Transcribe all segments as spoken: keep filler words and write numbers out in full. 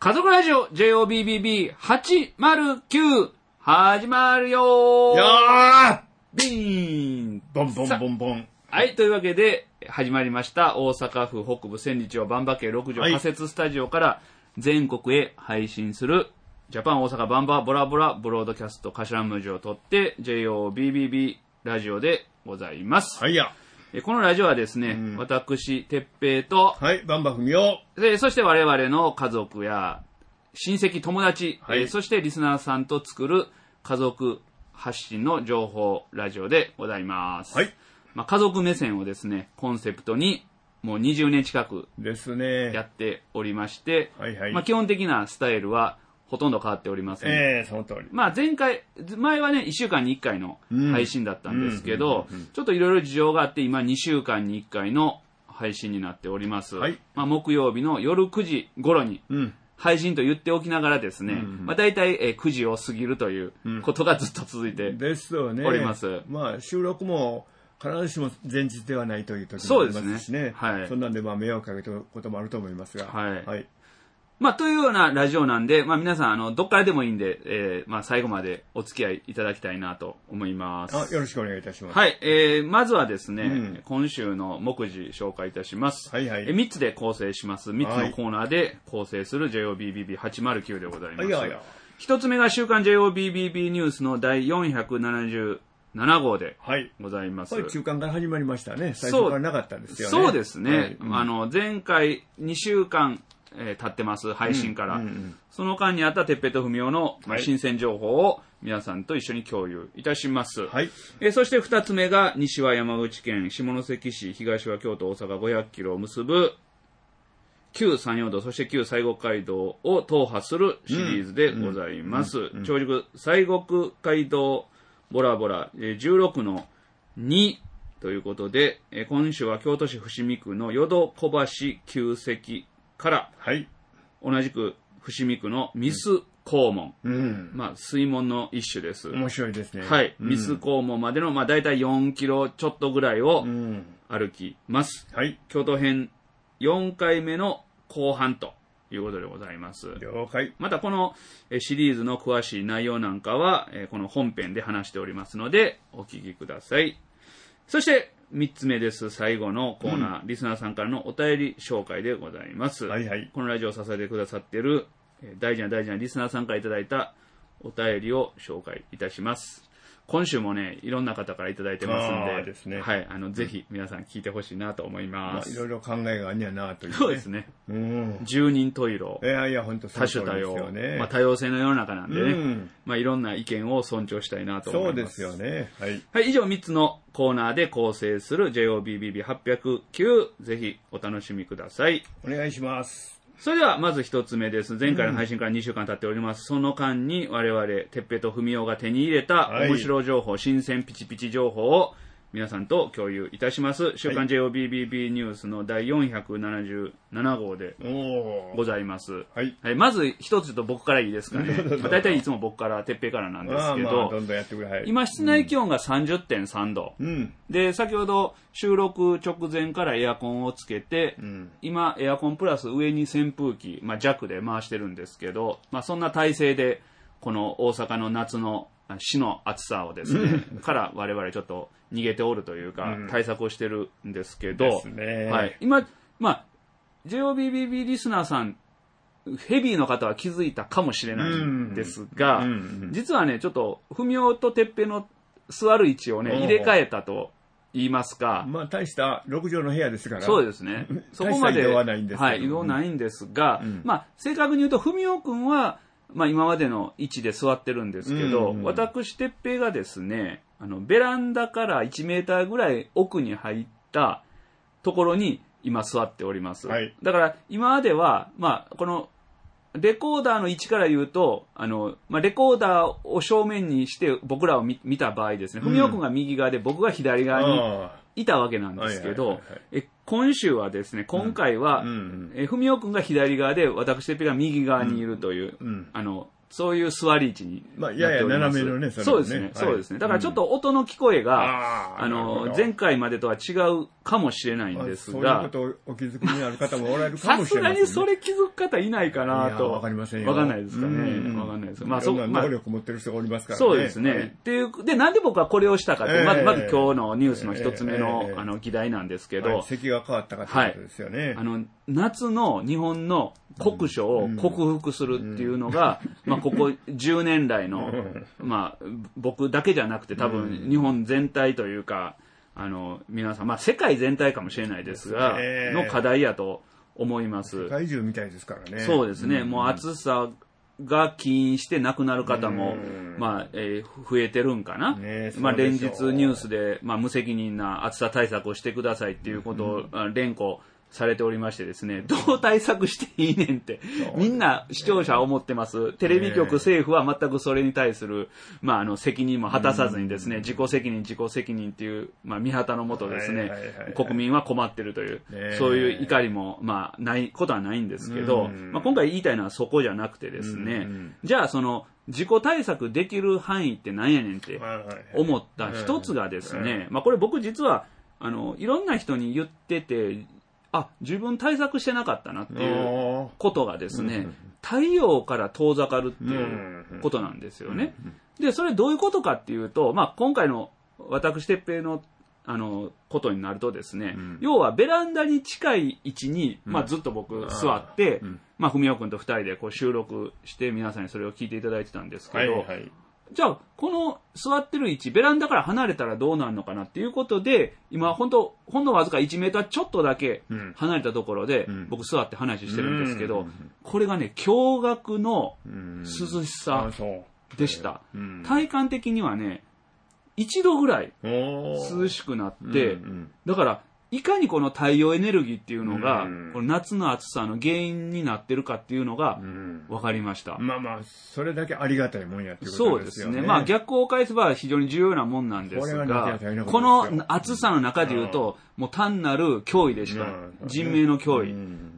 家族ラジオ ジェイオービービービーはちまるきゅう 始まるよー。 やービーンボンボンボンボン。 はい、というわけで始まりました大阪府北部千里町万馬渓ろくじょう仮設スタジオから全国へ配信するジャパン大阪バンバボラボラブロードキャスト頭文字を取って ジェイオービービービー ラジオでございます。 はいや。 このラジオはですね、うん、私、てっぺいと、 はい、バンバふみお。 そして我々の家族や親戚、友達、はい、えー、そしてリスナーさんと作る家族発信の情報ラジオでございます。 はい。 まあ、家族目線をですね、コンセプトにもうにじゅうねん近くですね。 やっておりまして、 はいはい。 まあ、基本的なスタイルはほとんど変わっておりません。 ええー、その通り。 まあ前回、前はね、いっしゅうかんにいっかいの配信だったんですけど、ちょっといろいろ事情があって、今にしゅうかんにいっかいの配信になっております。 はい。 まあ木曜日の夜くじ頃に、配信と言っておきながらですね、うん、まあ大体くじを過ぎるということがずっと続いております。 ですよね。まあ収録も、必ずしも前日ではないという時もありますしね。そうですね。はい。そんなんでまあ迷惑かけたこともあると思いますが。 はい。 はい。 まあ、というようなラジオなんで、まあ皆さん、あの、どっからでもいいんで、えー、まあ最後までお付き合いいただきたいなと思います。 あ、よろしくお願いいたします。 はい、えー、まずはですね、うん、今週の目次紹介いたします。 はいはい。 えー、みっつで構成します。みっつのコーナーで構成する ジェイオービービービーはちまるきゅう でございます。 はいはいはい。 ひとつめが週刊 ジェイオービービービー ニュースの第よんひゃくななじゅうなな号でございます。 はい。中間から始まりましたね。最初からなかったんですよね。 そうですね。はい、うん、あの、前回にしゅうかん、えー、経ってます配信から、うんうんうん、その間にあったてっぺいとふみおの、まあ、新鮮情報を皆さんと一緒に共有いたします、 はい。 えー、そしてふたつめが西は山口県下関市、東は京都大阪ごひゃくキロを結ぶ旧山陽道、そして旧西国街道を踏破するシリーズでございます、長軸西国街道ボラボラ、えー、じゅうろくのにということで、えー、今週は京都市伏見区の淀小橋旧跡から、 はい、 同じく伏見区のミス黄門、 うん、 まあ水門の一種です。 面白いですね。 はい、うん、ミス黄門までのまあだいたいよんキロちょっとぐらいを歩きます。 うん、はい、 京都編よんかいめの後半ということでございます。 了解。 またこのシリーズの詳しい内容なんかはこの本編で話しておりますのでお聞きください。そしてみっつめです。最後のコーナー、うん、リスナーさんからのお便り紹介でございます。 はいはい。 このラジオを支えてくださっている大事な大事なリスナーさんからいただいたお便りを紹介いたします。今週もね、いろんな方からいただいてますんで、 ですね、 はい、あの、ぜひ皆さん聞いてほしいなと思います。 まあ、いろいろ考えがあんやなという、ね。 そうですね。 うん。 十人十色。 いやいや、本当多種多様。まあ、多様性の世の中なんでね、うん、まあ、いろんな意見を尊重したいなと思います。 そうですよね。はい。 はい、以上みっつのコーナーで構成する ジェイオービービービーはっぴゃくきゅう、ぜひお楽しみください。 お願いします。 それではまず一つ目です。前回の配信からにしゅうかん経っております。うん、その間に我々、てっぺいとふみおが手に入れた面白情報、はい、新鮮ピチピチ情報を皆さんと共有いたします。週刊 ジェイオービービービー ニュースの第よんひゃくななじゅうなな号でございます。 はい。 はい、まず一つと僕からいいですかね。まあ、大体いつも僕から、てっぺいからなんですけど、 まあ、どんどんやってくれ、はい、 今室内気温が さんじゅってんさんど、 うん、 で、先ほど収録直前からエアコンをつけて、うん、今エアコンプラス上に扇風機、まあ、弱で回してるんですけど、まあ、そんな体勢でこの大阪の夏の死の暑さをですねから我々ちょっと逃げておるというか、うん、対策をしてるんですけど、 ですね、 はい、今、まあ、ジェイオービービービー リスナーさんヘビーの方は気づいたかもしれないんですが、うんうんうん、実はねちょっとふみおとてっぺいの座る位置をね入れ替えたと言いますか、 まあ大したろくじょうの部屋ですから、 そうですね、そこまで移動はないんですけど、 はい、移動ないんですが、うん、まあ正確に言うとふみおくんはまあ、今までの位置で座ってるんですけど、うんうん、私てっぺいがですねあのベランダからいちメーターぐらい奥に入ったところに今座っております、 はい、 だから今までは、まあ、このレコーダーの位置から言うとあの、まあ、レコーダーを正面にして僕らを 見, 見た場合ですね、ふみおくんが右側で僕が左側にいたわけなんですけど、え今週はですね今回は、うんうんうん、えふみおくんが左側で私てっぺいが右側にいるという、うん、あのそういう座り位置にまあ、やや斜めのね、 そ, ねそうですね、はい、そうですね。だからちょっと音の聞こえが、うん、あ, あの、前回までとは違うかもしれないんですが、 まあ、そういうことをお気づきになる方もおられるかもしれない、ね。 さすがにそれ気づく方いないかなと。 わかりませんよ。 わかんないですかね。わかんないです。 まあ、そんな能力持ってる人がおりますからね。 そうですね。 はい、 っていう、で、なんで僕はこれをしたかって、えー、まず、まず今日のニュースの一つ目の、えー、あの、議題なんですけど、はい、 席が変わったかということですよね。はい、 あの、夏の日本の酷暑を克服するっていうのが、うん、まあ、ここじゅうねん来の、まあ、僕だけじゃなくて多分日本全体というか、あの、皆さん、まあ、世界全体かもしれないですが、の課題やと思います。 世界中みたいですからね。 そうですね。うん、もう暑さが起因して亡くなる方も、まあ、えー、増えてるんかな。ね、まあ、連日ニュースで、まあ、無責任な暑さ対策をしてくださいっていうことを、うん、連呼されておりましてですね、どう対策していいねんって、みんな視聴者は思ってます。テレビ局、政府は全くそれに対する、まあ、あの、責任も果たさずにですね、自己責任、自己責任っていう、まあ、見旗のもとですね、国民は困ってるという、そういう怒りも、まあ、ないことはないんですけど、まあ、今回言いたいのはそこじゃなくてですね、じゃあ、その、自己対策できる範囲って何やねんって思った一つがですね、まあ、これ僕実は、あの、いろんな人に言ってて、あ、自分対策してなかったなっていうことがですね、太陽から遠ざかるっていうことなんですよね。で、それどういうことかっていうと、まあ、今回の私哲平のあのことになるとですね、うん、要はベランダに近い位置に、まあ、ずっと僕座って、うん、まあ、文雄君とふたりでこう収録して皆さんにそれを聞いていただいてたんですけど、はいはい、じゃあこの座ってる位置ベランダから離れたらどうなるのかなっていうことで今本当ほんのわずかいちメーターちょっとだけ離れたところで僕座って話してるんですけど、これがね驚愕の涼しさでした。体感的にはねいちどぐらい涼しくなって、うんうん、だからいかにこの太陽エネルギーっていうのが、うん、この夏の暑さの原因になってるかっていうのが分かりました、うん、 まあまあそれだけありがたいもんやっていうことですよね。 そうですね。まあ逆を返せば非常に重要なもんなんですが、こ, この暑さの中でいうと、うん、もう単なる脅威でしか、うん、人命の脅威、うん、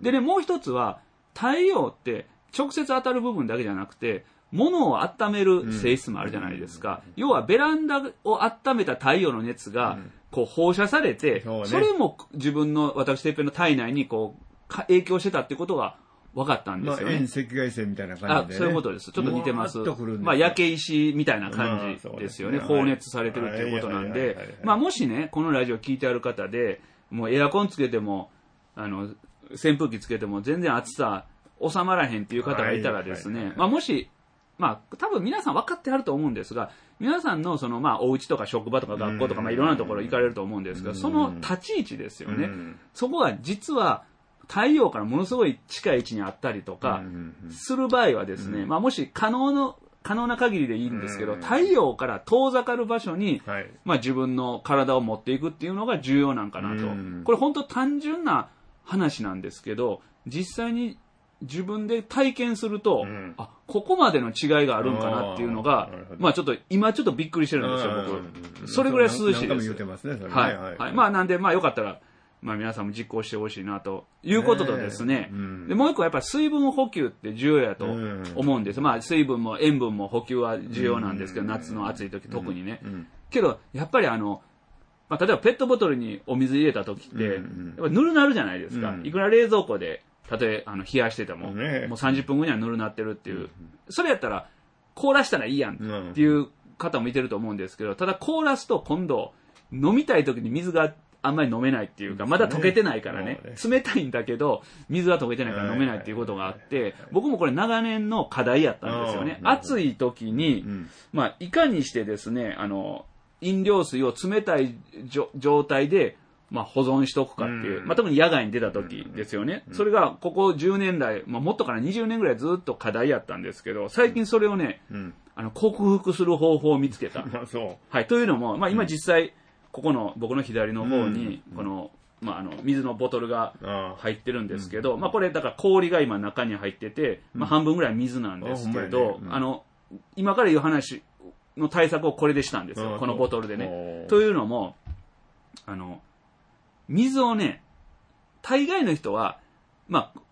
でねもう一つは太陽って直接当たる部分だけじゃなくて物を温める性質もあるじゃないですか、うん、要はベランダを温めた太陽の熱がこう放射されて、うん そ, ね、それも自分の私哲平の体内にこう影響してたってことが分かったんですよね。 まあ、遠赤外線みたいな感じで、ね、 あそういうことです。ちょっと似てます。まあ、焼け石みたいな感じですよね、まあ、ね放熱されてるっていうことなんで、まあ、もしねこのラジオ聞いてある方でもうエアコンつけてもあの扇風機つけても全然暑さ収まらへんっていう方がいたらですね、まあ、もしまあ、多分皆さん分かってはると思うんですが、皆さんのその、まあ、お家とか職場とか学校とか、まあ、いろんなところ行かれると思うんですが、その立ち位置ですよね。そこが実は太陽からものすごい近い位置にあったりとかする場合はですね、まあ、もし可能の、可能な限りでいいんですけど、太陽から遠ざかる場所に、まあ、自分の体を持っていくっていうのが重要なんかなと。これ本当単純な話なんですけど、実際に自分で体験すると、うん、あここまでの違いがあるんかなっていうのがまあちょっと今ちょっとびっくりしてるんですよ僕。それぐらい涼しいです。はいはい。まあなんでまあよかったらまあ皆さんも実行してほしいなということとですね。うん、でもう一個やっぱり水分補給って重要やと思うんです。まあ水分も塩分も補給は重要なんですけど、夏の暑い時特にね。けどやっぱりあのまあ例えばペットボトルにお水入れた時ってやっぱぬるなるじゃないですか。いくら冷蔵庫でたとえあの冷やしてても、ね、もうさんじゅっぷんごにはぬるなってるっていう、うん、それやったら凍らしたらいいやんっていう方もいてると思うんですけど、ただ凍らすと今度飲みたい時に水があんまり飲めないっていうか、まだ溶けてないからね、冷たいんだけど水が溶けてないから飲めないっていうことがあって、僕もこれ長年の課題やったんですよね。暑い時に、まあ、いかにしてですねあの飲料水を冷たい状態でまあ、保存しとくかっていう、まあ、特に野外に出た時ですよね。それがここじゅうねん来、まあ、もっとからにじゅうねんぐらいずっと課題やったんですけど、最近それをね、うん、あの克服する方法を見つけた。まあそうはい、というのも、まあ、今実際ここの僕の左の方にこの、まあ、あの水のボトルが入ってるんですけど、まあ、これだから氷が今中に入ってて、まあ、半分ぐらい水なんですけど、あの今から言う話の対策をこれでしたんですよ、このボトルでね。というのもあの水をね、大概の人は、ま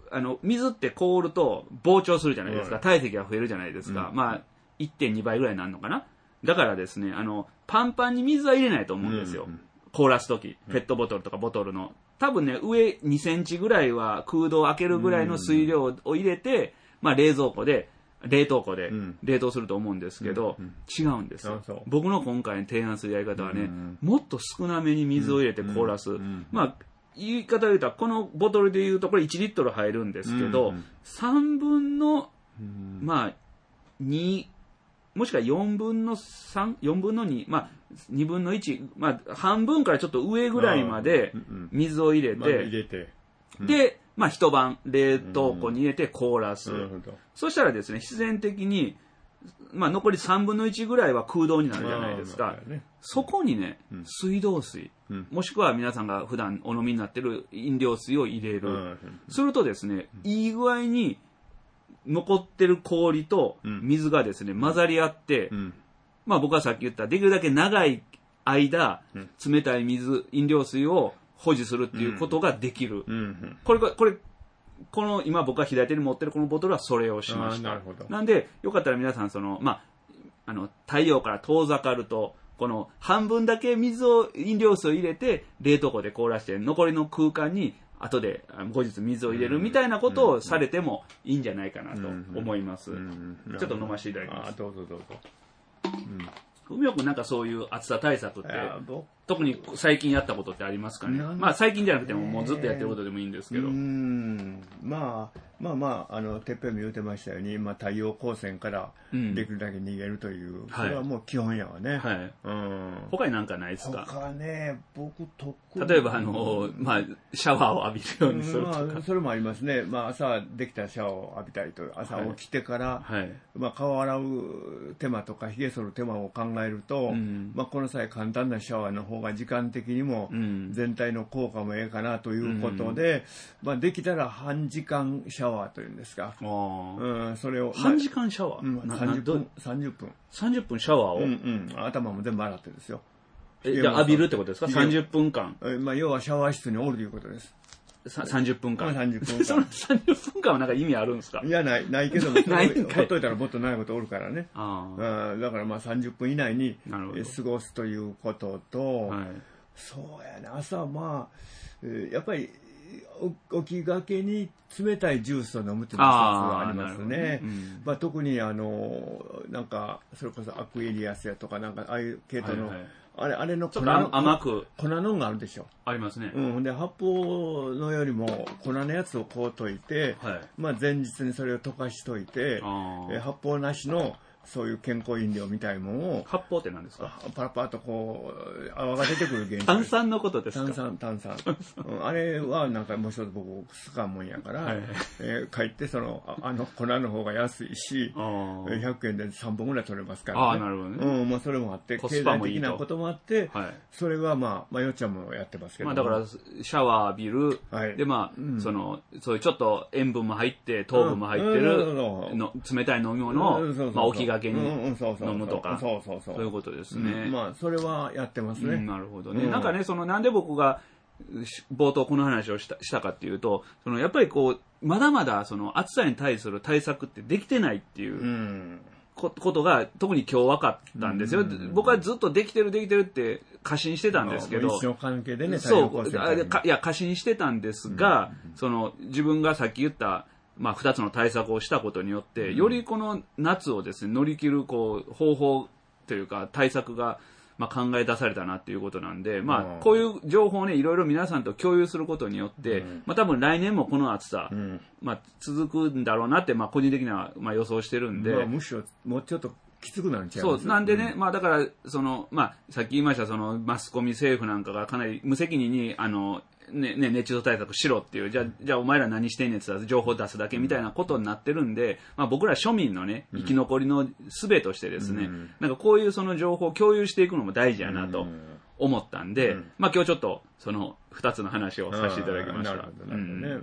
あの、水って凍ると膨張するじゃないですか。体積が増えるじゃないですか。うん、まあ、いってんにばいぐらいになるのかな。だからですね、あの、パンパンに水は入れないと思うんですよ。うんうん、凍らすとき。ペットボトルとかボトルの。多分ね、上にセンチぐらいは空洞を開けるぐらいの水量を入れて、まあ冷蔵庫で、冷凍庫で冷凍すると思うんですけど、うんうん、違うんですよ。僕の今回提案するやり方はね、うん、もっと少なめに水を入れて凍らす。うんうん、まあ、言い方で言うと、このボトルで言うと、これいちリットル入るんですけど、うんうん、さんぶんの、まあ、に、もしくはよんぶんのさん、よんぶんのに、まあ、にぶんのいち、まあ、半分からちょっと上ぐらいまで水を入れて、 まあ、入れてうん、で、まあ、一晩冷凍庫に入れて凍らす。うん、そしたらですね、必然的に、まあ、残りさんぶんのいちぐらいは空洞になるじゃないですか。ね、そこにね、うん、水道水、うん、もしくは皆さんが普段お飲みになっている飲料水を入れる。うん、するとですね、いい具合に残ってる氷と水がですね、混ざり合って、うん、まあ僕はさっき言ったできるだけ長い間、冷たい水、飲料水を保持するっていうことができる。うんうん、これ、これ、この今僕が左手に持ってるこのボトルはそれをしました。なるほど。なんで、よかったら皆さん、その、まあ、あの、太陽から遠ざかると、この半分だけ水を、飲料水を入れて、冷凍庫で凍らして、残りの空間に、後で後日水を入れるみたいなことをされてもいいんじゃないかなと思います。ちょっと飲ませていただきます。 あ、どうぞどうぞ。 うん。ふみおくんなんかそういう暑さ対策って、特に最近やったことってありますかね。まあ最近じゃなくてももうずっとやってることでもいいんですけど。 うーん、まあ、まあまあ、あの、てっぺんも言うてましたように、まあ太陽光線からできるだけ逃げるという、うん、それはもう基本やわね。はい。うん。 他になんかないですか？ 他ね、僕特に。 例えばあの、まあ、シャワーを浴びるようにするとか。 まあ、それもありますね。まあ朝できたシャワーを浴びたりと、朝起きてから、はい、まあ顔を洗う手間とか髭剃る手間を考えると、うん、まあこの際簡単なシャワーの方が時間的にも全体の効果もええかなということで、うん、まあできたら半時間シャワーというんですか。 うん、それを。半時間シャワー、うん、 さんじゅっぷん。さんじゅっぷん。 さんじゅっぷんシャワーを、うんうん、頭も全部洗ってですよ。 え、じゃあ浴びるってことですか？ さんじゅっぷんかん。 まあ要はシャワー室におるということです。 さんじゅっぷんかん。 さんじゅっぷんかん。 そのさんじゅっぷんかんはなんか意味あるんですか？ いや、ない、ないけども、ないんかい。ほっといたらもっと長いことおるからね。ああ。だからまあさんじゅっぷん以内に過ごすということと、はい、そうやね、朝まあ、やっぱり起きがけに冷たいジュースを飲むっていうのがありますね。うん、まあ特にあの、なんか、それこそアクエリアスやとか、なんかああいう系統の、はいはい、あれ、あれの粉の、 甘く。 粉のがあるでしょ。 ありますね。 うん。で、発泡のよりも粉のやつをこう溶いて、はい、まあ前日にそれを溶かしといて、え発泡なしのそういう健康飲料みたいものを。 発泡って何ですか？ パラパラとこう、泡が出てくる原理。炭酸のことですか？ 炭酸、炭酸。うん、あれはなんかもう一つ僕、好かんもんやから、はい、えー、帰ってその、あ, あの粉の方が安いし、ひゃくえんでさんぼんぐらい取れますからね。 ああ、なるほどね。 うん、まあそれもあって、経済的なこともあって、はい、それはまあ、まあよっちゃんもやってますけど。 まあだから、シャワー浴びる、はい、でまあ、うん、その、そういうちょっと塩分も入って、糖分も入ってる、の冷たい飲み物を、まあ起きがけに、うん、そう飲むとか、そうそうそう。そういうことですね。 うん、まあ、それはやってますね。うん、 なるほどね。うん、なんかね、その、なんで僕が、冒頭この話をした、したかっていうと、その、やっぱりこう、まだまだ、その、暑さに対する対策ってできてないっていう、うんこ、ことが、特に今日分かったんですよ。うん、僕はずっとできてるできてるって過信してたんですけど、 一緒関係でね、 そう、いや、過信してたんですが、うん、その、自分がさっき言った、まあ、二つの対策をしたことによって、よりこの夏をですね、乗り切る、こう、方法というか、対策が、まあ、考え出されたなっていうことなんで、まあ、こういう情報をね、いろいろ皆さんと共有することによって、まあ、多分来年もこの暑さ、まあ、続くんだろうなって、まあ、個人的には、まあ、予想してるんで。まあ、 むしろ、もうちょっと、きつくなるんちゃいます？ そう。 なんでね、うん、まあだから、その、まあ、さっき言いました、その、マスコミ政府なんかがかなり無責任に、あの、ね、ね、熱中症対策しろっていう、じゃあ、じゃあお前ら何してんねんって言ったら情報出すだけみたいなことになってるんで、まあ僕ら庶民のね、生き残りの術としてですね、うん、なんかこういうその情報を共有していくのも大事やなと思ったんで、うん、まあ今日ちょっと、その、二つの話をさせていただきました。なるほど、なるほどね。うん。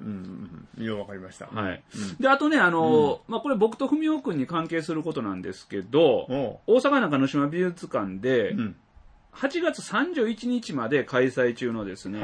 うん。ようわかりました。 はい。うん、で、あとね、あの、うん、まあこれ僕と文雄くんに関係することなんですけど、大阪中之島美術館で、はちがつさんじゅういちにちまで開催中のですね、はい、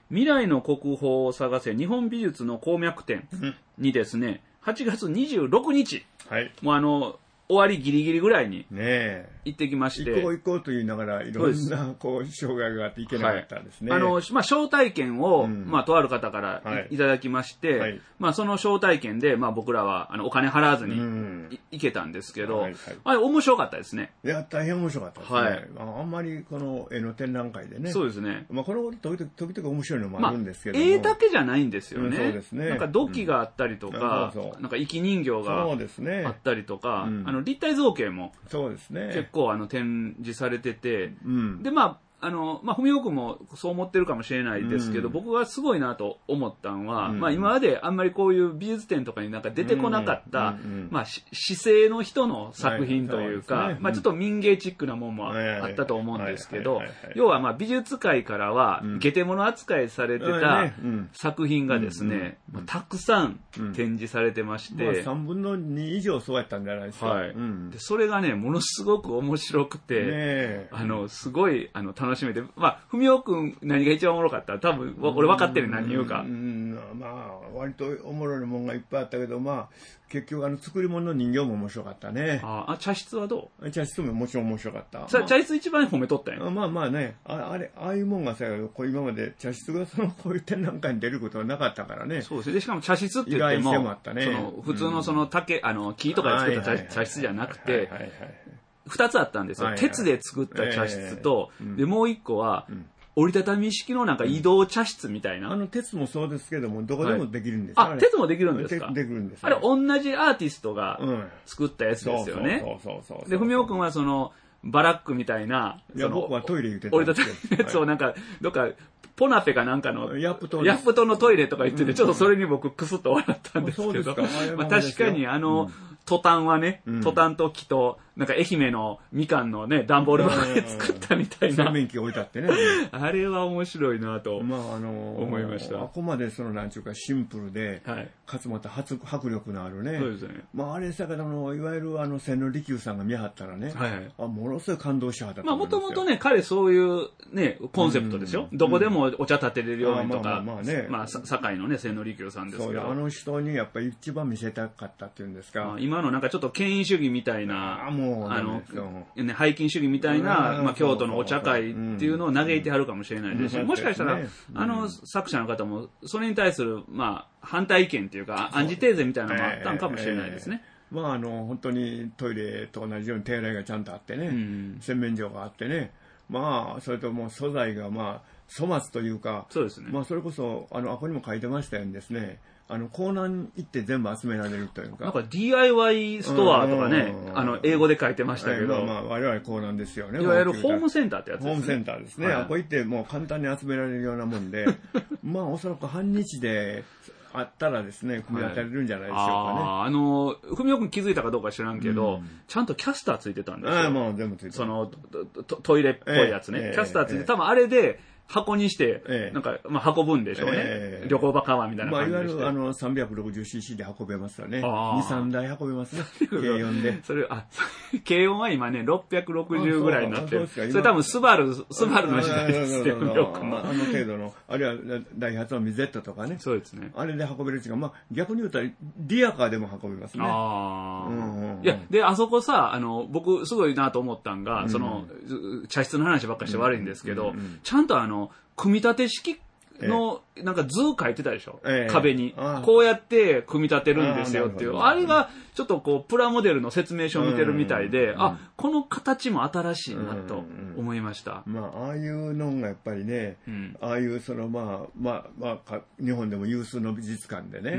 未来の国宝を探せ日本美術の鉱脈展にですね、はちがつにじゅうろくにち、はい、もうあの、終わりギリギリぐらいに行ってきまして、 ね、行こう行こうと言いながらいろんなこう障害があって行けなかったんですね。 はい、あのまあ、招待券を、うん、まあ、とある方からい、はい、いただきまして、はい、まあ、その招待券で、まあ、僕らはあのお金払わずに、うん、行けたんですけど、はいはい、あれ面白かったですね。 いや大変面白かったですね。はい、あんまりこの絵の展覧会でね。 そうですね。 まあ、この時々時々面白いのもあるんですけども、 まあ、絵だけじゃないんですよね。 うん、そうですね。 なんか土器があったりとか、うん、そうそうなんか生き人形があったりとか、ねうん、あの立体造形もそうですね、 結構あの展示されてて、うん、でまああのまあ、文雄君もそう思ってるかもしれないですけど、うん、僕がすごいなと思ったのは、うん、まあ、今まであんまりこういう美術展とかになんか出てこなかった、うんうんまあ、姿勢の人の作品というか、はいねまあ、ちょっと民芸チックなものもあったと思うんですけど、要はまあ美術界からは下手物扱いされてた作品がですね、まあ、たくさん展示されてまして、 まあ、さんぶんのに以上そうやったんじゃないですか、 はいうん、でそれがねものすごく面白くて、ね、あのすごいあの楽しめて、まあ、文雄君何が一番おもろかった多分俺分かってる何言うか。 うんうんまあ割とおもろいもんがいっぱいあったけど、まあ結局あの作り物の人形も面白かったね。 ああ茶室はどう？茶室ももちろん面白かった。 まあ、茶室一番褒めとったんや。 まあまあね、ああれああいうもんがさ、こう今まで茶室がそのこういう展覧会に出ることはなかったからね。 そうですね。でしかも茶室って言っても、もあったね、その普通のその竹、うん、あの木とかで作った茶室じゃなくて。二つあったんですよ。はいはい、鉄で作った茶室と、えーうん、でもう一個は、うん折りたたみ式のなんか移動茶室みたいな、 うん、あの鉄もそうですけどもどこでもできるんです、 はい、あ鉄もできるんですか？ できるんです、ね、 あれ同じアーティストが作ったやつですよね。で文雄君はそのバラックみたいな、 いや僕はトイレ言ってたんですけど、 折りたたみのやつをなんかどっかポナペかなんかのヤップトヤップトのトイレとか言ってて、うん、ちょっとそれに僕クスッと笑ったんですけど、まあ、確かにあの、うんトタンはね、うん、トタンと木と、なんか愛媛のみかんのね、段ボール箱で作ったみたいな。 洗面器置いてあってね。 あれは面白いなと、まああのー、思いました。 あこまでその、なんちゅうか、シンプルで、はい、かつまた迫力のあるね。 そうですね。 まああれさ、あの、いわゆるあの、千利休さんが見張ったらね、はい、あものすごい感動しはったと思うんですよ。まあもともとね、彼そういうね、コンセプトでしょ。うん、どこでもお茶立てれるようにとか、まあね、まあ、堺のね、千利休さんですけど。 そうあの人にやっぱり一番見せたかったっていうんですか。 まあ、今のなんかちょっと権威主義みたいな、あもうあの、ね、拝金主義みたいな、まあ、京都のお茶会っていうのを嘆いてはるかもしれないですし、もしかしたら、あの作者の方もそれに対する、まあ、反対意見っていうか、アンチテーゼみたいなのもあったのかもしれないですね。 まあ、あの本当にトイレと同じように手洗いがちゃんとあってね、うん、洗面所があってね、まあ、それともう素材が、まあ、粗末というか、 そうですね。 まあ、それこそ、あの、あこにも書いてましたようにですね、あの、コーナーに行って全部集められるというか。 なんか ディーアイワイ ストアとかね、あの、英語で書いてましたけど。 えー、まあ、まあ、我々コーナーですよね。 いわゆるホームセンターってやつですね。 ホームセンターですね。はい、あこ行ってもう簡単に集められるようなもんで、まあ、おそらく半日で、あったらですね、組み当たれるんじゃないでしょうかね。はい、 あ, あの、文雄君気づいたかどうか知らんけど、うん、ちゃんとキャスターついてたんですよ。 あもう全部ついてた。 そのト、トイレっぽいやつね。えー、キャスターついて、えー、多分あれで、箱にして、ええ、なんか、まあ、運ぶんでしょうね。ええ、旅行バカワみたいな感じで。 まあ、いわゆる、あの、さんびゃくろくじゅうシーシー で運べますよね。に、さんだい運べますね。軽よんで。 それ、あ、軽よんは今ね、ろっぴゃくろくじゅうぐらいになってる。それ多分、スバル、スバルの時代ですよ、よくも。 あの程度の、あるいは、ダイハツのミゼットとかね。 そうですね。 あれで運べる時間、まあ、逆に言うと、リアカーでも運べますね。 ああ、うんうん。いや、で、あそこさ、あの、僕、すごいなと思ったんが、うん、その、茶室の話ばっかりして悪いんですけど、うんうんうん、ちゃんとあの、組み立て式の、なんか図書いてたでしょ、ええ、壁に。こうやって組み立てるんですよっていう。あ, あれが、ちょっとこう、プラモデルの説明書を見てるみたいで、うん、あ、この形も新しいなと思いました。 うんうん、まあ、ああいうのがやっぱりね、うん、ああいうその、まあ、まあ、まあ、日本でも有数の美術館でね、うん、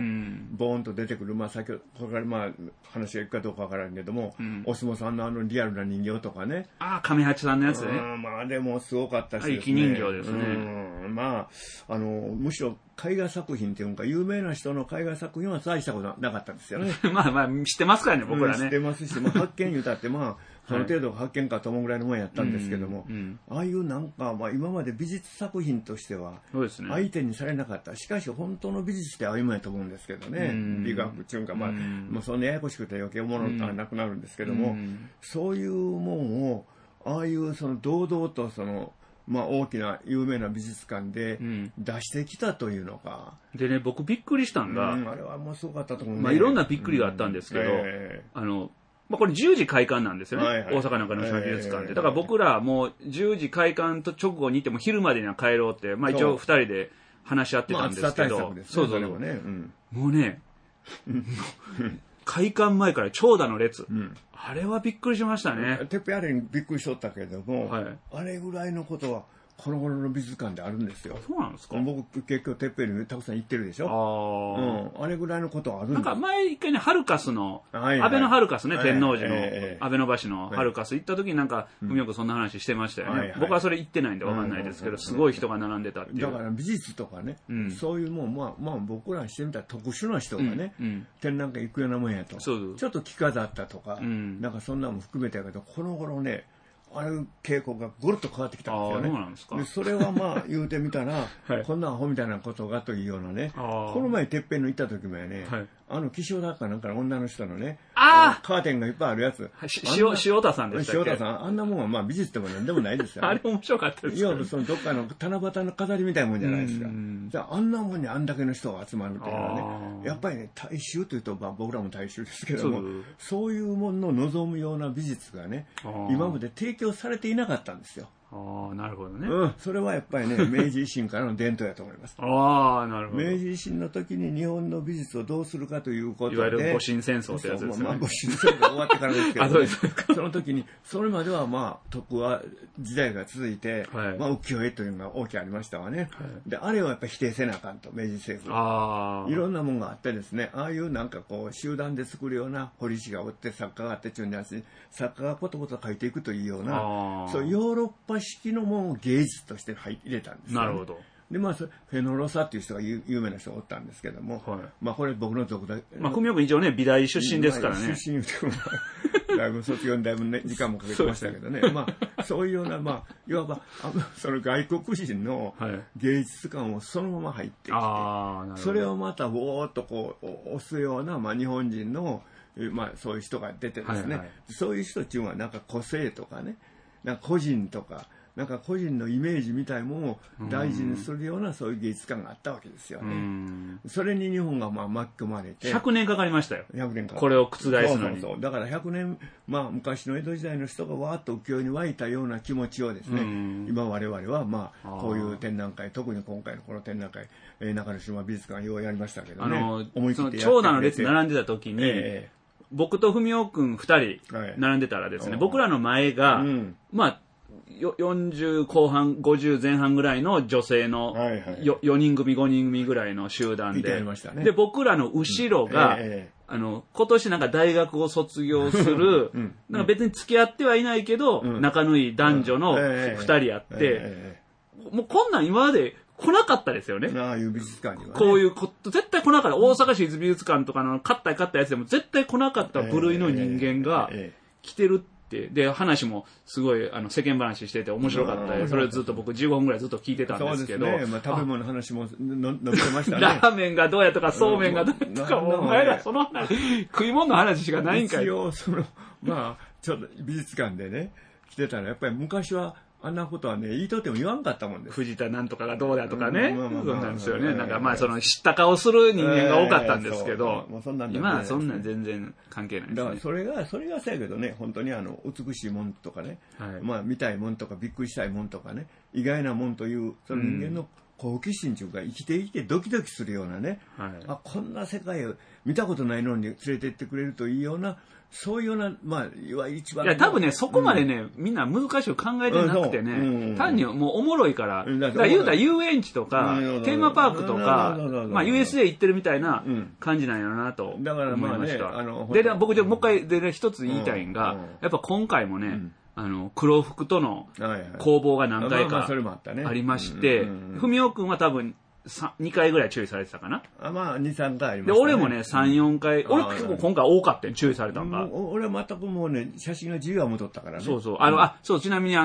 ボーンと出てくる、まあ、先ほど、これからまあ、話がいくかどうかわからんけども、うん、お相撲さんのあのリアルな人形とかね。 ああ、亀八さんのやつね。 うん、まあ、でもすごかったし、 ね。生き人形ですね。 うん、まあ、あの、むしろ、絵画作品っていうか、有名な人の絵画作品は大したことなかったんですよね。 まあまあ、知ってますからね、僕らね。 うん、知ってますし、まあ、発見言うたって、まあ、その程度発見かと思うぐらいのもんやったんですけども、はいうんうん、ああいうなんか、まあ、今まで美術作品としては、相手にされなかった。しかし、本当の美術ってああいうもんやと思うんですけどね。美学っていうか、まあ、もうそんなややこしくて余計ものがなくなるんですけども、そういうもんを、ああいうその堂々とその、 まあ、大きな有名な美術館で出してきたというのか。 うん、でね、僕びっくりしたんが、 うん、あれはもうすごかったと思うね。 まあ、いろんなびっくりがあったんですけど、うんえー、あの、まあ、これじゅうじ開館なんですよね。はいはい、大阪中野島美術館で。だから僕らもうじゅうじ開館と直後に行っても昼までには帰ろうって、まあ一応ふたりで話し合ってたんですけど、まあ、そうそうそう、ねうん、もうね、開館前から長蛇の列、うん、あれはびっくりしましたね。 てっぺんあれにびっくりしとったけれども、はい、あれぐらいのことはこの頃の美術館であるんですよ。 そうなんですか。 僕結構てっぺんにたくさん行ってるでしょ。あ、うん、あれぐらいのことはあるんです。 なんか前一回ね、ハルカスの、はいはい、安倍のハルカスね、はい、天王寺の、えー、安倍の橋のハルカス行った時になんか、文雄君そんな話してましたよね、はいはい。僕はそれ行ってないんでわかんないですけど、すごい人が並んでたっていう。 だから美術とかね、うん、そういうもん、まあ、まあ僕らにしてみたら特殊な人がね、うんうん、展覧会行くようなもんやと。そうそうちょっと着飾ったとか、うん、なんかそんなのも含めてやけど、この頃ね、あれ傾向がぐるっと変わってきたんですよね。 そうなんですか。 でそれはまあ言うてみたら、はい、こんなアホみたいなことがというようなね、この前てっぺんの行った時もやね、はい、あの気象だかなんかの女の人のね、あカーテンがいっぱいあるやつ。 塩塩田さんでしたっけ。 塩田さん、あんなもんはまあ美術でもなんでもないですよ、ね。 あれ面白かったですよ、ね。 いわばそのどっかの七夕の飾りみたいなもんじゃないですか。じゃああんなもんにあんだけの人が集まるっていうのはね、やっぱりね大衆というと、まあ、僕らも大衆ですけども、そう、そういうものの望むような美術がね、今まで提供されていなかったったんですよ。 ああ、なるほどね。 うん、それはやっぱりね、明治維新からの伝統やと思います。 ああ、なるほど。 明治維新の時に日本の美術をどうするかということで。 いわゆる戊辰戦争ってやつですね。 まあ、戊辰戦争が終わってからですけど、ね、あ、そうですか。その時に、それまではまあ、徳は時代が続いて、はい、まあ、浮世絵というのが大きくありましたわね。はい、で、あれをやっぱり否定せなあかんと、明治政府は。ああ。いろんなもんがあってですね、ああいうなんかこう、集団で作るような彫り師がおって、作家があってちゅうんじゃなくて、作家がコトコト描いていくというような、そうヨーロッパ式のものを芸術として入れたんですよ、ね。なるほど。で、まあ、フェノロサっていう人が有名な人がおったんですけども、はい、まあ、これ僕の属だ。 まあ、文雄君一応ね、美大出身ですからね。 まあ、出身でも、だいぶ卒業にだいぶね、時間もかけてましたけどね。まあ、そういうような、まあ、いわば、あの、その外国人の芸術感をそのまま入ってきて、はい、それをまた、ぼーっとこう、押すような、まあ、日本人の、まあ、そういう人が出てですね、はいはい、そういう人っていうのは、なんか個性とかね、なんか個人とか、なんか個人のイメージみたいものを大事にするようなそういう芸術感があったわけですよね。うんそれに日本がまあ巻き込まれて。 ひゃくねんかかりましたよ。 ひゃくねんかかる。 これを覆すのに。そうそうそう。だからひゃくねん、まあ昔の江戸時代の人がわーっと浮世絵に湧いたような気持ちをですね、今我々はまあこういう展覧会、特に今回のこの展覧会、えー、中之島美術館ようやりましたけどね。あの、 思い切ってやってくれて。その長蛇の列並んでた時に、えー、僕と文雄君二人並んでたらですね、はい、僕らの前が、うん、まあ、よんじゅう後半、ごじゅう前半ぐらいの女性の よ, よにん組、ごにん組ぐらいの集団で、ね、で、僕らの後ろが、うんえー、あの、今年なんか大学を卒業する、うん、なんか別に付き合ってはいないけど、うん、仲のいい男女のふたりあって、えーえー、もうこんなん今まで来なかったですよね。 ああいう美術館には、ね。 こういうこと、絶対来なかった。大阪市立美術館とかの買ったり買ったやつでも絶対来なかった部類の人間が来てるって、で、話もすごいあの世間話してて面白かったり、それをずっと僕じゅうごふんぐらいずっと聞いてたんですけど。 そうですね。まあ、食べ物の話もの載ってましたね。 ラーメンがどうやとか、そうめんがどうやとか、もうお前らその話、食い物の話しかないんかい。 一応、その、まあ、ちょっと美術館でね、来てたら、やっぱり昔は、あんなことはね、言いとっても言わんかったもんです。 藤田なんとかがどうだとかね。そうなんですよね。なんかまあその知った顔する人間が多かったんですけど、今はそんなん全然関係ないですね。 だからそれが、それがそうやけどね、本当にあの、美しいもんとかね、まあ見たいもんとかびっくりしたいもんとかね、意外なもんという、その人間の好奇心というか、生きていてドキドキするようなね、あ、こんな世界を見たことないのに連れて行ってくれるというような、そういうような、まあ、いわゆる一番。 いや、多分ね、そこまでね、うん、みんな難しく考えてなくてね、うんうん、単にもうおもろいから、だから言うたら遊園地とか、テーマパークとか、まあ ユーエスエー 行ってるみたいな感じなんやろなと思いました。で、僕じゃもう一回で、ね、一つ言いたいんが、やっぱ今回もね、うんあの、黒服との攻防が何回かありまして、文雄君は多分、にかいぐらい注意されてたかな。 あまあ、に、さんかいありました、ね。 で、俺もね、さん、よんかい、俺結構今回多かったよ、注意されたのが。 俺は全くもうね、写真が自由は戻ったからね。 そうそう。あの、あ、そう、ちなみにあの、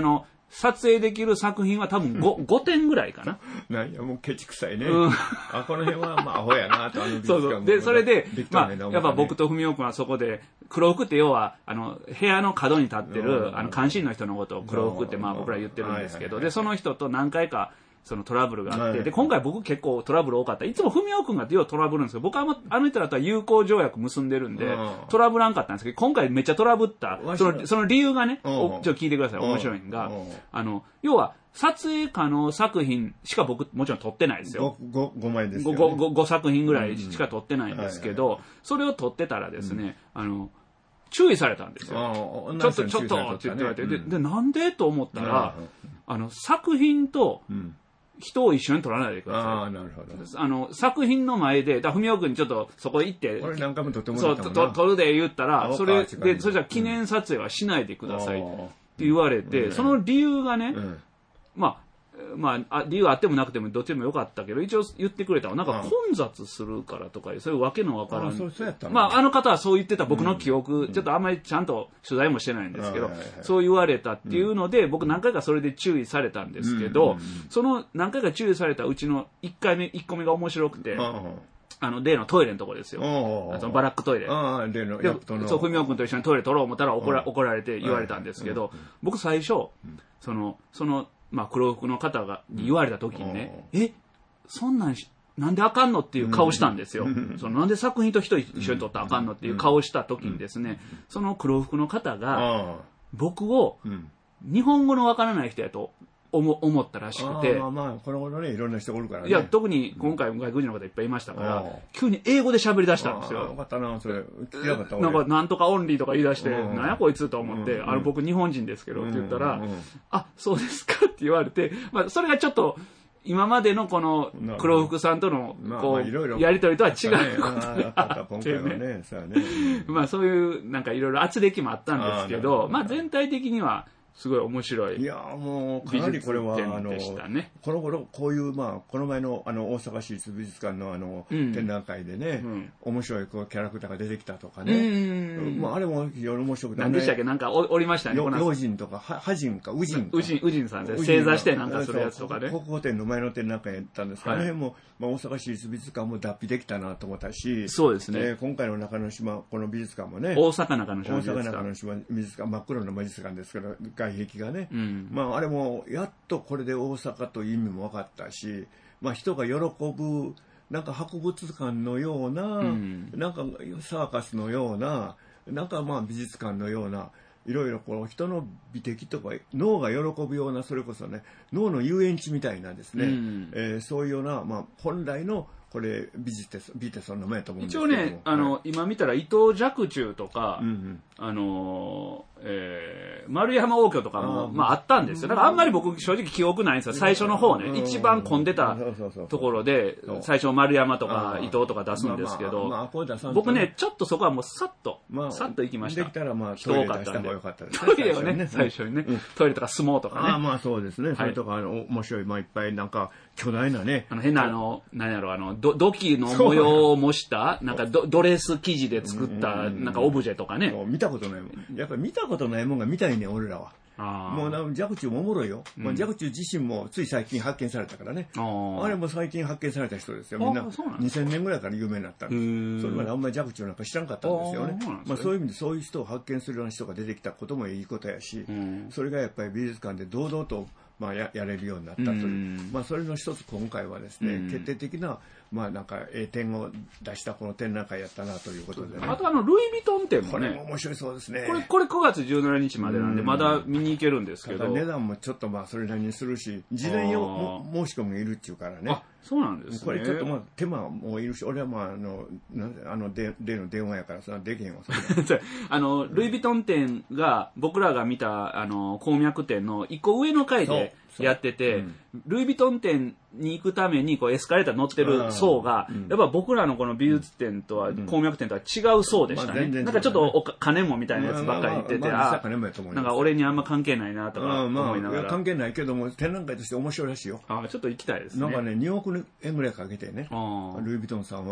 撮影できる作品は多分 5, ごてんぐらいかな。 なんや、もうケチくさいね。うん、あ、この辺はまあアホやなと、あの美術館も。 そうそう。で、それで、まあ、やっぱ僕と文雄君はそこで、黒服って要は、あの、部屋の角に立ってる、あの、監視員の人のことを黒服ってまあ僕ら言ってるんですけど、で、その人と何回か、そのトラブルがあって、で、今回僕結構トラブル多かった。いつも文雄君がようトラブルんですけど、僕はあの人だったら友好条約結んでるんで、トラブらんかったんですけど、今回めっちゃトラブった、その、その理由がね、ちょっと聞いてください。面白いんが、あの、要は、撮影可能作品しか僕もちろん撮ってないですよ。 ご、ごまいですよね。 ご、ご作品ぐらいしか撮ってないんですけど、それを撮ってたらですね、あの、注意されたんですよ。ちょっと、ちょっとって言われて、で、で、なんでと思ったら、あの、作品と、人を一緒に撮らないでください。 ああ、なるほど。 あの、作品の前で、だ文雄君にちょっとそこ行って、 これ何回も撮ってもらったもんな。そう、撮るで言ったら、それで、それじゃ記念撮影はしないでくださいって言われて、その理由がね、まあ、まあ、理由あってもなくてもどっちでもよかったけど、一応言ってくれたのは、なんか混雑するからとか、そういうわけのわからん。まあ、あの方はそう言ってた僕の記憶、ちょっとあんまりちゃんと取材もしてないんですけど、そう言われたっていうので、僕何回かそれで注意されたんですけど、その何回か注意されたうちのいっかいめ、いっこめが面白くて、あの、例のトイレのところですよ。そのバラックトイレ。 ああ、例のヤプトの。 そう、文雄君と一緒にトイレ取ろう思ったら怒ら、怒られて言われたんですけど、僕最初、その、その、まあ、黒服の方がに言われた時にね、え、そんなんし、なんであかんのっていう顔したんですよ。そのなんで作品と人一緒に撮ったらあかんのっていう顔した時にですね、その黒服の方が、僕を日本語のわからない人やと思思ったらしくて。 まあまあ、この頃ね、いろんな人おるからね。 いや、特に今回外国人の方いっぱいいましたから、急に英語で喋り出したんですよ。 よかったな、それ。聞きなかったなんか、なんとかオンリーとか言い出して、なんやこいつと思って、あの、僕日本人ですけどって言ったら、あ、そうですかって言われて、まあ、それがちょっと、今までのこの黒服さんとのこうやりとりとは違うことがあってね。まあそういうなんかいろいろ圧力もあったんですけど、まあ全体的にはすごい面白い。 いやもうかなりこれはあのこの頃こういうまあこの前のあの大阪市立美術館のあの展覧会でね、面白いこうキャラクターが出てきたとかね。まああれも非常に面白くて。 何でしたっけなんかおりましたね。 用心とかハジンかウジンか。 ウジンウジンさんで正座してなんかするやつとかね。 国宝展の前の展覧会やったんですけど、あの辺もまあ大阪市立美術館も脱皮できたなと思ったし、 そうですね。 今回の中之島この美術館もね、 大阪中之島大阪中之島美術館真っ黒な美術館ですけど外壁がね。まああれもやっとこれで大阪という意味も分かったし、まあ人が喜ぶなんか博物館のような、うん、なんかサーカスのような、なんかまあ美術館のような、いろいろこう人の美的とか脳が喜ぶような、それこそね脳の遊園地みたいなですね、うん、えー、そういうような、まあ、本来のこれ美術って美ってそんなもんやと思うんですけども、 一応ね、あの、はい、今見たら伊藤若冲とか、うんうん、あのーえー、丸山応挙とかも あ,、まあ、あったんですよ。だからあんまり僕正直記憶ないんですよ。最初の方ね、一番混んでたところで最初丸山とか伊藤とか出すんですけど、僕ねちょっとそこはもうさっと、まあ、さっと行きました。 できたらまあ人多かったんで、トイレをね最初にね、トイレとか相撲とかね、 あまあそうですね、はい、それとかあの面白い、まあ、いっぱいなんか巨大なね、 あの変なあの何やろあの土器の模様を模したなんか ド, ドレス生地で作ったなんかオブジェとかね、 見たことないもん。やっぱり見たことないもんが見たいね俺らは。あもうな若冲もおもろいよ、うん、まあ、若冲自身もつい最近発見されたからね。 あ, あれも最近発見された人ですよ。みんなにせんねんぐらいから有名になったんです。それまであんまり若冲なんか知らんかったんですよね。あ、まあ、そういう意味でそういう人を発見するような人が出てきたこともいいことやし、うん、それがやっぱり美術館で堂々とまあ、や, やれるようになったという、うん、まあ、それの一つ今回はですね、うん、決定的な、まあ、なんかええ点を出したこの展覧会やったなということでね。 あとあのルイ・ヴィトン展もね、 これも面白いそうですね。 これこれくがつじゅうしちにちまでなんで、まだ見に行けるんですけど、 値段もちょっとまあそれなりにするし、事前よ申し込みがいるっていうからね。 あ、そうなんですね。 これちょっとまあ手間もいるし、俺はまああのあの例の電話やからさできへんわ。 あのルイ・ヴィトン展が僕らが見たあの鉱脈展の一個上の階でやってて、うん、ルイ・ヴィトン展に行くためにこうエスカレーター乗ってる層が、うん、やっぱ僕らのこの美術展とは、うん、鉱脈展とは違う層でしたね。まあ、なんかちょっとお金もみたいなやつばっかり言ってて、あ、なんか俺にあんま関係ないなとか思いながら。 まあ、関係ないけども展覧会として面白いらしいよ。 あ、ちょっと行きたいですね。 なんかねにおくえんぐらいかけてね、ルイ・ヴィトンさんは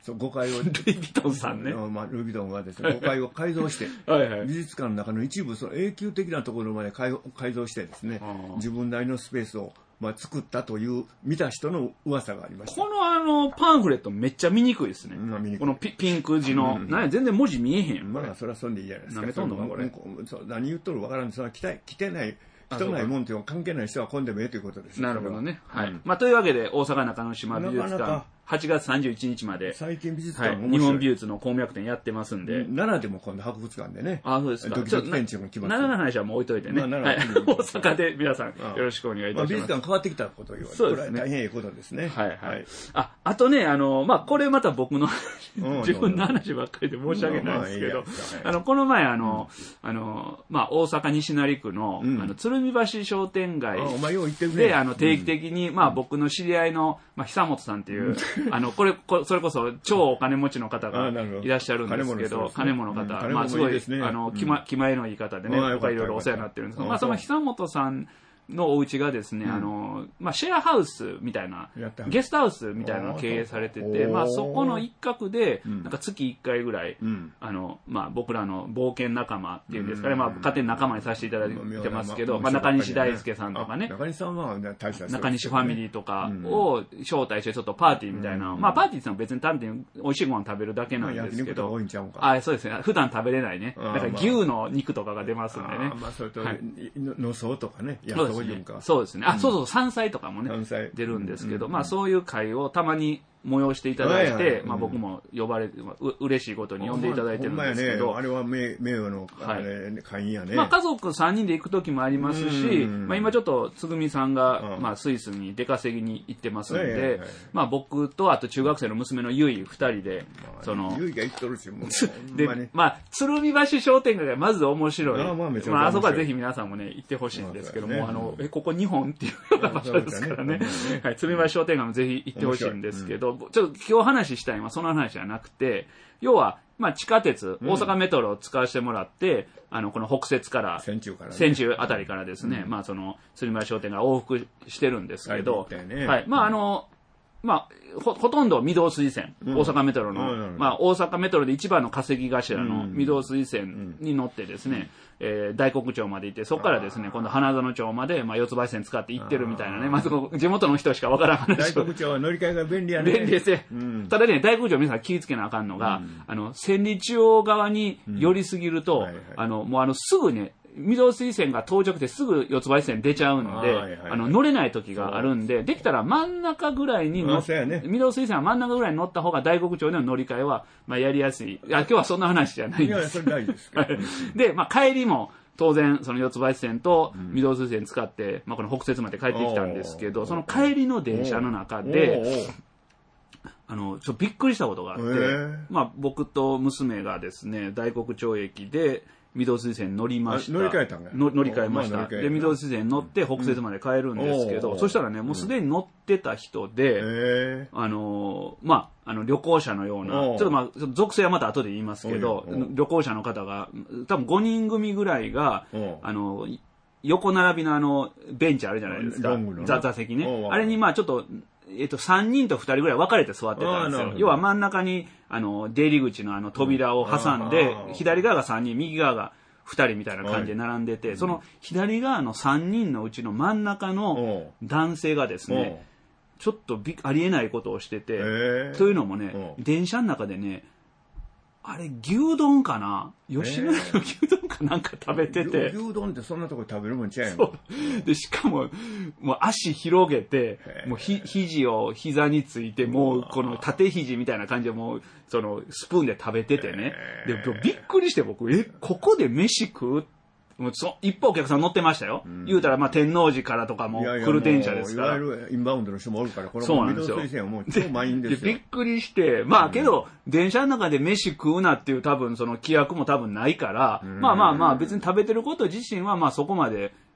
そうごかいをルイ・ヴィトンさんね、 まあ、ルイ・ヴィトンがですねごかいを改造してはい、はい、美術館の中の一部その永久的なところまで改造してですね自分なりのスペースをまあ、作ったという見た人の噂がありました。 このあのパンフレットめっちゃ見にくいですね。うん、この ピ, ピンク字の、うん、なんや全然文字見えへん。 まあそれはそんでいいじゃないですか。 なめとんのかこれ。 何言っとるわからんでそれは来て来てない人ないもんっていうのは関係ない人は混んでもええということです。 なるほどね。はい。うん、まあというわけで大阪中之島美術館。なかなかはちがつさんじゅういちにちまで最近美術館も、はい、日本美術の鉱脈展やってますんで奈良でも今度博物館でねあそうですかドキドキ展示も来ます奈良の話はもう置いといてね、まあはい、大阪で皆さんよろしくお願いいたします、まあ、美術館変わってきたことを言われてそうですねこれは大変いいことですねはいはい、はい、ああとねあのまあこれまた僕の自分の話ばっかりで申し訳ないですけどあのこの前あの、うん、あのまあ大阪西成区の、うん、あの鶴見橋商店街あお前よう言ってるねであの定期的に、うん、まあ僕の知り合いのまあ久本さんっていうあのこれそれこそ超お金持ちの方がいらっしゃるんですけど、金物の方、まあすごい、あの、気前のいい方でね、僕はいろいろお世話になってるんですけど、まあその久本さんのお家がですね、うん、あの、まあ、シェアハウスみたいな、ゲストハウスみたいなのを経営されてて、まあ、そこの一角で、なんか月いっかいぐらい、うん、あの、まあ、僕らの冒険仲間っていうんですかね、うん、まあ、勝手に仲間にさせていただいてますけど、まあ、中西大輔さんとかね、 中西さんは大した、ね、 中西ファミリーとかを招待して、ちょっとパーティーみたいな、うん、まあ、パーティーっていうのは別に単純に美味しいご飯食べるだけなんですけど、あ、そうですね、普段食べれないね、なんか牛の肉とかが出ますんでね。 まあ、それと、のそうとかね、やっというんか。 そうですね。あ、そうそう、山菜とかもね、出るんですけど、まあそういう会をたまに催していただいて、まあ僕も呼ばれて、う嬉しいことに呼んでいただいてるんですけど。 あれは名誉の会員やね。 まあ家族さんにんで行く時もありますし、まあ今ちょっとつぐみさんが、まあスイスに出稼ぎに行ってますんで、まあ僕とあと中学生の娘のゆい二人で、その、 ゆいが行っとるし、もう。で、まあ鶴見橋商店街がまず面白い。まああそこはぜひ皆さんもね、行ってほしいんですけども、あの、え、ここ日本っていうような場所ですからね。はい、鶴見橋商店街もぜひ行ってほしいんですけど、ちょっと今日話したいのはその話じゃなくて、要は、まあ地下鉄、大阪メトロを使わせてもらって、あの、この北摂から、 千中から、 千中あたりからですね、まあその、鶴見橋商店街往復してるんですけど、はい、まああの、まあ、ほ、ほとんど御堂筋線、大阪メトロの、まあ大阪メトロで一番の稼ぎ頭の御堂筋線に乗ってですね、えー、大黒町まで行って、そこからですね、今度花園町まで、まあ、四つ橋線使って行ってるみたいなね、まず、あ、地元の人しかわからん話を。大黒町は乗り換えが便利やね。 便利ですね。うん、ただね、大黒町皆さん気ぃつけなあかんのが、うん、あの、千里中央側に寄りすぎると、うんはいはい、あの、もうあの、すぐね、御堂筋線が到着ですぐ四つ橋線出ちゃうんで、はいはいはい、あの乗れない時があるんで、できたら真ん中ぐらいに乗っ、ね、御堂筋線は真ん中ぐらいに乗った方が大黒町での乗り換えは、まあ、やりやすい。いや、今日はそんな話じゃないんです。いや、 それ大事です。 で、まあ、帰りも、当然、その四つ橋線と御堂筋線使って、まあ、この北摂まで帰ってきたんですけど、その帰りの電車の中で、あの、ちょっとびっくりしたことがあって、まあ、僕と娘がですね、大黒町駅で、御堂筋線乗りました。 乗り換えたんの乗り換えました。で、御堂筋線乗って北摂まで帰るんですけど、うん、そしたらね、もうすでに乗ってた人で、うん、あの、まあ、あの、旅行者のような、ちょっとまあ、属性はまた後で言いますけど、旅行者の方が、多分ごにん組ぐらいが、あの、横並びのあの、ベンチあるじゃないですか。座座席ね。あれにまあ、ちょっと、えっと、さんにんとふたりぐらい分かれて座ってたんですよ。要は真ん中に、あの、出入り口のあの扉を挟んで、左側がさんにん、右側がふたりみたいな感じで並んでて、その左側のさんにんのうちの真ん中の男性がですね、ちょっとびありえないことをしてて、というのもね、電車の中でね、あれ、牛丼かな吉野家の牛丼かなんか食べてて。 牛丼ってそんなとこ食べるもんちゃうやん。そう。 で、しかも、もう足広げて、もうひ、肘を膝について、もうこの縦肘みたいな感じでもう、その、スプーンで食べててね。で、びっくりして僕、え、ここで飯食うもうそ一方お客さん乗ってましたよ。うん、言うたら、まあ、天王寺からとかも来る電車ですから。 いやいやいわゆるインバウンドの人もおるから、これも御堂筋線はもう超満員ですよ。 で、びっくりして、まあ、けど、うん、電車の中で飯食うなっていう多分、その規約も多分ないから、うん、まあまあまあ、別に食べてること自身は、まあそこまで、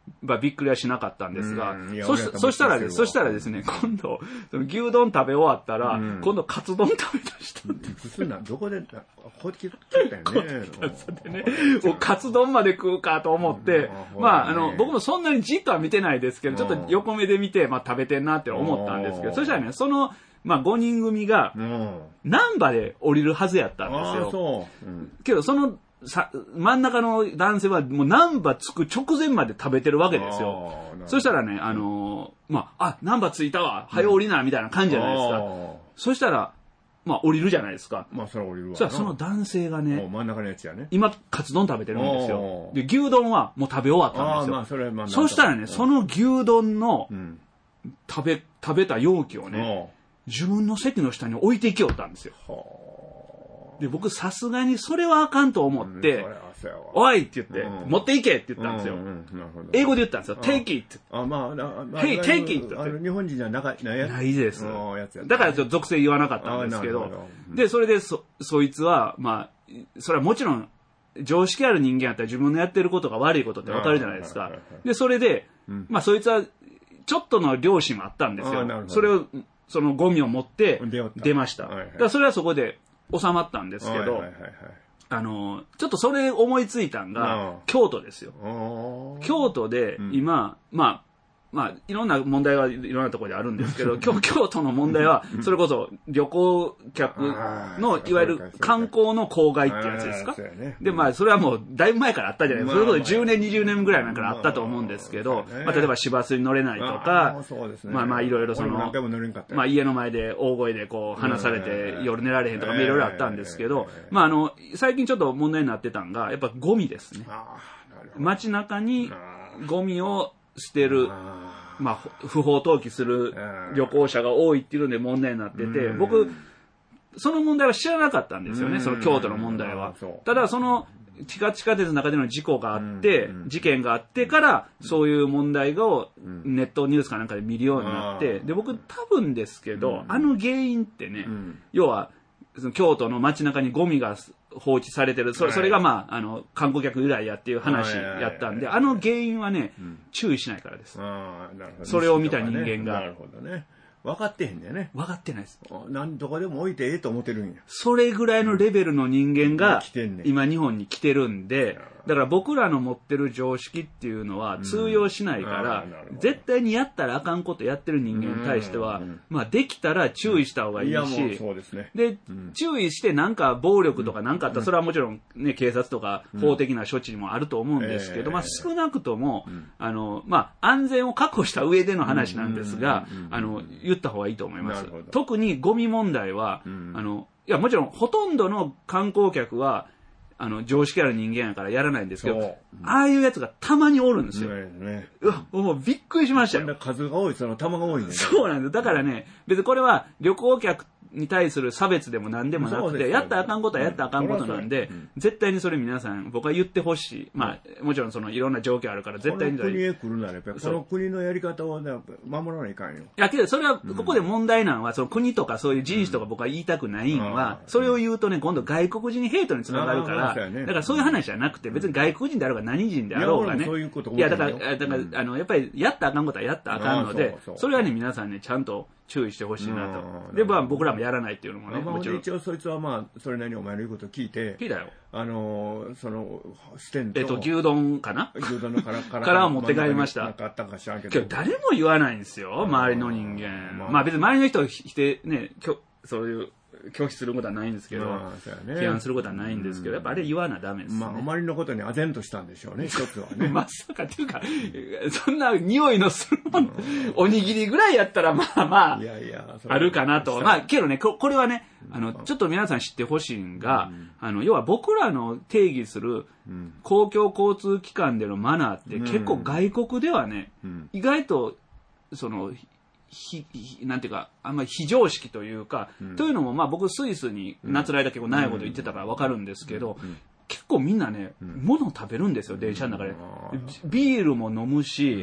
まあ、びっくりはしなかったんですが、そし、そしたらです、そしたらですね、今度、その牛丼食べ終わったら、うん、今度カツ丼食べ出したんです。 そんな、どこで、こっち来たよね。もうカツ丼まで食うかと思って、うん、まあ、あの、僕もそんなにじっとは見てないですけど、ちょっと横目で見て、まあ食べてんなって思ったんですけど、そしたらね、その、まあごにん組が、難波で降りるはずやったんですよ。そう。うん、けど、その、さ真ん中の男性はもう難波着く直前まで食べてるわけですよ。そしたらね、あのー、まあ、あ、難波着いたわ、早降りな、みたいな感じじゃないですか。うん、そしたら、まあ、降りるじゃないですか。 まあ、それは降りるわ。 そしたらその男性がね、 真ん中のやつやね。 今、カツ丼食べてるんですよ。で、牛丼はもう食べ終わったんですよ。あまあ、それまあそしたらね、その牛丼の、食べ、食べた容器をね、自分の席の下に置いていきよったんですよ。で、僕、さすがにそれはあかんと思って、うん、おいって言って、うん、持っていけって言ったんですよ。うんうん、英語で言ったんですよ。take it! あ、まあ、Hey, take it! あの日本人じゃなかないやつないです。だからちょっと属性言わなかったんですけど、で、それでそ、そいつは、まあ、それはもちろん、常識ある人間やったら自分のやってることが悪いことってわかるじゃないですか。で、それで、まあ、そいつは、ちょっとの良心もあったんですよ。それを、そのゴミを持って出ました。だからそれはそこで、収まったんですけど、あの、ちょっとそれ思いついたんが、京都ですよ。京都で今、うん、まあ、まあ、いろんな問題はいろんなところであるんですけど、京都の問題は、それこそ旅行客の、いわゆる観光の公害ってやつですか。で、まあ、それはもう、だいぶ前からあったじゃないですか。それこそじゅうねん、にじゅうねんぐらい前からあったと思うんですけど、まあ、例えば市バスに乗れないとか、まあまあ、いろいろその、まあ、家の前で大声でこう、話されて、夜寝られへんとか、いろいろあったんですけど、まあ、あの、最近ちょっと問題になってたんが、やっぱゴミですね。街中にゴミを捨てる、まあ、不法投棄する旅行者が多いっていうので問題になってて、僕、その問題は知らなかったんですよね、その京都の問題は。ただ、その地下地下鉄の中での事故があって、事件があってから、そういう問題をネットニュースかなんかで見るようになって、で、僕多分ですけど、あの原因ってね、要は、その京都の街中にゴミが放置されてる、それ、それがまあ、あの、観光客由来やっていう話やったんで、あの原因はね、注意しないからです。それを見た人間が。 なるほどね。分かってへんだよね。 分かってないです。 何とかでも置いてええと思ってるんや。 それぐらいのレベルの人間が、今日本に来てるんで、だから僕らの持ってる常識っていうのは通用しないから、絶対にやったらあかんことやってる人間に対しては、まあできたら注意した方がいいし、で、注意してなんか暴力とかなんかあったら、それはもちろんね、警察とか法的な処置もあると思うんですけど、まあ少なくとも、あの、まあ安全を確保した上での話なんですが、あの、言った方がいいと思います。特にゴミ問題は、あの、いやもちろんほとんどの観光客は、あの、常識ある人間やからやらないんですけど、ああいうやつがたまにおるんですよ。ね、うわ、もうびっくりしましたよ。 数が多い、その玉が多いね。 そうなんです。だからね、別にこれは旅行客に対する差別でも何でもなくて、やったらあかんことはやったらあかんことなんで、うん、絶対にそれ皆さん、僕は言ってほしい。まあ、もちろんそのいろんな状況あるから絶対に。 この国へ来るなら、やっぱりこの国のやり方を、ね、守らないかんよ。いや、けどそれは、ここで問題なのは、その国とかそういう人種とか僕は言いたくないのは、それを言うとね、今度外国人ヘイトにつながるから、だからそういう話じゃなくて、別に外国人であろうが何人であろうがね。いや、だから、だから、あの、やっぱりやったらあかんことはやったらあかんので、それはね、皆さんね、ちゃんと注意してほしいなと。で、まあ僕らもやらないっていうのもね、もちろん。一応そいつはまあ、それなりにお前の言うことを聞いて、 聞いたよ。 あの、その、ステント。 えっと、牛丼かな牛丼のから、 から、から持って帰りました。 なんかあったか知らんけど。 けど誰も言わないんですよ、周りの人間。まあ別に周りの人を否定、ね、そういう、拒否することはないんですけど、まあね、批判することはないんですけど、やっぱあれ言わなダメですね。 まあ、あまりのことに唖然としたんでしょうね、一つはね。 まさか、っていうか、そんな匂いのするもの、おにぎりぐらいやったら、まあまあ、いやいやあるかなと。まあ、けどね、これはね、あの、ちょっと皆さん知ってほしいんが、うん、あの、要は僕らの定義する公共交通機関でのマナーって結構外国ではね、うん、意外と、その、ひ、なんていうか、あんまり非常識というか、うん、というのも、まあ僕スイスに夏の間結構ないこと言ってたからわかるんですけど、うんうん、結構みんなね、うん、物を食べるんですよ、電車の中で。ビールも飲むし、うん、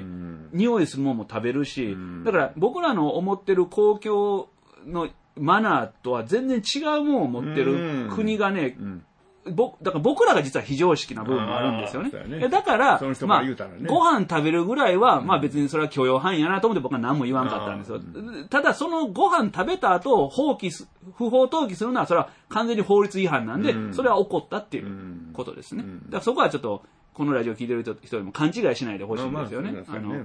匂いするものも食べるし、うん、だから僕らの思ってる公共のマナーとは全然違うものを持ってる国がね、うんうんぼだから僕らが実は非常識な部分もあるんですよね。ねだから、ね、まあ、ご飯食べるぐらいは、まあ別にそれは許容範囲やなと思って僕は何も言わんかったんですよ。ただそのご飯食べた後、放棄す、不法投棄するのはそれは完全に法律違反なんで、うん、それは起こったっていうことですね。うん、だからそこはちょっと、このラジオ聞いてる人でも勘違いしないでほしいんですよね。あの、うん、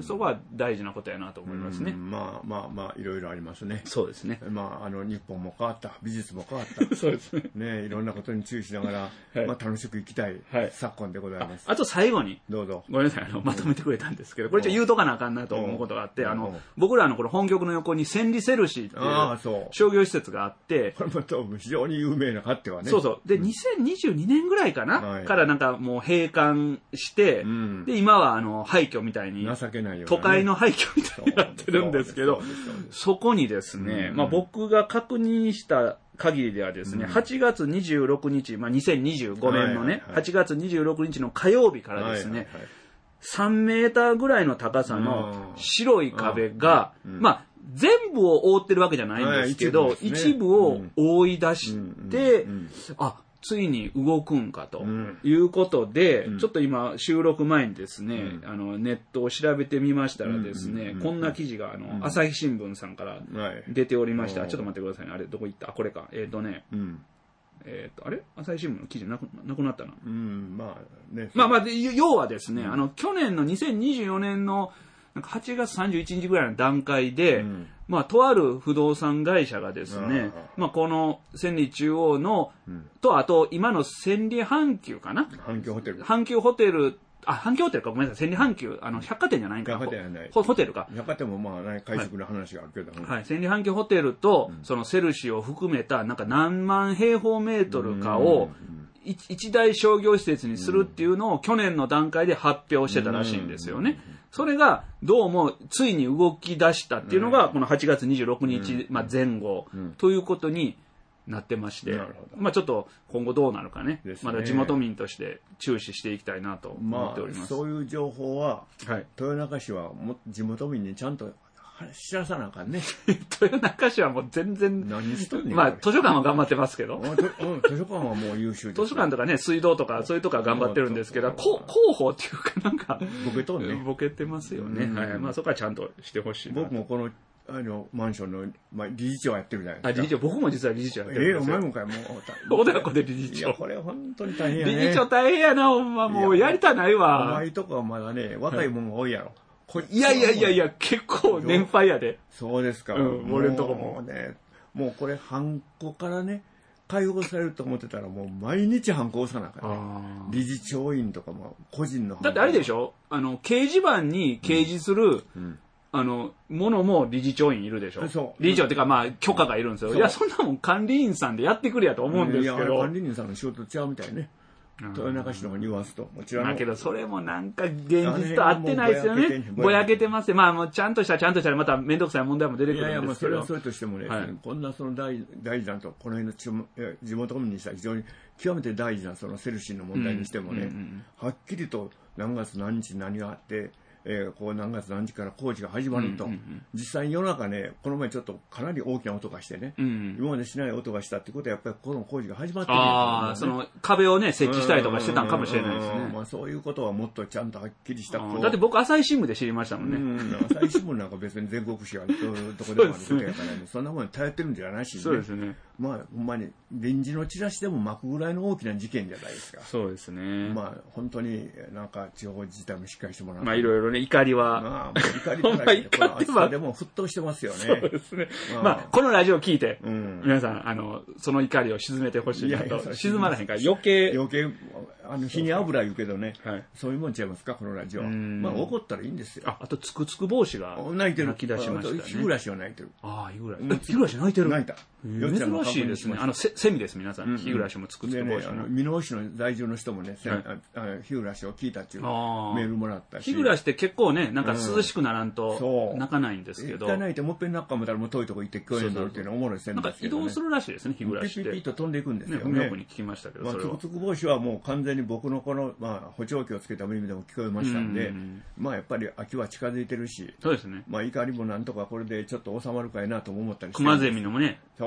そこは大事なことやなと思いますね。 うん、まあまあまあ、いろいろありますね。 そうですね。 まあ、あの、日本も変わった、美術も変わった。 そうですね。 ね、いろんなことに注意しながら、はい、まあ楽しく生きたい、はい、昨今でございます。 あ, あと最後に、 どうぞ。 ごめんなさい、あの、まとめてくれたんですけど、これちょっと言うとかなあかんなと思うことがあって、あの、僕らのこの本局の横に千里セルシーっていう商業施設があって、 これまた非常に有名なかってはね。 そうそう。で、にせんにじゅうにねんぐらいかな、はい、からなんかもう閉館して、うん、で今はあの廃墟みたいに情けないよ、ね、 都会の廃墟みたいになってるんですけど、そこにですね、うん、まあ、僕が確認した限りではですね、うん、はちがつにじゅうろくにち、まあ、にせんにじゅうごねんのね、はいはいはい、はちがつにじゅうろくにちの火曜日からですね、はいはいはい、さんメーターぐらいの高さの白い壁が、うん、まあ全部を覆ってるわけじゃないんですけど、はい、一部ですね、一部を覆い出して、うんうんうん、あついに動くんかということで、うん、ちょっと今収録前にですね、うん、あのネットを調べてみましたらですね、うんうんうん、こんな記事があの、うん、朝日新聞さんから出ておりました、はい、ちょっと待ってくださいね、あれどこ行った、あこれか、えっ、ー、とね、うんえー、とあれ朝日新聞の記事なく、なくなったな、うんまあね、まあまあ要はですね、うん、あの去年のにせんにじゅうよねんのなんかはちがつさんじゅういちにちぐらいの段階で、うん、まあ、とある不動産会社がですね、まあ、この千里中央の、うん、と、あと、今の千里阪急かな阪急ホテル。 阪急ホテル、あ、阪急ホテルか、ごめんなさい、千里阪急、あの、百貨店じゃないんか。 百貨店じゃない。 ホテルか。 百貨店もまあ、ね、快速の話があるけど、 はい、はい。千里阪急ホテルと、うん、そのセルシーを含めた、なんか何万平方メートルかを、一大商業施設にするっていうのを去年の段階で発表してたらしいんですよね。それがどうもついに動き出したっていうのがこのはちがつにじゅうろくにち、まあ、前後ということになってまして、まあ、ちょっと今後どうなるかね、まだ地元民として注視していきたいなと思っております。 まあ、そういう情報は、はい、豊中市はも地元民にちゃんと知らさなあかんね。 豊中市はもう全然、 何しとんねん。 まあ、図書館は頑張ってますけど。 うん、図書館はもう優秀です。 図書館とかね、水道とか、そういうとこは頑張ってるんですけど、広報っていうかなんか、 ボケとんね。 ボケてますよね。はい。まあ、そこはちゃんとしてほしい。 僕もこの、あの、マンションの、まあ、理事長やってるじゃないですか。 あ、理事長、僕も実は理事長やってるんですよ。 ええ、お前もかい、もう。親子で理事長。いや、これ本当に大変やね。 理事長大変やな、ほんま、もうやりたないわ。 お前とかはまだね、若いもんが多いやろ。 いやいやいやいや、結構年配やで。 そうですか。 うん、俺んとこも。 もうね、もうこれ、ハンコからね、解放されると思ってたら、もう毎日ハンコ押さなあかんね。理事長員とかも、個人のハンコ。 だってあれでしょ、あの、掲示板に掲示する、うんうんあの、ものも理事長員いるでしょ。そう。理事長っていうか、まあ、許可がいるんですよ。いや、そんなもん管理員さんでやってくれやと思うんですけど。いや、 管理員さんの仕事ちゃうみたいね。豊中市の方に言わすと。もちろん。 だけど、それもなんか現実と合ってないですよね。ぼやけてますよ。まあ、もうちゃんとしたらちゃんとしたらまためんどくさい問題も出てくるんですけど。いやいや、まあ、 それはそれとしてもね、はい、こんなその大大事なと、この辺の地元民にしたら非常に極めて大事なそのセルシーの問題にしてもね、うんうんうん、はっきりと何月何日何があって、えー、こう何月何時から工事が始まると、うんうんうん、実際に夜中ね、この前ちょっとかなり大きな音がしてね、うんうん、今までしない音がしたってことはやっぱりこの工事が始まってるんですよね。ああ、 その壁をね設置したりとかしてたんかもしれないですね。 まあそういうことはもっとちゃんとはっきりしたこう。だって僕朝日新聞で知りましたもんね。うん、 朝日新聞なんか別に全国紙はどこでもあることやからね、そんなもんに頼ってるんじゃないしね。 そうですね。 まあほんまに臨時のチラシでも巻くぐらいの大きな事件じゃないですか。 そうですね。 まあ本当になんか地方自治体もしっかりしてもらう。 まあいろいろね怒りは。まあ怒りだらけで、この暑さでも沸騰してますよね。 そうですね。まあこのラジオを聞いて、うん、皆さんあのその怒りを鎮めてほしいなと。いやいや沈まらへんから余計余計あの火に油言うけどね、はい、そういうもんちゃいますかこのラジオ。まあ怒ったらいいんですよ。 あ、あとつくつく帽子が泣いてる。 泣き出しましたね。 日暮らしは泣いてる。 ああ、日暮らし。日暮らし泣いてる。 泣いた。 珍しいですね。あのセミです皆さん。日暮らしもつくつく帽子の。 箕面市の在住の人もね、日暮らしを聞いたっていうメールもらったし。 日暮らしって結構ね、なんか涼しくならんと泣かないんですけど。 一回泣いてもっぺん泣くかもたらもう遠いとこ行って共演になるっていうのはおもろい線ですけど。 なんか移動するらしいですね、日暮らしって。 ピッピッと飛んでいくんですよね。 文学に聞きましたけど。 まあつくつく帽子はもう完全に僕のこのまあ補聴器をつけた耳でも聞こえましたんで、まあやっぱり秋は近づいてるし、 そうですね。 まあ怒りもなんとかこれでちょっと収まるかいなと思ったりして。 熊ゼミのもね、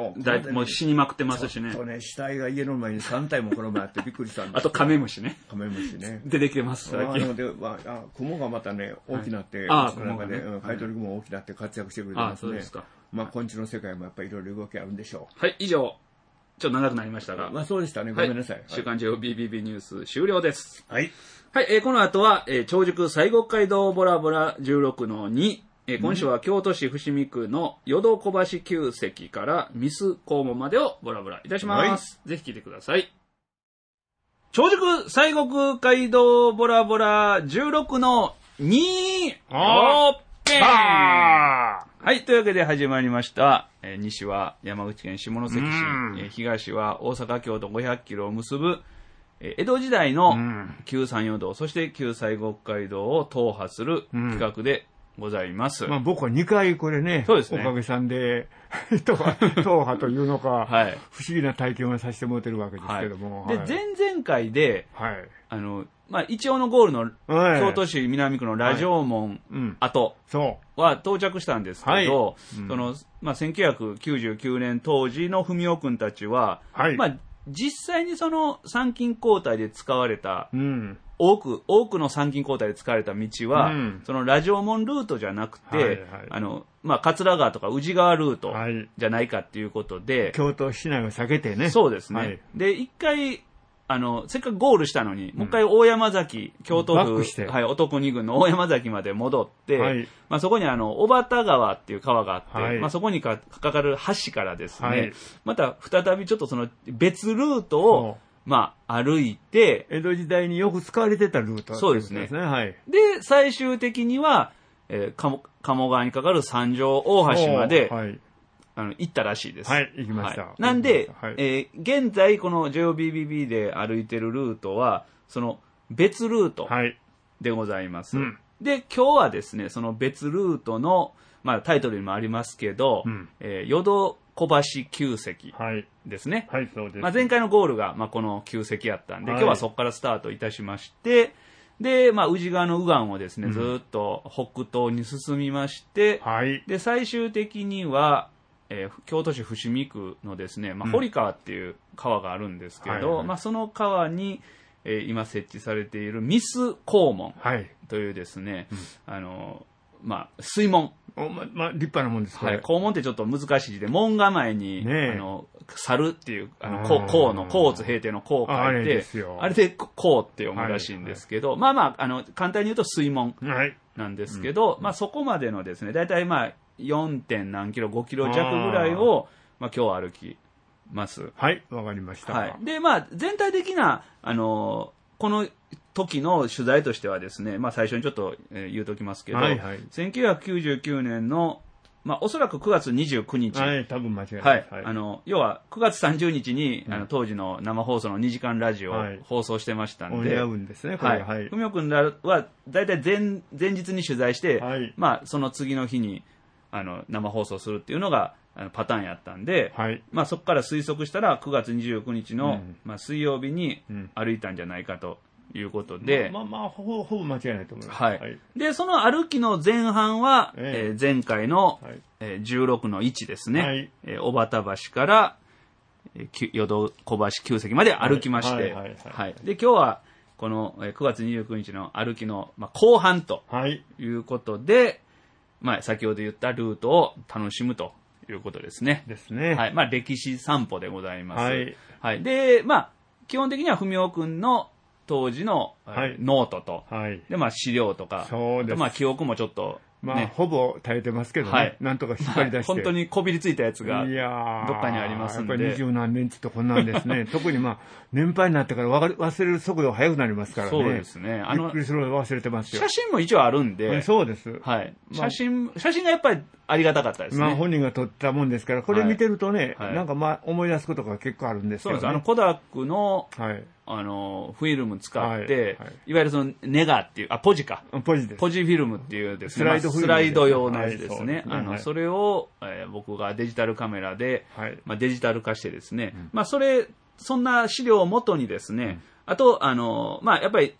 そう。 だいもう死にまくってますしね。 ちょっとね、死体が家の前にさんたいもこの前あってびっくりしたんです。 あとカメムシね。 カメムシね。 出てきてます、最近。 あので、まあ、雲がまたね、大きなって、はい、あなんかね、買い取り雲大きなって活躍してくれてますね。あそうですか。まあ、昆虫の世界もやっぱりいろいろ動きあるんでしょう。 はい、以上。ちょっと長くなりましたが。 まあそうでしたね。ごめんなさい。はい、 週刊 ジェイオービービービー ニュース終了です。 はい。 はい、えー、この後は、えー、長熟西国街道ボラボラ じゅうろくのに、えー、今週は京都市伏見区の淀小橋旧跡からミス黄門までをボラボラいたします。はい、ぜひ聞いてください。長熟西国街道ボラボラじゅうろくのに、オープンはい、というわけで始まりました。えー、西は山口県下関市、えー、東は大阪京都ごひゃくキロを結ぶ、えー、江戸時代の旧山陽道、そして旧西国街道を踏破する企画でございます。 まあ僕はにかいこれね、そうですねおかげさんで、踏破というのか、はい、不思議な体験をさせてもらってるわけですけども。 はい、で、前々回で、はい、あの、まあ、一応のゴールの京都市南区の羅城門跡は到着したんですけど、はいうん、その、まあ、せんきゅうひゃくきゅうじゅうきゅうねん当時の文雄君たちは、はい、まあ、実際にその参勤交代で使われた、うん、多く、多くの参勤交代で使われた道は、うん、その羅城門ルートじゃなくて、はいはい、あの、まあ、桂川とか宇治川ルートじゃないかっていうことで、はい、 京都市内を避けてね。 そうですね。はい、で、一回、あの、せっかくゴールしたのに、うん、もう一回大山崎、京都府、はい、男二郡の大山崎まで戻って、はい、まあそこにあの、小畑川っていう川があって、はい、まあそこにかかかる橋からですね、はい、また再びちょっとその別ルートを、まあ歩いて、 江戸時代によく使われてたルート、 そうですね。 はい。 で、最終的には、えー、鴨川にかかる三条大橋まで、はいあの、行ったらしいです。 はい、行きました。はい、 なんで、はい、えー、現在この ジェイオービービービー で歩いてるルートは、その別ルートでございます。はいうん、で、今日はですね、その別ルートの、まあタイトルにもありますけど、うん、えー、淀小橋旧跡ですね。 はい、はい、そうです。 まあ前回のゴールが、まあこの旧跡やったんで、はい、今日はそこからスタートいたしまして、で、まあ、宇治川の右岸をですね、ずーっと北東に進みまして、うん、はい、で、最終的には、えー、京都市伏見区のですね、まあ、堀川っていう川があるんですけど、うんはいはい、まあ、その川に、えー、今設置されているミス黄門というですね、はいうん、あの、まあ、水門。 おま、まあ、立派なもんですはい。黄門ってちょっと難しい字で、門構えに、ね、あの、猿っていう、あの、こう、こうの、甲乙平定の甲を書いて、あれで、こうって読むらしいんですけど、はいはい、まあまあ、あの、簡単に言うと水門なんですけど、はいうん、まあそこまでのですね、だいたいまあ、よん. 点何キロ、ごキロ弱ぐらいを、まあ今日歩きます。 はい、わかりました。 はい。で、まあ全体的な、あの、この時の取材としてはですね、まあ最初にちょっと、えー、言うときますけど、はいはい、せんきゅうひゃくきゅうじゅうきゅうねんの、まあおそらくくがつにじゅうくにち。 はい、多分間違いない。 はい。はい、あの、要はくがつさんじゅうにちに、うん、あの当時の生放送のにじかんラジオを放送してましたんで。 はい、合うんですね、これ。 はい。ふみおくんらは、だいたい前、前日に取材して、はい、まあその次の日に、あの生放送するっていうのがあのパターンやったんで、はいまあ、そこから推測したらくがつにじゅうくにちの、うんまあ、水曜日に歩いたんじゃないかということで、 まあまあ、まあ、ほぼほぼ間違いないと思います、 はいはい、でその歩きの前半は、えーえー、前回の、はいえー、じゅうろくのいちですね、はいえー、小畑橋から、えー、淀小橋旧跡まで歩きまして、で今日はこの、えー、くがつにじゅうくにちの歩きの、まあ、後半ということで、はいまあ、先ほど言ったルートを楽しむということですね。 ですね。 はい。まあ、歴史散歩でございます。はい。はい。で、まあ、基本的には文雄くんの当時の、はい、ノートと、はい。で、まあ、資料とか、そうです。まあ、記憶もちょっと、 まあ、ね、ほぼ耐えてますけどね。はい。なんとか引っ張り出して。 まあ、本当にこびりついたやつが、いやどっかにありますんで。 やっぱり二十何年つってこんなんですね。特にまあ、年配になってから忘れる速度が速くなりますからね。 そうですね。 あの、びっくりするほど忘れてますよ。 写真も一応あるんで。 そうです。 はい。写真、写真がやっぱりありがたかったですね。 まあ、本人が撮ったもんですから、これ見てるとね、はい、なんかまあ、思い出すことが結構あるんですよね。 そうです。あの、コダックの、はい。あの、フィルム使って、はいはい、いわゆるそのネガっていう、あ、ポジか。 ポジです。 ポジフィルムっていうですね、スライドフィルム、 スライド用のやつですね。はい、そあの、はい、それを、えー、僕がデジタルカメラで、はい、まあ、デジタル化してですね、うん、まあ、それ、そんな資料をもとにですね、うん、あと、あの、まあ、やっぱり今、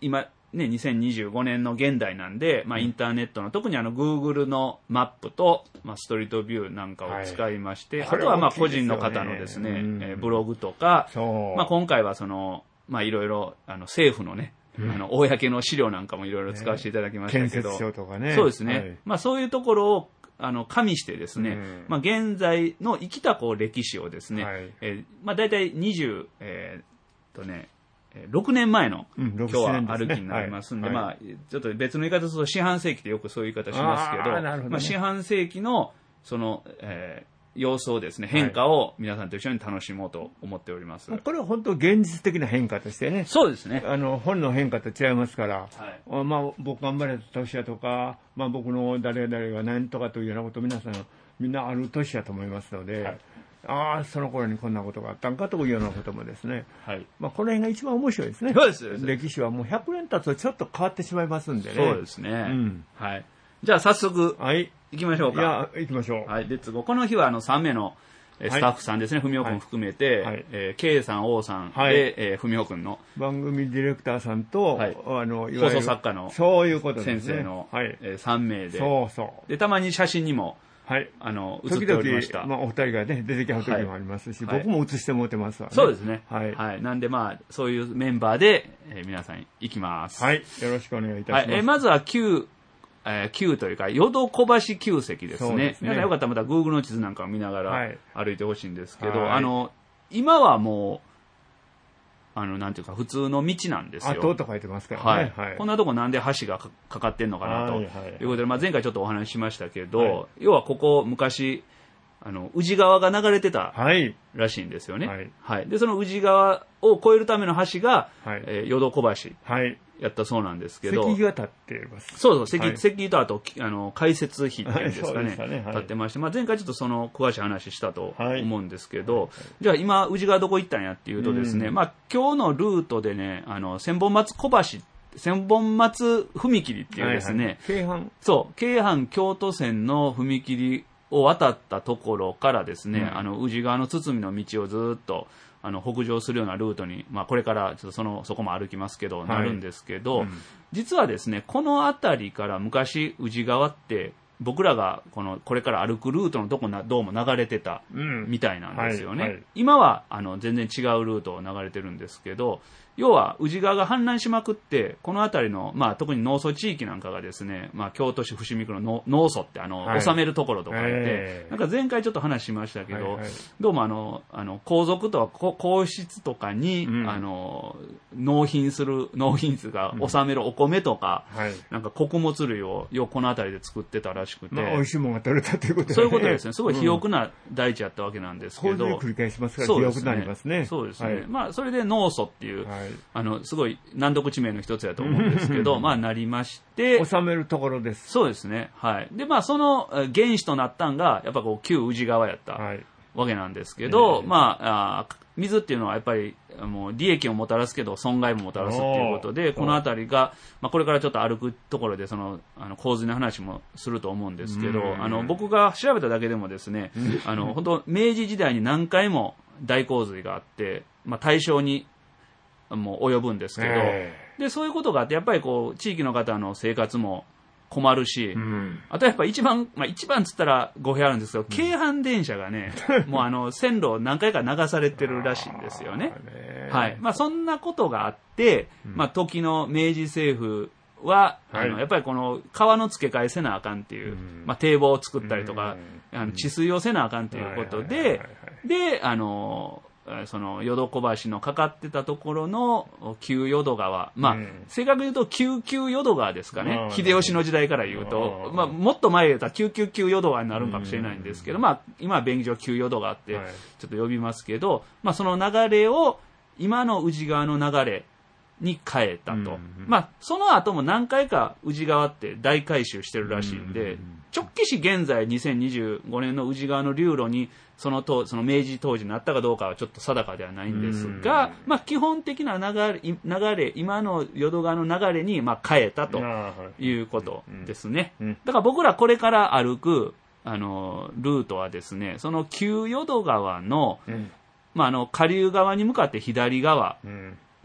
ね、にせんにじゅうごねんの現代なんで、まあ、インターネットの、特にあの、Google のマップと、まあ、ストリートビューなんかを使いまして、はい、あとはまあ、個人の方のですね、うん、えー、ブログとか、まあ、今回はその、まあ、いろいろ、あの、政府のね、うん、あの、公の資料なんかもいろいろ使わせていただきましたけど、 ね、建設省とかね。 そうですね。はい、まあ、そういうところを、あの、加味してですね、うん、まあ、現在の生きたこう歴史をですね、はい、えー、まあ、大体にじゅう、えー、っとね、ろくねんまえの、うん、今日は歩きになりますんで、はいはい、まあ、ちょっと別の言い方すると四半世紀ってよくそういう言い方しますけど、あ、ね、まあ、四半世紀の、その、えー、様子をですね、変化を皆さんと一緒に楽しもうと思っております。 はい、これは本当現実的な変化としてね。 そうですね。 あの、本の変化と違いますから、はい、まあ、僕が生まれた年やとか、まあ、僕の誰々が何とかというようなことを皆さん、みんなある年やと思いますので、はい、ああ、その頃にこんなことがあったんかというようなこともですね。はい。まあ、この辺が一番面白いですね。 そうです。 歴史はもうひゃくねん経つとちょっと変わってしまいますんでね。 そうですね。うん。はい。じゃあ早速、 はい。 行きましょうか。 いや、行きましょう。 はい。レッツゴー。この日はあのさん名のスタッフさんですね、ふみおくん含めて、はい、えー、K さん、O さんで、はい、えー、ふみおくんの。 番組ディレクターさんと、はい、あの、 いわゆる放送作家の、 そういうことですね。 先生の、はい、えー、さん名で。 そうそう。 で、たまに写真にも、 はい。 あの、映っておりました。 時々、まあ、お二人がね、出てきはる時もありますし、はい、僕も映してもらってますわね。 そうですね。 はい。 はい。なんで、まあ、そういうメンバーで、えー、皆さん行きます。 はい。よろしくお願いいたします。はい。 えー、まずは旧、えー、旧というか、淀小橋旧跡ですね。そうですね。皆さんよかったらまた Google の地図なんかを見ながら歩いてほしいんですけど、はい、あの、今はもう、あの、なんていうか、普通の道なんですよ。 あ、とと書いてますからね。 はい。はい、こんなとこなんで橋が か, かかってんのかなと、はいはいはい、いうことで、まあ、前回ちょっとお話ししましたけど、はい、要はここ昔、あの、宇治川が流れてたらしいんですよね。はい。はい。で、その宇治川を越えるための橋が、はい、えー、淀小橋。はい。やったそうなんですけど。 石碑が立ってます。 そうそう、石、はい、石碑とあと、あの、解説碑っていうんですかね。はい、ね、はい、立ってまして、まあ、前回ちょっとその詳しい話したと思うんですけど、はいはい、じゃあ今、宇治川どこ行ったんやっていうとですね、うん、まあ、今日のルートでね、あの、千本松小橋、千本松踏切っていうですね、はいはい、 京阪。 そう、京阪京都線の踏切を渡ったところからですね、うん、あの、宇治川の堤の道をずっと、あの、北上するようなルートに、まあ、これからちょっとその、そこも歩きますけど、はい、なるんですけど、うん、実はですね、この辺りから昔、宇治川って、僕らが、この、これから歩くルートのとこな、どうも流れてた、みたいなんですよね。うんはいはい、今は、あの、全然違うルートを流れてるんですけど、要は、宇治川が氾濫しまくって、この辺りの、まあ、特に農村地域なんかがですね、まあ、京都市伏見区の農村って、あの、はい、治めるところとかで、なんか前回ちょっと話しましたけど、はいはい、どうもあの、あの、皇族とか皇室とかに、うん、あの、納品する、納品数が納めるお米とか、うんはい、なんか穀物類を、よくこの辺りで作ってたらしくて、 まあ、美味しいものが取れたということで、ね、 そういうことですね。すごい肥沃な大地やったわけなんですけど、 洪水繰り返しますから、肥沃になりますね。 そうですね。はい、まあ、それで農村っていう、はい、あの、すごい難読地名の一つやと思うんですけど、まあ、なりまして。 収めるところです。 そうですね。はい。で、まあ、その原資となったんが、やっぱこう、旧宇治川やったわけなんですけど、はい、まあ、あ水っていうのはやっぱり、もう利益をもたらすけど損害ももたらすっていうことで、この辺りが、まあ、これからちょっと歩くところでその、あの洪水の話もすると思うんですけど、あの僕が調べただけでもですね、あの本当明治時代に何回も大洪水があって、まあ、対象にも及ぶんですけど、でそういうことがあってやっぱりこう地域の方の生活も困るし、うん、あとやっぱ一番、まあ一番つったら語弊あるんですけど、うん、京阪電車がね、もうあの線路を何回か流されてるらしいんですよね。はい。まあそんなことがあって、うん、まあ時の明治政府は、はい、あのやっぱりこの川の付け替えせなあかんっていう、うん、まあ堤防を作ったりとか、うん、あの治水をせなあかんということで、で、あの、その淀小橋のかかってたところの旧淀川、まあ、うん、正確に言うと旧旧淀川ですかね、秀吉の時代から言うと、まあ、もっと前言うたら旧旧旧淀川になるかもしれないんですけど、まあ、今は便宜上旧淀川ってちょっと呼びますけど、まあ、その流れを今の宇治川の流れに変えたと、うんうん、まあ、その後も何回か宇治川って大改修してるらしいんで、うんうん、直帰し現在にせんにじゅうごねんの宇治川の流路にそのとその明治当時になったかどうかはちょっと定かではないんですが、まあ、基本的な流れ、流れ今の淀川の流れにまあ変えたということですね。だから僕らこれから歩くあのルートはですね、その旧淀川の、うん、まあ、あの下流側に向かって左側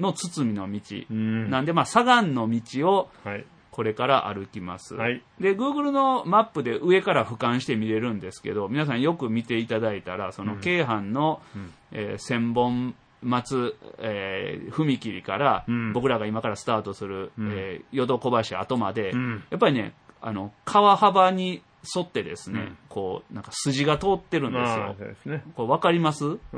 の堤の道。うん、なんで、まあ、左岸の道を、これから歩きます。はい、で、Google のマップで上から俯瞰して見れるんですけど、皆さんよく見ていただいたら、その京阪の、うんえー、千本松、えー、踏切から、うん、僕らが今からスタートする、うんえー、淀小橋跡まで、うん、やっぱりね、あの、川幅に沿ってですね、うん、こう、なんか筋が通ってるんですよ。そうですね。これ分かります？ うん、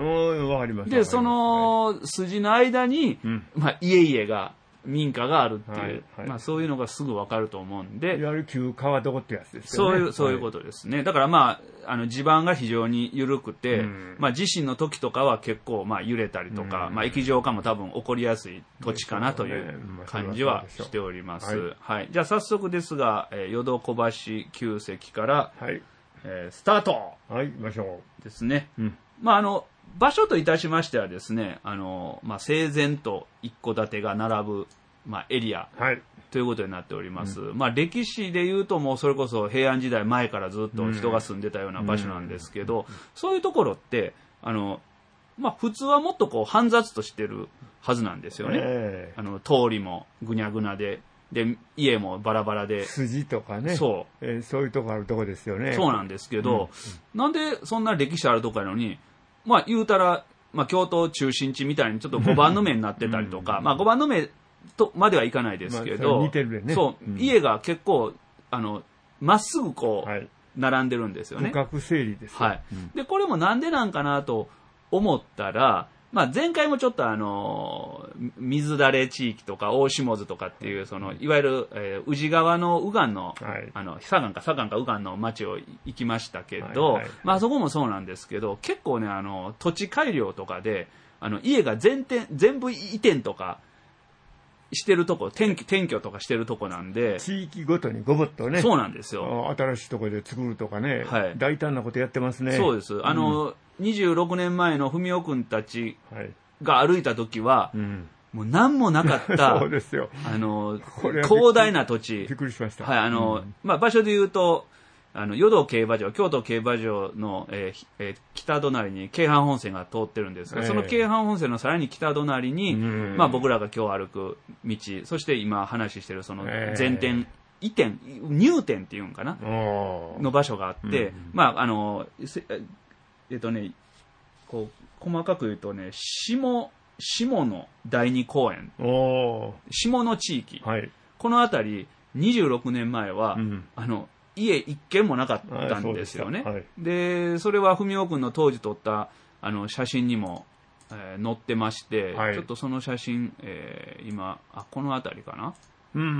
分かります。 で、その筋の間に、うん、まあ、家々が、民家があるっていう、はいはい、まあそういうのがすぐわかると思うんで。 いわゆる旧川床ってやつですよね。 そういう、そういうことですね。はい、だからまあ、あの地盤が非常に緩くて、うん、まあ地震の時とかは結構まあ揺れたりとか、うん、まあ液状化も多分起こりやすい土地かなという感じはしております。はい、はい。じゃあ早速ですが、えー、淀小橋旧跡から、はいえー、スタートはい、行きましょう。ですね。うん、まああの、場所といたしましてはですね、あの、まあ、整然と一戸建てが並ぶ、まあ、エリア、はい、ということになっております。うん、まあ、歴史で言うともうそれこそ平安時代前からずっと人が住んでたような場所なんですけど、うん、そういうところって、あの、まあ、普通はもっとこう、煩雑としてるはずなんですよね。えー、あの、通りもぐにゃぐなで。で、家もバラバラで。 筋とかね。 そう。 えー、そういうとこあるとこですよね。 そうなんですけど、うん、なんでそんな歴史あるとこやのに、まあ言うたら、まあ京都中心地みたいにちょっとごばんの目になってたりとか、うん、まあごばんの目とまではいかないですけど、 まあ、似てるね。 そう、うん、家が結構、あの、まっすぐこう、はい、並んでるんですよね。 区画整理ですよ。 はい、うん。で、これもなんでなんかなと思ったら、まあ前回もちょっとあの、水だれ地域とか大下津とかっていう、その、いわゆる、えー、宇治川の右岸の、はい、あの、左岸か左岸か右岸の町を行きましたけど、はいはいはい、まあそこもそうなんですけど、結構ね、あの、土地改良とかで、あの、家が全店、全部移転とか、してるとこ、転居、転居とかしてるとこなんで。 地域ごとにごぼっとね。 そうなんですよ。 新しいとこで作るとかね。はい。大胆なことやってますね。 そうです。あの、うん、にじゅうろくねんまえの文雄くんたちが歩いた時は、はいうん、もう何もなかった。 そうですよ。 あの、広大な土地。 びっくりしました。 はい、あの、うん、まあ、場所で言うと、あの、淀競馬場、京都競馬場の、えーえー、北隣に京阪本線が通ってるんですが、えー、その京阪本線のさらに北隣に、まあ僕らが今日歩く道、そして今話してるその前転、えー、移転、入店っていうんかなの場所があって、うん、まああの、えっとね、こう、細かく言うとね、下、下の第二公園、下の地域、はい、この辺り、にじゅうろくねんまえは、うん、あの、家一軒もなかったんですよね。はい、で、それは文雄君の当時撮ったあの写真にも、えー、載ってまして、はい、ちょっとその写真、えー、今、あ、この辺りかな、うんうんうん、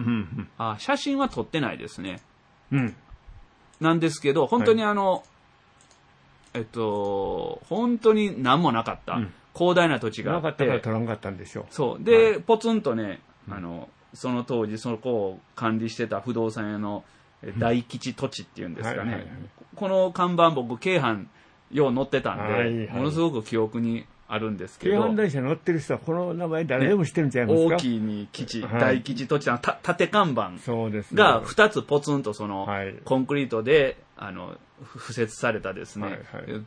あ、写真は撮ってないですね。うん、なんですけど、本当にあの、はい、えっと、本当に何もなかった、うん、広大な土地があって。 なかったから撮らなかったんでしょう。 そう。で、はい、ポツンとね、あの、その当時そこを管理してた不動産屋の大吉土地っていうんですかね、はいはいはい、この看板僕京阪よう載ってたんで、はいはい、ものすごく記憶にあるんですけど、 京阪大社乗ってる人はこの名前誰でも知ってるんちゃいますか。 大きいに吉、はい、大吉土地のた縦看板がふたつポツンとその、はい、コンクリートであの敷設されたですね、はいはい、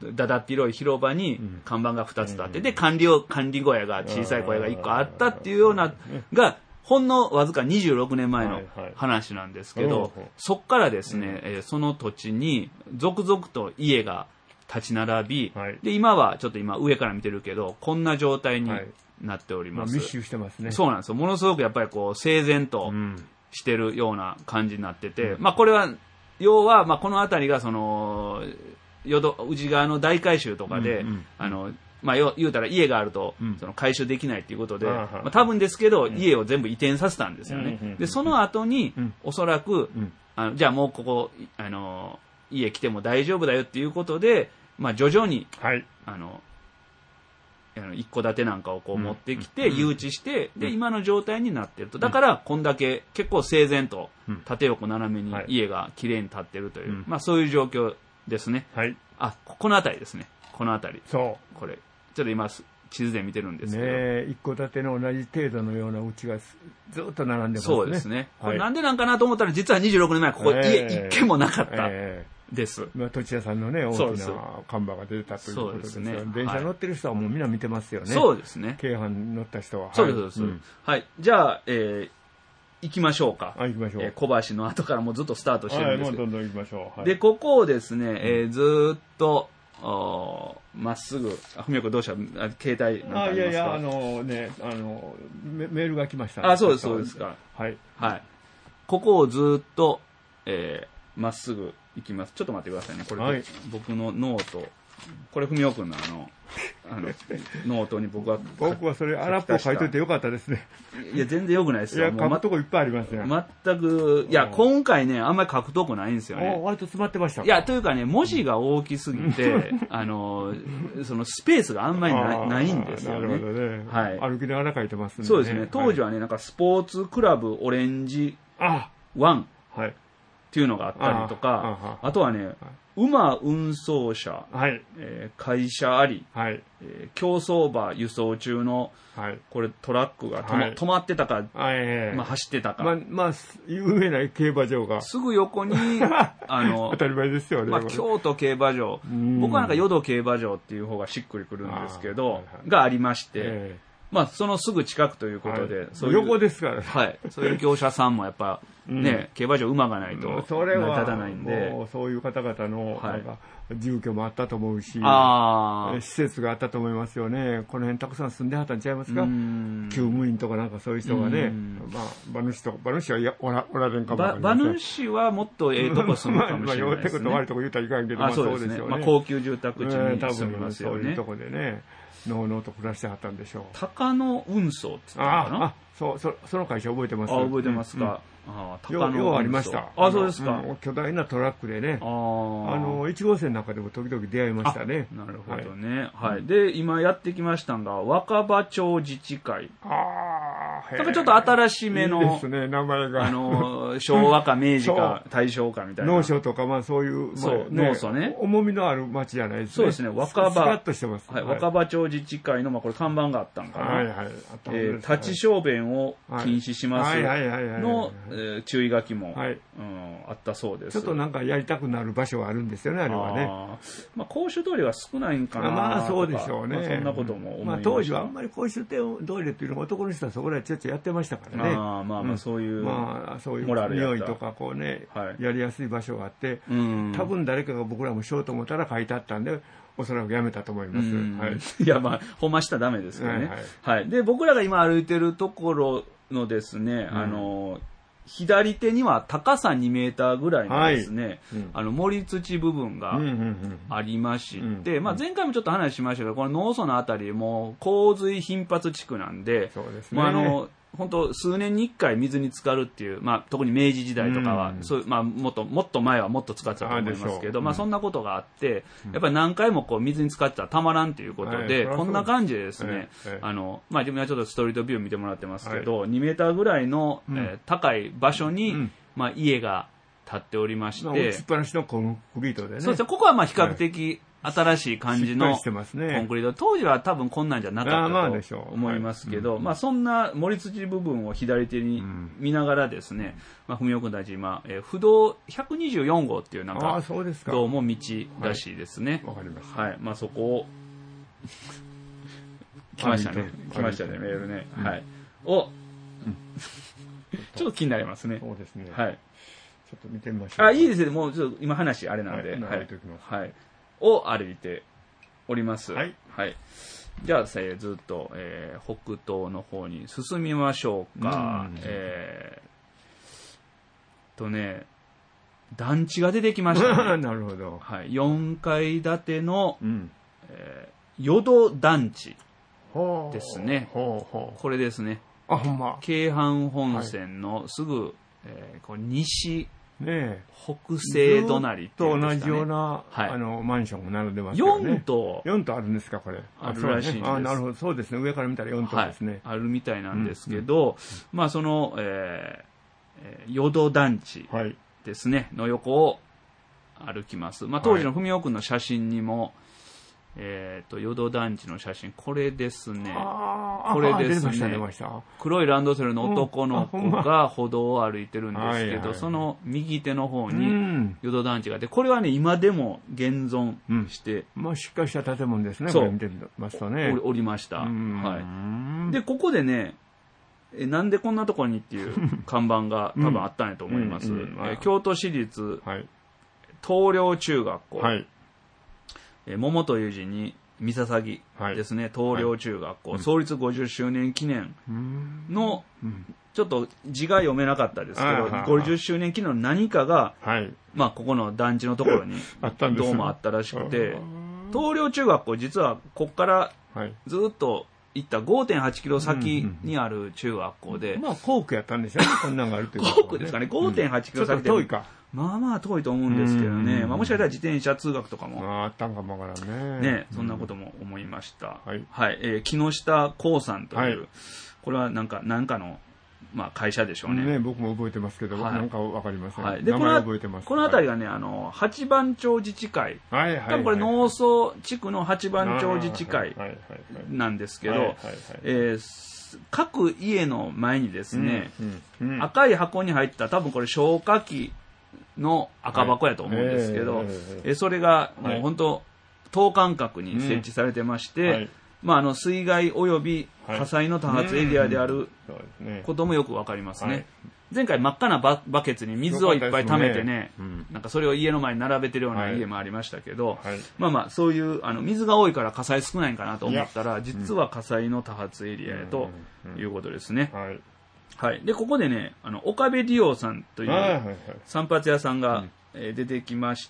だだっ広い広場に看板がふたつ立って、うん、で管理を管理小屋が小さい小屋がいっこあったっていうようながほんのわずかにじゅうろくねんまえの話なんですけど、はいはい、そっからですね、うん、えー、その土地に続々と家が立ち並び、はい、で今はちょっと今上から見てるけどこんな状態になっております。 はい、まあ、密集してますね。 そうなんですよ。ものすごくやっぱりこう整然としてるような感じになってて、うん、まあこれは要はまあこの辺りがその淀宇治川の大改修とかで、うんうん、あのまあ、言うたら家があると、うん、その回収できないということで、まあ、多分ですけど、うん、家を全部移転させたんですよね。うん、でその後に、うん、おそらく、うん、あのじゃあもうここあの家来ても大丈夫だよっていうことで、まあ、徐々に、はい、あのあの一戸建てなんかをこう持ってきて、うん、誘致して、で今の状態になってると。だからこんだけ結構整然と縦横斜めに家がきれいに建ってるという、うん、まあ、そういう状況ですね。はい、あこの辺りですね。この辺り。そうこれちょっと今地図で見てるんですけど、 ね、一戸建ての同じ程度のような家がずっと並んでますね。 そうですね。これなんでなんかなと思ったら実はにじゅうろくねんまえここ家一軒もなかった、えです。 まあ、土地屋さんのね、大きな看板が出たということですね。電車乗ってる人はもうみんな見てますよね。 そうですね。 京阪乗った人は。 そうです、そうです。うん、はい。じゃあ、えー、行きましょうか。 あ、行きましょう。 えー、小橋の後からもうずっとスタートしてるんですけど。 はい、もうどんどん行きましょう。はい、 で、ここをですね、えー、ずーっと、まっすぐ、ふみおくんどうした携帯なんかありますか？あ、いやいや、 あのね、あの、メ, メールが来ました、 ね。あ、そうです、そうですか。 はい。 はい。ここをずーっと、えー、まっすぐ行きます。ちょっと待ってくださいね。これ、はい、僕のノート。これ、ふみおくんのあの、あの、ノートに僕は。 僕はそれ、荒っぽ書いといてよかったですね。 いや、全然よくないですよ。 いや、書くとこいっぱいありますね。 全く、いや、今回ね、あんまり書くとこないんですよね。 割と詰まってましたか？ いや、というかね、文字が大きすぎて、あの、そのスペースがあんまりな い, ないんですよね。 なるほどね。はい。歩きながら書いてますね。 そうですね。当時はね、なんかスポーツクラブオレンジワンっていうのがあったりとか、あとはね、馬運送車、はいえー、会社あり、はいえー、競走馬輸送中の、はい、これトラックが止 ま,、はい、止まってたか、はいまあ、走ってたか、 まあまあ、有名な競馬場がすぐ横にあの当たり前ですよね、 まあ、京都競馬場、僕はなんか淀競馬場っていう方がしっくりくるんですけど、はいはい、がありまして、えーまあ、そのすぐ近くということで、はい、 そういう横ですからね、 はい、そういう業者さんもやっぱね、うん、競馬場馬がないと成り立たないんで、 もうそういう方々のなんか住居もあったと思うし、はい、施設があったと思いますよね。この辺たくさん住んではったんちゃいますか？厩務員とかなんかそういう人がね、まあ馬主とか馬主はいやおらおられんかもわかりません。 馬主はもっとええとこ住むかもしれないですね。まあ、まあ、 弱いとこ悪いとこ言うたらいかんけど、まあそうですよね。 まあ、高級住宅地に住みますよね。 そういうとこでね。のうのうと暮らしてはったんでしょう。 高野運送って言ったのかな。 ああ、そう、そ、その会社覚えてます。 あ、覚えてますか。 うん、あ高野運送。ようありました。 あ、そうですか、 うん。巨大なトラックでね。ああの、いち号線なんかでも時々出会いましたね。 なるほどね。はい。はい、で、今やってきましたのが、若葉町自治会。ああ、へえ。なんかちょっと新しめの。 いいですね、名前が。 あの、昭和か明治か大正かみたいな。 農商とか、まあそういう、まあ、 そう、農村ね。 重みのある町じゃないですね。 そうですね、若葉。スラッとしてます。 はい、若葉町自治会の、まあこれ看板があったんかな。はいはい。えー、立ち小便を禁止しますの注意書きも、はいうん、あったそうです。 ちょっとなんかやりたくなる場所があるんですよね、あれはね。 あまあ公衆トイレは少ないんかな。 まあそうでしょうね。 まあ、そんなことも思います。まあ当時はあんまり公衆トイレっていうのが男の人はそこらちょっとやってましたからね。 あまあまあそういう、うん、 まあそういう匂いとかこうね、はい、やりやすい場所があって、うん、多分誰かが僕らもしようと思ったら書いてあったんで、おそらくやめたと思います。はい、 いやまあほんましたらダメですけどね。はい、はいはい、で僕らが今歩いてるところのですね、うん、あの左手には高さにメーターぐらいのですね、はいうん、あの盛り土部分がありまして、うんうんうん、まあ、前回もちょっと話しましたけど、この農村のあたりも洪水頻発地区なんで、 そうですね、 まあ、あの本当数年にいっかい水に浸かるっていう、まあ、特に明治時代とかは、うんそうまあ、もっともっと前はもっと使ってたと思いますけど、まあ、そんなことがあって、うん、やっぱり何回もこう水に浸かってたらたまらんということで、はい、こんな感じでですね、はい、あのまあ、自分はちょっとストリートビュー見てもらってますけど、はい、にメーターぐらいの、うんえー、高い場所に、うんまあ、家が建っておりまして、まあ、 打ちっぱなしのコンクリートでね。 そうですね、ここはまあ比較的、はい、新しい感じのコンクリート、当時は多分こんなんじゃなかったと思いますけど、まあ、まあそんな盛り土部分を左手に見ながらですね、うんまあ、文雄君たち今、えー、不動ひゃくにじゅうよん号っていうなんかどうも道らしいですね。 わかりました。 はい、まあそこを来ましたね、来ましたねメールね、うん、はい、を、うん、ちょっと気になりますね。 そうですね。 はい。 ちょっと見てみましょう。 あ、いいですね。もうちょっと今話あれなんで、はい、 はい、 はい、を歩いております。 はい。 はい。じゃあ、えー、ずっと、えー、北東の方に進みましょうか。うえー、とね、団地が出てきましたね。 なるほど。 はい。よんかい建ての、うんえー、淀団地ですね。 ほうほうこれですね。 あ、ほんま。 京阪本線のすぐ、はいえー、こう西、 ね、 北西隣っていうんですかね。 と同じような、はい、あのマンションが並んでますよね。 よん棟。 よん棟あるんですか、これ。 あるらしいんです。 あ、なるほど。そうですね。上から見たらよん棟ですね。 はい、あるみたいなんですけど、うんうん、まあその、えー、淀団地ですね、はい、の横を歩きます。まあ当時の文雄君の写真にも、 えっと、淀団地の写真、これですね。 あこれですね。 出ました、 黒いランドセルの男の子が歩道を歩いてるんですけど、その右手の方に淀団地があって、これはね、今でも現存して。 うん、まあ、しっかりした建物ですね、これ見てますとね。 おりました。はい。で、ここでね、えなんでこんなところにっていう看板が多分あったんやと思います。京都市立東陵中学校。はいえ桃という字に三笹ですね、はい、東陵中学校、はい、創立ごじゅっしゅうねん記念の、うん、ちょっと字が読めなかったですけど、ごじゅっしゅうねん記念の何かが、はい、まあここの団地のところにどうもあったらしくて、東陵中学校実はここからずっと行った ごてんはちキロ先にある中学校で、 うんうん、まあ校区やったんでしょうね、こんなんがあるということ、 ね、校区ですかね、ごてんはちキロ先で、 うん、ちょっと遠いか。 まあまあ遠いと思うんですけどね、まあ、もしかしたら自転車通学とかもあ, あったんかもわからんね。 ね、そんなことも思いました。はい、はいえー、木下興産という、はい、これはなんかなんかの、まあ、会社でしょう ね, ね。僕も覚えてますけど、はい、なんかわかりません。はい、で名前覚えてます。 この辺りがね、あの八番町自治会、はいはいはい、多分これ農村地区の八番町自治会なんですけど、各家の前にですね、うんうんうん、赤い箱に入った多分これ消火器の赤箱やと思うんですけど、はいえー、それがもう本当等間隔に設置されてまして、うんはいまあ、あの水害及び火災の多発エリアであることもよくわかりますね、はい、前回真っ赤な バ, バケツに水をいっぱい溜めてね、ねうん、なんかそれを家の前に並べてるような家もありましたけど、はい、まあまあそういうあの水が多いから火災少ないんかなと思ったら実は火災の多発エリアやということですね、うんうんはいはい、でここでねあの岡部理央さんという散髪屋さんが、えー、出てきまして、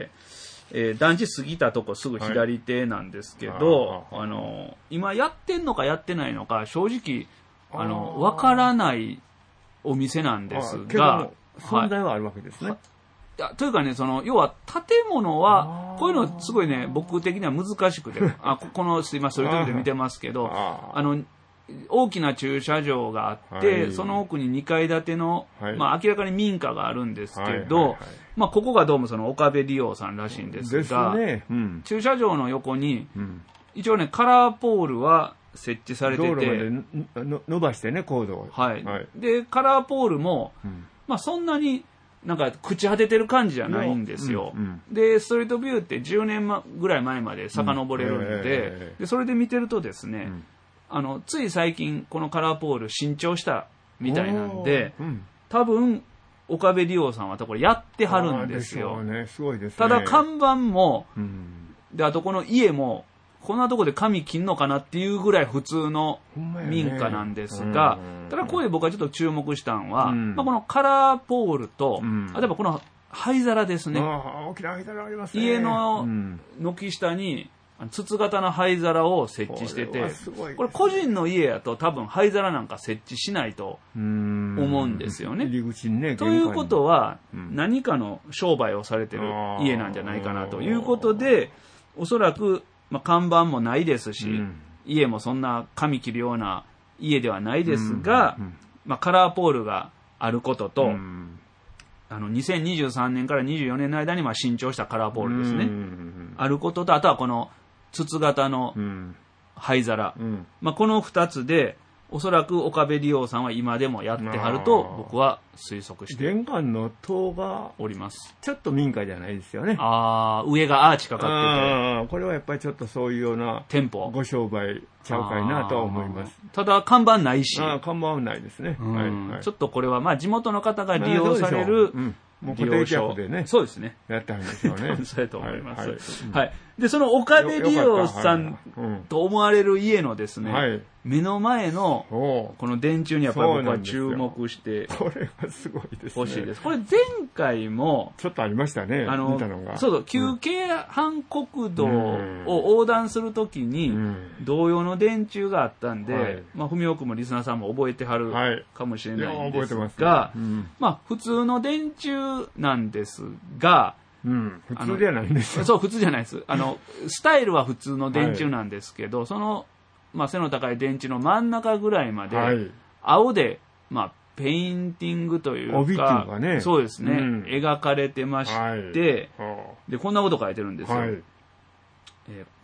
えー、団地過ぎたとこすぐ左手なんですけど、はい、あの今やってんのかやってないのか正直あの分からないお店なんですが存在はあるわけですね、はいいやというかねその要は建物はこういうのすごいね僕的には難しくてあここのすいませんそういう時で見てますけどあの大きな駐車場があって、はい、その奥ににかい建ての、はいまあ、明らかに民家があるんですけど、はいはいはいまあ、ここがどうもその岡部理央さんらしいんですがですねうん、駐車場の横に、うん、一応ねカラーポールは設置されてて道路までの伸ばしてねコードを、 はいはい、でカラーポールも、うんまあ、そんなになんか朽ち果ててる感じじゃないんですよ、うんうん、でストリートビューってじゅうねんぐらい前まで遡れるんでうんえー、でそれで見てるとですね、うんあのつい最近このカラーポール新調したみたいなんで、うん、多分岡部理央さんはこれやってはるんですよ。 あね、すごいですね。 ただ看板も、うん、であとこの家もこんなとこで紙切んのかなっていうぐらい普通の民家なんですが、ねうん、ただここで僕はちょっと注目したのは、うんまあ、このカラーポールと、うん、例えばこの灰皿ですね。 あ大きな灰皿ありますね。 家の軒下に筒型の灰皿を設置してて こ, ね、これ個人の家やと多分灰皿なんか設置しないと思うんですよね。 入り口にねということは、うん、何かの商売をされてる家なんじゃないかなということでおそらく、まあ、看板もないですし、うん、家もそんな紙切るような家ではないですが、うんまあ、カラーポールがあることと、うん、あのにせんにじゅうさんねんからにじゅうよねんの間にまあ新調したカラーポールですね、あることとあとはこの筒型の灰皿、うん、まあ、このふたつでおそらく岡部理央さんは今でもやってはると僕は推測して玄関の塔がおります。 ちょっと民家じゃないですよね。 あ上がアーチかかっててこれはやっぱりちょっとそういうような店舗ご商売ちゃうかいなとは思います。 ただ看板ないしあ看板はないですね、はいはい、 ちょっとこれはまあ地元の方が利用される、 もう固定客でね。 そうですね。 やったんでしょうね。 そうやと思います。はい。はいはい、で、その岡部理央さんと思われる家のですね、はい、目の前のこの電柱にやっぱり僕は注目してこれはすごいですね。 欲しいです。これ前回もちょっとありましたね。あの見たのがそうそう旧京阪国道を横断するときに同様の電柱があったんで、はい、まあ文雄君もリスナーさんも覚えてはるかもしれないんですが、はい、うん、まあ普通の電柱なんですが。 うん、普通じゃないんですよ。 そう普通じゃないです。あのスタイルは普通の電柱なんですけど、はい、その、まあ、背の高い電柱の真ん中ぐらいまで、はい、青で、まあ、ペインティングというか、 帯っていうかね、 そうですね、うん、描かれてまして、はい、でこんなこと書いてるんですよ。はい、えー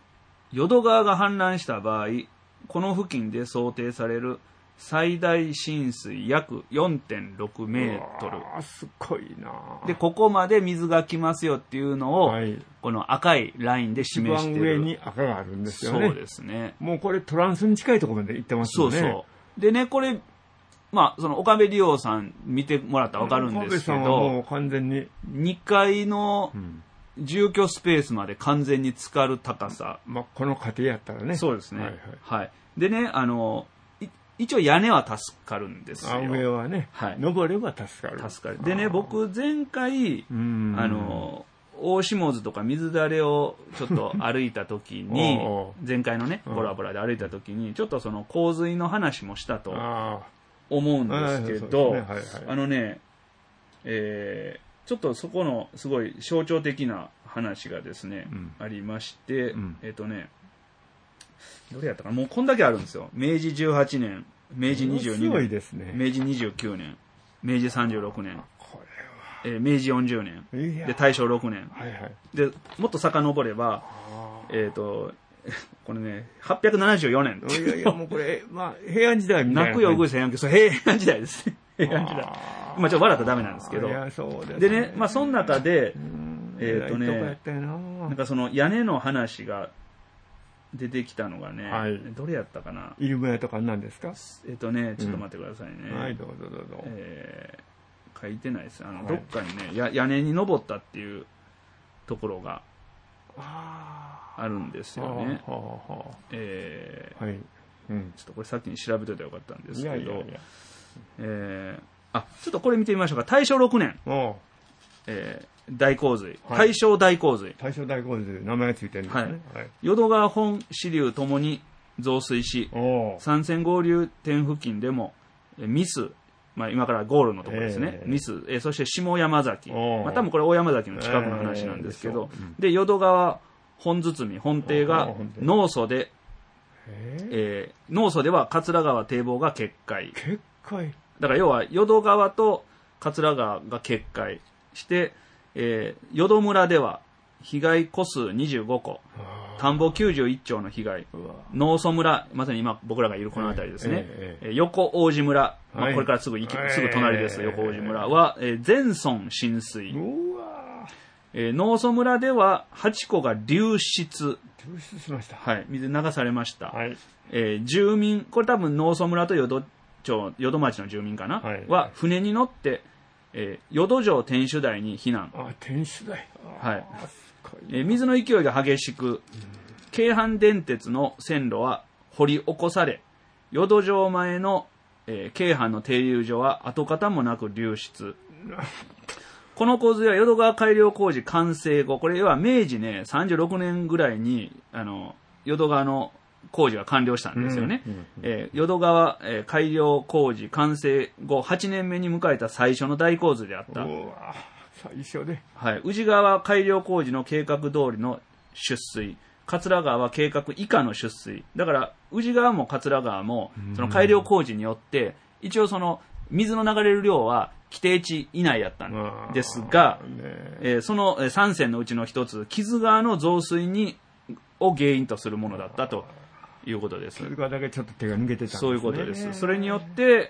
淀川が氾濫した場合、この付近で想定される最大浸水約 よんてんろくメートル。 あ、すごいな。 で、ここまで水が来ますよっていうのを、はい、この赤いラインで示している。 一番上に赤があるんですよね。 そうですね。 もうこれトランスに近いところまで行ってますよね。そうそう。 でね、これ、まあ、その岡部理央さん見てもらったらわかるんですけど、岡部さんはもう完全ににかいの住居スペースまで完全に浸かる高さ。 まあ、この家庭やったらね。 そうですね。はい、はいはい。でね、あの、一応屋根は助かるんですよ。 上はね、はい、登れば助かる。 助かる。でね、僕前回、あの、大下津とか水だれをちょっと歩いた時に、前回のね、ボラボラで歩いた時に、ちょっとその洪水の話もしたと思うんですけど、あのね、えー、ちょっとそこのすごい象徴的な話がですね、うん、ありまして、うん、えっとね、どれやったかな、もうこんだけあるんですよ。明治じゅうはちねん、明治にじゅうにねん、 ですね、 明治にじゅうきゅうねん、明治さんじゅうろくねん、えー、明治よんじゅうねん、で大正ろくねん、はいはい、でもっと遡れば、えっ、ー、と、これね、はっぴゃくななじゅうよねん。 いやいや、もうこれ、まあ、平安時代みたいな。 泣くよ、うぐいせんやんけど、平安時代ですね。平安時代。まあ、ちょっと笑ったらダメなんですけど。いや、そうですね。でね、まあ、その中で、えっ、ー、とね、なんかその屋根の話が、出てきたのがね、はい、どれやったかな。 イルミナとか何ですか？ えっとね、ちょっと待ってくださいね。 うん、はい、どうぞどうぞ。 えー、書いてないです。あの、はい、どっかにね、や屋根に登ったっていうところがあるんですよね。はあはあはあ、えー、はい、うん。ちょっとこれさっきに調べておいたらよかったんですけど、いやいやいや、えー、あ、ちょっとこれ見てみましょうか。大正ろくねん。えー大洪水、はい、大正大洪水。 大正大洪水、名前がついてるんですね。はいはい、淀川本支流ともに増水し、三線合流点付近でも、ミス、まあ、今からゴールのところですね。えー、ミス、えー、そして下山崎。まあ、多分これ大山崎の近くの話なんですけど、えーうん、で、淀川本堤、本堤が農祖で、えーえー、農祖では桂川堤防が決壊。 決壊だから要は淀川と桂川が決壊して、えー、淀村では被害戸数にじゅうごこ、田んぼきゅうじゅういっちょうの被害、農祖村、まさに今僕らがいるこの辺りですね、えーえー、横王子村、まあ、これからすぐ行き、はい、すぐ隣です、横王子村は、えー、全村浸水、えー、農祖村でははちこが流出、 流出しました、 はい、水流されました、 はい、 えー、住民、これ多分農祖村と淀町、淀町の住民かな、はい、は船に乗ってえー、淀城天守台に避難。 あ、天守台。 はい。えー、水の勢いが激しく、京阪電鉄の線路は掘り起こされ、淀城前の、えー、京阪の停留所は跡形もなく流出。この洪水は淀川改良工事完成後、これは明治ね、さんじゅうろくねんぐらいに、あの、淀川の工事が完了したんですよね。うんうんうん、えー、淀川、えー、改良工事完成後はちねんめに迎えた最初の大洪水であった。 うわ最初で。 はい。宇治川改良工事の計画通りの出水。桂川は計画以下の出水。だから、宇治川も桂川も、その改良工事によって、一応その、水の流れる量は規定値以内やったんですが、ねえー、そのさんせんのうちの一つ、木津川の増水に、を原因とするものだったと。いうことです。 それからだけちょっと手が抜けてたんですね。 そういうことです。それによって、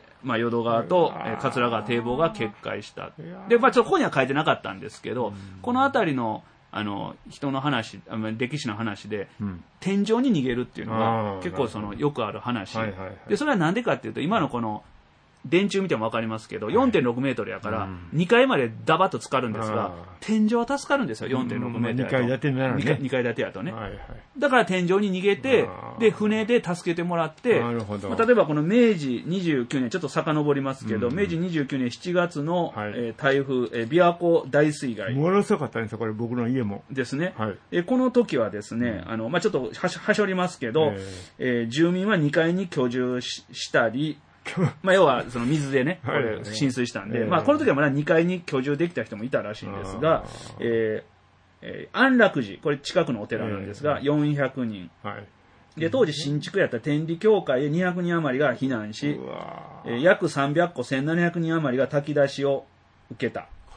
まあ、淀川と、えー、桂川堤防が決壊した。で、まあ、ちょっとここには書いてなかったんですけど、この辺りの、あの、人の話、あの歴史の話で、うん、天井に逃げるっていうのが、結構その、よくある話、はいはいはい。で、それはなんでかっていうと、今のこの、電柱見ても分かりますけど、よんてんろくメートルやから、にかいまでダバッと浸かるんですが、天井は助かるんですよ、よんてんろくメートルやと。 にかい建てならね。 にかい建てやとね。はいはい、だから天井に逃げて、で、船で助けてもらって、なるほど、まあ、例えばこの明治にじゅうきゅうねん、ちょっと遡りますけど、うん、明治にじゅうきゅうねんしちがつの、はい、えー、台風、えー、琵琶湖大水害。 ものすごかったんですよ、これ僕の家も。 ですね。はい、えー、この時はですね、うん、あの、まあ、ちょっとはし、はしょりますけど、えーえー、住民はにかいに居住 し, したり、まあ要はその水でね、これ浸水したんで、まあこの時はまだにかいに居住できた人もいたらしいんですが、えーえー、安楽寺、これ近くのお寺なんですが、よんひゃくにん。で、当時新築やった天理教会でにひゃくにん余りが避難し、えー、約さんびゃっこせんななひゃくにん余りが炊き出しを受けた。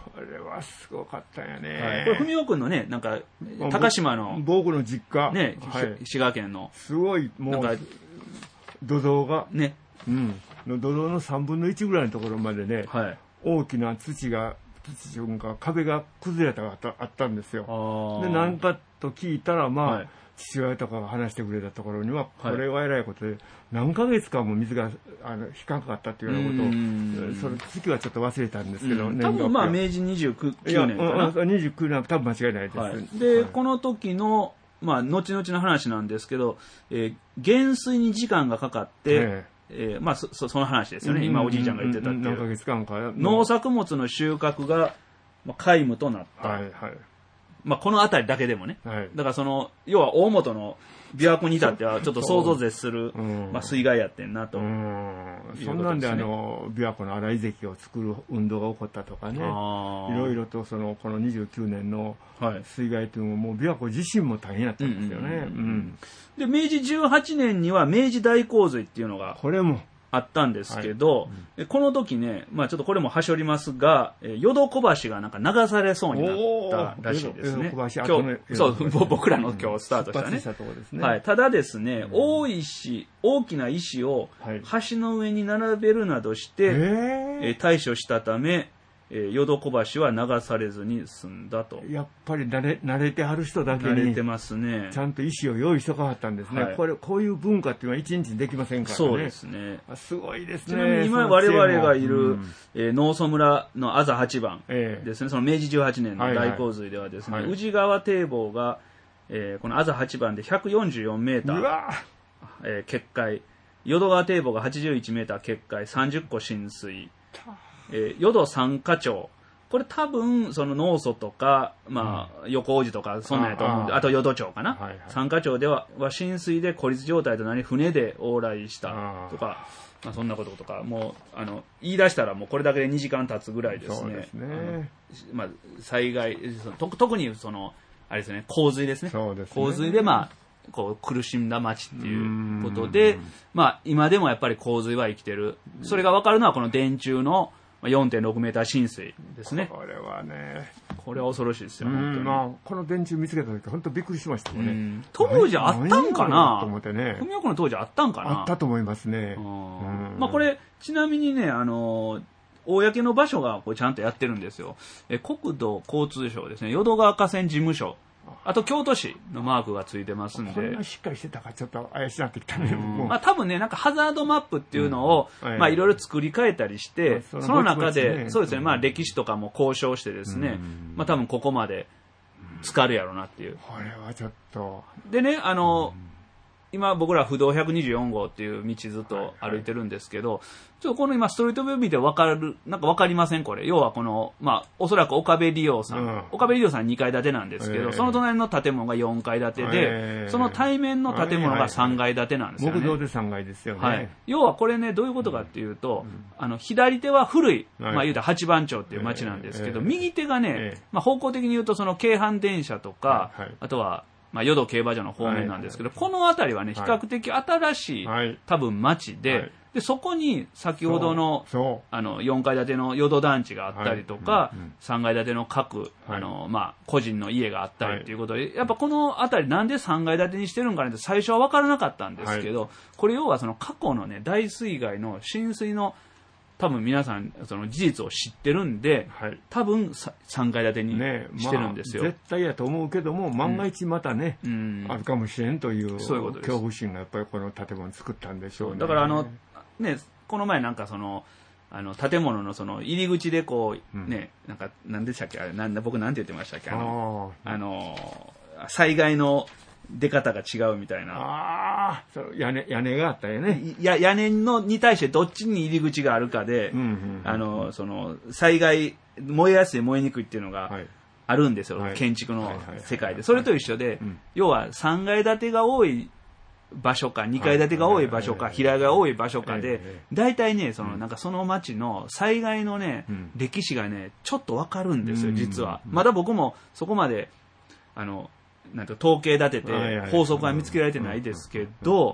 これはすごかったよね。 はい、これ、文雄君のね、なんか、高島の、 僕の実家。 ね、はい、滋賀県の。 すごい、もう、土蔵が、 ね。 うん。の土蔵のさんぶんのいちぐらいのところまでね、はい、大きな土が、土というか壁が崩れたがあったんですよ。で、なんかと聞いたら、まあ、はい、父親とかが話してくれたところには、これはえらいことで、何ヶ月間も水があの引かなかったっていうようなことを、その月はちょっと忘れたんですけど、 うん、多分まあ明治にじゅうきゅうねんかな。 にじゅうきゅうねんは多分間違いないです。はい、 で、 はい、 この時の、まあ、後々の話なんですけど、えー、減水に時間がかかって、ええー、まあそ、その話ですよね。今おじいちゃんが言ってたっていう。 何ヶ月間か。 農作物の収穫が、まあ、皆無となった。はいはい。まあ、この辺りだけでもね。はい、だからその、要は大本の琵琶湖に至ってはちょっと想像絶する、まあ、水害やってんなと。うん。 そんなんであの、琵琶湖の荒井関を作る運動が起こったとかね。いろいろとその、このにじゅうきゅうねんの水害というのも、もう琵琶湖自身も大変だったんですよね。 で、明治じゅうはちねんには明治大洪水っていうのが。 これも。 あったんですけど、はいうん、この時ね、まあちょっとこれもはしょりますが、淀小橋がなんか流されそうになったらしいですね。今日、そう、僕らの今日スタートしたね。うんねはい、ただですね、うん、大石、大きな石を橋の上に並べるなどして、はいえー、対処したため、淀小橋は流されずに済んだと。 やっぱり慣れ、慣れてはる人だけに。 慣れてますね。 ちゃんと石を用意しとかはったんですね。はい、これ、こういう文化っていうのは一日にできませんからね。 そうですね。 すごいですね。 ちなみに今我々がいる、うん、えー、農祖村のあざはちばんですね、えー、その明治じゅうはちねんの大洪水ではですね、はいはい、宇治川堤防が、えー、このあざはちばんでひゃくよんじゅうよんメーター、えー、決壊、淀川堤防がはちじゅういちメーター決壊、さんじゅっこ浸水、えー、淀三ヶ町、これ多分、その農祖とか、まあ、横王子とか、そんなんやと思うんで、あ, あと淀町かな。はいはい、三ヶ町では、は浸水で孤立状態となり、船で往来したとか、まあ、そんなこととか、もう、あの、言い出したらもうこれだけでにじかん経つぐらいですね。そうですね。まあ、災害、特にその、あれですね、洪水ですね。そうですね。洪水で、まあ、こう苦しんだ町っていうことで、まあ、今でもやっぱり洪水は生きてる。それが分かるのは、この電柱の、よんてんろくメーター浸水ですね。 これはね。 これは恐ろしいですよ、本当に。まあ、 この電柱見つけた時、本当びっくりしましたもんね。 当時あったんかなと思ってね。 文雄区の当時あったんかなあったと思いますね。 まあこれ、ちなみにね、あの、公の場所がこうちゃんとやってるんですよ。え国土交通省ですね、淀川河川事務所。あと京都市のマークがついてますんで。 こんなしっかりしてたからちょっと怪しくなってきたね。 まあ多分ね、なんかハザードマップっていうのを、うん、まあいろいろ作り変えたりして、その, その中で、ね、そうですね、まあ歴史とかも交渉してですね、うん、まあ多分ここまで浸かるやろうなっていう。 これはちょっと。 でね、あの、うん今僕ら不動ひゃくにじゅうよん号っていう道ずっと歩いてるんですけど、はいはい、ちょっとこの今ストリートビュー見て分かる、なんか分かりませんこれ。要はこの、まあおそらく岡部利用さん、うん、岡部利用さんにかい建てなんですけど、えー、その隣の建物がよんかい建てで、えー、その対面の建物がさんがい建てなんですよね。 木造でさんがいですよね。はい。 要はこれね、どういうことかっていうと、うん、あの、左手は古い、まあ言うたら八番町っていう町なんですけど、えー、右手がね、えー、まあ方向的に言うとその京阪電車とか、はいはい、あとは、まあ、淀競馬場の方面なんですけど、はいはい、この辺りはね、比較的新しい、はい、多分町で、はい、で、そこに先ほどの、あの、よんかい建ての淀団地があったりとか、はいうんうん、さんがい建ての各、あの、まあ、個人の家があったりということで、はい、やっぱこの辺りなんでさんがい建てにしてるんかねって最初は分からなかったんですけど、はい、これ要はその過去のね、大水害の浸水の多分皆さんその事実を知ってるんで、はい、多分さんかい建てにしてるんですよ、 ねまあ、絶対やと思うけども万が一またね、うん、あるかもしれんという恐怖心がやっぱりこの建物作ったんでしょうね。 だからあのねこの前なんかそのあの建物のその入り口でこう、うん、ねなんか何でしたっけあれなん僕なんて言ってましたっけあのあの災害の出方が違うみたいな。 ああ、そう屋根屋根があったよね。 や屋根のに対してどっちに入り口があるかで、うんうんうん、あのその災害燃えやすい燃えにくいっていうのがあるんですよ、はい、建築の世界で。それと一緒で、うん、要はさんがい建てが多い場所かにかい建てが多い場所か平屋が多い場所かで、大体ねそのなんかその町の災害のね、うん、歴史がねちょっとわかるんですよ実は。まだ僕もそこまであのなんか統計立てて法則は見つけられてないですけど、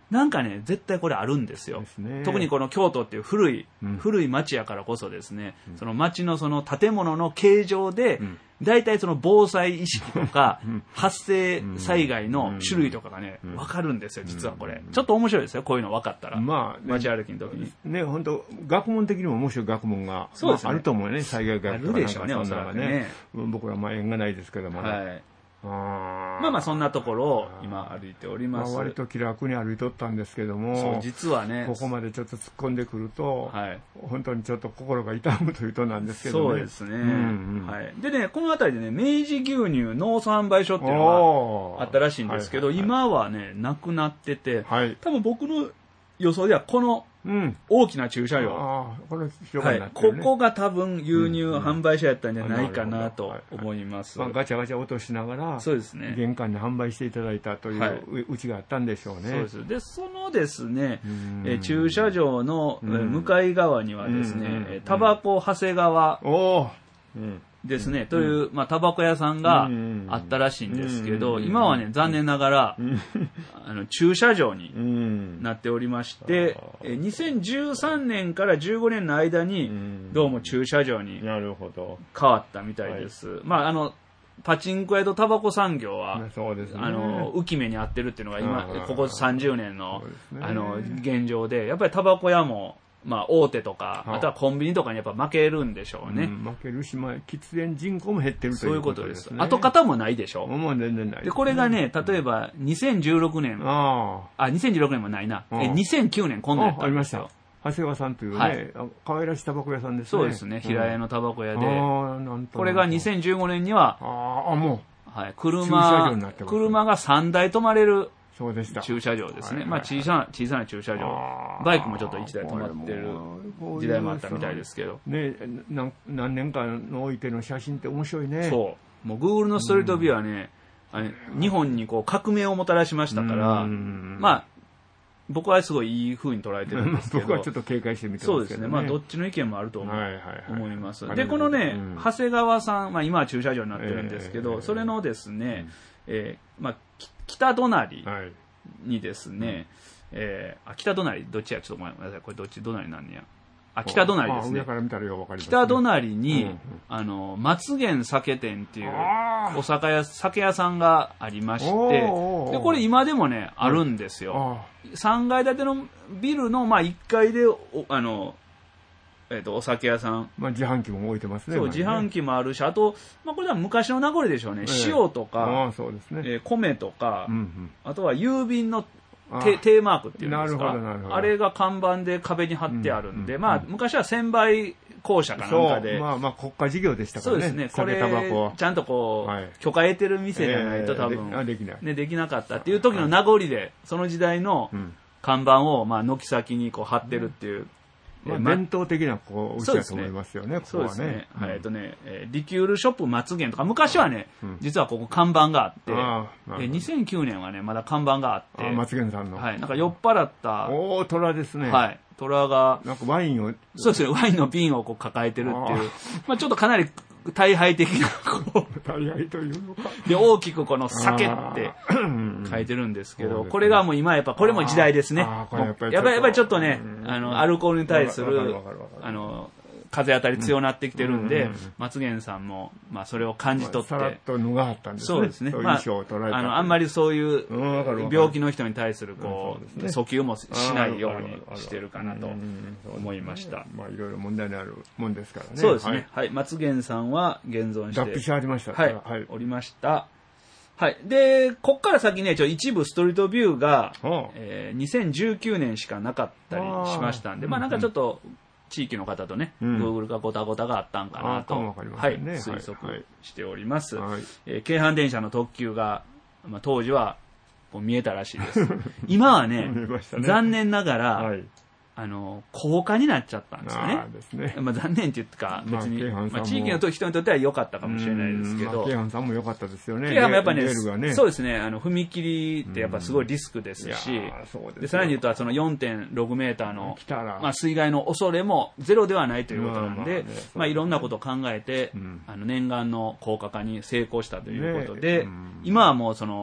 なんかね、絶対これあるんですよ。ですね、特にこの京都っていう古い、うん、古い町やからこそですね、うん、その町のその建物の形状で、うん、大体その防災意識とか、発生災害の種類とかがね、わかるんですよ、実はこれ。ちょっと面白いですよ、こういうの分かったら。まあ、ね、街歩きの時に。 ね、本当学問的にも面白い学問が、そうですね、まあ、あると思うね、災害学とかなんか。あるでしょうね、おそらくね。僕らまあ縁がないですけどもね。はい。 あまあまあそんなところを今歩いております。 まあ、割と気楽に歩いとったんですけども、 そう実はね、 ここまでちょっと突っ込んでくると、はい、本当にちょっと心が痛むというとなんですけどね。 そうですね。うんうん、はい。でね、この辺りでね、明治牛乳農産販売所っていうのがあったらしいんですけど、はいはいはい、今はねなくなってて、はい、多分僕の予想ではこの大きな駐車場、あこ, れ広が、ねはい、ここが多分輸入販売車やったんじゃないかなと思います。 まあ、ガチャガチャ落としながら、そうですね、玄関で販売していただいたという、はい、うちがあったんでしょうね。 そうです。で、そのですね、え駐車場の向かい側にはですね、タバコ長谷川、おうんですね、うん、という、まあ、タバコ屋さんがあったらしいんですけど、今はね、残念ながら、あの、駐車場になっておりまして、にせんじゅうさんねんからじゅうごねんの間に、どうも駐車場に変わったみたいです。まあ、あの、パチンコ屋とタバコ産業は、そうですね、あの、浮き目に合ってるっていうのが今、ここさんじゅうねんの、ね、あの、現状で、やっぱりタバコ屋も、まあ、大手とか、あとはコンビニとかにやっぱ負けるんでしょうね。うん、 負けるし、まあ、喫煙人口も減ってるということですね。そういうことです。 跡形もないでしょ。 もう全然ないで、ね。 で、これがね、例えば、にせんじゅうろくねん。ああ。にせんじゅうろくねんもないな。え、にせんきゅうねん今度やったんですよ。 ありました。長谷川さんというね、はい、可愛らしいタバコ屋さんですね。 そうですね、平屋のタバコ屋で。うん、これがにせんじゅうごねんには、 ああ、もう。はい、車、車がさんだい止まれる。 そうでした。 駐車場ですね。はいはいはい、まあ小さな、小さな駐車場。バイクもちょっといちだい止まってる時代もあったみたいですけど。 ね、何年かの置いての写真って面白いね。 そう。もう Google のストリートビューはね、あれ日本にこう革命をもたらしましたから、まあ、僕はすごいいい風に捉えてるんですけど。 僕はちょっと警戒してみてますけど、ね。 そうですね。まあどっちの意見もあると思,、はいはいはい、思います。で、このね、うん、長谷川さん、まあ今は駐車場になってるんですけど、えー、それのですね、うんえー、まあ、北隣にですね、はいえー、あ北隣どっちやちょっとごめんなさいこれどっち隣なんねやあ北隣ですね。 上から見たらよくわかりますね。 北隣に、うんうん、あの松源酒店っていうお酒屋酒屋さんがありましてでこれ今でもねあるんですよ。さんがい建てのビルの、まあ、いっかいでおあのえー、とお酒屋さん、 まあ、自販機も置いてますね。 そう、自販機もあるし、あと、まあ、これは昔の名残でしょうね、えー、塩とか、あそうですねえー、米とか、うんうん、あとは郵便のテーマークっていうんですか、あれが看板で壁に貼ってあるんで、うんうん、まあ、昔は専売公社かなんかで、 まあまあ国家事業でしたからね。 そうですね、これちゃんとこう、はい、許可得てる店じゃないと多分、 えー、で, できないね、できなかったっていう時の名残で、その時代の看板をまあ軒先にこう貼ってるっていう。うんまあ、伝統的なこううちだと思いますよね、 そうですね。ここはね。はい、えっとね、リキュールショップ松源とか、昔はね、うん、実はここ看板があって、にせんきゅうねんはね、まだ看板があって、 松源さんの。 はい、なんか酔っ払った、 おお、虎ですね。 はい、虎が、 なんかワインを、 そうですね、ワインの瓶をこう抱えてるっていう、まあちょっとかなり大敗的な、こう、 大敗というのか。 で、大きくこの酒って書いてるんですけど、これがもう今やっぱこれも時代ですね。やっぱりやっぱりちょっとね、あの、アルコールに対する、あの、風当たり強なってきてるんで、松源さんも、まあそれを感じ取って。さらっと脱がはったんですね。 そうですね。まあ、あの、あんまりそういう病気の人に対する、こう、訴求もしないようにしてるかなと思いました。 まあいろいろ問題のあるもんですからね。 そうですね。はい。松源さんは現存して。 脱皮してありました。 はい。おりました。はい。で、こっから先ね、ちょ一部ストリートビューが、えー、にせんじゅうきゅうねんしかなかったりしましたんで、まあなんかちょっと、地域の方とね、うん、Google がごたごたがあったんかなと、ね、はい、推測しております。はいはいえー、京阪電車の特急が、まあ、当時はこう見えたらしいです。今はね、ね残念ながら、はい、あの高架になっちゃったんですよね。ですねまあ、残念って言ってか別に、まあまあ、地域の人にとっては良かったかもしれないですけど、 京阪さんも良かったですよね。 京阪もやっぱね、ねそうですね、あの踏切ってやっぱすごいリスクですし、でさらに言うとその よんてんろくメーターのまあ水害の恐れもゼロではないということなんで、まあ、ねまあ、いろんなことを考えて、うん、あの念願の高架化に成功したということで、ねうん、今はもうその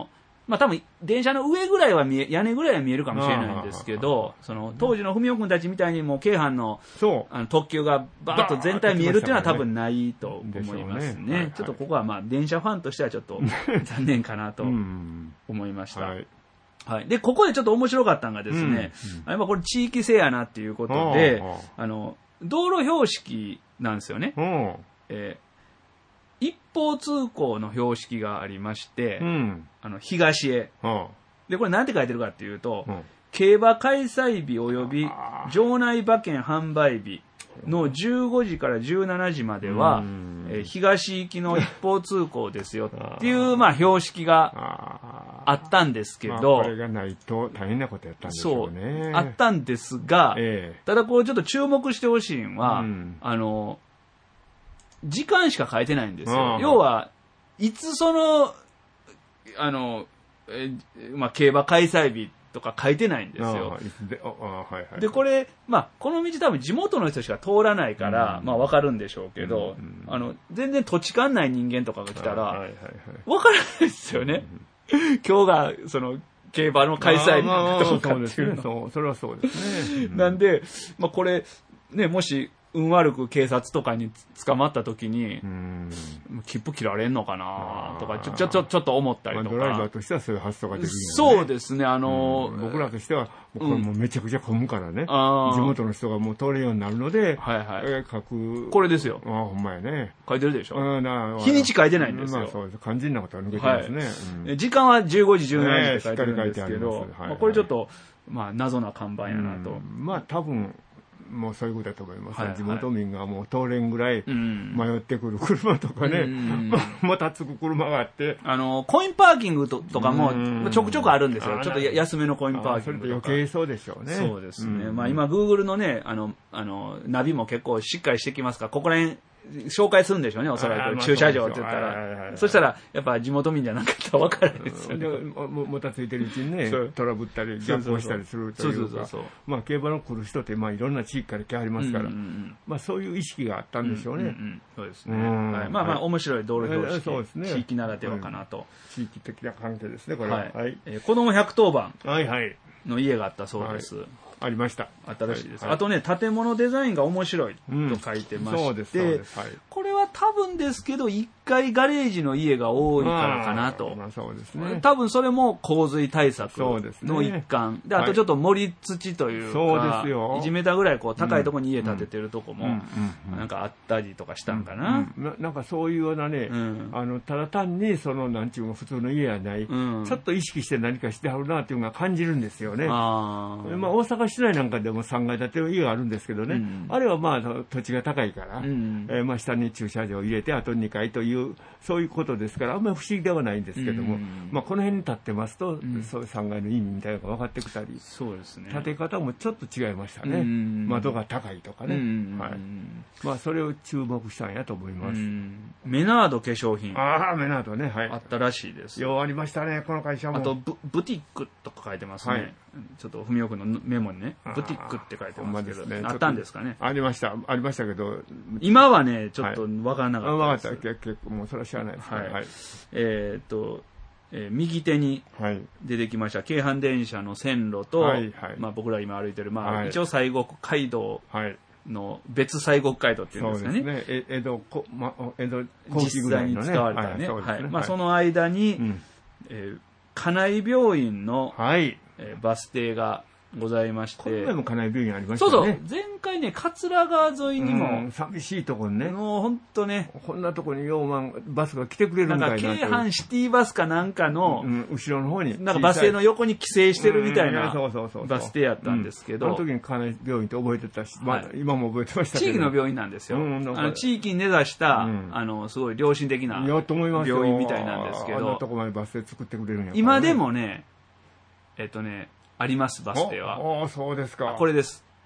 まあ多分電車の上ぐらいは見え、屋根ぐらいは見えるかもしれないんですけど、その当時の文雄君たちみたいにもう京阪のあの特急がバーッと全体見えるっていうのは多分ないと思いますね。ねはいはい、ちょっとここはまあ電車ファンとしてはちょっと残念かなと思いました。はいはい。で、ここでちょっと面白かったのがですね、うんうん、これ地域性やなっていうことで、あの、道路標識なんですよね。えー、一方通行の標識がありまして、うん、あの東へ。で、これなんて書いてるかっていうと、うん、競馬開催日及び場内馬券販売日のじゅうごじからじゅうしちじまでは、えー、東行きの一方通行ですよっていう、まあ、標識があったんですけど、まあ、これがないと大変なことやったんでしょうね。 そう、あったんですが、えー、ただこれちょっと注目してほしいのは、うん、あの、時間しか書いてないんですよ。要は、いつその、あの、えまあ、競馬開催日とか書いてないんですよ。で、ああはいはい、でこれ、まあ、この道多分地元の人しか通らないから、うん、まあわかるんでしょうけど、うん、あの、全然土地勘ない人間とかが来たら、わからないですよね。うん、今日が、その、競馬の開催日とかっていうの。 そう、それはそうですね。 なんで、まあこれ、ね、もし、運悪く警察とかに捕まった時に、切符切られんのかなとか、ちょ、ちょ、ちょ、ちょっと思ったりとか。 まあ、ドライバーとしてはそういう発想ができるよね。 そうですね、あのー、 僕らとしては、これもうめちゃくちゃ混むからね、うん、地元の人がもう通れるようになるので、はいはい。えー、書く。 これですよ。 ああ、ほんまやね。 書いてるでしょ。うん、な日にち書いてないんですよ。まあそうです。肝心なことは抜けてますね。はいうん、時間はじゅうごじ、じゅうしちじって書いてるんですけど、はいはいまあ、これちょっと、まあ、謎な看板やなと。 うん、まあ、多分、もうそういうことだと思います、はいはい、地元民がもう通れんぐらい迷ってくる車とかね、うん、またつく車があってあのコインパーキング と, とかもちょくちょくあるんですよ。ちょっと安めのコインパーキングとか。 それ余計そうでしょうね。 そうですね、うんまあ、今 Google のねあのあのナビも結構しっかりしてきますから、ここら辺紹介するんでしょうね、おそらく駐車場って言ったら。そしたらやっぱ地元民じゃなかったら分からないですよね。 も, もたついてるうちにねトラブったり逆行したりするというか、まあ競馬の来る人ってまあいろんな地域から来はりますから、うんうんうん、まあそういう意識があったんでしょうね。うんうんうん、 そうですね、はい、まあまあ面白い道路標識、そうですね、地域ならではかなと、 うん、地域的な関係ですねこれは、はいはいえー、子どもひゃくとおばんの家があったそうです、はいはい、 ありました。 あったらしいです、はい、あとね建物デザインが面白いと書いてまして、うん、そうですそうです、はい、これは多分ですけどいっかいガレージの家が多いからかなと、 まあそうですね、 多分それも洪水対策の一環 で, で、あとちょっと盛り土というか、はい、そうですよいちメーターぐらいこう高いところに家建ててるとこもなんかあったりとかしたんかな、うんうんうん、な, なんかそういうようなね、うん、あのただ単にそのなんちゅうの普通の家やない、うん、ちょっと意識して何かしてはるなっていうのが感じるんですよね。あ、まあ、大阪市内なんかでもさんがい建ての家があるんですけどね、うん、あれはまあ土地が高いから、うんえー、まあ下に駐車場を入れてあとにかいというそういうことですからあんまり不思議ではないんですけども、うんまあ、この辺に立ってますと、うん、そういうさんがいの意味みたいなのが分かってきたり、 そうですね、 建て方もちょっと違いましたね、うん、窓が高いとかね、うんはいまあ、それを注目したんやと思います、うん、 メナード化粧品ああメナードね、はい、 あったらしいですようありましたねこの会社も。 あと ブ, ブティックとか書いてますね、はい、ちょっと文雄君のメモにねブティックって書いてますけど、ね、あったんですかね。 ありましたありましたけど今はねちょっと分からなかったです、 はい、分かった結構もうそれは知らないですね、はいはい、 えー、っと、えー、右手に出てきました京阪電車の線路と、はいはいまあ、僕ら今歩いてる、まあはい、一応西国街道の別西国街道っていうんですかね。そうですね。江戸こ、ま、江戸後期ぐらいのね、実際に使われたね。はいはいまあ、その間に、うんえー、金井病院の、はいえー、バス停がございまして。 この前も金井病院ありましたね。そうそう。 前回ね、桂川沿いにも。 うん、寂しいところにね。 もうほんとね。 こんなところにようまんバスが来てくれるんだよな。 なんか京阪シティバスかなんかの、 うん、後ろの方に。 なんかバス停の横に帰省してるみたいなバス停やったんですけど。 うん、あの時に金井病院って覚えてたし、まあ、今も覚えてましたけど。 地域の病院なんですよ。うん、あの地域に根ざした、うん、あの、すごい良心的な病院みたいなんですけど。 あんなとこまでバス停作ってくれるんやから、ね。 今でもね、えっとね、ありますバス停は。 ああそうですか。 これです。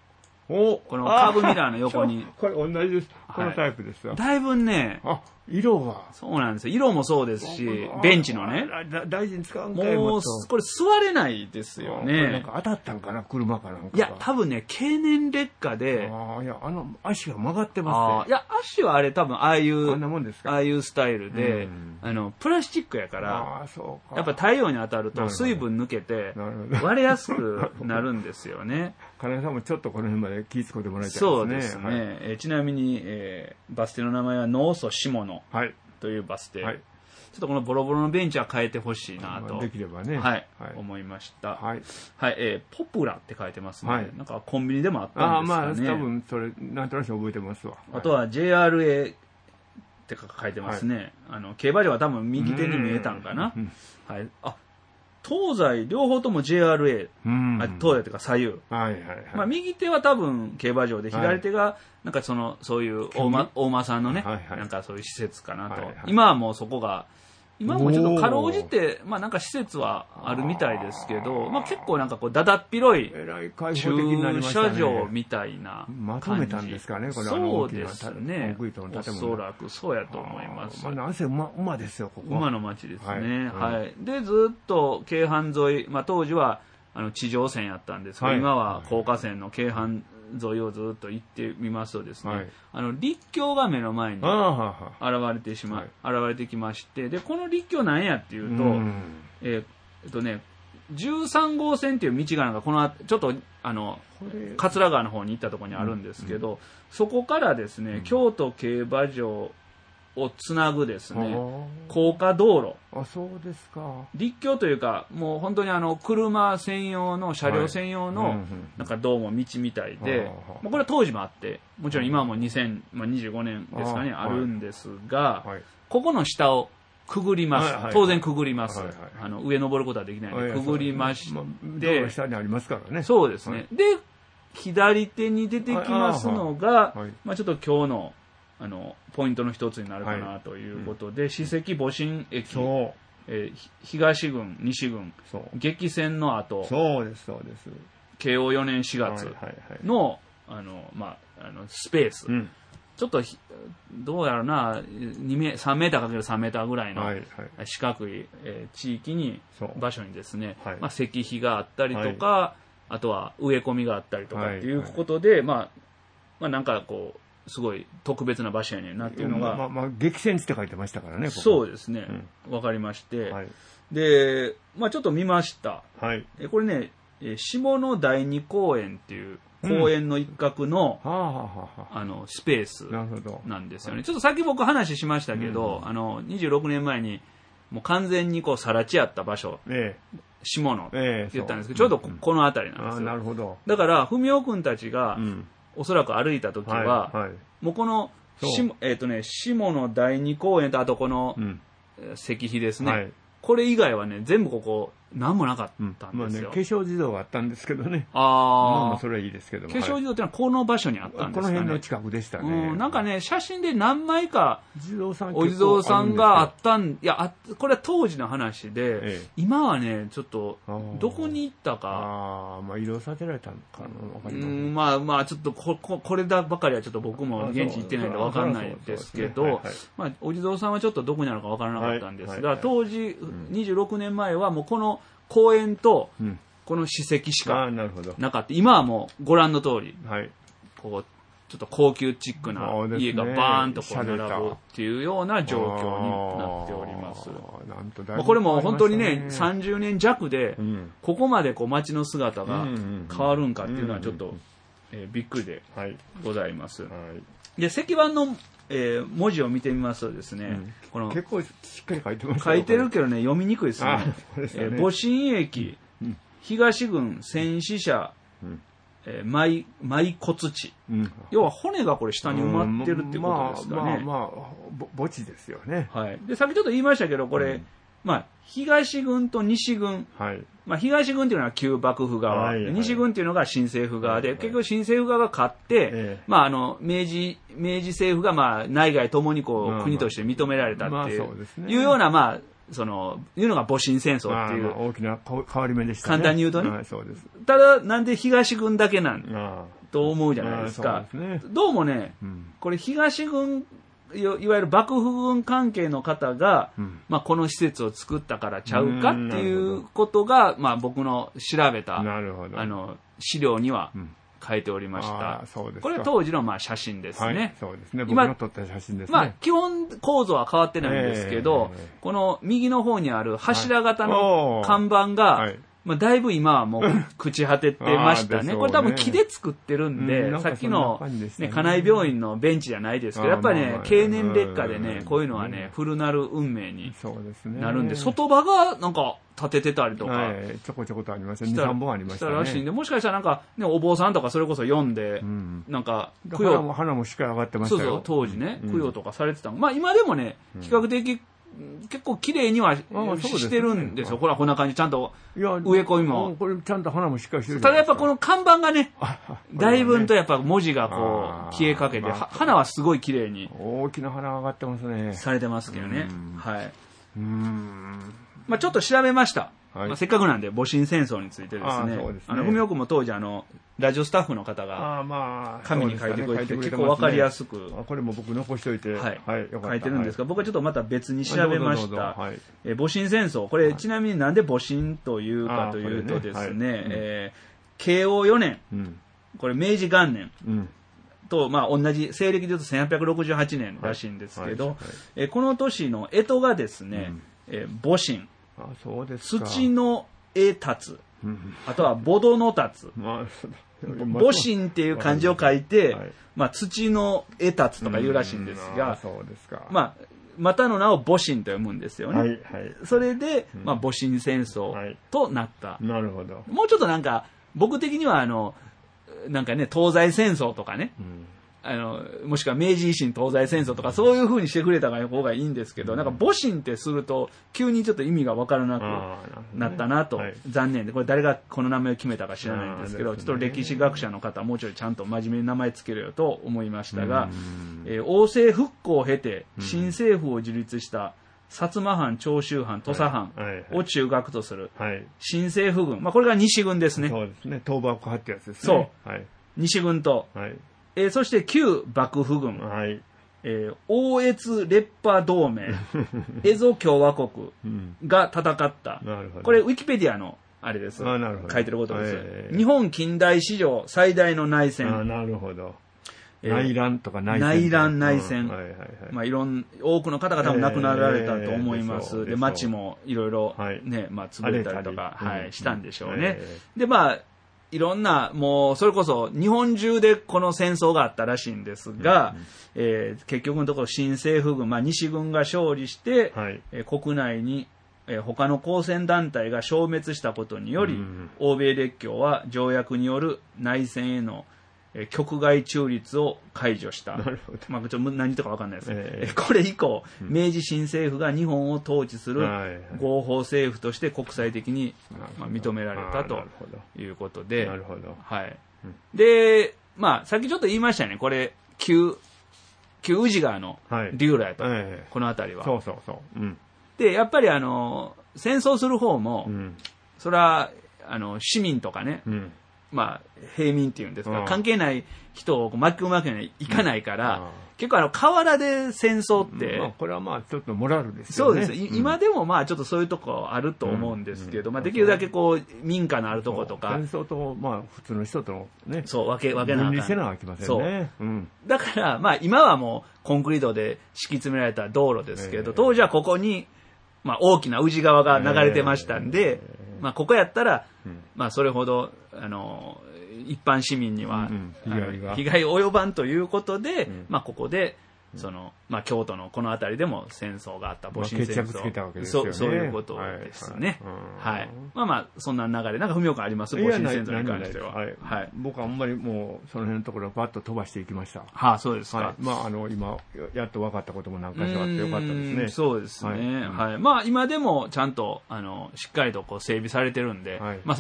おこのカーブミラーの横に。 これ同じです。このタイプですよ。 はい、だいぶね、 あ、色が。 そうなんですよ。色もそうですし、ベンチのね。 大事に使うんかいもう、これ座れないですよね。 なんか当たったんかな、車かなんか。 いや、多分ね、経年劣化で。 ああ、いや、あの、足が曲がってますね。いや、足はあれ多分、ああいう、 あんなもんですか。 ああいうスタイルで、あの、プラスチックやから、 ああ、そうか。 やっぱ太陽に当たると水分抜けて、割れやすくなるんですよね。 金井さんもちょっとこの辺まで気ぃ使ってもらいたいですね。 そうですね。はい、えー、ちなみに、えー、バス停の名前はノーソ下野というバス停。はい、ちょっとこのボロボロのベンチは変えてほしいなと。 できればね。 はい。はい、思いました。 はい。 はい、えー、ポプラって書いてますね。はい、なんかコンビニでもあったんですかね。ああ、まあ、 多分それ、なんとなく覚えてますわ。 あとは ジェイアールエー って書いてますね。はい、あの、競馬場は多分右手に見えたんかな。はい。あ、東西両方とも ジェイアールエー、うん、あ東西というか左右、はいはいはい、まあ、右手は多分競馬場で左手がなんかそのそういう大間、大間さんのね、はいはい、なんかそういう施設かなと、はいはい、今はもうそこが今もちょっとかろうじてまあなんか施設はあるみたいですけど、まあ、結構なんかこうだだっ広い駐車場みたいな感じ、 まとめたんですかねこれ。 そうですね、おそらくそうやと思います。 まあ、なんせ馬、馬ですよここ。 馬の町ですね。はい、はい、でずっと京阪沿い、まあ、当時はあの地上線やったんですけど、はい、今は高架線の京阪沿いをずっと行ってみますとですね、はい、あの立教が目の前に現れてしま、はい、現れてきまして、でこの立教なんやっていうと、うえー、えっとねじゅうさんごうせんっていう道がなんかこのちょっとあの桂川の方に行ったところにあるんですけど、うん、そこからですね、うん、京都競馬場をつなぐですね高架道路。 あ、そうですか。 立教というかもう本当にあの車専用の車両専用のなんかどうも道みたいで、まあ、これは当時もあってもちろん今はもうにせんにじゅうごねんですかね あ, あるんですが、はい、ここの下をくぐります、はいはい、当然くぐります、はいはい、あの上登ることはできないのでくぐりまして、まあ、 道路下にありますからね。 そうですね、はい、で左手に出てきますのが、はい、まあ、ちょっと今日のあのポイントの一つになるかなということで、はい、うん、史跡戊辰駅、えー、東郡西郡激戦の後、 そうですそうです、 慶応よねんしがつの、あの、まあ、あのスペース、うん、ちょっとどうやろうなさんメーターかけるさんメーターぐらいの四角い、えー、地域に場所にですね、はい、まあ、石碑があったりとか、はい、あとは植え込みがあったりとかっていうことで、はいはい、まあ、まあなんかこうすごい特別な場所やねんなっていうのが、 まあまあ激戦地って書いてましたからね。ここそうですね、うん、分かりまして、はい、で、まあ、ちょっと見ました、はい、えこれね下野第二公園っていう公園の一角の、うん、あのスペースなんですよね。ちょっとさっき僕話しましたけど、うん、あのにじゅうろくねんまえにもう完全にこう更地やった場所、ええ、下野って言ったんですけど、ええ、ちょうどこの辺りなんですよ、うん、 あ、なるほど。 だから文雄君たちが、うん、おそらく歩いた時は、はいはい、もうこのし、えーとね、下野第二公園とあとこの、うん、石碑ですね、はい、これ以外はね全部ここ何もなかったんですよ、うんまあね、 化粧児童があったんですけどね。ああ、それはいいですけども、 化粧児童ってのはこの場所にあったんですかね。 この辺の近くでしたね、 うん、なんかね写真で何枚かお地蔵さんがあったん、いやあこれは当時の話で、ええ、今はねちょっとどこに行ったか、 ああ、まあ移動させられたのかな、分かりません。 うん、まあまあちょっと こ, こ, これだばかりはちょっと僕も現地行ってないんで分かんないですけど、まあお地蔵さんはちょっとどこにあるか分からなかったんですが、はいはいはい、当時にじゅうろくねんまえはもうこの公園とこの史跡しかなかった、うん、今はもうご覧の通り、はい、こうちょっと高級チックな家がバーンとこう並ぶっていうような状況になっております。なんとだいぶ変わりましたね。まあ、これも本当にねさんじゅうねん弱でここまでこう街の姿が変わるんかっていうのはちょっと、えー、びっくりでございます、はい、で石板のえー、文字を見てみますとですね、うん、 この結構しっかり書いてますね。 書いてるけどね読みにくいですね。戊辰駅、うん、東郡戦死者、うん、えー、埋埋骨地、うん、要は骨がこれ下に埋まってるってことですかね。まあまあ、まあ、墓地ですよね。 はい。でさっきちょっと言いましたけどこれ、うん、まあ東郡と西郡、はい、まあ、東郡っていうのは旧幕府側、はいはい、西郡っていうのが新政府側で、はいはい、結局新政府側が勝って、えーまあ、あの明治明治政府がまあ内外ともにこう、まあ、国として認められたっていう、まあね、いうようなまあそのいうのが戊辰戦争っていう、まあまあ、 大きな変わり目でしたね。 簡単に言うとね、 はい、そうです。 ただなんで東郡だけなんと思うじゃないですか。そうですね、どうもね、うん、これ東軍、いわゆる幕府軍関係の方が、うん、まあ、この施設を作ったからちゃうかっていうことが、まあ、僕の調べたあの資料には書いておりました。うん、これは当時のまあ写真ですね。はい、 そうですね。僕の撮った写真ですね。 まあ、基本構造は変わってないんですけど、えー、この右の方にある柱型の看板が、はい、まあ、だいぶ今はもう朽ち果ててましたね。これ多分木で作ってるんで、うん、さっきの、ね、家内病院のベンチじゃないですけど、やっぱりね、経年劣化でね、こういうのはね、古なる運命になるんで、外場がなんか立ててたりとか、はい、 ちょこちょことありましたね。に、さんぼんありましたね。 したらしいんで、もしかしたらなんか、ね、お坊さんとかそれこそ読んで、うん、なんか、 供養。花もしっかり上がってましたよ。 そうそう、当時ね、供養とかされてた。まあ今でもね、比較的、結構綺麗にはしてるんですよ。ほら、こんな感じ、ちゃんと植え込みも。 これちゃんと花もしっかりしてる。 ただやっぱこの看板がね、だいぶんとやっぱ文字がこう消えかけて、花はすごい綺麗に。 大きな花が上がってますね。 されてますけどね。はい。うん。まあちょっと調べました。はい、まあせっかくなんで、戊辰戦争についてですね。あの、文雄君も当時あの、ラジオスタッフの方が、紙に書いてくれて、結構わかりやすく。 これも僕残しておいて、 はい。書いてるんですが、僕はちょっとまた別に調べました。え、戊辰戦争。これ、ちなみになんで戊辰というかというとですね、え、慶応よねん。これ明治元年。と、まあ、同じ、西暦で言うとせんはっぴゃくろくじゅうはちねんらしいんですけど、え、この年の干支がですね、え、戊辰。 あ、そうですか。 土の絵立つ。あとは、ボドの立つ。戊辰っていう漢字を書いて、はい、まあ、土の絵立つとか言うらしいんですが、 そうですか。 まあ、またの名を戊辰と読むんですよね。はいはい、それで、まあ、戊辰戦争となった、はい。 なるほど。 もうちょっとなんか、僕的にはあの、なんかね、東西戦争とかね、うん、あの、もしくは明治維新東西戦争とかそういう風にしてくれた方がいいんですけど、うん、なんか戊辰ってすると急にちょっと意味がわからなくなったなと、ね、はい、残念で、これ誰がこの名前を決めたか知らないんですけど、ね、ちょっと歴史学者の方はもうちょいちゃんと真面目に名前つけるよと思いましたが、えー、王政復興を経て新政府を樹立した薩摩藩、長州藩、土佐藩を中核とする新政府軍、まあ、これが西軍ですね。 そうですね。東幕派ってやつですね。そう。はい、西軍と、はい、えー、そして旧幕府軍、はい、えー、大越列派同盟、蝦夷共和国が戦った、うん、これウィキペディアのあれです。書いてることです、えー。日本近代史上最大の内戦。 あ、なるほど。内乱とか内戦。 内乱内戦。うん、はいはいはい。まあいろん、多くの方々も亡くなられたと思います。えー、で、町もいろいろね、まあ潰れたりとか、はい、うん、したんでしょうね。えー、で、まあ、いろんな、もう、それこそ日本中でこの戦争があったらしいんですが、うん、えー、結局のところ新政府軍、まあ西軍が勝利して、はい、えー、国内に、えー、他の交戦団体が消滅したことにより、うん、欧米列強は条約による内戦への局外中立を解除した。なるほど。まあ、ちょっと何言ったか分かんないです、えー。これ以降、明治新政府が日本を統治する合法政府として国際的に、まあ、認められたということで。 なるほど。 はい。で、まあ、さっきちょっと言いましたね。これ、旧、旧宇治川の流路やと、はい、この辺りは。 そうそうそう。うん、 で、やっぱりあの、戦争する方も、うん、それは、あの、市民とかね、うん、まあ、平民っていうんですか、関係ない人を巻き込むわけにはいかないから、うん、結構あの、河原で戦争って、 うん、まあ、これはまあ、ちょっとモラルですよね。 そうです。うん、今でもまあ、ちょっとそういうとこあると思うんですけど、うん、まあ、できるだけこう、民家のあるとことか。 戦争と、まあ、普通の人とのね。 そう、分け、分けなあかん。 分離せなあきませんね。 そう。うん、だから、まあ、今はもう、コンクリートで敷き詰められた道路ですけど、えー、当時はここに、まあ、大きな宇治川が流れてましたんで、えー、まあ、ここやったら、うん、まあ、それほど、あの、一般市民には、うんうん、被害が被害及ばんということで、うん、まあここでそのまあ京都のこの辺りでも戦争があった戊辰戦争、 まあ、決着つけたわけですよね。 そうそういうことですね。はい、はいはい、まあまあそんな流れなんか文雄感あります戊辰戦争に関しては。 はいはい、僕はあんまりもうその辺のところをバッと飛ばしていきました。 はあ、そうですか。 はい、まああの今やっと分かったことも何か所あってよかったですね。 そうですね。はい、はい、まあ今でもちゃんとあのしっかりとこう整備されてるんで、はい、まあその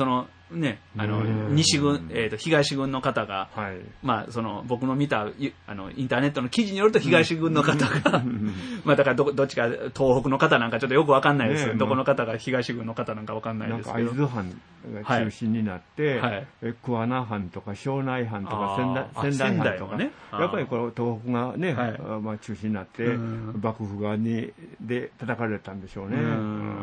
ね、あの、西軍、えっと、東軍の方が、はい、まあ、その、僕の見た、あの、インターネットの記事によると東軍の方が、まあ、だからど、どっちか、東北の方なんかちょっとよくわかんないです。ね、どこの方が東軍の方なんかわかんないですけど。 なんか会津藩が中心になって、はい、え桑名藩とか庄内藩とか仙台、仙台藩とか、ね、やっぱりこの東北がね、はい、まあ、中心になって、幕府側に、で叩かれたんでしょうね。うん、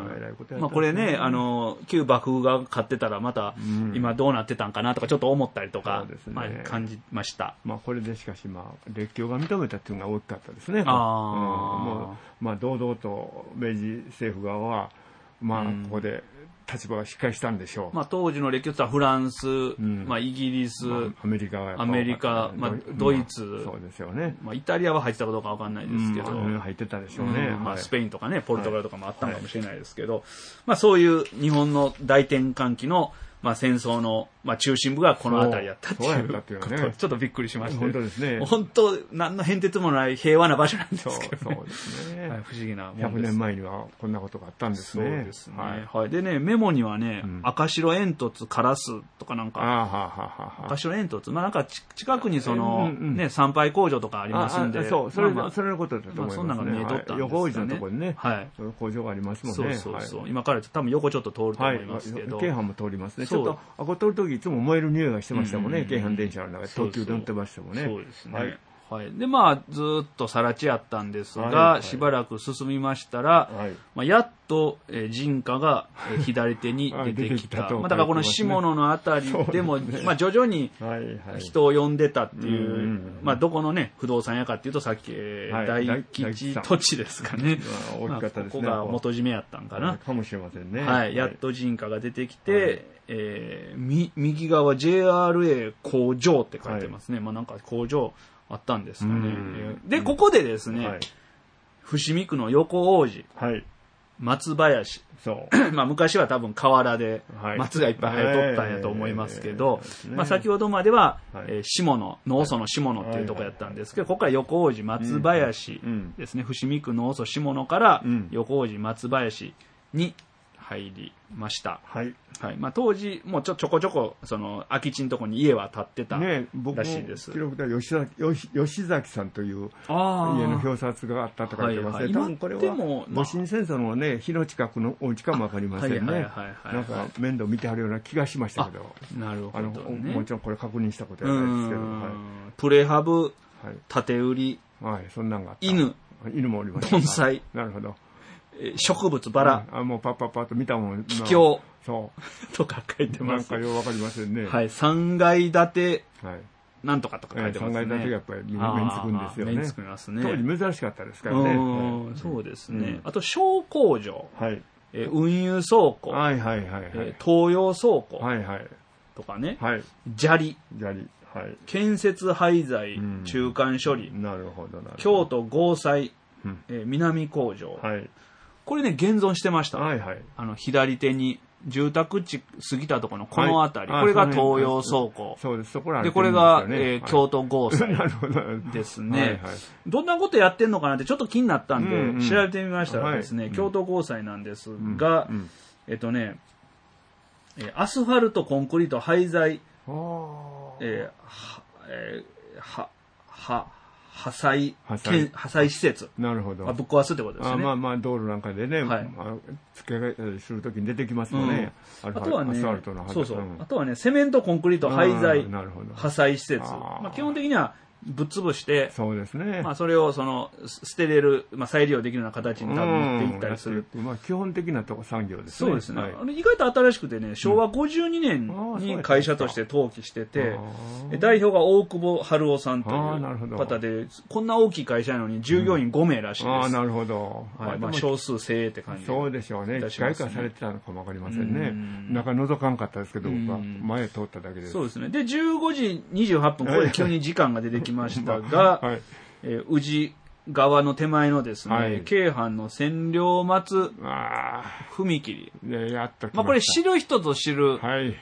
えらいことやった、ね。まあ、これね、あの、旧幕府が勝ってたらまた、うん、今どうなってたんかなとかちょっと思ったりとか、ね、まあ、感じました。 まあ、これでしかし、まあ、列強が認めたっていうのが大きかったですね。あ、うん、もうまあ、堂々と明治政府側は、まあ、ここで立場がしっかりしたんでしょう。 まあ、当時の列強とはフランス、うん、まあ、イギリス、まあ、 アメリカ、 アメリカ、まあ、ドイツ、 まあ、そうですよね。 まあ、イタリアは入ってたかどうかわかんないですけど、 うん、入ってたでしょうね。 うん、まあ、スペインとかね、ポルトガルとかもあったかもしれないですけど、はい、まあ、そういう日本の大転換期のまあ、戦争の、まあ、中心部がこの辺りやったっていうこと、ね、ちょっとびっくりしました。 本当ですね。 本当、何の変哲もない平和な場所なんですけど、ね、そう、そうですね、はい。不思議なもんです。 ひゃくねんまえにはこんなことがあったんですね。 そうですね。はいはい、でね、メモにはね、うん、赤白煙突カラスとかなんか、あははは赤白煙突、まあなんか近くにその、うんうん、ね、参拝工場とかありますんで、 ああそう、それ、まあまあ、それのことだと思いますね。まあ、そんなのが見えとったんですよね。横王子のところにね、はい、工場がありますもんね。 そうそうそう。はい、今から多分横ちょっと通ると思いますけど。 京阪も通りますね。ちょっと、あ、これ通るときいつも燃える匂いがしてましたもんね。京阪電車の中で特急で乗ってましたもんね。 そうですね。はいはい、でまあずっと更地やったんですが、はいはい、しばらく進みましたら、はい、まあ、やっと、えー、人家が、えー、左手に出てきた、まあ、だからこの下野のあたりでも、ね、まあ、徐々に人を呼んでたっていう、はいはい、まあ、どこの、ね、不動産屋かっていうとさっき、えーはい、大吉土地ですかね、まあ、ここが元締めやったんかな、 かもしれませんね、 はい、やっと人家が出てきて、はい、えー、み右側 ジェイアールエー 工場って書いてますね、はい、まあ、なんか工場あったんですかね。で、ここでですね、はい、伏見区の横王子、はい、松林、そうまあ昔は多分河原で松がいっぱい生えとったんやと思いますけど、まあ先ほどまでは、はい、えー、下野、農村の下野っていうところやったんですけど、ここから横王子松林ですね、うん、伏見区農村下野から横王子松林に入りました。はい。はい。まあ当時もうちょちょこちょこその空き地のところに家は建ってたらしいです。 ね、記録では吉崎吉吉崎さんという家の表札があったと書いてますね。はいはい、多分これは戊辰戦争のね火の近くのお家かもわかりませんね。はいはいはいはい、なんか面倒見てはるような気がしましたけど。 なるほど、ね、 あのもちろんこれ確認したことはないですけど。はい、 プレハブ、縦売り、 はい、そんなんがあった。 犬、 犬もおりました。 盆栽。 なるほど。 植物バラ、 うん、あもうパッパッパッと見たもん。 気境、 そうとか書いてます。 なんかようわかりませんね。 はい、三階建て、はい、なんとかとか書いてますね。 三階建てがやっぱり目につくんですよね。 目につくますね。 当時珍しかったですからね。 はい、そうですね。うん、あと小工場、はい、えー、運輸倉庫、はいはいはいはい、えー、東洋倉庫、はいはい、とかね、はい、砂利、 砂利、はい、 建設廃材、うん、中間処理、 なるほどなるほど、 京都豪災、うん、えー、南工場、はい、これね現存してました、はいはい、あの左手に住宅地過ぎたところのこの辺り、はい、これが東洋倉庫、 そうです、そこらでこれが、えー、京都豪災ですね、はいはい、どんなことやってんのかなってちょっと気になったんで、うんうん、調べてみましたらですね、はい、京都豪災なんですが、うんうん、えっとねアスファルトコンクリート廃材、えー、はえー、はは破砕、破砕施設。 なるほど。 まあ、ぶっ壊すってことですね。 あまあまあ、道路なんかでね、はい、付け替えたりするときに出てきますよね。 うん、あとはね、そうそう。あとはね、セメント、コンクリート、廃材、破砕施設。まあ、基本的には、ぶっ潰して、 そうですね。 まあそれをその捨てれる、まあ再利用できるような形に多分持っていったりする。 まあ基本的なとこ産業ですね。 そうですね。はい、意外と新しくてね、しょうわごじゅうにねんに会社として登記してて、うん、代表が大久保春夫さんという方で、こんな大きい会社なのに従業員ごめいらしいです。うん、 ああ、なるほど。 はい。まあ少数精鋭って感じで。 そうでしょうね。機械化されてたのかもわかりませんね。ん中覗かんかったですけど、僕は前通っただけです。 そうですね。で、じゅうごじにじゅうはっぷん、ここで急に時間が出てきましたが、はい、えー、宇治川の手前のですね、はい、京阪の千両松踏切、 ね、やっとまあこれ知る人ぞ知る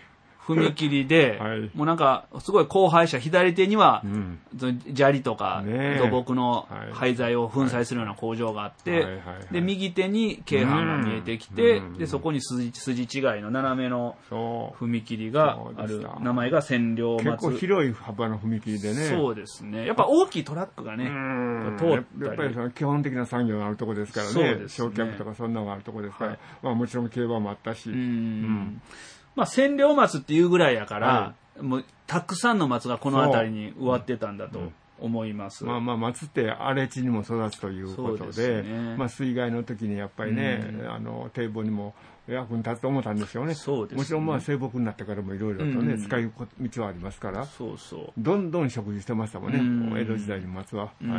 踏切で、はい、もうなんか、すごい荒廃車、左手には、うん、砂利とか、土木の廃材を粉砕するような工場があって、で、右手に京阪が見えてきて、うん、で、そこに筋、筋違いの斜めの踏切がある、名前が千両松。 結構広い幅の踏切でね。 そうですね。やっぱ大きいトラックがね、通ったり。 やっぱりその基本的な産業があるところですからね。そうですね。焼却とかそんなのがあるところですから、はい、まあもちろん競馬もあったし。うんうんまあ、千両松っていうぐらいやから、はい、もうたくさんの松がこの辺りに植わってたんだと思います。 うんうん、まあまあ松って荒れ地にも育つということで、でね、まあ水害の時にやっぱりね、うん、あの堤防にも役に立つと思ったんでしょうね。そうですね。もちろんまあ西北になってからもいろいろとね、うん、使い道はありますから、そうそう。どんどん植樹してましたもんね、うん、江戸時代に松は。 うんはい、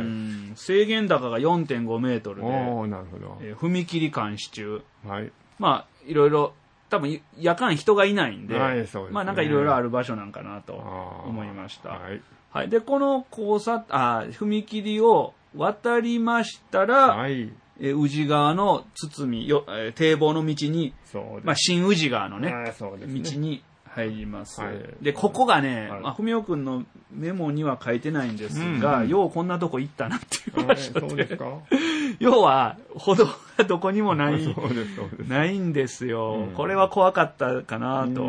制限高が よんてんごメートルで、 おなるほど。 えー、踏切監視中。はい。まあいろいろ多分夜間人がいないんで、はい、そうですね、まあなんかいろいろある場所なんかなと思いました。はい。はい。で、この交差、あ、踏切を渡りましたら、はい。え宇治川の堤よ、え堤防の道に、そうですまあ新宇治川のね、はいそうですね道に入ります。はい、で、ここがね、はい、まあ、文雄くんのメモには書いてないんですが、うんうん、ようこんなとこ行ったなっていう場所で、そうですか要は、歩道がどこにもない、そうですそうですないんですよ、うん。これは怖かったかなと。うん、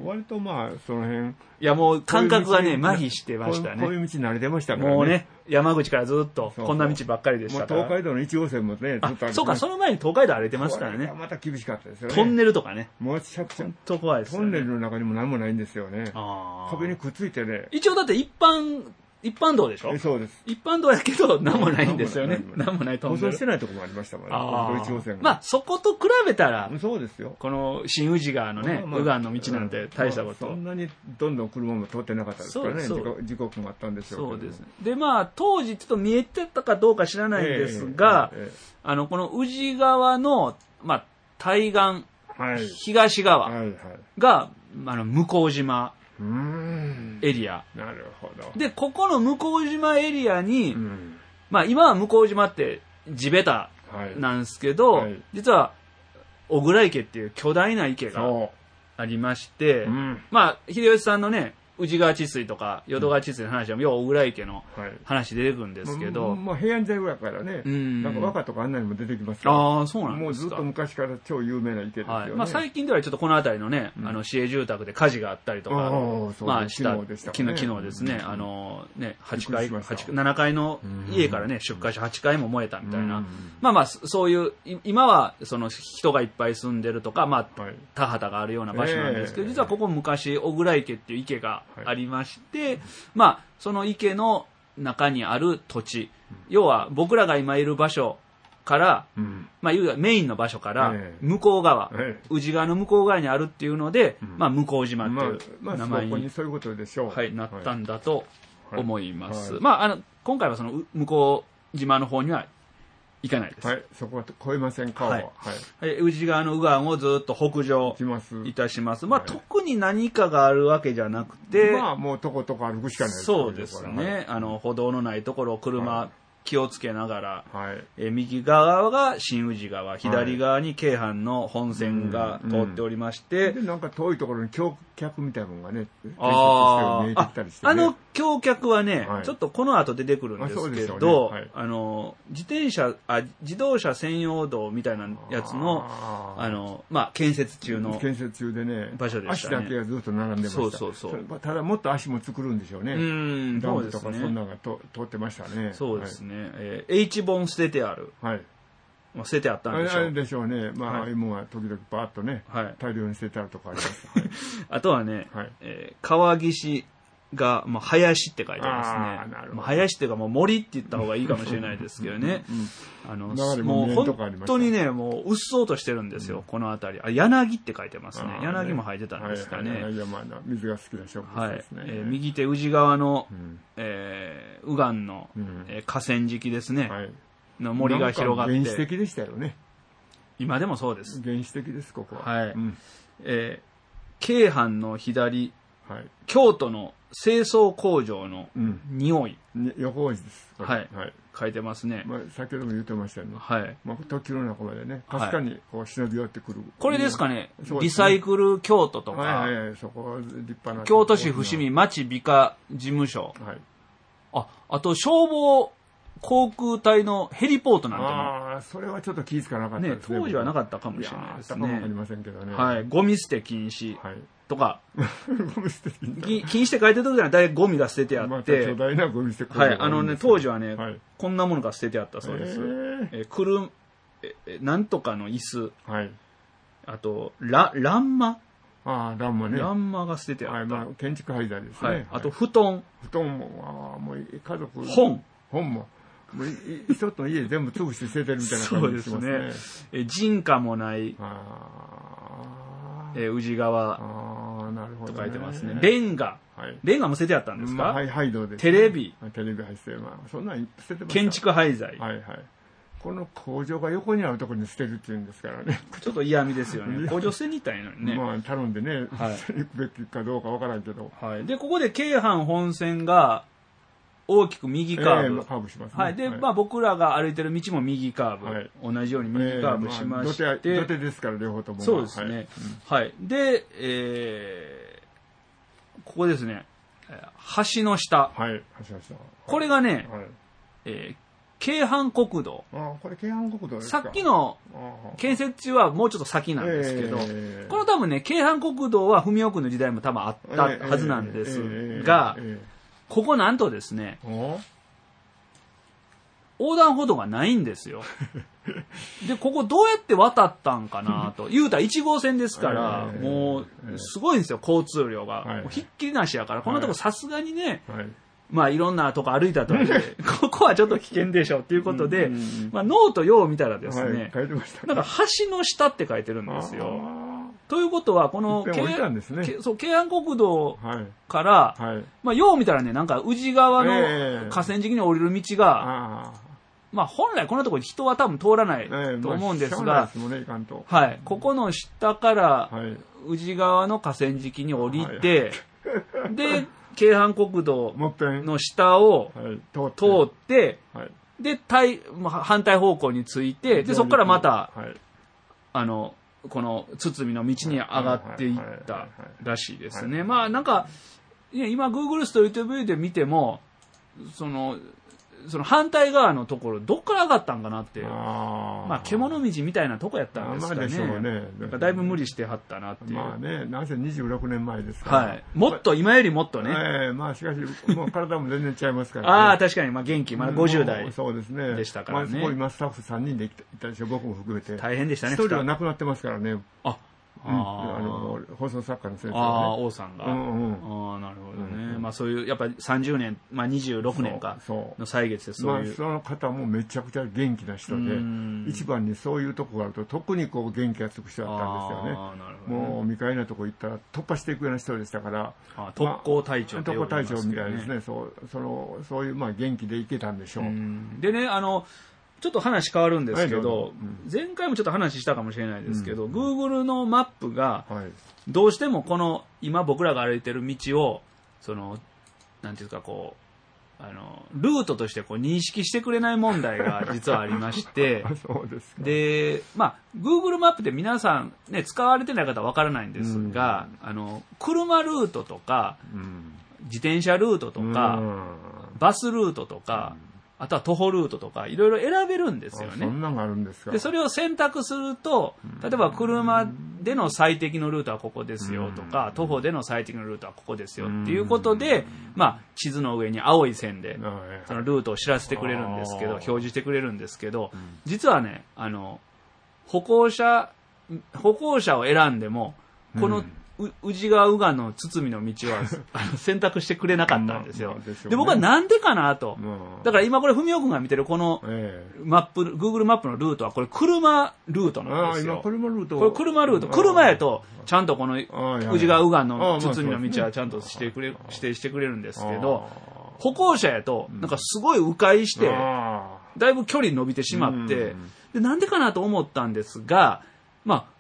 割とまあ、その辺。 いやもう感覚がね、麻痺してましたね。 こういう道慣れてましたからね。 もうね、山口からずっとこんな道ばっかりでしたから。 もう東海道のいち号線もね、ずっと歩いて、そうか、その前に東海道歩いてますからね。 また厳しかったですよね。 トンネルとかね。 もうちゃくちゃ。 ほんと怖いですよね。 トンネルの中にも何もないんですよね。壁にくっついてね。 一応だって一般、一般道でしょそうです。 一般道やけど、何もないんですよね。何もないトンネル。 舗装してないところもありましたもんね。あいち号線が。まあ、そこと比べたら、 そうですよ。 この新宇治川のね、右岸の道なんて大したこと。 そんなにどんどん車も通ってなかったですからね。時刻もあったんでしょうけど。そうですね。 で、まあ、当時ちょっと見えてたかどうか知らないんですが、あの、この宇治川の、まあ、対岸、東側が、あの、向島。エリア。 なるほど。 で、ここの向島エリアに、うん、まあ今は向島って地べたなんですけど、はいはい、実は小倉池っていう巨大な池がありまして、うん、まあ秀吉さんのね、宇治川治水とか淀川治水の話は、要は小倉池の話出てくるんですけど、 はい、まあ平安時代ぐらいからね、うん、なんか和歌とかあんなにも出てきますから、ああそうなんですか。もうずっと昔から超有名な池ですよね。はい、まあ最近ではちょっとこの辺りのね、うん、あの市営住宅で火事があったりとか、まあした昨日昨日昨日ですね、うん、あのねはちかいななかいの家からね出火しはちかいも燃えたみたいな、うん、まあまあそういう今はその人がいっぱい住んでるとか、まあ、はい、田畑があるような場所なんですけど、えー、実はここ昔小倉池っていう池がありまして、はい、まあその池の中にある土地、うん、要は僕らが今いる場所から、うん、まあいうメインの場所から向こう側、ええ、宇治川の向こう側にあるっていうので、うん、まあ向島っていう名前に、まあまあ、 そういうことでしょう、 はい、なったんだと思います。はいはい、まああの今回はその向島の方には行かないです。 はい、そこは越えませんか。はい。 はい、宇治川の右岸をずっと北上いたします。まあ、はい、特に何かがあるわけじゃなくて、 まあ、もうとことこ歩くしかないです。 そうですね。はい、あの歩道のないところを車、はい、気をつけながら、はい、え右側が新宇治川、左側に京阪の本線が通っておりまして、 はい、でなんか遠いところに橋脚みたいなのがね、あ見えてきたりして、 ね、あの橋脚はね、はい、ちょっとこの後出てくるんですけど、あ、ねはい、あの自転車あ自動車専用道みたいなやつのああのまあ建設中の建設中でね場所でしたね。 足だけがずっと並んでました。そうそうそう。ただもっと足も作るんでしょうね。うん、ダムとかそんなのがと通ってましたね。 そうですね。はい、えー、H 本捨ててある。はい。まあ、捨ててあったんでしょう。 あれでしょうね。まあ、はい、ああいうものが時々バーッとね、はい、大量に捨ててあるとかあります。はい、 あとはね、はい、えー、川岸が、まあ、林って書いてますね。まあ、林っていうかもう森って言った方がいいかもしれないですけどね。あの、もう本当にね、もううっそうとしてるんですよ、うん、この辺り。あ、柳って書いてますね。柳も生えてたんですかね。 はいはい、山の水が好きな植物ですね。はい、 えー、右手宇治川の、うん、えー、右岸の、うん、えー、河川敷ですね。はい、の森が広がって。 原始的でしたよね。 今でもそうです。 原始的です、ここは。 はい。うん、えー、京阪の左はい、京都の清掃工場の匂い。 うん、横文字です。 はい。はい。書いてますね。 まあ、先ほども言ってましたよね。 はい。 まあ、時の中までね、かすかにこう忍び寄ってくる。 これですかね、ねリサイクル京都とか。 はいはいはい、そこ立派な。 京都市伏見町美化事務所。はい。あ、あと消防航空隊のヘリポートなんても。 ああ、それはちょっと気づかなかったですね。 ね、当時はなかったかもしれないですね。 いや、わかりませんけどね。 はい。ゴミ捨て禁止。はい。とか、 ゴミ捨て禁止。禁止って書いてる時には大体ゴミが捨ててあって、また巨大なゴミ捨てはい、あのね、当時はね、はい、こんなものが捨ててあったそうです。えー、えくるえなんとかの椅子、はい、あと、ら、欄間ああ、欄間ね。 欄間が捨ててあった。 はい、まあ、建築廃材ですね。はい。 あと、布団。 布団も、ああ、もう家族。 本。 本も。もう一つの家全部潰して捨ててるみたいな感じがしますね。そうですね。え、人家もない。あえ宇治川と書いてますね。レンガ。レンガも捨ててあったんですか？ はい、はい、どうです。 テレビ。 テレビ廃捨て、まあ、そんなに捨ててます。 建築廃材。 はいはい。この工場が横にあるところに捨てるっていうんですからね。 ちょっと嫌味ですよね。工場捨てに行ったんやのにね。 まあ、頼んでね、はい、行くべきかどうかわからんけど。 はい。で、ここで京阪本線が、大きく右カーブ。 えー、カーブしますね。 はい。で、はい、まあ僕らが歩いてる道も右カーブ。はい、同じように右カーブしまして。えーまあ、 土手、土手ですから、両方とも。 そうですね。はい。はい、で、えー、ここですね。橋の下。 はい、橋の下。はい、 これがね、はい、えー、京阪国道。 あ、これ京阪国道ですか。さっきの建設地はもうちょっと先なんですけど、えー、この多分ね、京阪国道は文雄区の時代も多分あったはずなんですが、えーえーえーここなんとですね、横断歩道がないんですよ。で、ここどうやって渡ったんかなと。言うたらいち号線ですから、えー、もう、すごいんですよ、交通量が。はい、ひっきりなしやから、こんなとこさすがにね、はい、まあいろんなとこ歩いたとはいえ、ここはちょっと危険でしょっていうことで、まあノートよう見たらですね、 はい、書いてましたね、 なんか橋の下って書いてるんですよ。ということは、この、京阪国道から、はいはい、まあ、よう見たらね、なんか、宇治川の河川敷に降りる道が、えー、まあ、本来こんなところに人は多分通らないと思うんですが、はい、ここの下から、宇治川の河川敷に降りて、はい、で、京阪国道の下を通って、はい、で、対、反対方向について、で、そこからまた、はい、あの、この堤の道に上がっていったらしいですね。まあなんか、今 Google ストリートビューで見ても、その、その反対側のところ、どっから上がったんかなって。あまあ獣道みたいなとこやったんですかね。まあでしょうね。なんかだいぶ無理してはったなっていう。 まあね、なんせにじゅうろくねんまえですから。 はい。もっと、今よりもっとね。 ええー、まあしかし、もう体も全然違いますから、 ね。ああ、確かに、まあ元気、まだごじゅう代。 そうですね。 でしたからね。 まあすごい今スタッフさんにんでいたでしょ、僕も含めて。 大変でしたね。 一人は亡くなってますからね。 あ、 うん、あの放送作家の先生、ね、ああ、王さんが、うんうん、ああなるほどね、うんうん、まあそういうやっぱりさんじゅうねん、まあ、にじゅうろくねんかの歳月でそういう、 まあ、その方もめちゃくちゃ元気な人で一番にそういうとこがあると特にこう元気がつく人だったんですよね。あなるほどね、もう未開なとこ行ったら突破していくような人でしたから、 あ特攻隊長、 まあ、特攻隊長みたいですね。そうそのそういうまあ元気でいけたんでしょう。 うんでね、あのちょっと話変わるんですけど、はいうん、前回もちょっと話したかもしれないですけど、うん、Google のマップがどうしてもこの今僕らが歩いてる道をそのなんていうかこうあのルートとしてこう認識してくれない問題が実はありましてそうですか。 で、まあ Google マップで皆さんね使われてない方はわからないんですが、うん、あの車ルートとか、うん、自転車ルートとか、うん、バスルートとか、うんあとは徒歩ルートとかいろいろ選べるんですよね。 そんなのがあるんですか。 で、それを選択すると、例えば車での最適のルートはここですよとか、徒歩での最適のルートはここですよっていうことで、まあ、地図の上に青い線で、そのルートを知らせてくれるんですけど、表示してくれるんですけど、実はね、あの、歩行者、歩行者を選んでも、この宇治川右岸の堤の道はあの選択してくれなかったんですよ。まあまあでしょうね、で僕はなんでかなと、まあ、だから今これ文雄君が見てるこのマップ、えー、Google マップのルートはこれ車ルートなんですよ。 あ今車ルートこれ車ルート車やとちゃんとこの宇治川右岸の堤の道はちゃんとしてくれ指定してくれるんですけど、歩行者やとなんかすごい迂回してだいぶ距離伸びてしまって、でなんでかなと思ったんですが、まあ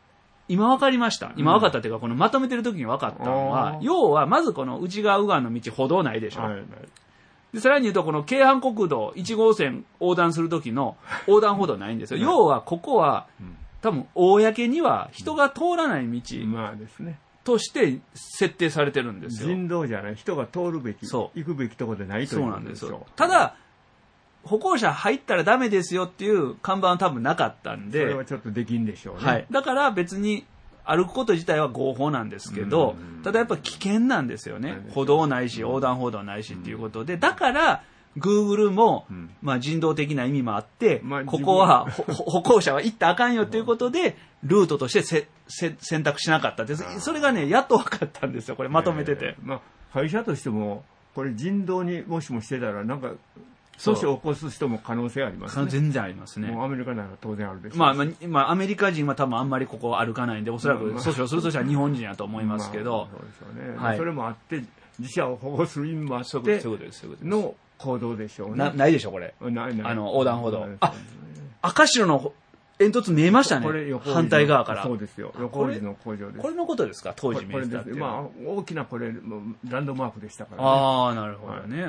今分かりました。今分かったっていうか、このまとめてる時に分かったのは、要は、まずこの内側右岸の道、歩道ないでしょ。はいはい、でさらに言うと、この京阪国道いち号線横断する時の横断歩道ないんですよ。要は、ここは、多分、公には人が通らない道。 まあですね。 として設定されてるんですよ。 人道じゃない、人が通るべき、行くべきところでないということですよ。そうなんですよ。 ただ、歩行者入ったらダメですよっていう看板は多分なかったんで。 それはちょっとできんでしょうね。 はい。だから別に歩くこと自体は合法なんですけど、ただやっぱ危険なんですよね。歩道ないし、横断歩道ないしっていうことで。だから、Google も、まあ人道的な意味もあって、まあ、ここは歩行者は行ったらあかんよということで、ルートとしてせせ選択しなかったです。それがね、やっと分かったんですよ、これまとめてて。 えー、まあ、会社としても、これ人道にもしもしてたら、なんか、訴訟を起こす人も可能性ありますね。 全然ありますね。 もうアメリカなら当然あるでしょう。 まあ、まあ、まあ、アメリカ人は多分あんまりここ歩かないんで、おそらく訴訟するとしたら日本人やと思いますけど。 まあ、そうでしょうね。はい、それもあって、自社を保護する意味もあって、そういうことです、そういうことです。の行動でしょうね。 な、ないでしょ、これ。 ないない。 あの、横断歩道。あ、赤白の煙突見えましたね。これ反対側から。 そうですよ。横折りの工場です。 これのことですか、当時見えたっていう。 まあ、大きなこれ、ランドマークでしたからね。 ああ、なるほどね。うん。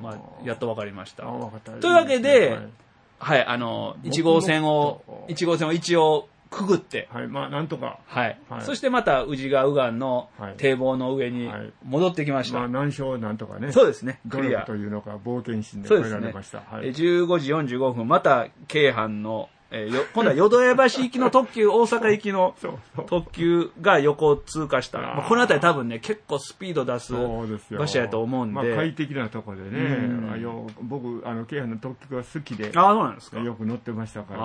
まあ、やっとわかりました。というわけで、はい、あの、いち号線を、いち号線を一応、くぐって。 はい、まあ、なんとか。 はい。はい、そしてまた、宇治川右岸の堤防の上に戻ってきました。 はいはい、まあ、難所なんとかね。 そうですね。 クリアというのか、冒険心で超えられました。ね、 はい、じゅうごじよんじゅうごふん、また、京阪の、えー、よ今度は淀屋橋行きの特急、大阪行きの特急が横を通過した。まあ、この辺り多分ね、結構スピード出す場所やと思うんで。まあ、 快適なところでね、あよ僕、あの、京阪の特急が好きで、 ああ、そうなんですか。 よく乗ってましたから、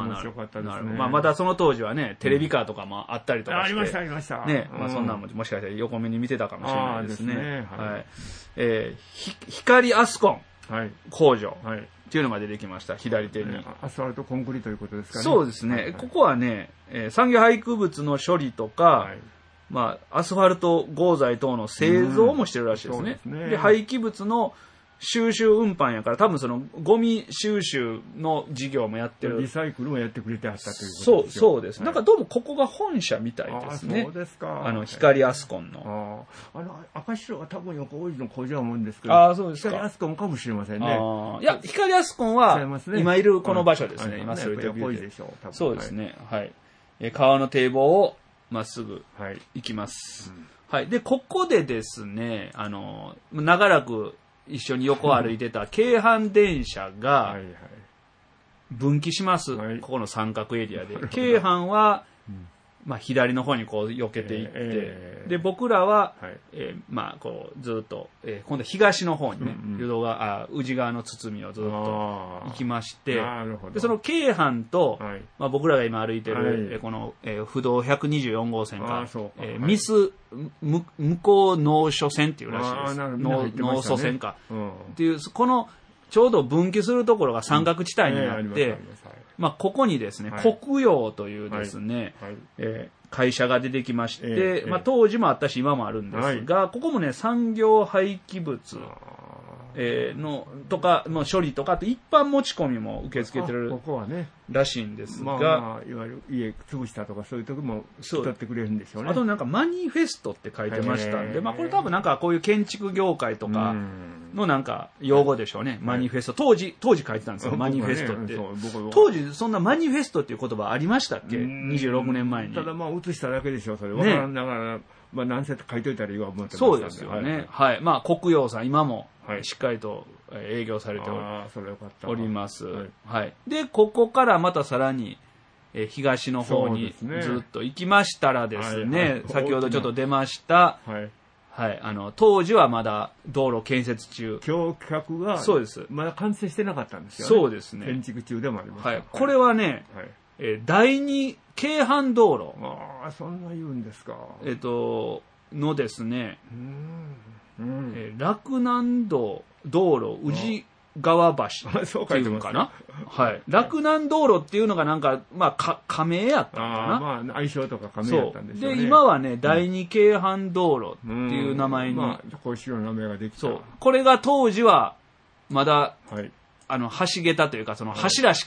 気持ちよかったですね。 まあ、まだその当時はね、テレビカーとかもあったりとかして。 うん、ありました、ありました。 ね、まあ、そんなももしかしたら横目に見てたかもしれないですね。ですね、はい。はい、えー、ひ光アスコン工場。はいはいっていうのが出てきました、左手に。 アスファルトコンクリということですかね。 そうですね。はいはい、ここはね、えー、産業廃棄物の処理とか、はい、まあ、アスファルト合材等の製造もしてるらしいですね。うん、で、ね、廃棄物の収集運搬やから、多分そのゴミ収集の事業もやってる。 リサイクルもやってくれてあったということですそう、そうです。はい、なんかどうもここが本社みたいですね。 あ、そうですか。 あの、光アスコンの。 ああの、赤白は多分横王子の工場は思うんですけど。 ああ、そうですか。 光アスコンかもしれませんね。 あいや、光アスコンは、今いるこの場所ですね。今すると横王子でしょう、多分。 そうですね。はい。え川の堤防をまっすぐ行きます。はい。うんはい、で、ここでですね、あの、長らく、一緒に横を歩いてた京阪電車が分岐します、はいはい、ここの三角エリアで京阪は、まあ、左の方にこう避けていって、えー、で僕らは、はいえー、まあこうずっと、えー、今度は東の方にね、うんうん、淀川あ宇治川の堤をずっと行きましてでその京阪と、はいまあ、僕らが今歩いてる、はいえー、この、えー、不動ひゃくにじゅうよん号線か、えー、ミス向こう農所線っていうらしいです農祖線か、うん、っていうこのちょうど分岐するところが三角地帯になって、うんえーまあ、ここにですね、はい、国陽というですね、はいはいえー、会社が出てきまして、えーまあ、当時もあったし今もあるんですが、はい、ここもね産業廃棄物、えー、のとかの処理とかあと一般持ち込みも受け付けてるここはねらしいんですが、まあまあ、いわゆる家潰したとかそういう時も引き取ってくれるんでしょうね。 あとなんかマニフェストって書いてましたんで、まあ、これ多分なんかこういう建築業界とかのなんか用語でしょうね、はい、マニフェスト当時当時書いてたんですよ、マニフェストって、ね、当時そんなマニフェストっていう言葉ありましたっけにじゅうろくねんまえに。 ただまあ写しただけでしょそれ分からんながら、ねまあ、何せ書いといたらいいわ思ってましたそうですよね、はい、はい、まあ国陽さん今もしっかりと営業されております、はいはい、でここからまたさらにえ東の方にずっと行きましたらですね、はいはい、先ほどちょっと出ました、はいはい、あの当時はまだ道路建設中橋脚がそうですまだ完成してなかったんですよね。 そうですね建築中でもあります、 はい、これはね、はいえー、第二京阪道路ああそんな言うんですかえっ、ー、とのですねうん、うんえー、洛南道道路宇治川橋っていうのかな、はい、洛南道路っていうのがなんか、まあ、か仮名やったのかな、 あまあ、愛称とか仮名やったんでしょうね。 で今はね、うん、第二京阪道路っていう名前に、 まあ、こういう名前ができた。 そうこれが当時はまだ、はい、あの橋桁というかその柱しか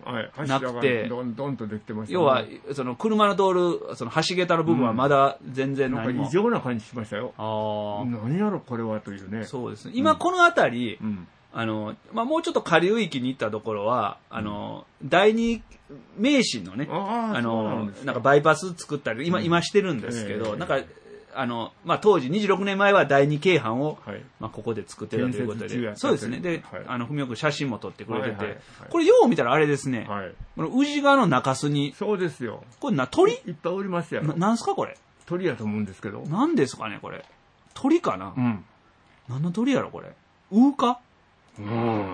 なくて、 どんどんとできてました、ね、 要はその車の通るその橋桁の部分はまだ全然何も、 うん、なんか異常な感じしましたよ。あ何やろこれはというね。 そうですね。今この辺り、うん、あのまあ、もうちょっと下流域に行ったところはあの、うん、第二名神のね、ああのなんかバイパス作ったり今、うん、今してるんですけど、えー、なんかあのまあ、当時にじゅうろくねんまえは第二京阪を、はい、まあ、ここで作ってたということで、そうですね。で、はい、あの文雄君写真も撮ってくれてて、はいはいはい、これよう見たらあれですね。はい、この宇治川の中州に、 そうですよ。 これな鳥？ いっぱいおりますよ。 な、なんすかこれ？ 鳥やと思うんですけど。 なんですかねこれ？鳥かな？うん。何の鳥やろこれ？ウーか？うん。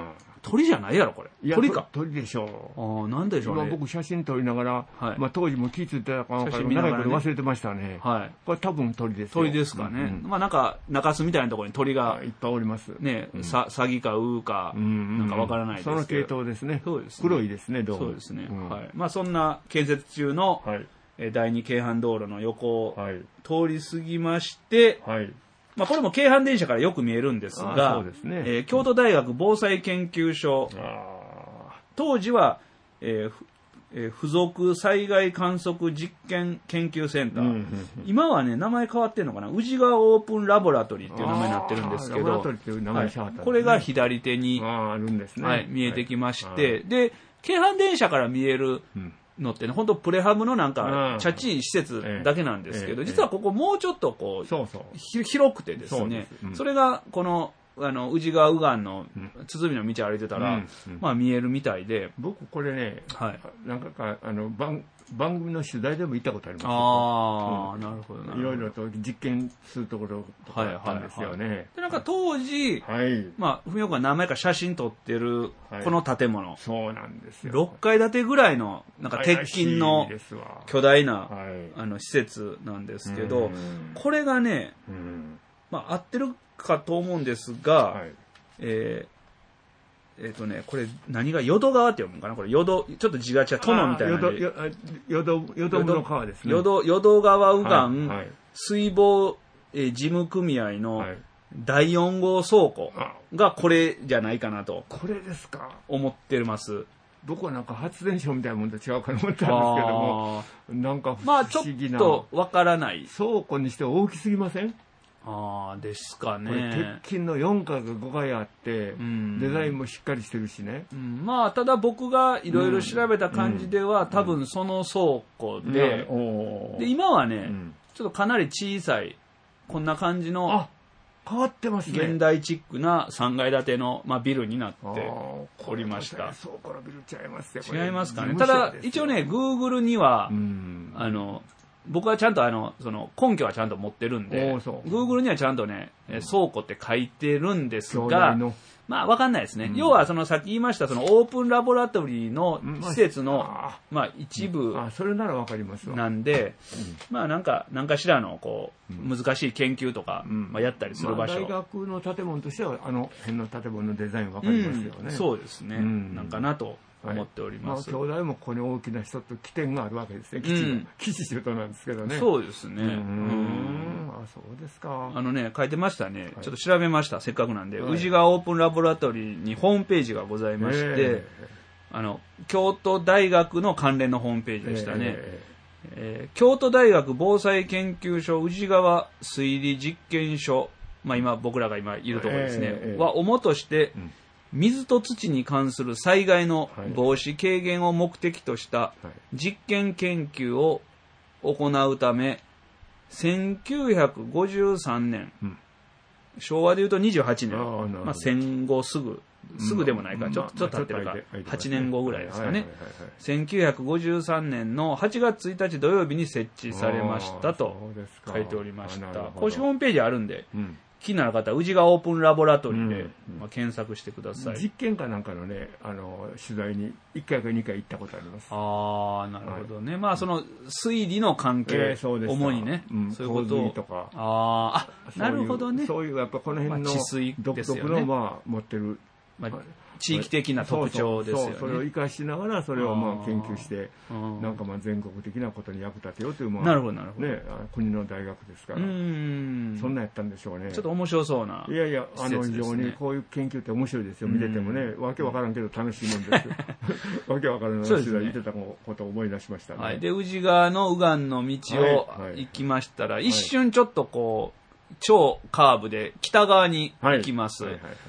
鳥じゃないやろこれ。 いや鳥か。 鳥でしょう。ああ、なんでしょうね。 今僕写真撮りながら、はい、まあ当時も気づいてたか長いこと忘れてましたね。はい。これ多分鳥ですよ。 鳥ですかね。うんうん、まあなんか中州みたいなところに鳥がいっぱいおります。 ね、うん、さサギかウーか、うんうん、なんかわからないですけど。 その系統ですね。 そうですね。 黒いですねどうも。 そうですね。うん、はい。まあそんな建設中の、はい、え第二京阪道路の横を通り過ぎまして、はい。まあ、これも京阪電車からよく見えるんですが、そうですね、えー、京都大学防災研究所、当時は、えーえー、附属災害観測実験研究センター、うんうんうん、今はね名前変わってるのかな、宇治川オープンラボラトリーっていう名前になってるんですけど、これが左手にあるんですね、はい、見えてきまして、はい、で京阪電車から見える、うんのってね、本当プレハブのなんか、チャチい施設だけなんですけど、実はここもうちょっとこう、そうそう広くてですね、そ, うん、それがこの、あの、宇治川右岸の鼓の道歩いてたら、うんうん、まあ見えるみたいで。 僕これね、はい、なんかか、あの、番、番組の取材でも行ったことあります。 ああ、うん、なるほどな。 いろいろと実験するところとかあったんですよね。はいはいはい、 で、なんか当時、はい、まあ、文雄君が何枚か写真撮ってる、この建物、はい。 そうなんですよ。 ろっかい建てぐらいの、なんか鉄筋の巨大な、はい、あの、施設なんですけど、これがね、まあ、合ってるかと思うんですが、はい、えーえっ、ー、とね、これ何が淀川って読むのかな、これ淀、ちょっと字が違う、殿みたいな感じ。 淀、淀の川ですね。 淀、淀川右岸、はいはい、水防、えー、事務組合のだいよん号倉庫がこれじゃないかなと。 これですか。 思ってます。 僕はなんか発電所みたいなもんと違うかと思ったんですけども、なんか不思議な。まあちょっとわからない。 倉庫にして大きすぎません？ ああですかね。 これ鉄筋のよんかいがごかいあって、うん、デザインもしっかりしてるしね、 うん、まあただ僕がいろいろ調べた感じでは、うん、多分その倉庫で、うん、で今はね、うん、ちょっとかなり小さいこんな感じのあ変わってますね、 現代チックなさんがい建ての、まあ、ビルになっておりました。 倉庫のビル違いますね。 違いますかね。ただ一応ね Google には、うん、あの僕はちゃんとあのその根拠はちゃんと持ってるんで Google にはちゃんとね、うん、倉庫って書いてるんですが、まあ分かんないですね、うん、要はそのさっき言いましたそのオープンラボラトリーの施設の、うん、まあ一部なんで、まあなんか何かしらのこう難しい研究とか、うんまあ、やったりする場所、 まあ、大学の建物としてはあの辺の建物のデザイン分かりますよね、 うん、そうですね、うん、なんかなと思っております。 はい、まあ、兄弟もここに大きな人と起点があるわけですね。基地、うん、基地首都なんですけどね。 そうですね。うん。 うんあ、そうですか。 あのね、書いてましたね。はい、ちょっと調べました。せっかくなんで、はい、宇治川オープンラボラトリーにホームページがございまして、あの京都大学の関連のホームページでしたね。えーえー、京都大学防災研究所宇治川推理実験所、まあ今僕らが今いるところですね。えー、は主として。うん水と土に関する災害の防止軽減を目的とした実験研究を行うため、せんきゅうひゃくごじゅうさんねん、うん、昭和でいうとにじゅうはちねん、あまあ、戦後すぐ、すぐでもないか、うん、ちょっと経ってるか、はちねんごぐらいですかね。せんきゅうひゃくごじゅうさんねんのはちがつついたち土曜日に設置されましたと書いておりました。公式ホームページあるんで、うん気になる方は宇治川オープンラボラトリーで、うんまあ、検索してください。 実験かなんかのねあの取材にいっかいかにかい行ったことあります。 ああなるほどね、はい、まあその推理の関係、えー、主にね、うん、そういうことをとかああなるほどねそういうやっぱこの辺の独特の、まあ、持ってる、 まあ、 地域的な特徴ですよね。 そうそうそう、それを生かしながらそれをまあ研究してなんかまあ全国的なことに役立てようという、まあ、 なるほどなるほど、 ね、国の大学ですから、うん、そんなやったんでしょうね。 ちょっと面白そうな、 いやいや、あの非常にこういう研究って面白いですよ。見ててもね、わけわからんけど楽しいもんですよ。わけわからんの話が言ってたことを思い出しましたね。 はい、で宇治川の右岸の道を行きましたら、はいはい、一瞬ちょっとこう超カーブで北側に行きます。はいはいはいはい、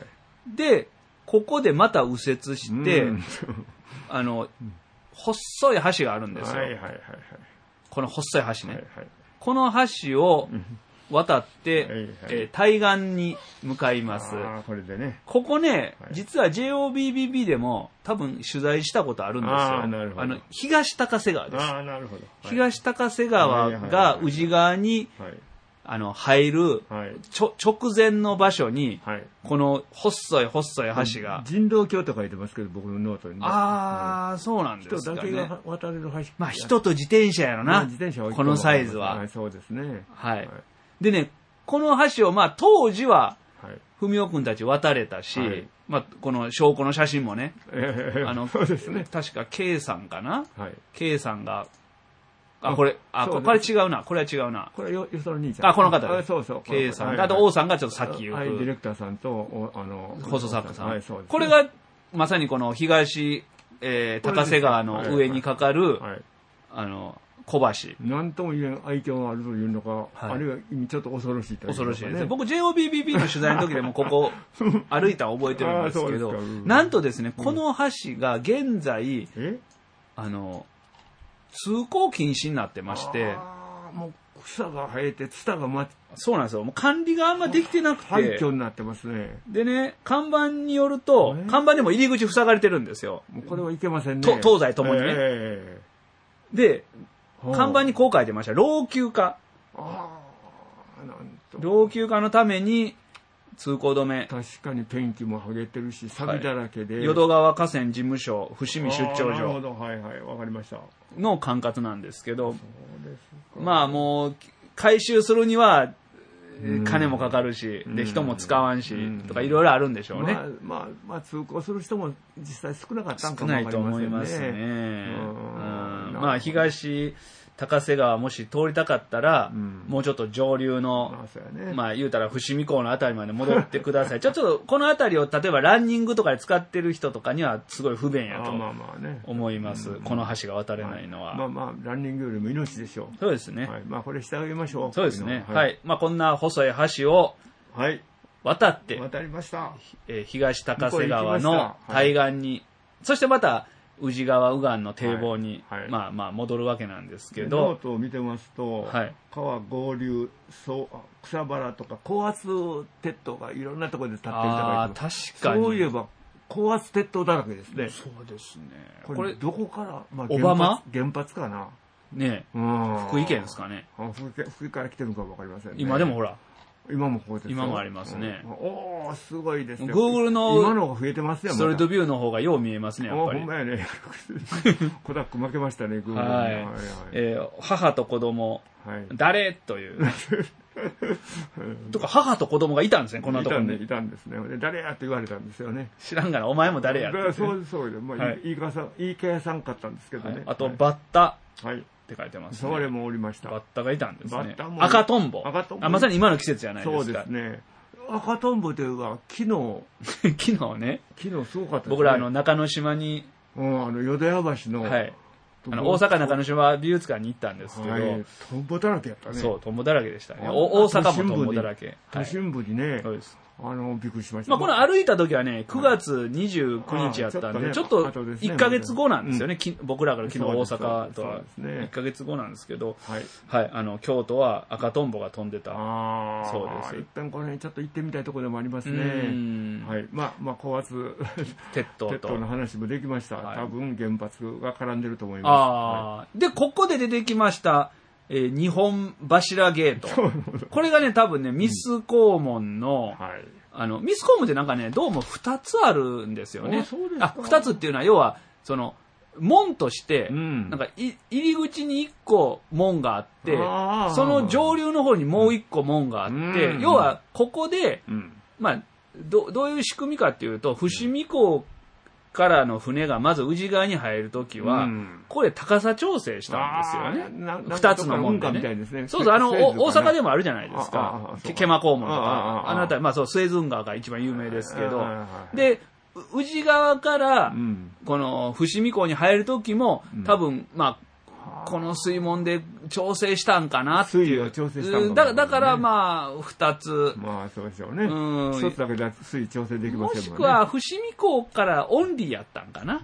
でここでまた右折して、うん、あの細い橋があるんですよ。はいはいはいはい、この細い橋ね。はいはい、この橋を渡って、はいはい、えー、対岸に向かいます。 あ、これでね、 ここね、はい、実は ジェイオービービービー でも多分取材したことあるんですよ。あ、なるほど。あの東高瀬川です。あ、なるほど。はい、東高瀬川が宇治川に、はい、あの入る、はい、ちょ直前の場所に、はい、この細い細い橋が、 人道橋と書いてますけど僕のノートに、ね、 ああ、はい、そうなんですかね。 人だけが渡れる橋、 まあ人と自転車やろな、まあ、自転車はこのサイズは、 はい、そうですね、 はい、はい、でね、この橋をまあ当時は文雄君たち渡れたし、はい、まあ、この証拠の写真もね、えー、あのそうですね、確か K さんかな、はい、K さんが、あ、これ、あ、これ違うな。これは違うな。 これよ、よその兄ちゃん。 あ、この方です。 あ、そうそう。 K さん。あと、王さんがちょっと先行く。 はい、ディレクターさんと、あの、 放送作家さん。はい、そうです、ね。これが、まさにこの東、えー、高瀬川の上にかかる、はいはい、あの、小橋。 なんとも言えん愛嬌があるというのか、はい、あるいはちょっと恐ろしいというか、ね。 恐ろしいですね。僕 ジェイオービービービー の取材の時でもここ歩いたの覚えてるんですけど、うん、なんとですね、この橋が現在、うん、あの、通行禁止になってまして、 あ、もう草が生えてツタがま、 そうなんですよ。もう管理があんまできてなくて、 廃墟になってますね。 でね、看板によると、看板でも入り口塞がれてるんですよ。 もうこれはいけませんね。 と東西ともにね。えー、で、看板にこう書いてました。老朽化。あ、なんと。老朽化のために通行止め。 確かにペンキも剥げてるし、錆だらけで。はい、 淀川河川事務所、伏見出張所。なるほど、はいはい、わかりました。 の管轄なんですけど、そうですか。まあもう、回収するには、金もかかるし、で、人も使わんし、とかいろいろあるんでしょうね。まあ、 まあ、まあ、通行する人も実際少なかったんかもわかりませんね。少ないと思いますね。 うん、まあ、東、高瀬川もし通りたかったら、うん、もうちょっと上流の、まあ、ね、まあ言うたら伏見港のあたりまで戻ってください。ちょっとこのあたりを例えばランニングとかで使ってる人とかにはすごい不便やと思います。この橋が渡れないのは。 まあまあ、ランニングよりも命でしょう。 そうですね。 はい、まあこれしてあげましょう。 そうですね。はい、はい。まあこんな細い橋を渡って、はい、 渡りました。 えー、東高瀬川の対岸に、はい、そしてまた、宇治川右岸の堤防に、はいはい、まあまあ戻るわけなんですけど、 ノートを見てますと、はい、川合流、そう草原とか高圧鉄塔がいろんなところで立ってるじゃないですか。確かに。そういえば高圧鉄塔だらけですね。 そうですね。 これどこから、まあ、 オバマ原発かな。 ねえ、うん、福井県ですかね。 福井、福井から来てるのかわかりませんね。 今でもほら。 今もこうです。 今もありますね。 うん、おー、すごいですね。 Google の今の方が増えてますよ。 ストリートビューの方がよう見えますね、やっぱり。 ほんまやね。コダック負けましたね、Google に。 はい。はいはい、えー、母と子供、はい、誰という。とか、母と子供がいたんですね、こんなところに。 いたんですね。で、誰やって言われたんですよね。 知らんがな、お前も誰やって。 そうです、そうです。まあ、はい、いいかさん、いい計算かったんですけどね。はい、 あと、バッタ。はい。って書いてます、 ね。それもおりました。 バッタがいたんですね。赤トンボ。赤トンボ。あ、まさに今の季節じゃないですか。 そうですね。赤トンボというか、昨日。 昨日ね。 昨日すごかったですね。 僕ら、あの、中之島に。 うん、あの、淀屋橋の。はい。 あの、大阪中之島美術館に行ったんですけど。はい、 トンボだらけやったね。 そう、トンボだらけでしたね。大阪もトンボだらけ。 都心部にね。はい、そうです。あの、びっくりしました。 まあ、この歩いた時はね、くがつにじゅうくにちやったんで、ちょっといっかげつごなんですよね。僕らから昨日大阪とはいっかげつごなんですけど、はい、あの、京都は赤トンボが飛んでた。そうです。 一旦これちょっと行ってみたいところでもありますね。はい。まあ、まあ、高圧鉄塔鉄塔の話もできました。多分原発が絡んでると思います。で、ここで出てきました、えー、日本柱ゲート。これがね、多分ね、ミス黄門の、うん、はい、あの、ミス黄門ってなんかね、どうも二つあるんですよね。あ、二つっていうのは、要は、その、門として、うん、なんか、い、入り口に一個門があって、その上流の方にもう一個門があって、うん、要は、ここで、うん、まあ、ど、どういう仕組みかっていうと、伏見港からの船がまず宇治川に入るときは、うん、これ高さ調整したんですよね。二つの門でね。ねそうそう、あの、大阪でもあるじゃないですか。毛馬肛門とか。あのあたり、まあそう、スエズ運河が一番有名ですけど。で、宇治川から、この伏見港に入るときも、多分、まあ、この水門で調整したんかなっていう。 水位を調整したんかも、ね、 だ, だからまあ、二つ。 まあ、そうでしょうね。うん。一つだけで水位調整できませんもんね。 もしくは、伏見港からオンリーやったんかな。うん。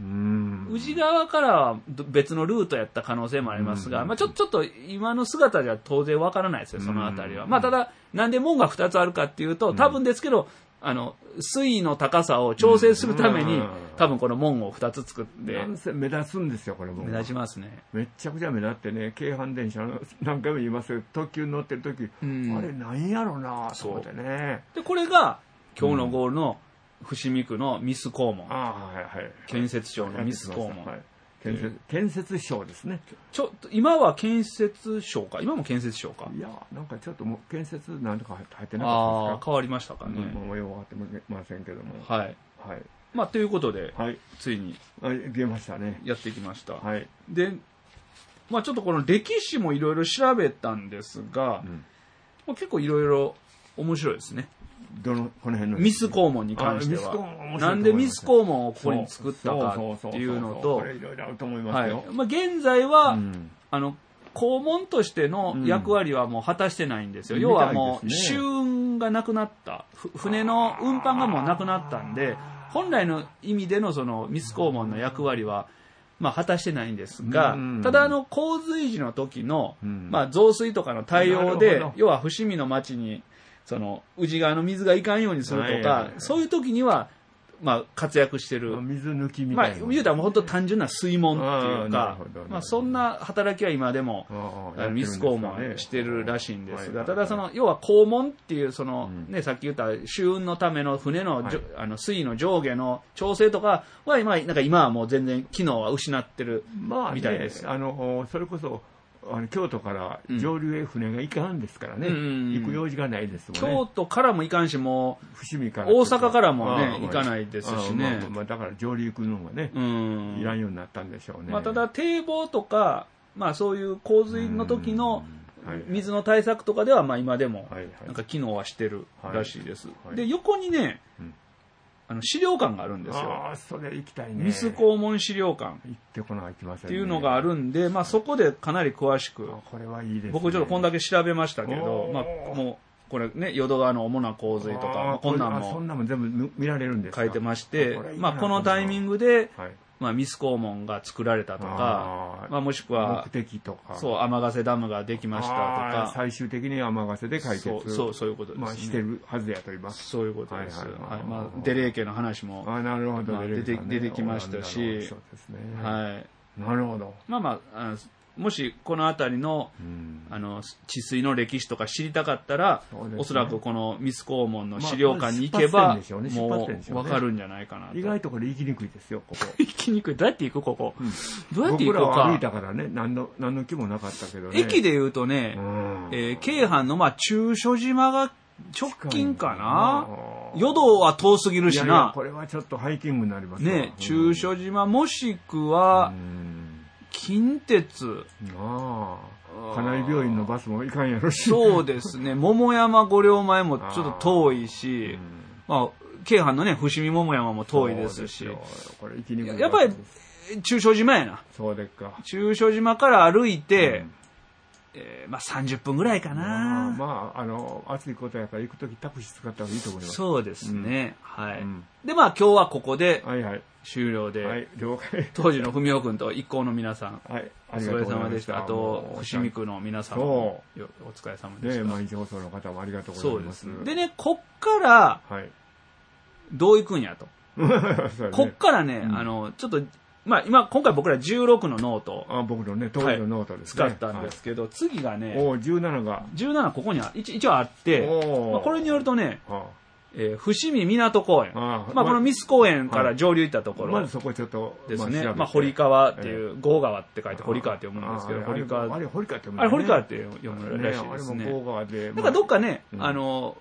宇治川からは別のルートやった可能性もありますが、まあちょ、ちょっと今の姿では当然わからないですよ、そのあたりは。まあただ、なんで門が二つあるかっていうと、多分ですけど、あの、水位の高さを調整するために、多分この門を二つ作って。 なんせ目立つんですよ、これも。 目立ちますね。 めっちゃくちゃ目立ってね、京阪電車の何回も言いますけど、特急乗ってる時、うん、あれなんやろなと思ってね。 で、これが今日のゴールの伏見区のミス肛門。うん、あはいはい。建設省のミス肛門。はい建設、建設省ですね。 ちょっと、今は建設省か今も建設省かいや、なんかちょっともう建設なんとか入ってなかったですかああ、変わりましたかね。 もうよくわかってませんけども。 はい。はい。まあ、ということで、はい、ついに。 はい、出ましたね。 やってきました。 はい。 で、まあちょっとこの歴史もいろいろ調べたんですが、うん、まあ、結構いろいろ面白いですね。 どのこの辺のミス肛門に関してはなんでミス肛門をここに作ったかっていうのと、 これいろいろあると思いますよ。 はい、まあ現在は、うん、あの肛門としての役割はもう果たしてないんですよ。うん、要はもう舟運がなくなった、船の運搬がもうなくなったんで、本来の意味でのそのミス肛門の役割はまあ果たしてないんですが、うん、ただあの洪水時の時の、うん、まあ増水とかの対応で、要は伏見の町にその宇治川の水がいかんようにするとか、そういう時にはまあ活躍してる水抜きみたいな、 まあ言うたらもう本当単純な水門っていうか、まあそんな働きは今でもミス肛門してるらしいんですが、ただその要は肛門っていうそのねさっき言った舟運のための船のあの水位の上下の調整とかは今なんか今はもう全然機能は失ってるみたいです。 あのそれこそあの京都から上流へ船が行かんですからね、うん、行く用事がないですもんね。 京都からも行かんし、もう伏見から大阪からもね行かないですしね、 まあまあ、だから上流行くのがね、うん、いらんようになったんでしょうね。 まあ、ただ堤防とか、まあ、そういう洪水の時の水の対策とかではまあ今でもなんか機能はしてるらしいです。はいはい、で横にね、うんあの資料館があるんですよ。 ああ、それ行きたいね。 ミス肛門資料館。 行ってこないといけませんね。 っていうのがあるんで、まあそこでかなり詳しく。 これはいいですね。 僕ちょっとこんだけ調べましたけど、まあもう、これね、淀川の主な洪水とか、まあ、こんなんも。 そんなんも全部見られるんですか。 書いてまして、まあこのタイミングで、はいまあ、ミス肛門が作られたとか、あまあ、もしくは、 目的とか。 そう、天ヶ瀬ダムができましたとか。 最終的に天ヶ瀬で解決そう、そう、そういうことです、ね。 まあ、してるはずやと言います。 そういうことです。はい、はいはい、まあ、デレー家の話も、 あなるほど、まあ、 出て、出てきましたし、 そうですね。 はい。 なるほど。 まあまあ、あのもしこの辺りの、うん、あの治水の歴史とか知りたかったら、ね、おそらくこのミス肛門の資料館に行けば、まあ、もう分かるんじゃないかなと。 意外とこれ行きにくいですよ、ここ。 行きにくい。どうやって行くここ、うん、どうやって行くか。 僕らは歩いたからね、何の何の気もなかったけどね。 駅で言うとね、うんえー、京阪のまあ中所島が直近かな。淀は遠すぎるしな。いやいやこれはちょっとハイキングになりますね。 中所島もしくは。うん近鉄ああ金井病院のバスもいかんやろしそうですね桃山五両前もちょっと遠いし、うん、まあ京阪のね伏見桃山も遠いですしこれ行きにくいやっぱり中所島やなそうでっか中所島から歩いて、うんえー、まあさんじゅっぷんぐらいかなまあ、まあ、あの暑いことやから行くときタクシー使った方がいいと思いますそうですね、うん、はい、うん、でまあ今日はここで、はいはい終了で、 はい、了解当時の文雄君と一行の皆さん、 はい、 お疲れ様でした。あと伏見区の皆さんもお疲れ様でした。 ね、毎日放送の方もありがとうございます。 そうです。でね、こっからどう行くんやと。はい、こっからね、うん、あのちょっとまあ今今回僕らじゅうろくのノート、 あ僕のね当時のノートですね、はい、使ったんですけど、はい、次がね、 おじゅうなながじゅうななここに一一応あって、まあ、これによるとね。はあえー、伏見港公園。あまあ、このミス公園から上流行ったところ。 まずそこちょっと。 ですね。まあ、堀川っていう、郷川って書いて堀川って読むんですけど、堀川。 あれ、堀川って読むあれ、堀川って読むらしいですね。 あれも郷川で。 なんかどっかね、あの、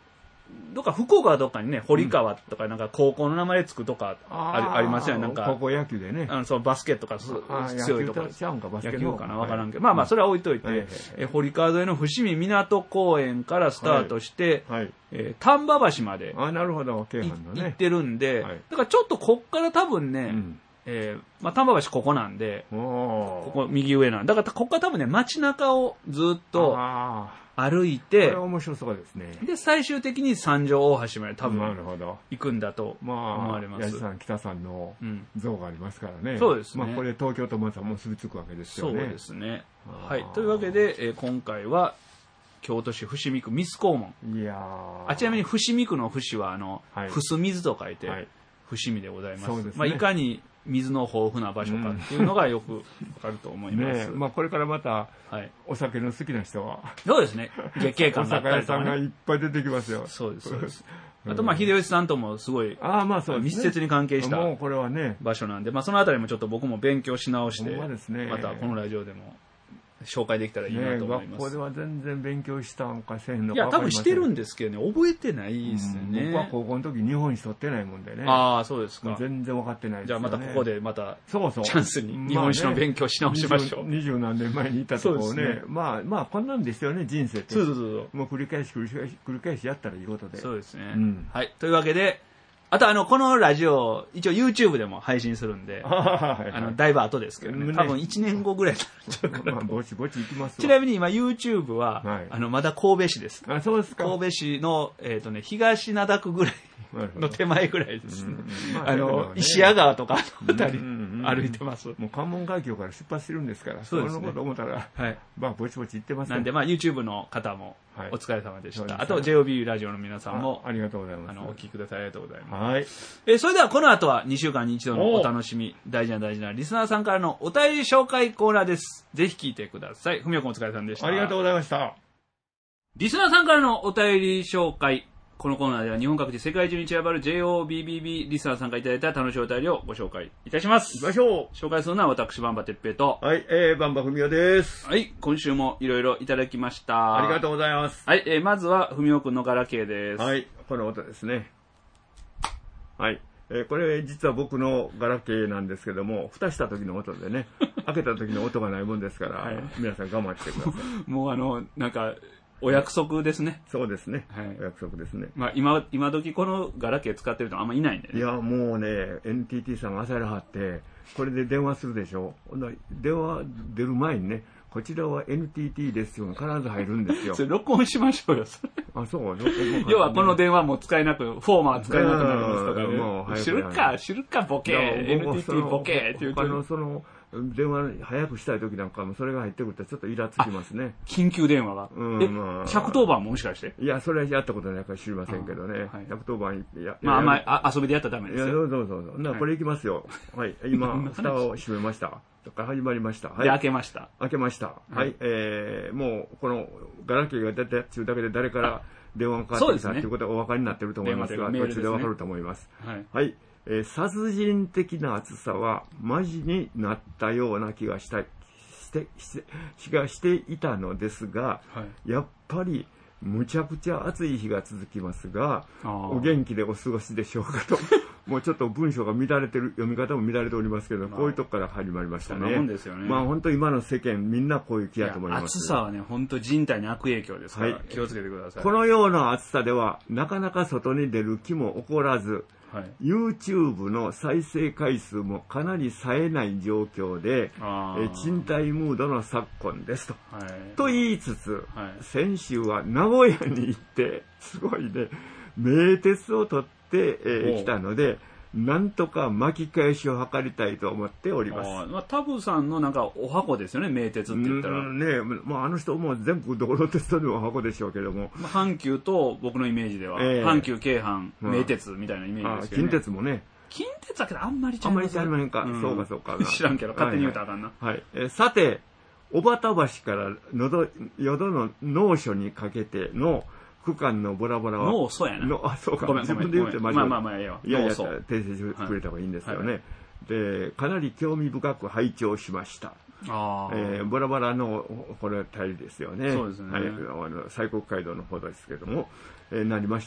どっか福岡はどっかにね、堀川とかなんか高校の名前でつくとかあり、うん、ありますよね。なんか高校野球でね。 あのそのバスケとか強いとか。 野球かバスケ野球かなわからんけど、はい、まあまあそれは置いといて、はい、え堀川沿いの伏見港公園からスタートして、はいはい、えー、丹波橋まであなるほど京阪の、ね、 行ってるんで、はい、だからちょっとこっから多分ね、うん、えー、まあ丹波橋ここなんで、ここ右上なんだからここから多分ね街中をずっと歩いて、 これ面白そうですね。 で、最終的に三条大橋まで多分行くんだと思われます。 まあ、矢地さん、北さんの像がありますからね。 うん、そうですね。 まあ、これ東京とまたもうすぐつくわけですよね。 そうですね。はい。というわけで、えー、今回は、京都市伏見区ミス黄門。いやあ、ちなみに伏見区の伏は、あの、はい、伏す水と書いて、はい、伏見でございます。そうですね。まあ、いかに、水の豊富な場所かっていうのがよくわかると思います。 ね、まあこれからまた、はい、お酒の好きな人は。 そうですね。月経感があったりとか、ね。 お酒屋さんがいっぱい出てきますよ。 そうです、そうです。あと、まあ、秀吉さんともすごい、あまあそう密接に関係した場所なんで、まあそのあたりもちょっと僕も勉強し直して、またこのラジオでも紹介できたらいいなと思います。 ね、学校では全然勉強したんかせんのか。 いや、多分してるんですけどね、覚えてないですよね。 うん、僕は高校の時日本史取ってないもんでね。 ああ、そうですか。 全然分かってないですよね。 じゃあまたここでまた、そうそう。チャンスに日本史の勉強し直しましょう。 二十何年前に行ったところね。ねまあまあ、こんなんですよね、人生って。 そうそうそうそう。 もう繰り返し繰り返し繰り返しやったらいいことで。 そうですね。うん、はい。というわけで、あとあの、このラジオ、一応 YouTube でも配信するんで、あの、だいぶ後ですけどね、多分いちねんごぐらいになっちゃうかな。 まあ、ぼちぼち行きますわ。 ちなみに今 YouTube は、はい、あの、まだ神戸市です。 あ、そうですか。 神戸市の、えっとね、東灘区ぐらいの手前ぐらいですね。まあ、あの、石屋川とかあの辺り歩いてます。 もう関門海峡から出発してるんですから、そうですね。そのこと思ったら、はい。まあ、ぼちぼち行ってますね。 なんで、まあ、YouTube の方も、お疲れ様でした。あと、ジェイオービー ラジオの皆さんも、 ありがとうございます。 あの、お聞きください。ありがとうございます。 はい。 え、それではこの後はにしゅうかんに一度のお楽しみ、大事な大事なリスナーさんからのお便り紹介コーナーです。ぜひ聞いてください。ふみおくんお疲れ様でした。 ありがとうございました。 リスナーさんからのお便り紹介。このコーナーでは日本各地世界中に散らばる ジェイオービービービー リスナーさんからいただいた楽しいお便りをご紹介いたします。 行きましょう。 紹介するのは私、バンバ哲平と。 はい、えー、バンバふみおです。 はい、今週もいろいろいただきました。 ありがとうございます。 はい、えー、まずはふみおくんのガラケーです。 はい、この音ですね。はい。えー、これ実は僕のガラケーなんですけども、蓋した時の音でね、開けた時の音がないもんですから、はい、皆さん我慢してください。 もうあの、なんか、お約束ですね。 そうですね。はい、お約束ですね。 まあ今、今時このガラケー使ってる人あんまいないんでね。 いや、もうね、エヌティーティー さんが朝らはって、これで電話するでしょ。電話出る前にね、こちらは エヌティーティー ですよ。必ず入るんですよ。 それ録音しましょうよ、それ。 あ、そう、 要はこの電話も使えなく、フォーマー使えなくなりますとかね。もう知るか、知るか、ボケー。エヌティーティー ボケーって言うと。 あの、その、電話早くしたい時なんかもそれが入ってくるとちょっとイラつきますね。 緊急電話が。うん、え、まあ、ひゃくとおばんももしかして？ いや、それはやったことないから知りませんけどね。はい、ひゃくとおばんや。 まあ、あんまり遊びでやったらダメですよ。 いや、そうそうそうそう。な、これいきますよ。はい。今、蓋を閉めました。そこから始まりました。はい。 で、開けました。 開けました。はい。はい、えー、もう、このガラケーが出た中だけで誰から電話がかかってきたっていうことがお分かりになってると思いますが、途中で分かると思います。はい。はい。えー、殺人的な暑さはマジになったような気がしたしてして気がしていたのですが、はい、やっぱりむちゃくちゃ暑い日が続きますが、お元気でお過ごしでしょうかと。もうちょっと文章が乱れてる、読み方も乱れておりますけど、まあ、こういうとこから始まりましたね。 そんなもんですよね。 まあ本当今の世間みんなこういう気やと思います。 暑さはね、本当人体に悪影響ですから、はい、気をつけてください。 このような暑さではなかなか外に出る気も起こらず、はい、YouTube の再生回数もかなり冴えない状況で、え賃貸ムードの昨今ですと。はい、と言いつつ、はい、先週は名古屋に行って、すごいね、名鉄を取って、えー、来たので、なんとか巻き返しを図りたいと思っております。 あ、まあ、タブさんのなんかお箱ですよね、名鉄って言ったら。 うんね、まあ、あの人も全部道路鉄道のお箱でしょうけども。 まあ、阪急と僕のイメージでは、えー、阪急、京阪、名鉄みたいなイメージですけどね。 近鉄もね。 近鉄だけどあんまりちゃいます。 あんまりちゃいませんか。うん、そうかそうか。 知らんけど、勝手に言うたらあかんな。 はい、はいえー。さて、小畑橋からのど淀の農所にかけての、区間のボラボラは。 ノーソやな。 あ、そうか。 ごめん、自分で言ってまあまあまあ、いやいやいや、訂正してくれた方がいいんですよね。はい、で、かなり興味深く拝聴しました。あえー、ボラボラの、これ、タイルですよね。 そうですね。はい。 あの、西国街道の方ですけども、えー、なりました。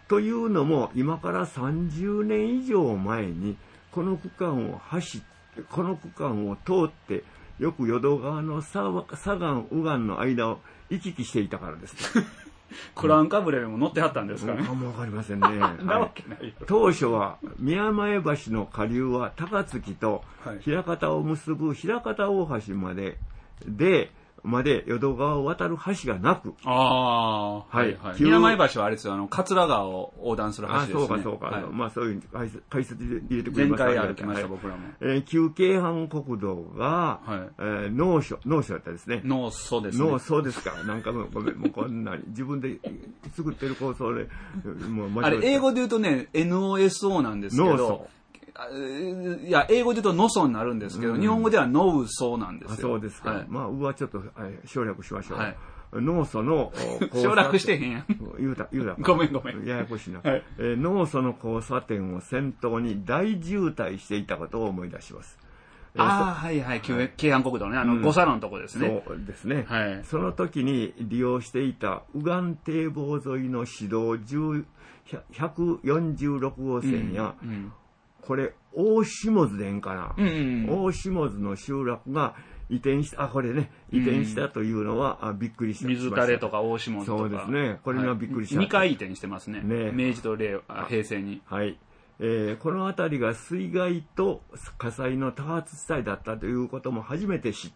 というのも今からさんじゅうねん以上前にこの区間を走ってこの区間を通ってよく淀川の左岸右岸の間を行き来していたからです。 クランカブレも乗ってはったんですかね。 かもわかりませんね。 なわけないよ。 当初は宮前橋の下流は高槻と枚方を結ぶ枚方大橋まででまで淀川を渡る橋がなく、 ああ、はいはい。宮前橋はあれですよ、あの桂川を横断する橋ですね。 あ、そうかそうか。はい、まあそういう解説で入れてくれました。 前回歩きました、はい、僕らも。 えー、旧京阪国道が、はい、えー、農所農所だったですね。 農所ですね。 農所ですか。なんかもうごめんもうこんなに自分で作ってる構想でもう間違えて。あれ英語で言うとね エヌオーエスオー なんですけど。農所。いや英語で言うとノソになるんですけど、うん、日本語ではノウソなんですよ。あ、 そうですか。はい、まあうはちょっと、はい、省略しましょう。はい、ノウソの省略してへんやん。 言うた言うた。 ごめんごめん。 ややこしいな。はい、えー、ノウソの交差点を先頭に大渋滞していたことを思い出します。 ああ、はいはい。京阪国道ね。あの、五差路のとこですね。 そうですね。はい。その時に利用していた右岸堤防沿いの市道ひゃくよんじゅうろく号線や、うんうん、これ、大下津でんかな、うんうんうん。大下津の集落が移転した、あ、これね、移転したというのは、うん、あびっくりした。 水垂とか大下津とか。 そうですね。これがびっくりした。 はい、にかい移転してますね。ね、明治と令和、平成に。 はい。えー、この辺りが水害と火災の多発地帯だったということも初めて知って、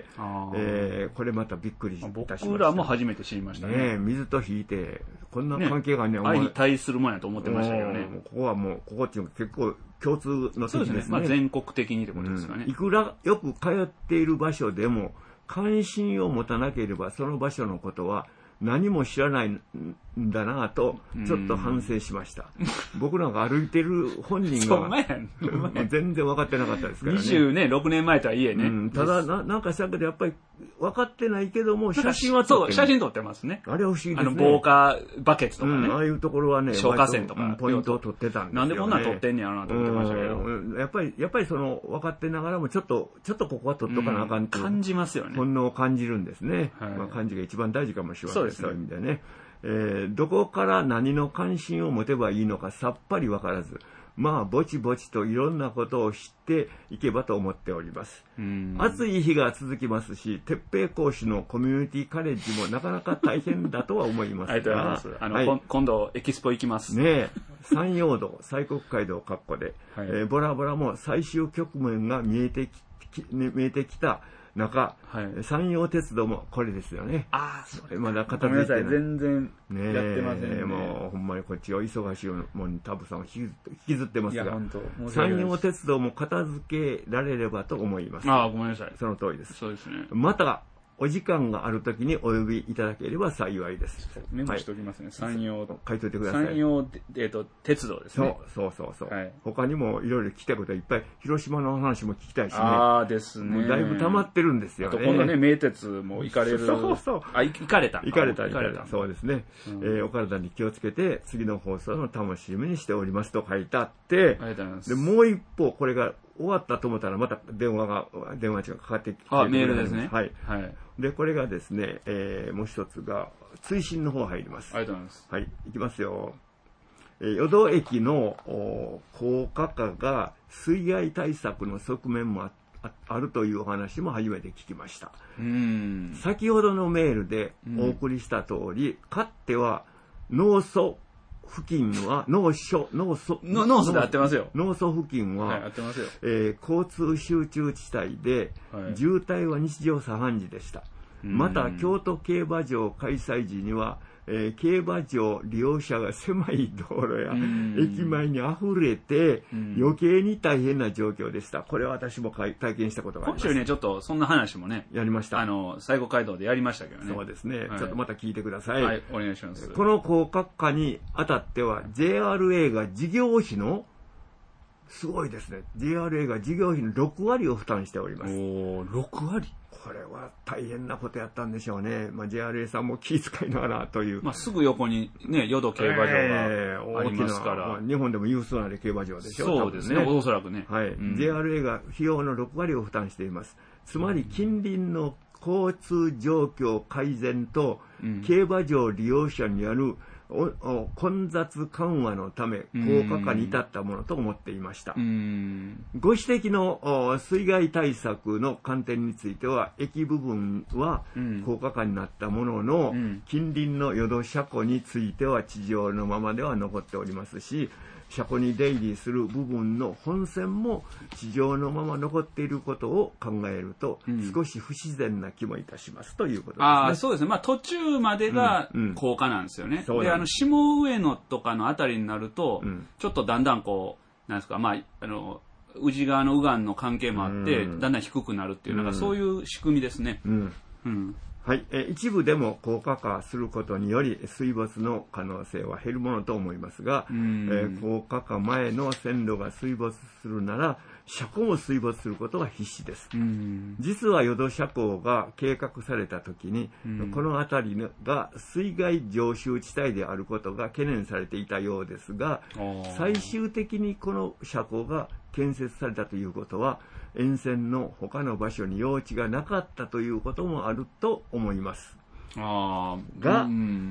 えー、これまたびっくりいたしました。 僕らも初めて知りましたね。 ね、水と引いてこんな関係がね、 相対するもんやと思ってましたけどね。 ここはもうここっていうのは結構共通の敵ですね。 まあ、全国的にってことですかね、 うん。いくらよく通っている場所でも関心を持たなければその場所のことは何も知らないんだなぁとちょっと反省しました。僕なんか歩いてる本人が全然分かってなかったですからね。 にじゅうろくねんまえとはいえね、うん、 ただ な, なんかしたけどやっぱり分かってないけども写真は撮って写真撮ってますね。 あれは不思議ですね。あの防火バケツとかね、 うん、ああいうところはね消火栓とか、 うん、ポイントを取ってたんですよね。 なんでこんなん撮ってんねやろなと思ってましたけど、 うん、やっぱりやっぱりその分かってながらもちょっとちょっとここは撮っとかなあかんって、 うん、感じますよね。 本能を感じるんですね、 はい、 まあ、感じが一番大事かもしれません。 そうですね。 そういう意味でね、えー、どこから何の関心を持てばいいのかさっぱり分からず、まあぼちぼちといろんなことを知っていけばと思っております。暑い日が続きますし、鉄平講師のコミュニティカレッジもなかなか大変だとは思いますが。 ありがとうございます。あの、はい、今度エキスポ行きます。 ねえ、山陽道、西国街道括弧で、はい、えー、ボラボラも最終局面が見えてき、見えてきた中、はい、山陽鉄道もこれですよね。 ああ、それまだ片付いてない。 全然やってませんね。 ね、もうほんまにこっちは忙しいもんにタブさんを引きずってますが、山陽鉄道も片付けられればと思います。 ああ、ごめんなさい。 その通りです。 そうですね。 またお時間があるときにお呼びいただければ幸いです。 メモしておきますね。はい、山陽書いといてください。 山陽、えーと、鉄道ですね。 そうそうそうそう、はい。他にもいろいろ聞きたいことはいっぱい、広島の話も聞きたいしね。 ああですね。 もうだいぶ溜まってるんですよね。 あと今度ね、名鉄も行かれる。 そうそう。 あ、行かれた。 行かれた、行かれた。そうですね、うん、えー。お体に気をつけて、次の放送の楽しみにしておりますと書いてあって、 ありがとうございます。 で、もう一方、これが終わったと思ったらまた電話が、電話がかかってきて。 あ、メールですね。 はい。 はい。 で、これがですね、えー、もう一つが、追伸の方入ります。 ありがとうございます。 はい、いきますよ。えー、淀駅の高架化が水害対策の側面も あ, あ, あるというお話も初めて聞きました。 うん。 先ほどのメールでお送りした通り、うん、かつては農村付近は農所農村農村で合ってますよ。 農村付近は、 はい、合ってますよ。 えー、交通集中地帯で、はい、渋滞は日常茶飯事でした。また京都競馬場開催時には、えー、競馬場利用者が狭い道路や駅前にあふれて余計に大変な状況でした。これは私も体験したことがあります。 今週ねちょっとそんな話もねやりました。 あの西国街道でやりましたけどね。 そうですね、はい、ちょっとまた聞いてください。 はい、お願いします。 この高架化にあたっては ジェイアールエー が事業費のすごいですね ジェイアールエー が事業費のろくわりを負担しております。 おー、ろくわり。 これは大変なことやったんでしょうね。まあ、ジェイアールエー さんも気遣いながらという。 まあ、すぐ横にね、淀競馬場がありますから。えーまあ、日本でも有数な競馬場でしょ。 そうですね、ね、おそらくね。 はい、うん。ジェイアールエー が費用のろくわりを負担しています。つまり近隣の交通状況改善と、うん、競馬場利用者による混雑緩和のため高架化に至ったものと思っていました。ご指摘の水害対策の観点については、駅部分は高架化になったものの、近隣の淀車庫については地上のままでは残っておりますし、車庫に出入りする部分の本線も地上のまま残っていることを考えると、うん、少し不自然な気もいたしますということですね。 ああ、そうですね。まあ途中までが高架なんですよね。うんうん、で、あの下上野とかのあたりになると、うん、ちょっとだんだんこうなんですか、まああの宇治川の右岸の関係もあって、うん、だんだん低くなるっていう、なんかそういう仕組みですね。うんうんはい、え一部でも高架化することにより水没の可能性は減るものと思いますが、えー、高架化前の線路が水没するなら車庫も水没することが必至です。実は淀車庫が計画された時にこの辺りが水害常習地帯であることが懸念されていたようですが、最終的にこの車庫が建設されたということは沿線の他の場所に用地がなかったということもあると思います。あが、うん、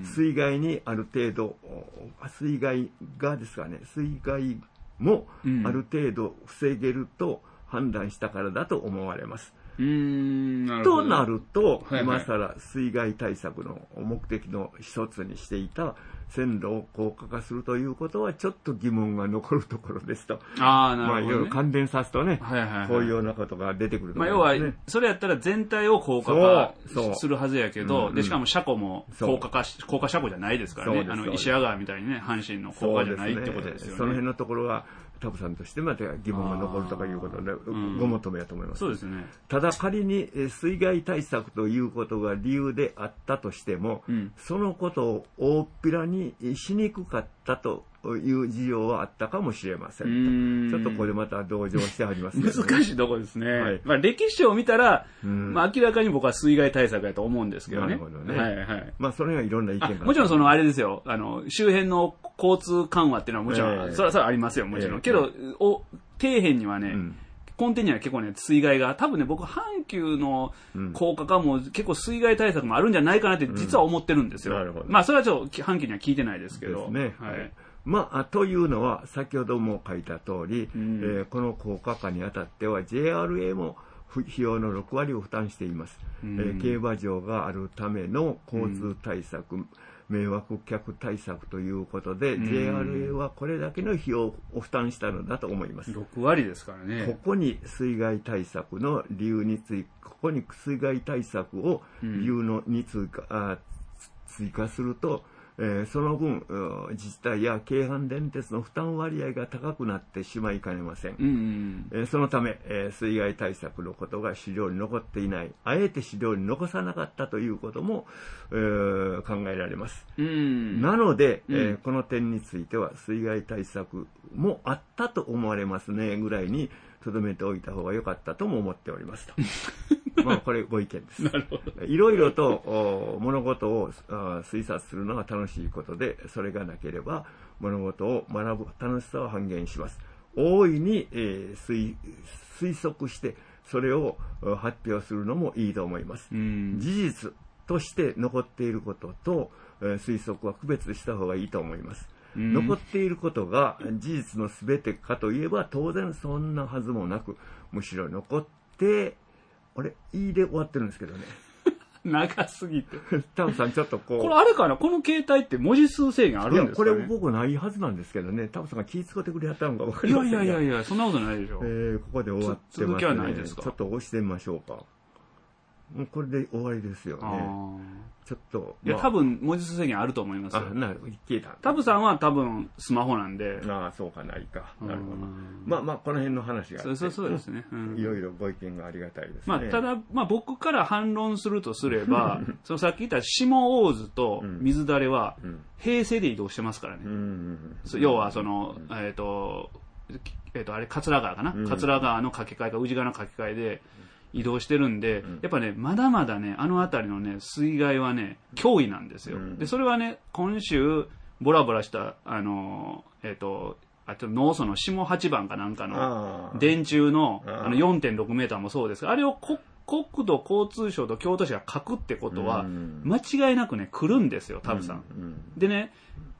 水害にある程度水害がですかね水害もある程度防げると判断したからだと思われます。うーんなるほど。となると、はいはい、今更水害対策の目的の一つにしていた線路を高架化するということはちょっと疑問が残るところですと。ああ、なるほど、ね。まあ、いろいろ関連さすとね、はいはいはい、こういうようなことが出てくると思いますね。まあ、要は、 それやったら全体を高架化するはずやけど、うんうん、で、しかも車庫も高架化、高架車庫じゃないですからね。あの、石屋川みたいにね、阪神の高架じゃないってことですよね。 その辺のところは、タブさんとしてまた疑問が残るとかいうことで、うん、ご求めやと思います。 そうですね。 ただ仮に水害対策ということが理由であったとしても、うん、そのことを大っぴらにしにくかったという事情はあったかもしれませんと。ちょっとこれまた同情してありますけど、 ね、難しいところですね。はい、まあ歴史を見たら、うん、まあ明らかに僕は水害対策やと思うんですけどね。なるほどね。はいはい。 まあそれはいろんな意見が。 もちろんそのあれですよ、あの周辺の交通緩和っていうのはもちろん、えー、それはそれはありますよもちろん。えー、けど、お底辺にはね。うん、根底には結構ね水害が多分ね僕阪急の高架化も結構水害対策もあるんじゃないかなって実は思ってるんですよ。うん、なるほど。まあそれはちょっと阪急には聞いてないですけど。ですね。はい。 まあというのは先ほども書いた通り、うん、えー、この高架化にあたっては ジェイアールエー も費用のろくわりを負担しています。うん、えー、競馬場があるための交通対策。うん、迷惑客対策ということで、うん、ジェイアールエー はこれだけの費用を負担したのだと思います。 ろくわりですからね。 ここに水害対策の理由について、ここに水害対策を理由のに追加、うん、あ追加すると、えー、その分自治体や京阪電鉄の負担割合が高くなってしまいかねません。うんうんえー、そのため、えー、水害対策のことが資料に残っていない、あえて資料に残さなかったということも、えー、考えられます。うんなので、えーうん、この点については水害対策もあったと思われますねぐらいに留めておいた方が良かったとも思っておりますと。まあこれご意見です。なるほど。いろいろと物事を推察するのが楽しいことで、それがなければ物事を学ぶ楽しさを半減します。大いに、えー、推, 推測してそれを発表するのもいいと思います。事実として残っていることと、えー、推測は区別した方がいいと思います。残っていることが事実のすべてかといえば当然そんなはずもなく、むしろ残ってあれいいで終わってるんですけどね。 長すぎて。 タブさんちょっとこう。 これあれかな、この携帯って文字数制限あるんですかね。いや、 これ僕ないはずなんですけどね。タブさんが気使ってくれやったのか分かりません。 いやいやいやいや、そんなことないでしょ。 えー、ここで終わってますね。 続きはないですか。 ちょっと押してみましょうか。もうこれで終わりですよね。ちょっと、 まあ、いや多分文字数制限あると思いますよ。 あ、なるほど。消えた。 タブさんは多分スマホなんで。 ああ、そうかないか。なるほど。まあまあこの辺の話があって。 そうそうですね。うん、 いろいろご意見がありがたいですね。 まあただまあ僕から反論するとすれば、そのさっき言った下大津と水垂は平成で移動してますからね。うんうんうん、要はその、うん、えっ、ー、とえっ、ー、とあれ桂川かな、うん、桂川の架け替えか宇治川の架け替えで。移動してるんで、うん、やっぱねまだまだねあの辺りのね水害はね脅威なんですよ、うん、でそれはね今週ボラボラしたあのえっ、ー、とあと農村の下八番かなんかの電柱のあの よんてんろくメーターもそうですが、あれを国土交通省と京都市が書くってことは間違いなくね来るんですよタブさん、うんうん、でね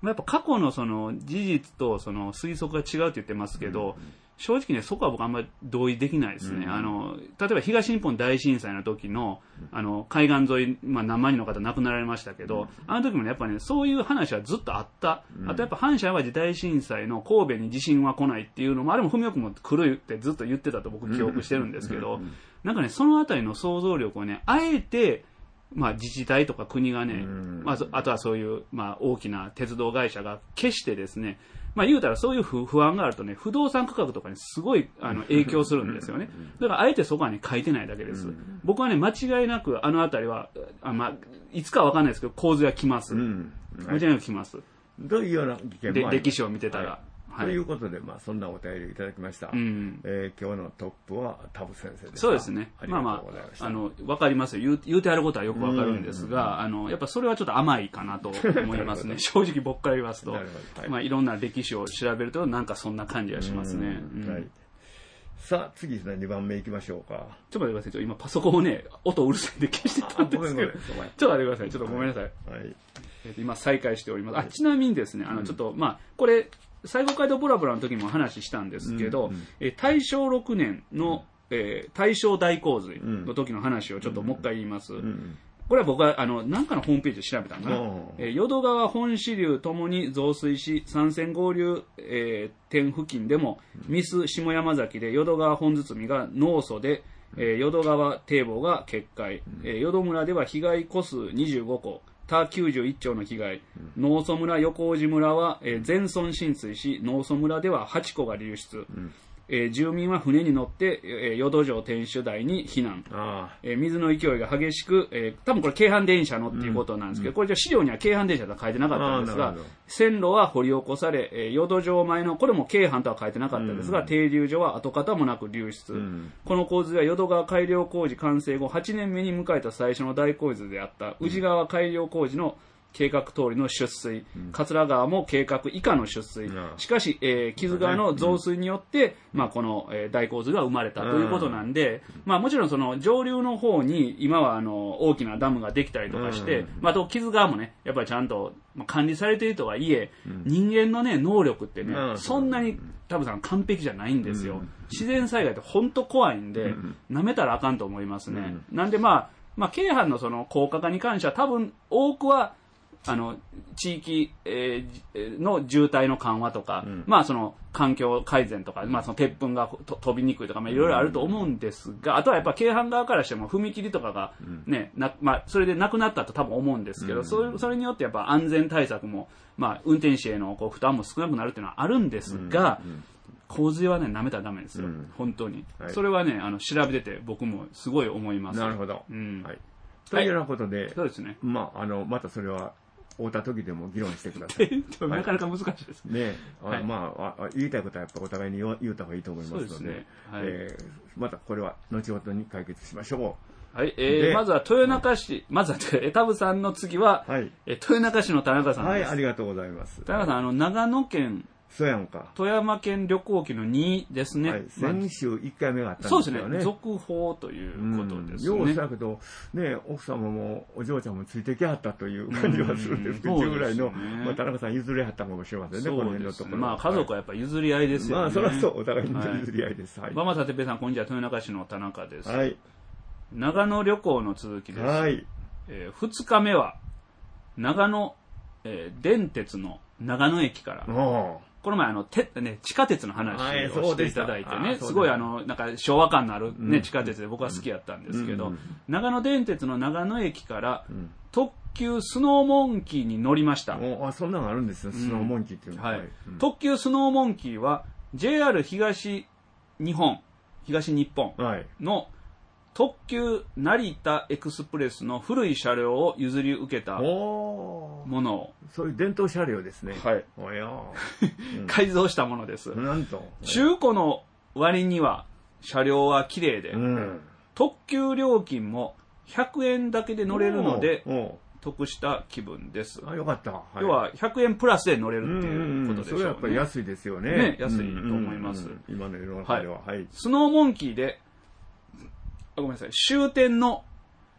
やっぱ過去のその事実とその推測が違うって言ってますけど、うん、正直ね、そこは僕あんまり同意できないですね。うん、あの、例えば東日本大震災の時の、あの、海岸沿い、まあ何万人の方亡くなられましたけど、うん、あの時もね、やっぱね、そういう話はずっとあった。うん、あとやっぱ阪神淡路大震災の神戸に地震は来ないっていうのも、あれも文雄君も来るってずっと言ってたと僕記憶してるんですけど、うん、なんかね、そのあたりの想像力をね、あえて、まあ自治体とか国がね、うん、まあ、あとはそういう、まあ大きな鉄道会社が決してですね、まあ言うたらそういう不安があるとね、不動産価格とかにすごいあの影響するんですよね。だからあえてそこはね、書いてないだけです。僕はね、間違いなくあのあたりは、あまあ、いつかはわかんないですけど、洪水は来ます。うん、間違いなく来ます。 というような意見もあります。 歴史を見てたら。はいはい、ということで、まあ、そんなお便りいただきました。うん、えー、今日のトップはタブ先生です。 そうですね。ありがとうございました。まあまあ、あの、わかりますよ。言う、言うてあることはよくわかるんですが、あの、やっぱそれはちょっと甘いかなと思いますね。正直僕から言いますと、はい、まあ、いろんな歴史を調べると、なんかそんな感じがしますね。うんはい、 さあ、次ですね、にばんめいきましょうか。 ちょっと待ってください。今、パソコンをね、音うるさいんで消してたんですけど、ちょっと待ってください。ちょっとごめんなさい。はい。えー、今、再開しております。あ、ちなみにですね、あの、ちょっと、まあ、これ、西国街道ブラブラの時も話したんですけど、うんうん、え大正ろくねんの、えー、大正大洪水の時の話をちょっともう一回言います。うんうん、これは僕はあの何かのホームページで調べたのかな、えー、淀川本支流ともに増水し三線合流、えー、点付近でもミス下山崎で淀川本堤が農祖で、えー、淀川堤防が決壊、えー、淀村では被害戸数にじゅうごこ他きゅうじゅういっ町の被害、農祖村、横王子村は、えー、全村浸水し、農祖村でははちこが流出、うんえー、住民は船に乗って、えー、淀城天守台に避難、えー、水の勢いが激しく、えー、多分これ京阪電車のっていうことなんですけど、うん、これじゃ資料には京阪電車とは書いてなかったんですが、線路は掘り起こされ、えー、淀城前の、これも京阪とは書いてなかったんですが、うん、停留所は跡形もなく流出、うん、この洪水は淀川改良工事完成後はちねんめに迎えた最初の大洪水であった、宇治川改良工事の計画通りの出水、桂川も計画以下の出水、うん、しかし、えー、木津川の増水によって、うん、まあ、この、えー、大洪水が生まれたということなんで、うんまあ、もちろんその上流の方に今はあの大きなダムができたりとかして、うんまあ、あと木津川もねやっぱりちゃんと管理されているとはいえ、うん、人間のね能力ってね、うん、そんなに多分さん完璧じゃないんですよ、うん、自然災害って本当怖いんで、うん、舐めたらあかんと思いますね、うん、なんでまあ、まあ、京阪のその高架化に関しては多分多くはあの地域、えー、の渋滞の緩和とか、うん、まあその環境改善とか、まあその鉄粉がと飛びにくいとか、まあいろいろあると思うんですが、あとはやっぱ京阪側からしても踏切とかがね、うん、なまあそれでなくなったと多分思うんですけど、うん、それそれによってやっぱ安全対策もまあ運転手へのこう負担も少なくなるっていうのはあるんですが、うんうん、洪水はね舐めたらダメですよ、うん、本当に、はい、それはねあの調べてて僕もすごい思います。 なるほど。うん、はい。というようなことで、 はい、そうですね。 まああのまたそれは会った時でも議論してください。 なかなか難しいですね。ねあ、はい、まあ言いたいことはやっぱお互いに言うた方がいいと思いますので、そうですねはいえー、またこれは後ほどに解決しましょう。はい、えー、まずは豊中市、まずは田部さんの次は、はい、豊中市の田中さんです。 はい、ありがとうございます。 田中さん、あの長野県。 そうやんか。 富山県旅行記のにですね。はい、 先週いっかいめがあったんですよね。 そうですね。続報ということですね。 ようしたけど、ね、奥様もお嬢ちゃんもついてきはったという感じはするんですけど、従来の、まあ、田中さん譲りはったかもしれませんね、この辺のところ。 まあ家族はやっぱ譲り合いですよね。 まあそりゃそう、お互いに譲り合いです。 はい。馬場立平さん、こんにちは。豊中市の田中です。はい。長野旅行の続きです。はい。えー、ふつかめは、長野、えー、電鉄の長野駅から、この前あのて、ね、地下鉄の話をしていただいてね、すごいあのなんか昭和感のある、ねうん、地下鉄で僕は好きやったんですけど、うんうん、長野電鉄の長野駅から、うん、特急スノーモンキーに乗りました。 あ、そんなのあるんですよ、スノーモンキーっていうのは、 うんはいうん、特急スノーモンキーは ジェイアール 東日本東日本の、はい特急成田エクスプレスの古い車両を譲り受けたものをそういう伝統車両ですね。 はい。 おやうん、改造したものです。 なんと。 中古の割には車両は綺麗で、うん、特急料金もひゃくえんだけで乗れるので得した気分です。 あ、よかった。はい、 要はひゃくえんプラスで乗れるっていうことでしょうね。それはやっぱり安いですよね。 ね、安いと思います。 うんうんうん、今の世の中では、はい。 スノーモンキーでごめんなさい、終点の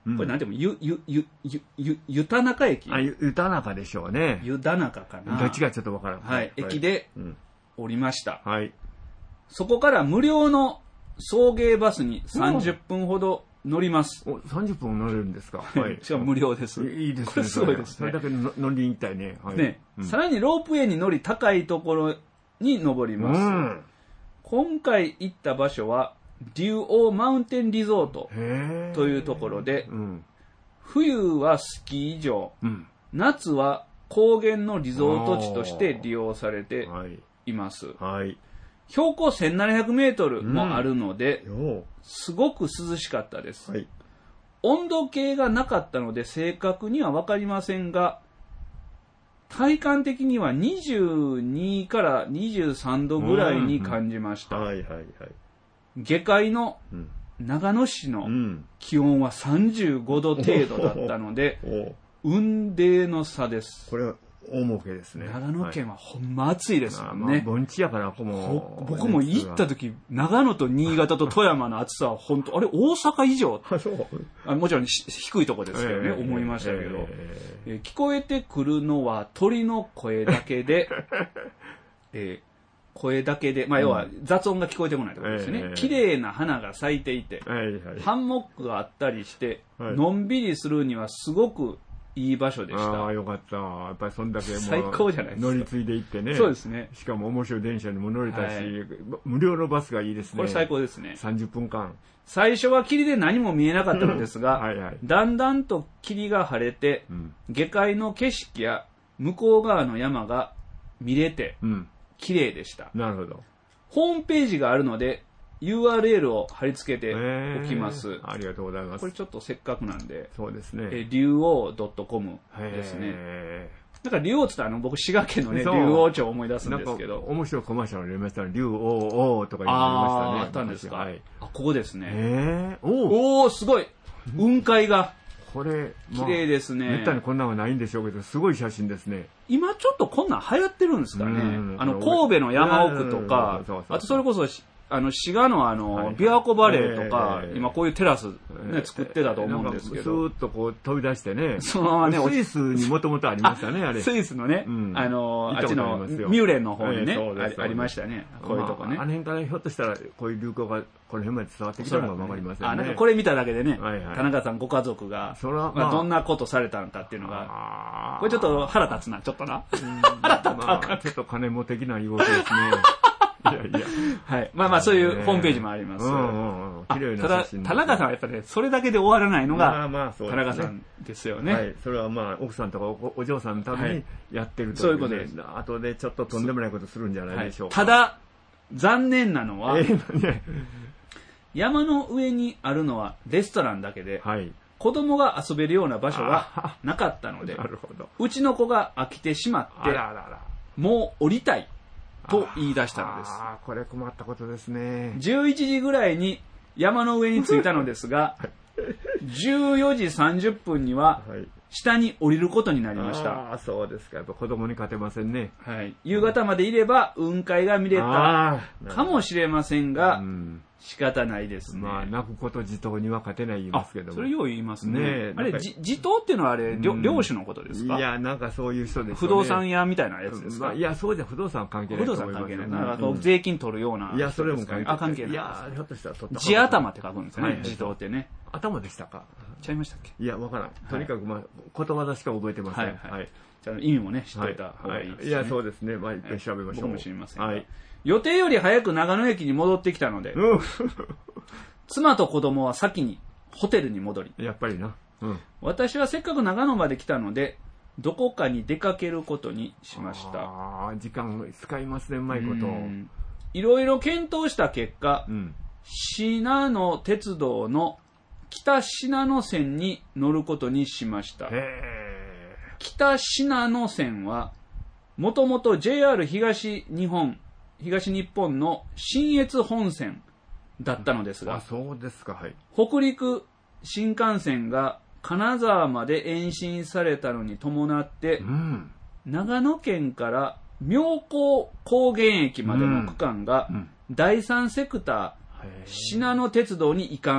うん、これなんていうの、ゆ、ゆ、ゆ、ゆ、ゆ、ゆたなか駅。 あ、ゆ、ゆたなかでしょうね。 ゆだなかかな。 どっちかちょっとわからん。 はい。はい、駅で降りました。 はい。 そこから無料の送迎バスにさんじゅっぷんほど乗ります。 お、さんじゅっぷん乗れるんですか。はい。 しかも無料です。 いいですね。 これすごいですね。 それだけ乗りに行きたいね。 はい。ね、うん、さらにロープウェイに乗り高いところに登ります。うん、今回行った場所は、竜王マウンテンリゾートというところで、うん、冬はスキー場、うん、夏は高原のリゾート地として利用されています。はいはい、標高せんななひゃくメートルもあるので、うん、すごく涼しかったです、はい。温度計がなかったので正確には分かりませんが、体感的にはにじゅうにからにじゅうさんどぐらいに感じました。下界の長野市の気温はさんじゅうごど程度だったので、雲泥の差です。 これは大儲けですね。 長野県はほんま暑いですもんね。 まあ、盆地やからも僕も行った時、長野と新潟と富山の暑さは本当、あれ大阪以上あもちろん低いとこですけどね、えー、思いましたけど、えーえー、聞こえてくるのは鳥の声だけで、えー声だけで、まあ、要は雑音が聞こえてこないところですね。綺麗な花が咲いていて、ハンモックがあったりして、のんびりするにはすごくいい場所でした。 ああ、よかった。やっぱりそんだけもう最高じゃないですか。 乗り継いでいってね。 そうですね。 しかも面白い電車にも乗れたし、はい、無料のバスがいいですね。 これ最高ですね。 さんじゅっぷんかん。 最初は霧で何も見えなかったのですが、はいはい、だんだんと霧が晴れて、うん、下界の景色や向こう側の山が見れて、うん綺麗でした。 なるほど。 ホームページがあるので ユーアールエル を貼り付けておきます。 ありがとうございます。 これちょっとせっかくなんで。 そうですね。 え竜王 .com ですね。なんか竜王って言ったらあの僕滋賀県のね竜王町を思い出すんですけど。 面白いコマーシャル入れましたね。竜王とか言いましたね。 ああったんですか。 はい、 あここですね。 えー、 おおすごい。雲海が。 これ、 まあ、綺麗ですね。 めったにこんなのはないんでしょうけど、すごい写真ですね。 今ちょっとこんなん流行ってるんですかね。あの、神戸の山奥とか、あとそれこそ、あの、滋賀のあの、はいはい、琵琶湖バレーとか、えー、今こういうテラス、ね、えー、作ってたと思うんですけど。スーッとこう飛び出してね。 そのままね、 スイスにもともとありましたね、あれ。 スイスのね、うん、あの、あっちのミューレンの方にね、えー、ありましたね。こういうとこね。 まあ、あの辺からひょっとしたら、こういう流行がこの辺まで伝わってきたのかわかりませんね。 あ、なんかこれ見ただけでね、はいはい、田中さんご家族が、それはまあ、どんなことされたのかっていうのが、これちょっと腹立つな、ちょっとな。腹立った、 まあ、ちょっと金も的な言い事ですね。いやいや。 はい。まあまあ、そういうホームページもあります。うんうんうん。綺麗な写真。ただ、田中さんはやっぱね、それだけで終わらないのが、まあまあそうですね、田中さんですよね。 はい。それはまあ、奥さんとか お, お嬢さんのためにやってるという、ね、はい、そういうことです。後でちょっととんでもないことするんじゃないでしょうか。 はい、ただ、残念なのは、えー、山の上にあるのはレストランだけで、はい、子供が遊べるような場所がなかったので、なるほど。うちの子が飽きてしまって、あらあららもう降りたい。と言い出したのです。 ああ、これ困ったことですね。 じゅういちじぐらいに山の上に着いたのですが、じゅうよじさんじゅっぷんには下に降りることになりました。 ああ、そうですか。やっぱ子供に勝てませんね。 はい。夕方までいれば雲海が見れたかもしれませんが、うん、仕方ないですね。 まあ、泣くこと地頭には勝てない言いますけども。 それよう言いますね。ねあれ、地頭っていうのはあれ、漁師のことですか？ いや、なんかそういう人ですね。 不動産屋みたいなやつですか？ まあ、いや、そうじゃ不動産は関係ない。 不動産関係ない。なんか税金取るような。 いや、それも関係ない。 あ、関係ない。 いや、ひょっとしたら取った。 地頭って書くんですよね、地頭ってね。 頭でしたか？ ちゃいましたっけ？ いや、わからん。とにかく、まあ、ことわざしか覚えてません。はい。 じゃあ、意味もね、知っておいた方がいいですね。 いや、そうですね。まあ、一回調べましょう。 僕も知りません。はい。予定より早く長野駅に戻ってきたので、妻と子供は先にホテルに戻り、 やっぱりな。 うん、私はせっかく長野まで来たので、どこかに出かけることにしました。 ああ、時間使いますね、うまいこと。 いろいろ検討した結果、うん、信濃鉄道の北信濃線に乗ることにしました。へ北信濃線は、もともと ジェイアール 東日本、東日本の信越本線だったのですが、 あ、そうですか、はい。 北陸新幹線が金沢まで延伸されたのに伴って、うん、長野県から妙高高原駅までの区間が、うんうん、第三セクター信濃鉄道に移管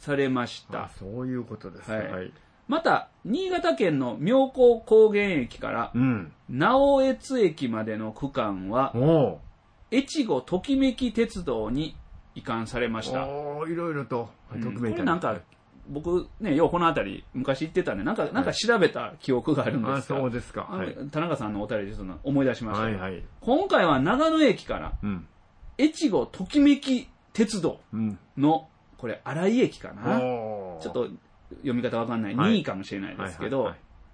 されました。 そういうことですね。はいはい、 また、新潟県の妙高高原駅から、うん、直江津駅までの区間は、越後ときめき鉄道に移管されました。 おいろいろと、 うん、これなんか、僕ね、ようこの辺り昔行ってたんで、なんか、なんか調べた記憶があるんですが、 はい、あ、そうですか。 はい、田中さんのお便りでちょっと思い出しました。はいはい、今回は長野駅から、うん、越後ときめき鉄道の、うん、これ、荒井駅かな。ちょっと読み方わかんない、はい、にいかもしれないですけど、はいはいはい、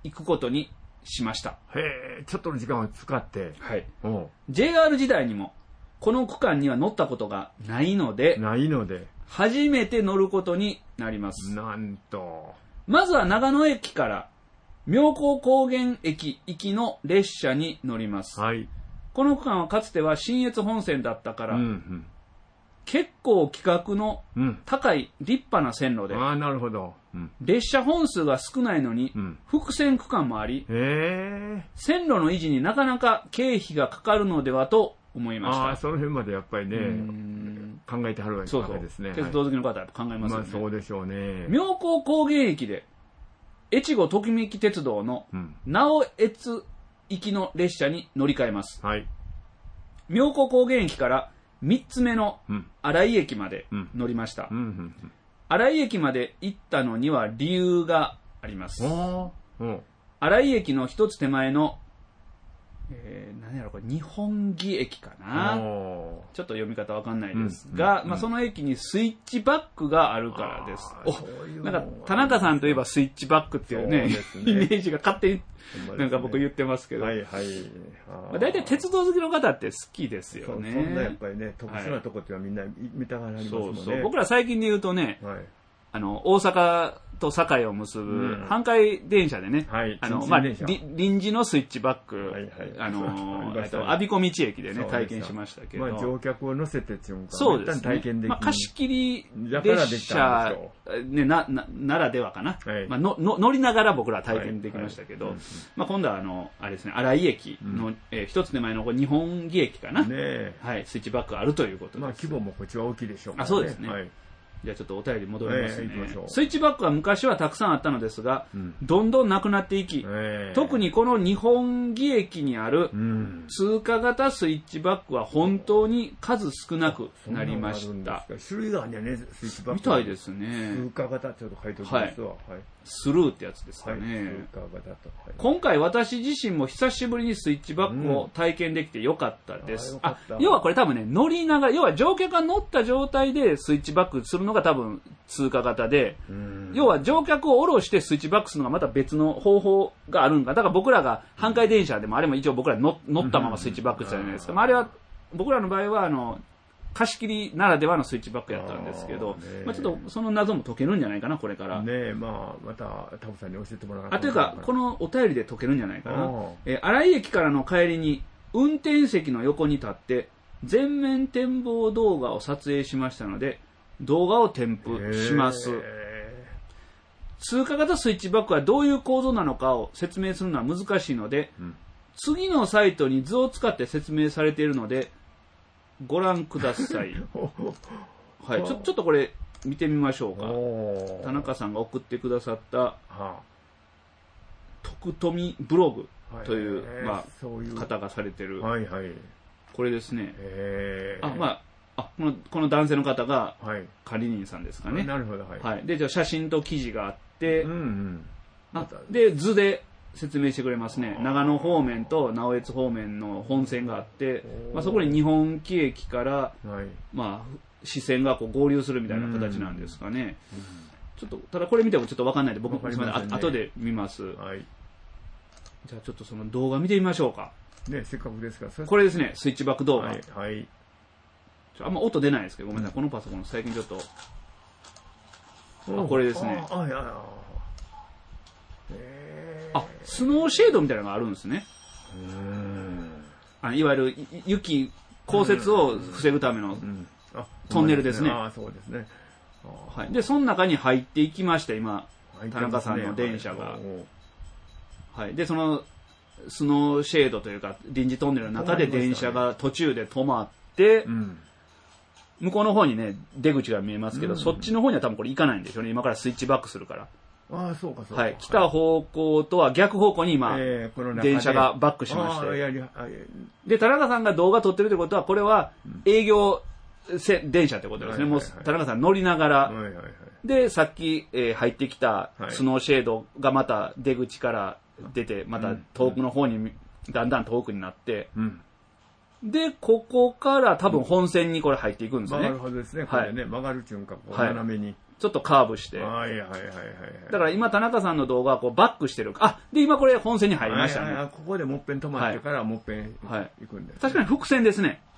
行くことにしました。 へえ、ちょっとの時間を使って。 はい。ジェイアール 時代にも、この区間には乗ったことがないので、 ないので、 初めて乗ることになります。 なんと。 まずは長野駅から妙高高原駅行きの列車に乗ります。はい。この区間はかつては信越本線だったから、うんうん、結構規格の高い立派な線路で、うん、 ああ、なるほど。 うん、列車本数が少ないのに、うん、複線区間もあり、へ線路の維持になかなか経費がかかるのではと思いました。 ああ、その辺までやっぱりね、考えてはるわけですね。そうそう、 鉄道好きの方は考えますよね。まあそうでしょうね。 妙高高原駅で、越後ときめき鉄道の直江津行きの列車に乗り換えます。はい。妙高高原駅からみっつめの荒井駅まで乗りました。荒井駅まで行ったのには理由があります。荒井駅の一つ手前のえー、何やろこれ日本木駅かな、ちょっと読み方わかんないですが、うんうん、まあ、その駅にスイッチバックがあるからです。お、なんか田中さんといえばスイッチバックっていうね、ねイメージが勝手になんか僕言ってますけど、はいはい、まあ、大体鉄道好きの方って好きですよね。 そ, そんなやっぱりね特殊なとこっていうのはみんな見たがられますもんね。そうそう、 僕ら最近で言うとね、はい、あの大阪と堺を結ぶ阪海電車でね、はい、あのまあ臨時のスイッチバック、はいはい、あのえっと阿鼻子道駅でね体験しましたけど、 まあ、乗客を乗せてっていうのか、 そうですね、体験できる、まあ、貸し切り列車ねななならではかな、はい、まあのの乗りながら僕ら体験できましたけど、はいはい、まあ今度はあのあれですね荒井駅の、うん、えー、一つ手前の日本木駅かな、ね、はい、スイッチバックあるということです。 まあ規模もこっちは大きいでしょうからね。あ、そうですね。はい、じゃあちょっとお便り戻りますね、えー、スイッチバックは昔はたくさんあったのですが、うん、どんどんなくなっていき、えー、特にこの日本木駅にある通過型スイッチバックは本当に数少なくなりました。 種類があるんだよね、スイッチバックみたいですね。 通過型ちょっと書いておきますわ、はいはい、 スルーってやつですかね、はい、通過型と、はい、今回私自身も久しぶりにスイッチバックを体験できてよかったです、うん、ああ要はこれ多分ね乗りながら、要は乗客が乗った状態でスイッチバックするのが多分通過型で、要は乗客を降ろしてスイッチバックするのがまた別の方法があるんか。だから僕らが阪海電車でもあれも一応僕ら乗ったままスイッチバックしたじゃないですか、まあ、あれは僕らの場合はあの貸し切りならではのスイッチバックやったんですけど、まあ、ちょっとその謎も解けるんじゃないかなこれからね。え、まあ、またタブさんに教えてもらうあというかこのお便りで解けるんじゃないかな。え荒井駅からの帰りに運転席の横に立って全面展望動画を撮影しましたので動画を添付します。通過型スイッチバックはどういう構造なのかを説明するのは難しいので、うん、次のサイトに図を使って説明されているのでご覧ください。はい、ちょ、ちょっとこれ見てみましょうか。田中さんが送ってくださった徳富ブログという、はい、まあ、そういう方がされてる、はいはい、これですね。あ、まああこの、この男性の方が管理人さんですかね。 なるほど、はい。 はい、で、じゃあ写真と記事があって、うんうん、あで、図で説明してくれますね。長野方面と直江津方面の本線があって、まあ、そこに日本木駅から、はい、まあ、支線がこう合流するみたいな形なんですかね。うんうん、ちょっと、ただこれ見てもちょっと分かんないんで、僕もすみません、後で見ます。はい。じゃあちょっとその動画見てみましょうか。 ね、せっかくですから。 これですね、スイッチバック動画。 はい。はい、 あんま音出ないですけど、ごめんなさい、このパソコン最近ちょっと、あ、これですね。あ、あ、いやいや、あ、スノーシェードみたいなのがあるんですね。あ、いわゆる雪、降雪を防ぐためのトンネルですね。 あ、そうですね。 はい。で、その中に入っていきました、今、田中さんの電車が。はい。で、その、スノーシェードというか、臨時トンネルの中で電車が途中で止まって、うん、 向こうの方にね、出口が見えますけど、うん、そっちの方には多分これ行かないんでしょうね。今からスイッチバックするから。 ああ、そうか、そうか。 はい。来た方向とは逆方向に今、えー、電車がバックしまして。で、田中さんが動画撮ってるってことは、これは営業せ電車ってことですね。もう、田中さん乗りながら。はいはいはい、で、さっき、えー、入ってきたスノーシェードがまた出口から出て、また遠くの方に、だんだん遠くになって、うん、で、ここから多分本線にこれ入っていくんですよね。 曲がるはずですね。これね、はい、曲がるっていうか、こう斜めに。 ちょっとカーブして。 はいはいはいはい。 だから今田中さんの動画はこうバックしてる。あ、で今これ本線に入りましたね。 はいはいはい、ここでもっぺん止まってからもっぺん行くんです、ね、はい。 確かに伏線ですね。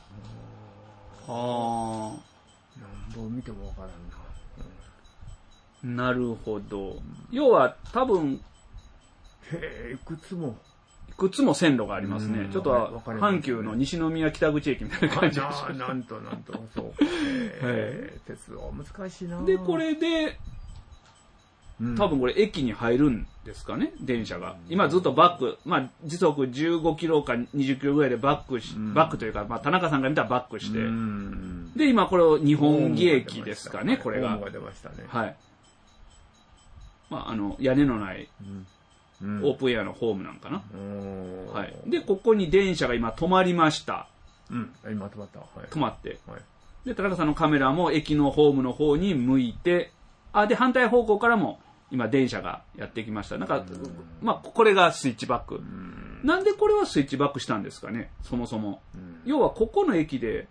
はあ。何本見てもわからんな。 うん、なるほど。要は多分。 へえ、いくつも。 いくつも線路がありますね。ちょっと阪急の西宮北口駅みたいな感じでしな。なんとなんと、そう。えー、鉄道難しいな。 で、これで、多分これ駅に入るんですかね、電車が。今ずっとバック、まあ時速じゅうごキロかにじゅっキロぐらいでバックし、バックというか、まあ田中さんが見たらバックして。で、今これを日本木駅ですかね、これが。 ホームが出ましたね。 はい。まああの、屋根のない、うん、オープンエアのホームなんかな、はい、でここに電車が今止まりました、 うん、今止まった、はい、 止まって、はい、で田中さんのカメラも駅のホームの方に向いて、あで反対方向からも今電車がやってきました。なんか、まあ、これがスイッチバック。なんでこれはスイッチバックしたんですかね、そもそも。要はここの駅で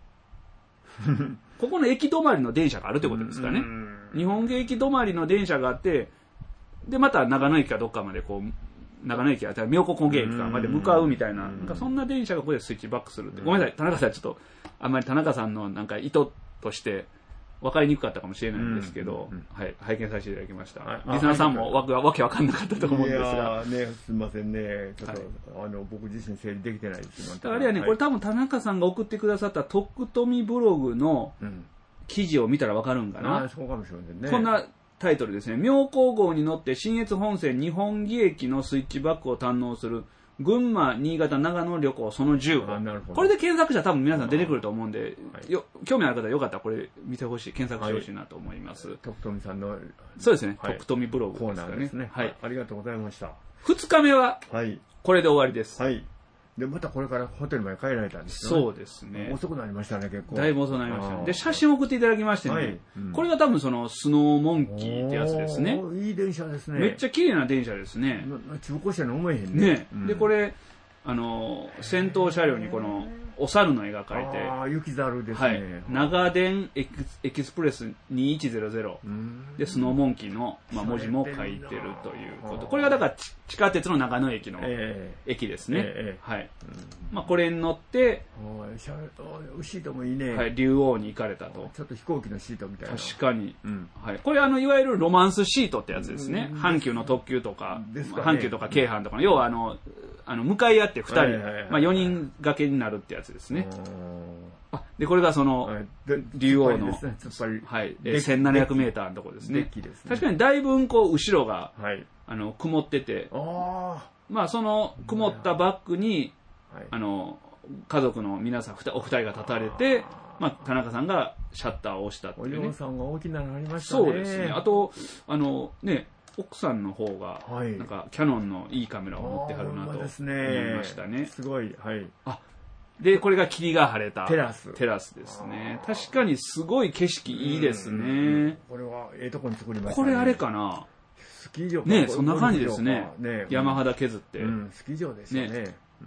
ここの駅止まりの電車があるってことですかね。日本駅止まりの電車があって、で、また長野駅かどっかまでこう、長野駅やったら妙高高原駅かまで向かうみたいな、なんかそんな電車がここでスイッチバックするって。ごめんなさい、田中さんちょっと、あんまり田中さんのなんか意図として分かりにくかったかもしれないんですけど、はい、拝見させていただきました。リスナーさんもわけわけわかんなかったと思うんですが。 いやね、すみませんね。ちょっと、はい、あの、僕自身整理できてないです。 あれはね、はい、これ多分田中さんが送ってくださった徳富ブログの記事を見たらわかるんかな。 あ、そうかもしれませんね。 こんな、タイトルですね。妙高号に乗って新越本線日本木駅のスイッチバックを堪能する群馬、新潟、長野旅行そのじゅうご。これで検索者多分皆さん出てくると思うんで、はい、よ興味ある方はよかったらこれ見てほしい、検索してほしいなと思います。はい、 徳富さんの。 そうですね。はい、徳富ブログですかね。 コーナーですね。はい。ありがとうございました。 ふつかめは、これで終わりです。 はい。で、またこれからホテルまで帰られたんですよね。そうですね。 遅くなりましたね、結構。 だいぶ遅くなりました。で、写真を送っていただきましてね。はいうん、これが多分その、スノーモンキーってやつですね。 いい電車ですね。 めっちゃ綺麗な電車ですね。 中古車に思えへんね。 ね。うん、で、これ、あの、先頭車両にこの、お猿の絵が描いて。 ああ、雪猿ですね。はい。 長電エクスエキスプレスにせんひゃくで、スノーモンキーの、まあ、文字も書いてるということ。これがだから地下鉄の長野駅の駅ですね。えー、はい。まあ、これに乗って、 シートもいいね。 はい、竜王に行かれたと。 ちょっと飛行機のシートみたいな。 確かに。うん、はい。これあの、いわゆるロマンスシートってやつですね。阪急の特急とか、阪急とか京阪とかの、要はあの、あの向かい合ってふたり、まあ、よにん掛けになるってやつですね。あでこれがその、はい、竜王の、はい、せんななひゃくメーターのところですね。ですね確かにだいぶこう後ろが、はい、あの曇ってて、あまあその曇ったバックに、はい、あの家族の皆さんお二人が立たれて、まあ、田中さんがシャッターを押したっていうね。 お嬢さんが大きなのありましたね。 そうですね。あとあのね。奥さんの方が、はい、なんかキャノンのいいカメラを持ってはるなと思いましたね。 すごい、はい。 あ、でこれが霧が晴れたテラス。 テラスですね。確かにすごい景色いいですね。 これはええとこに作りましたね。 これあれかな。 スキー場ね、そんな感じですね。ね山肌削って、 うん、スキー場ですよね。ねうん、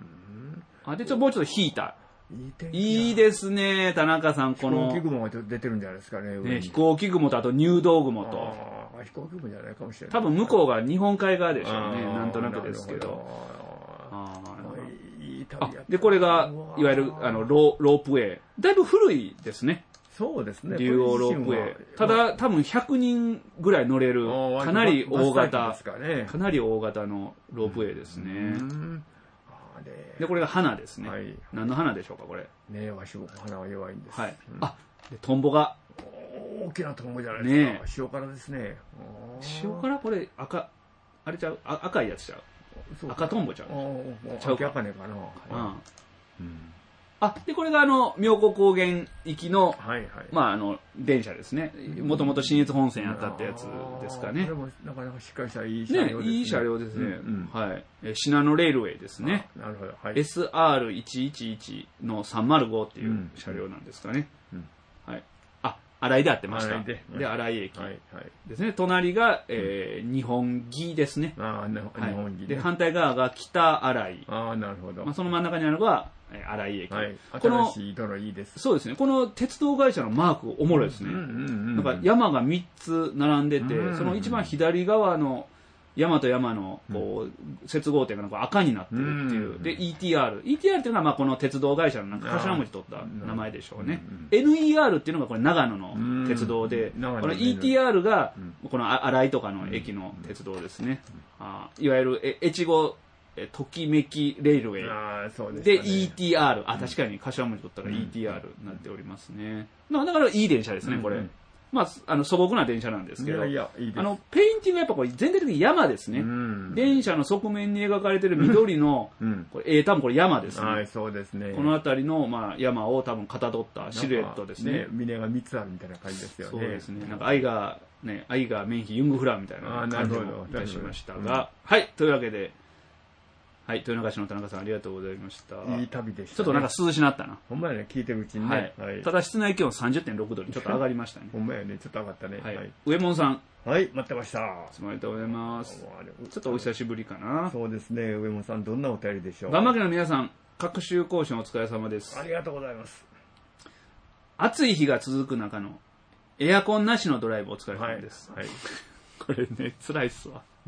あでちょっともうちょっと引いた。いい, いいですね、田中さん。この飛行機雲が出てるんじゃないですか ね, ね飛行機雲とあと入道雲と。 あ飛行機雲じゃないかもしれない。 多分向こうが日本海側でしょうね、なんとなくですけど。あいい旅やでこれがいわゆるあの ロ, ロープウェイ、だいぶ古いですね。 そうですね。 竜王ロープウェイ。ただ多分ひゃくにんぐらい乗れるかなり大型、ね、かなり大型のロープウェイですね。うんでこれが花ですね、はい、何の花でしょうかこれ。 ねえわしも花は弱いんです。 はい、うん、あでトンボが大きなトンボじゃないですか。ね、塩辛ですね。 塩辛これ赤あれちゃうあ赤いやつちゃう。赤トンボちゃう。 ちゃうか。赤ねかな。 うん、 あ、で、これがあの、妙高高原行きの、 はいはい、 まあ、あの、電車ですね。もともと信越本線やったってやつですかね。 これもなかなかしっかりしたいい車両ですね。 ね、いい車両ですね。うんうん、はい。え、信濃レールウェイですね。 なるほど。はい、 エスアールいちいちいち のさんまるごっていう車両なんですかね。うんうん、はい。あ、新井で合ってました。で、で新井駅ですね。隣が、えー、日本木ですね。 ああ、日本木、ね。 で、反対側が北新井。 ああ、なるほど。 まあ、その真ん中にあるのが、新井駅。 はい。新しい道路いいです。 そうですね。この鉄道会社のマーク、おもろいですね。なんか山がみっつ並んでて、その一番左側の山と山のこう接合点がなんか赤になってるっていう。で、イーティーアール。イーティーアール っていうのはまあこの鉄道会社のなんか頭文字取った名前でしょうね。エヌイーアール っていうのがこれ長野の鉄道で、この イーティーアール がこの新井とかの駅の鉄道ですね。あいわゆる越後ときめきレールウェイ。 あそうですね、で、イーティーアール。あ、確かに頭文字取ったら イーティーアール になっておりますね。だからいい電車ですね、これ。まあ、あの素朴な電車なんですけど、 いやいやいいです。 あのペインティングはやっぱこれ全体的に山ですね。電車の側面に描かれてる緑の、これ、えー、多分これ山ですね。 はい、そうですね。 この辺りの、まあ、山を多分かたどったシルエットですね。ね、 峰がみっつあるみたいな感じですよね。 そうですね。なんか愛が、ね、愛がメンヒユングフラーみたいな感じもいたしましたが、はい、というわけで、はい、豊中市の田中さんありがとうございました。 いい旅でした、ね。 ちょっとなんか涼しなったな。 ほんまやね、聞いてるうちにね。 はいはい、ただ室内気温 さんじゅってんろくどにちょっと上がりましたね。 ほんまやね、ちょっと上がったね。 はい。はい、上門さん。 はい、待ってました。 いつもありがとうございます。ちょっとお久しぶりかな。 そうですね、上門さん、どんなお便りでしょう。 ガンマ家の皆さん、各週講師お疲れ様です。 ありがとうございます。 暑い日が続く中のエアコンなしのドライブお疲れ様です。はい。はい、これね、辛いっすわ。うん、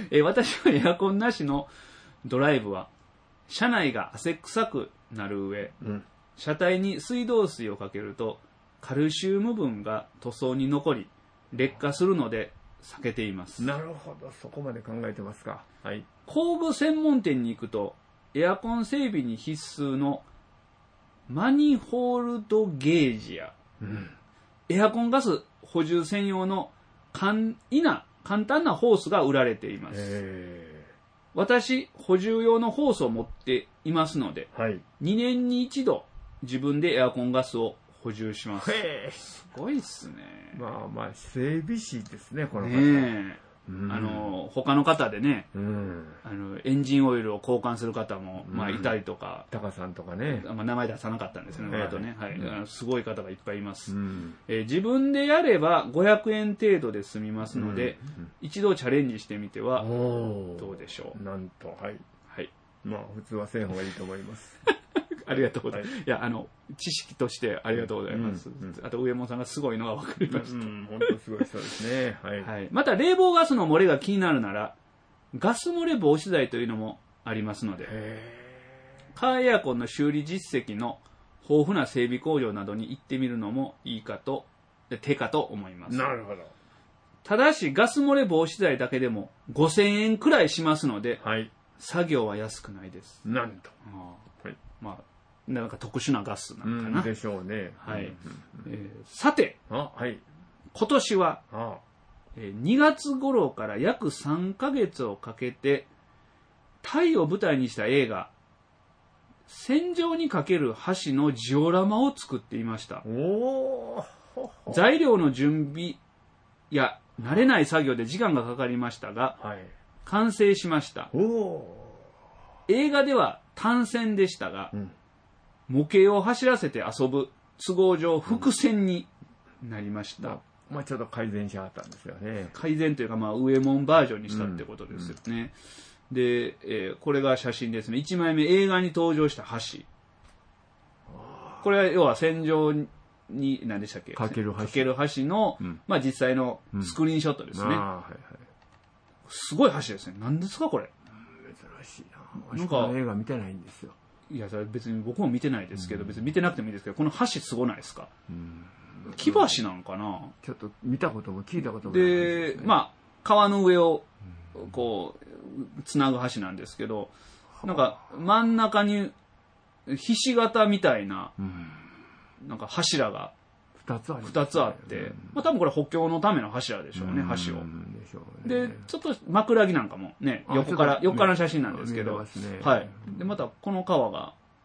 え私はエアコンなしのドライブは、車内が汗臭くなる上、うん、車体に水道水をかけるとカルシウム分が塗装に残り劣化するので避けています。 なるほど、そこまで考えてますか。はい。 工具専門店に行くとエアコン整備に必須のマニホールドゲージや、うん、エアコンガス補充専用の簡易な簡単なホースが売られています。へー。私、補充用のホースを持っていますので、はい、にねんに一度自分でエアコンガスを補充します。へー、すごいっすね。 まあまあ、整備士ですね、この方。 ねえ、うん、あの、他の方でね、うん、あの、エンジンオイルを交換する方も、まあ、いたりとか。 タカさんとかね。 まあ、名前出さなかったんですね、あとね。はい、うん。すごい方がいっぱいいます。うんえー、自分でやればごひゃくえん程度で済みますので、うん、一度チャレンジしてみてはどうでしょう。 なんと、はい。はい。まあ、普通はせん方がいいと思います。 ありがとうございます。はい、いや、あの、知識としてありがとうございます。うんうん、あと、上門さんがすごいのが分かりました。うん、 本当すごい人ですね。はい。 はい。また、冷房ガスの漏れが気になるなら、ガス漏れ防止剤というのもありますので、カーエアコンの修理実績の豊富な整備工場などに行ってみるのもいいかと、手かと思います。 なるほど。 ただし、ガス漏れ防止剤だけでもごせんえんくらいしますので、はい、作業は安くないです。 なんと。 あはい、まあなんか特殊なガスなのかな。 でしょうね。 はい。えー、さて、 あ、はい、 今年は、あえー、にがつ頃から約さんかげつをかけて、タイを舞台にした映画、戦場にかける橋のジオラマを作っていました。おー材料の準備や慣れない作業で時間がかかりましたが、はい、完成しました。お映画では単線でしたが、うん模型を走らせて遊ぶ都合上伏線になりました。 まあ、まあ、ちょっと改善しはったんですよね。 改善というか、まあ、上門バージョンにしたってことですよね。うん、で、えー、これが写真ですね。いちまいめ、映画に登場した橋。これは要は戦場に、何でしたっけかける橋。 かける橋の、うん、まあ実際のスクリーンショットですね。うんはいはい、すごい橋ですね。何ですかこれ。 珍しいな。なんか映画見てないんですよ。 いや別に僕も見てないですけど、うん、別に見てなくてもいいですけど、この橋すごないですか、うん、木橋なんかなちょっと見たことも聞いたこともないです、ね、でまあ川の上をこうつなぐ橋なんですけど、なんか真ん中にひし形みたいな、うん、なんか柱がふたつありますね、ふたつあって、うんまあ、多分これ補強のための柱でしょうね、うん、橋を、でしょうね、でちょっと枕木なんかもね横から横からの写真なんですけど、ね、はいでまたこの川が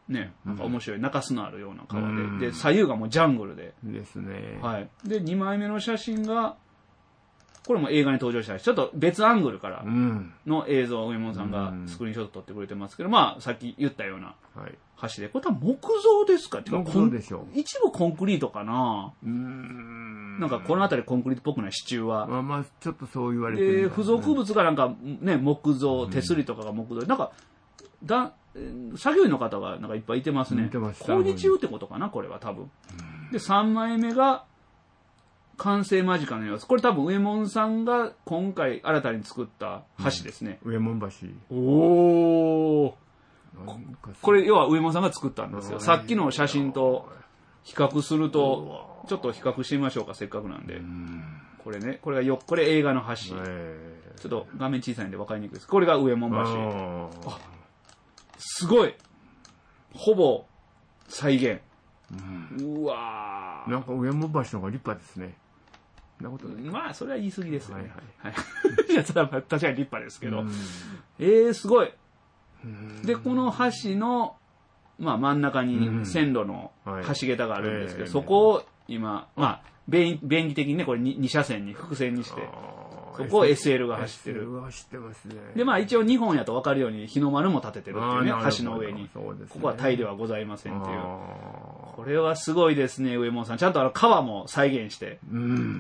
ね、なんか面白い中州のあるような川で、うん、で左右がもうジャングルでですね。 はい。でにまいめの写真がこれも映画に登場したちょっと別アングルからの映像を上門さんがスクリーンショット撮ってくれてますけど、まあさっき言ったような橋で、これ多分木造ですかっていうか、 木造でしょう。 一部コンクリートかな。うーん。なんかこの辺りコンクリートっぽくない支柱は。 まあまあちょっとそう言われてる、 ね。で付属物がなんかね木造、手すりとかが木造で、なんかだ作業員の方がなんかいっぱいいてますね。工事中ってことかなこれは多分。でさんまいめが完成間近の様子。これ多分上門さんが今回新たに作った橋ですね。 うん、上門橋。 おお。これ要は上門さんが作ったんですよ。さっきの写真と比較すると、ちょっと比較してみましょうか、せっかくなんで。これね、これがよ、これ映画の橋。ちょっと画面小さいんで分かりにくいです。これが上門橋。あ、すごい。ほぼ再現。うん、うわー。 なんか上門橋の方が立派ですね。 なことない。まあそれは言い過ぎですよね。はいはい。いやそれは確かに立派ですけど。えー、すごい。でこの橋のまあ真ん中に線路の橋桁があるんですけど、そこを今まあ便便宜的にねこれ 2, 2車線に複線にして。そこを エスエル が走ってる。エスエル が走ってますね。で、まあ一応日本やと分かるように日の丸も立ててるっていうね、橋の上に。そうですね、ここはタイではございませんっていう。これはすごいですね、上門さん。ちゃんとあの川も再現して、うん、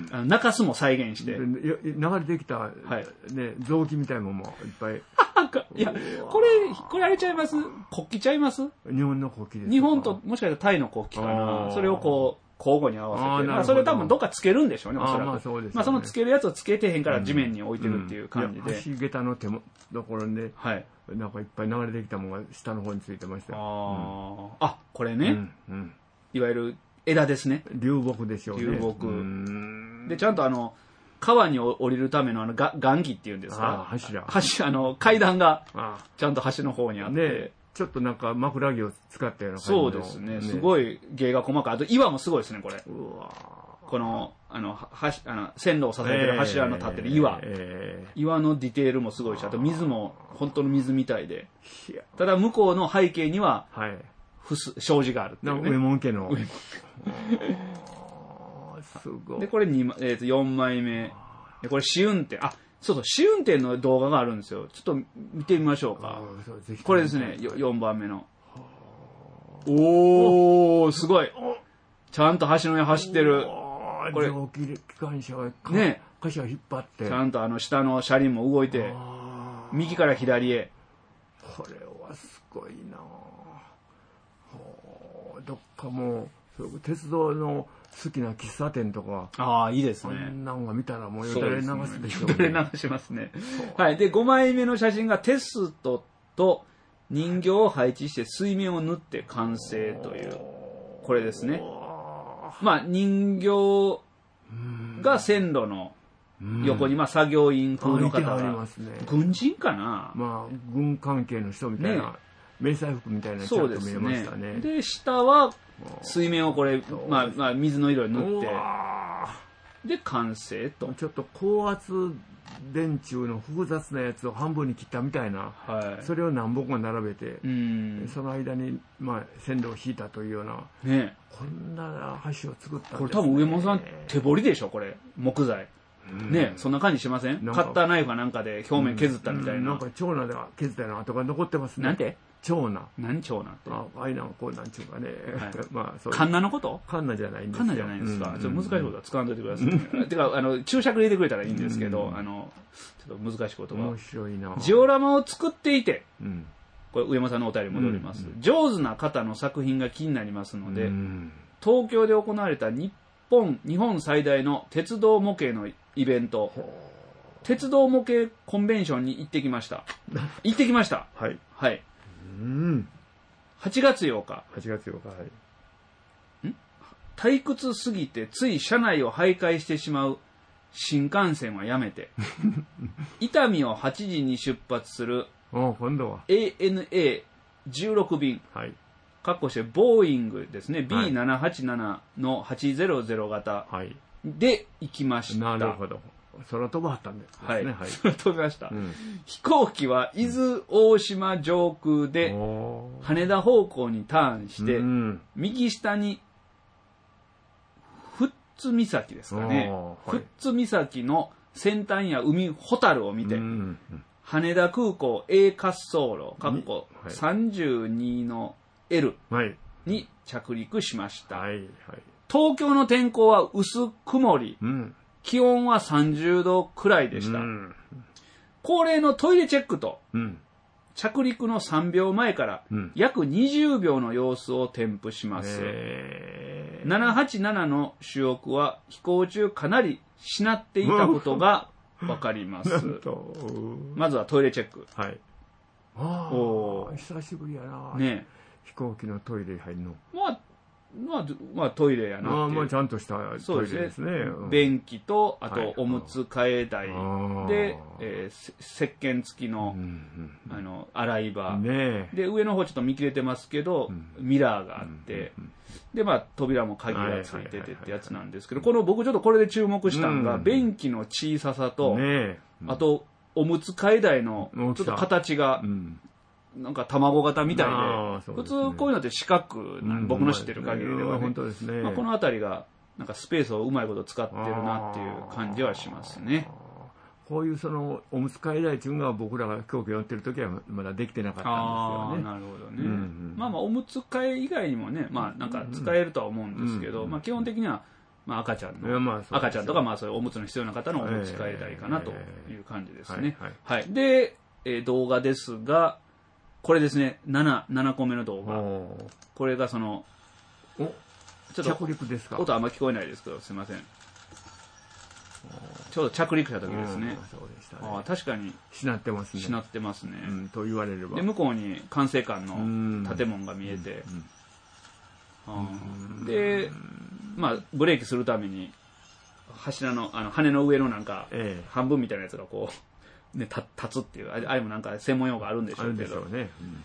あの中州も再現して。 流れてきた、はい、ね、臓器みたいなものもいっぱい。 いや、これ、これあれちゃいます？国旗ちゃいます？ 日本の国旗です。 日本と、もしかしたらタイの国旗かな。それをこう、交互に合わせて、まあ、それ多分どっかつけるんでしょうね、おそらく。まあそうですね、まあそのつけるやつをつけてへんから地面に置いてるっていう感じで。 橋桁の手もところで、はい、なんかいっぱい流れてきたものが下の方についてました。 あ、うん、あ、これね、うんうん、いわゆる枝ですね。 流木でしょうね。 流木。で、ちゃんとあの、川に降りるためのあのが雁木っていうんですか。 柱。 橋、あの、階段がちゃんと橋の方にあって。 ね、ちょっとなんか枕木を使ったような感じの。そうですね。すごい芸が細かい。あと岩もすごいですね、これ。うわこの、あの、はあの線路を支えてる柱の立ってる岩、えー。岩のディテールもすごいし、あと水も本当の水みたいで。ただ向こうの背景には、はい、ふす障子があるっていうね。 上門家の。上門すごい。 で、これに、えー、とよんまいめ。で、これ試運転。あ、そうそう、試運転の動画があるんですよ。ちょっと見てみましょうか。これですね、よんばんめの。おー、すごい。ちゃんと橋の上走ってる。 これ、蒸気機関車が、ね、貨車を引っ張って。 ちゃんとあの下の車輪も動いて、右から左へ。 これはすごいなどっかもう、鉄道の好きな喫茶店とか。 ああ、いいですね。 こんなんが見たらもうよだれ流すでしょう、 ね。よだれ流しますね。はい。で、ごまいめの写真がテストと人形を配置して水面を塗って完成という、これですね。まあ、人形が線路の横に、まあ、作業員風の方が。軍人かな？ まあ、軍関係の人みたいな。ね、迷彩服みたいなちょっと見えましたね。 で、下は水面をこれ、まあ、まあ、水の色に塗って、で、完成と。 ちょっと高圧電柱の複雑なやつを半分に切ったみたいな、はい、それを何本か並べて、うん、その間に、まあ、線路を引いたというような、ね、こんな橋を作ったんですね。 これ多分上本さん手彫りでしょ、これ。木材。うん、ね、そんな感じしません？カッターナイフかなんかで表面削ったみたいな。うん、 なんか長男では削ったような跡が残ってますね。 なんて？ 長男。 何長男って？ あ、あいなんこうなんちゅうかね。はい、まあそう。 カンナのこと？ カンナじゃないんですよ。 カンナじゃないんですか。うん、ちょっと難しいことは使わんといてください、ね。てかあの注釈入れてくれたらいいんですけど、うん、あのちょっと難しいことは。 面白いな。 ジオラマを作っていて、うん、これ上間さんのお便り戻ります、うん。上手な方の作品が気になりますので、うん、東京で行われた日本日本最大の鉄道模型のイベント、鉄道模型コンベンションに行ってきました。行ってきました。はい。はい。うん。はちがつようか。 はちがつようか、はい。 ん？退屈すぎてつい車内を徘徊してしまう新幹線はやめて。伊丹をはちじに出発する。 お今度は。 エーエヌエーじゅうろく 便。はい。かっこしてボーイングですね。ビーななはちなな のはちぜろぜろ型。はい。で行きました。 なるほど。 空飛ばはったんですね。はい。はい、 空飛びました、うん。飛行機は伊豆大島上空で羽田方向にターンして、うん、右下に富津岬ですかね。富津岬の先端や海ホタルを見て、うん、羽田空港 A 滑走路、かっこ さんじゅうにのエル に着陸しました。はいはい、東京の天候は薄曇り、うん、気温はさんじゅうどくらいでした。うん、恒例のトイレチェックと、うん、着陸のさんびょうまえから約にじゅうびょうの様子を添付します。ななはちななの主翼は飛行中かなりしなっていたことがわかります。まずはトイレチェック。はい。 ああ、お久しぶりやな。ね、飛行機のトイレ入るの。 まあまあ、まあトイレやなっていう。 まあまあちゃんとしたトイレですね。 うん、便器と、あとおむつ替え台、はい、で、えー、石鹸付きの、うんうん、あの、洗い場、ね。で、上の方ちょっと見切れてますけど、うん、ミラーがあって、うんうん、で、まあ扉も鍵がついててってやつなんですけど、この僕ちょっとこれで注目したのが、うん、便器の小ささと、ね、あと、おむつ替え台のちょっと形が、うんなんか卵型みたいで、でね、普通こういうのって四角な、うん、僕の知ってる限りではね、本当ですね。まあ、この辺りがなんかスペースをうまいこと使ってるなっていう感じはしますね。 こういうそのおむつ替え台っていうのが僕らが競技をやってる時はまだできてなかったんですよね。 あ、なるほどね。うんうん、まあまあおむつ替え以外にもね、まあなんか使えるとは思うんですけど、うんうん、まあ基本的にはまあ赤ちゃんの、まあ、赤ちゃんとかまあそういうおむつの必要な方のおむつ替え台かなという感じですね。はいはいはい、で、えー、動画ですが。これですね、なな、ななこめの動画。これがその、 おちょっと着陸ですか？ 音あんま聞こえないですけど、すいません。ちょうど着陸した時ですね。そうでしたね。あ、確かに。 しなってますね。 しなってますね。 うん、と言われれば。 で、向こうに管制官の建物が見えて、で、まあ、ブレーキするために、柱の、あの、羽の上のなんか、ええ、半分みたいなやつがこう、ね、立つっていう、あれもなんか専門用語あるんでしょうけど。ね、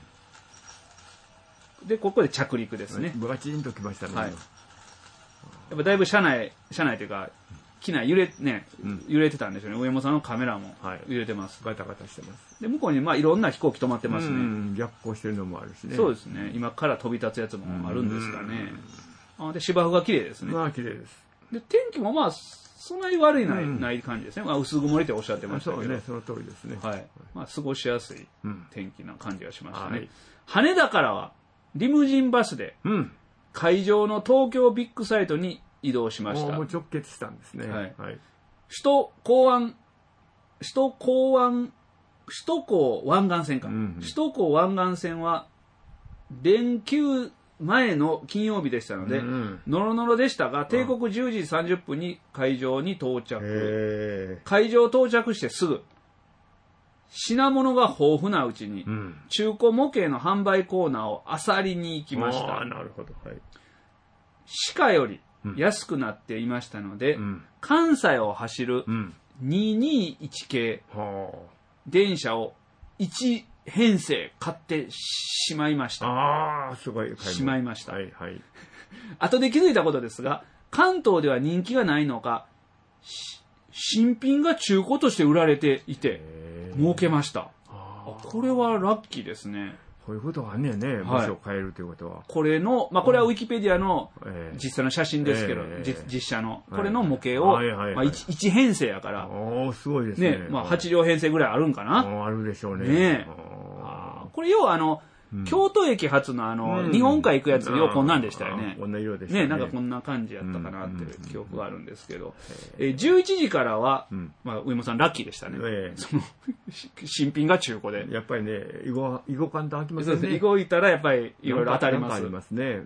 うん、で、ここで着陸ですね。 バチンときましたね。はい。やっぱだいぶ車内、車内というか、機内揺れ、ね、うん、揺れてたんでしょうね。上山さんのカメラも揺れてます。 はい、ガタガタしてます。 で、向こうにまあいろんな飛行機止まってますね。うん、逆行してるのもあるしね。 そうですね。今から飛び立つやつもあるんですかね。あで、芝生が綺麗ですね。 まあ綺麗です。 で、天気もまあ、そんなに悪いない、うん、ない感じですね。まあ、薄曇りっておっしゃってましたけど。 そうね、その通りですね。 はい。まあ、過ごしやすい天気な感じがしましたね。はい、羽田からは、リムジンバスで、会場の東京ビッグサイトに移動しました。 もう直結したんですね。はい。はい、 首都港湾、首都港湾、首都高湾岸線か。うんうん、首都高湾岸線は、連休、前の金曜日でしたので、うん、ノロノロでしたが、定刻じゅうじさんじゅっぷんに会場に到着。会場到着してすぐ、品物が豊富なうちに、うん、中古模型の販売コーナーを漁りに行きました。 なるほど。はい、 市価より安くなっていましたので、うん、関西を走るにひゃくにじゅういち系電車をいち編成買ってしまいました。 ああ、すごい。 しまいました。 はいはい。 後で気づいたことですが、関東では人気がないのか、新品が中古として売られていて、儲けました。あ、これはラッキーですね。 こういうことがあんねやね、場所を変えるということは。 これの、まあ、これはウィキペディアの実際の写真ですけど、えー、実写の、これの模型を、はいはいはい、まあ、いち編成やから、 おー、すごいですね。 ね、まあ、はち両編成ぐらいあるんかな。 あるでしょうね。 ねこれ要はあの、うん、京都駅発のあの、うん、日本海行くやつ、要はこんなんでしたよね。 こんな色でしたね。 ね、なんかこんな感じやったかなっていう記憶があるんですけど。うん、えー、じゅういちじからは、うん、まあ、上本さんラッキーでしたね。えー、その、新品が中古で。 やっぱりね、囲碁、囲碁感と飽きますね。そうです。 囲碁行ったらやっぱりいろいろ当たります。 ありますね。うん、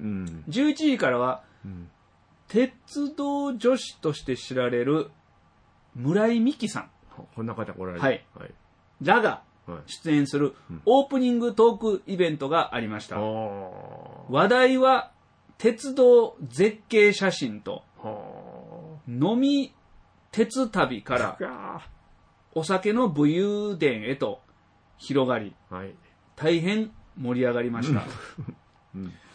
じゅういちじからは、うん、鉄道女子として知られる村井美樹さん。 こんな方来られる。 はい。はい、らが、出演するオープニングトークイベントがありました。うん、話題は鉄道絶景写真と飲み鉄旅からお酒の武勇伝へと広がり、はい、大変盛り上がりました。うん、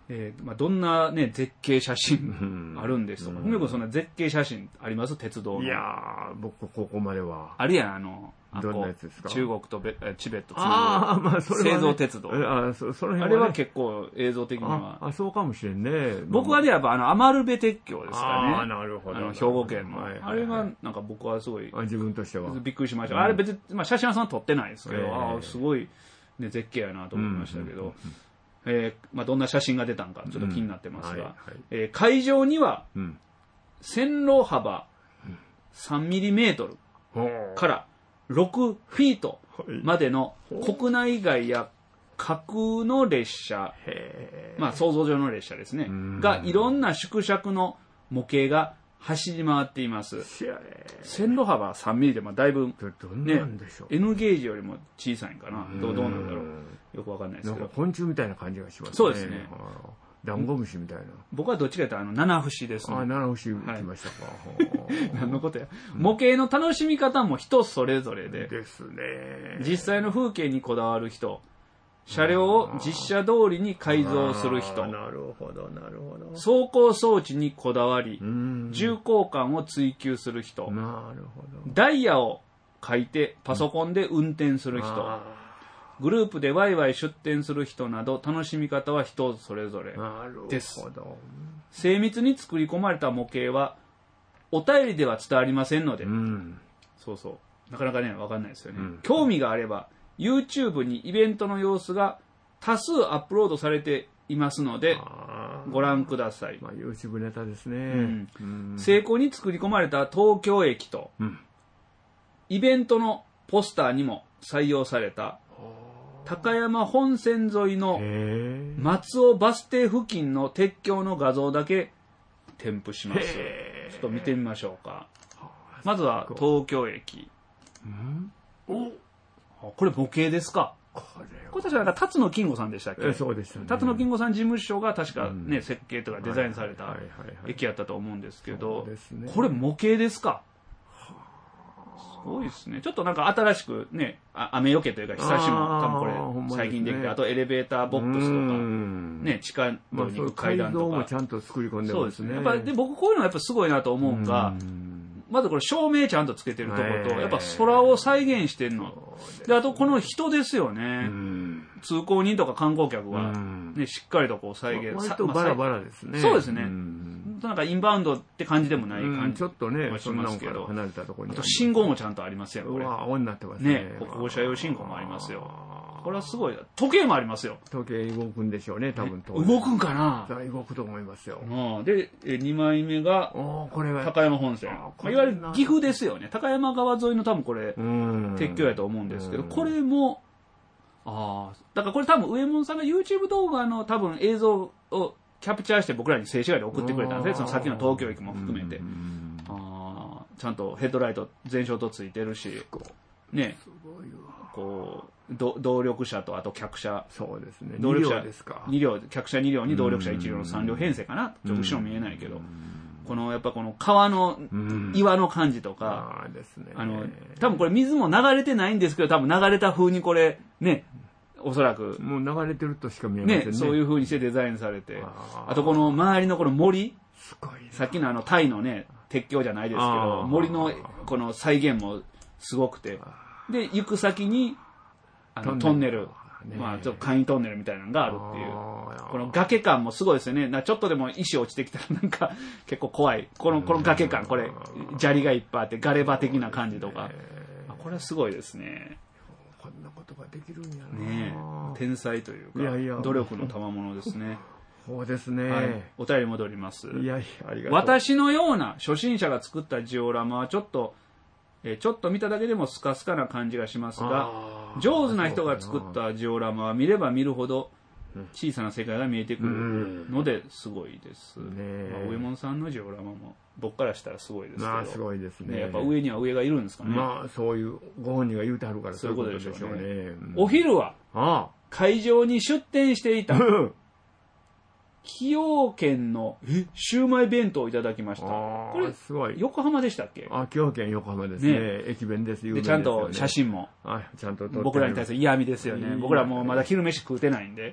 えーまあ、どんな、ね、絶景写真あるんですとか、ふみこそんな絶景写真あります鉄道の。 いやー、僕、ここまでは。 あるやん、あの、あどんなやつですか？ 中国とベチベットつなぐ、まあ、それは、ね、 製造鉄道。 あ, そその辺は、ね、 あれは結構映像的には。 あ, あそうかもしれんね。 僕はね、やっぱあの、余部鉄橋ですかね。 あなるほど。 あの、兵庫県の。はいはいはい、あれが、なんか僕はすごい。 あ自分としては。 びっくりしました。うん、あれ別に、まあ、写真はそんな撮ってないですけど、えー、あすごい、ね、絶景やなと思いましたけど。うんうんうんえーまあ、どんな写真が出たのかちょっと気になってますが、うんはいはいえー、会場には、うん、線路幅さんミリメートルからろくフィートまでの国内外や架空の列車、まあ、想像上の列車ですね、がいろんな縮尺の模型が走り回っています。線路幅さんミリでまあだいぶ、ね、N ゲージよりも小さいんかな。どうどうなんだろう。よくわかんないですけど。 なんか昆虫みたいな感じがしますね。 そうですね。 ダンゴムシみたいな。 僕はどっちかというとあの七節ですね。 あ、七節来ましたか。 はい、何のことや。模型の楽しみ方も人それぞれで。 ですね。 実際の風景にこだわる人。車両を実車通りに改造する人。 なるほど、なるほど。 走行装置にこだわり、重厚感を追求する人。 なるほど。 ダイヤを書いてパソコンで運転する人。グループでワイワイ出店する人など楽しみ方は人それぞれです。なるほど。精密に作り込まれた模型はお便りでは伝わりませんので、うん、そうそう。なかなかね、わかんないですよね。うん、興味があれば、YouTube にイベントの様子が多数アップロードされていますのでご覧ください。 まあ、YouTube ネタですね、 うんうん、成功に作り込まれた東京駅と、うん、イベントのポスターにも採用された高山本線沿いの松尾バス停付近の鉄橋の画像だけ添付します。ちょっと見てみましょうか。まずは東京駅、うん、おこれ模型ですか。これこれ確かなんか辰野金吾さんでしたっけ。 そうでしたね。 辰野金吾さん事務所が確かね、うん、設計とかデザインされた駅やったと思うんですけど、ね、これ模型ですか。すごいですね。ちょっとなんか新しくね、雨よけというか日差しも多分これ最近できて、あ, ね、あとエレベーターボックスとかね、地下道に行く階段とか、 まあ、もちゃんと作り込んでますね。そうですね。 やっぱで僕こういうのやっぱすごいなと思うのが。まずこれ照明ちゃんとつけてるところと、やっぱ空を再現してるの。で、あとこの人ですよね。通行人とか観光客が、ね、しっかりとこう再現。 割とバラバラですね。 そうですね。なんかインバウンドって感じでもない感じ。 ちょっとね、しますけど。離れたところに。 あと信号もちゃんとありますよ、これ。 うわ、青になってますね。 ね、歩行者用信号もありますよ。これはすごい。時計もありますよ。 時計動くんでしょうね、多分。 動くんかな。 動くと思いますよ。 で、にまいめが高山本線。いわゆる岐阜ですよね。高山川沿いの多分これ鉄橋やと思うんですけど、これもああだからこれ多分上門さんが YouTube 動画の多分映像をキャプチャーして僕らに静止画で送ってくれたんですね。その先の東京駅も含めて。あちゃんとヘッドライト全照灯ついてるし、ね、こう。動力車とあと客車。 そうですね。 動力車ですか。 に両、客車に両に動力車いち両のさん両編成かな。ちょっと後ろ見えないけど。このやっぱこの川の岩の感じとか。 あですね。 あの、多分これ水も流れてないんですけど、多分流れた風にこれ、ね、おそらく。 もう流れてるとしか見えませんね。 ね、そういう風にしてデザインされて。あとこの周りのこの森。 すごい。 さっきのあのタイのね、鉄橋じゃないですけど、森のこの再現もすごくて。で、行く先に、あのトンネル、まあちょっと簡易トンネルみたいなのがあるっていう、この崖感もすごいですよね。なちょっとでも石落ちてきたらなんか結構怖い。このこの崖感、これ砂利がいっぱいあってガレ場的な感じとか、これはすごいですね。 こんなことができるんやね。天才というか、いやいや努力の賜物ですね。 そうですね、 はい。お便り戻ります。 いやいやありがとう。 私のような初心者が作ったジオラマはちょっとちょっと見ただけでもスカスカな感じがしますが、上手な人が作ったジオラマは見れば見るほど小さな世界が見えてくるのですごいです、ねまあ、上門さんのジオラマも僕からしたらすごいですけど、まあ、 すごいですね、 ねやっぱ上には上がいるんですかね。 まあそういうご本人が言うてはるからそういうことでしょうね。うねお昼は会場に出店していた崎陽軒のシウマイ弁当をいただきました。これすごい横浜でしたっけ。 あ、崎陽軒横浜ですね。ね駅弁です。有名ですよね。 でちゃんと写真もあちゃんと撮って僕らに対する嫌味ですよね。僕らもうまだ昼飯食うてないんで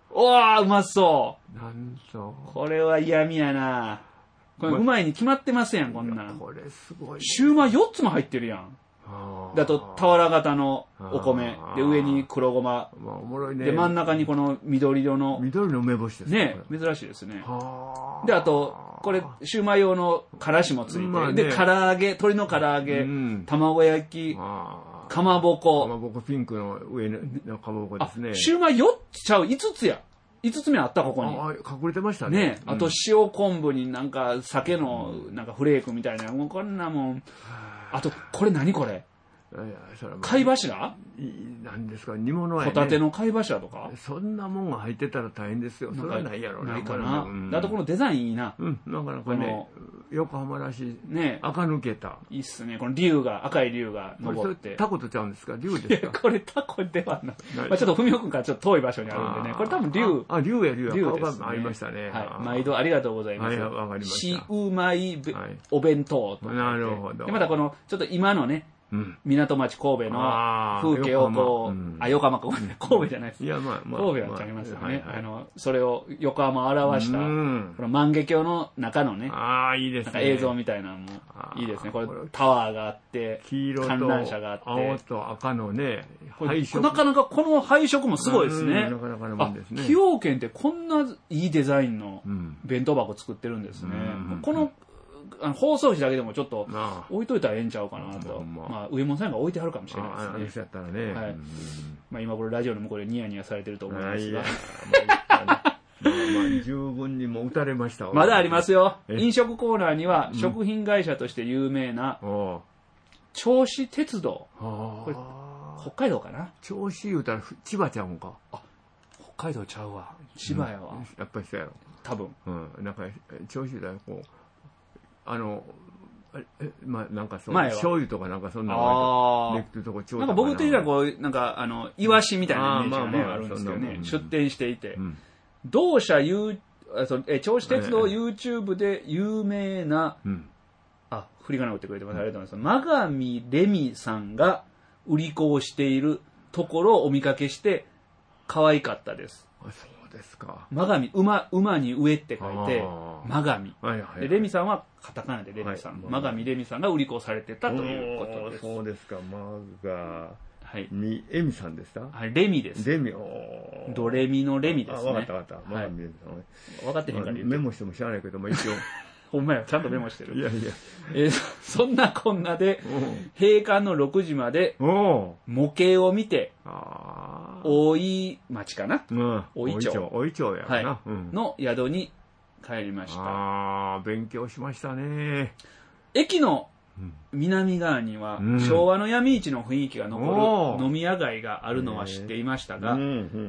おー、うまそう。 なんと。 これは嫌味やな。これうまいに決まってますやん、こんなん。 これすごい、ね。 シューマイよっつも入ってるやん。だと、俵型のお米。で、上に黒ごま。 まあ、おもろいね。 で、真ん中にこの緑色の。 緑の梅干しですね。ね、珍しいですね。で、あと、これ、シューマイ用のからしもついて、まあね、で、唐揚げ、鶏の唐揚げ、うん、卵焼き、かまぼこ。 かまぼこピンクの上のかまぼこですね。 シューマイよっつちゃう、いつつや。いつつめあった、ここに。 あ、隠れてましたね。 ね、あと塩昆布になんか鮭のなんかフレークみたいな、もうこんなもん。あと、これ何これ貝柱なんですか、煮物は、 ね、ホタテの貝柱とかそんなもんが入ってたら大変ですよ。それはないやろうないかな、うん、あとこのデザインいいな。 うん、なかなかね、横浜らしい。 ね、 垢抜けた。 いいっすね。この竜が、赤い竜が登って。 タコとちゃうんですか？竜ですか？ いや、これタコではない。まあちょっと文雄君からちょっと遠い場所にあるんでね。これ多分竜。 あ、竜や竜や。 竜ですね。 ありましたね。 はい。毎度ありがとうございます。 はい、わかりました。 シウマイお弁当と。 なるほど。 で、またこの、ちょっと今のね、うん、港町神戸の風景をこう、うん、あ、横浜、神戸じゃないです。 いや、まあ、まあ、 神戸はちゃいますよね。まあはいはい、あの、それを横浜を表した、うん、この万華鏡の中のね、 ああ、いいですね。 なんか映像みたいなのもいいですね。これタワーがあって、 黄色と観覧車があって、 青と赤のね、 配色。なかなかこの配色もすごいですね。 なかなかのもんですね。 崎陽軒ってこんないいデザインの弁当箱作ってるんですね。うん、このあの包装紙だけでもちょっと置いといたらええんちゃうかなと。まあ、まあ、上門さんが置いてはるかもしれないですね。 ああ、そうやったらね。はい。うん、 まあ今これラジオの向こうでニヤニヤされてると思いますが。 まあ、まあ、十分にも打たれましたわ。 まだありますよ。飲食コーナーには食品会社として有名な銚子鉄道。これ北海道かな。 銚子言うたら千葉ちゃうんか。 あ、北海道ちゃうわ。千葉やわ。うん、 やっぱりそうやろ。 多分。 うん。なんか銚子だよこう。あの、え、まあ、なんかそう、醤油とかなんかそんなのができてるとこちょうど。 なんか僕的にはこう、なんか、あの、イワシみたいなイメージがね、あるんですけどね、出店していて。同社、ゆう、あそえ、銚子鉄道 YouTube で有名な、あ、振り仮名打ってくれてます。ありがとうございます。マガミレミさんが売り子をしているところをお見かけして、可愛かったです。 ですか。 マガミ、馬、馬に上って書いて、マガミ。はいはいはい、でレミさんはカタカナでレミさん。はい、マガミレミさんが売り子をされてたということです。 そうですか。マガミ、エミさんでした？ はい、レミです。 レミ、 ドレミのレミですね。 わかったわかった。マガミレミさんね。 分かってへんから言う。 メモしても知らないけど、まあ一応。 ほんまや、ちゃんとメモしてる。 いやいや。 えー、そんなこんなで、閉館のろくじまで、模型を見て、大井町かな、うん、大井町。 大井町やな、はいうん、の宿に帰りました。 ああ、勉強しましたね。 駅の南側には、うん、昭和の闇市の雰囲気が残る飲み屋街があるのは知っていましたが、うんうん、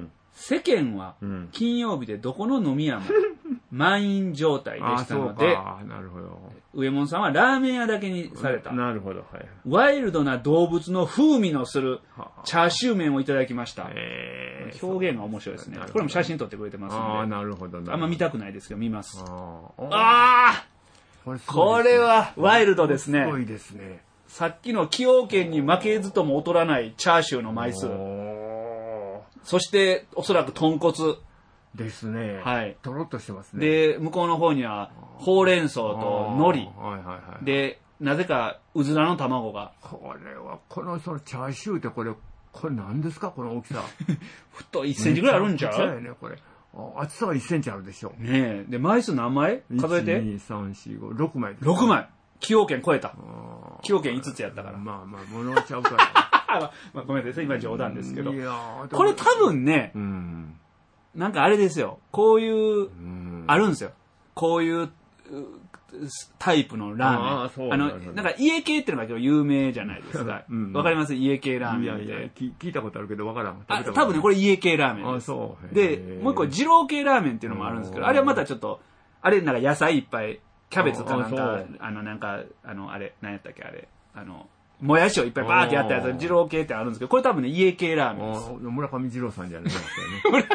世間は金曜日でどこの飲み屋も満員状態でしたので、 なるほど。 上門さんはラーメン屋だけにされた。 なるほど。はい、 ワイルドな動物の風味のするチャーシュー麺をいただきました。えー、表現が面白いですね。これも写真撮ってくれてますので。 ああ、なるほど。 あんま見たくないですけど、見ます。ああこれ、ね、これはワイルドですね。 すごいですね。 さっきの崎陽軒に負けずとも劣らないチャーシューの枚数。そして、おそらく豚骨。 ですね。はい。とろっとしてますね。 で、向こうの方には、ほうれん草と海苔。はいはいはい。で、なぜか、うずらの卵が。 これは、この、その、チャーシューってこれ、これ何ですかこの大きさ。 太い、いっセンチぐらいあるんちゃう？ ちっちゃいね、これ。厚さはいっセンチあるでしょ。 ねえ。で、枚数何枚数えて。 いち、に、さん、よん、ご、ろくまい。 ろくまい。崎陽軒超えた。崎陽軒いつつやったから。 まあまあ、物はちゃうから。 まあ、ごめんなさい。今冗談ですけど。いやこれ多分ね、うん、なんかあれですよ。こういう、うん、あるんですよ。こういうタイプのラーメン。あ, あ, あの、なんか家系っていうのが結構有名じゃないですか。わ、うん、かります家系ラーメン。いやいや聞、聞いたことあるけどわからん。 あ、多分ね、これ家系ラーメンです。あ、そう。で、もう一個二郎系ラーメンっていうのもあるんですけど、あれはまたちょっと、あれなんか野菜いっぱい、キャベツかなんか、あ, あのなんか、あの、あれ、何やったっけあれ、あの、もやしをいっぱいバーってやったやつ、二郎系ってあるんですけど、これ多分ね、家系ラーメンです。 村上二郎さんじゃないですかね。 村上二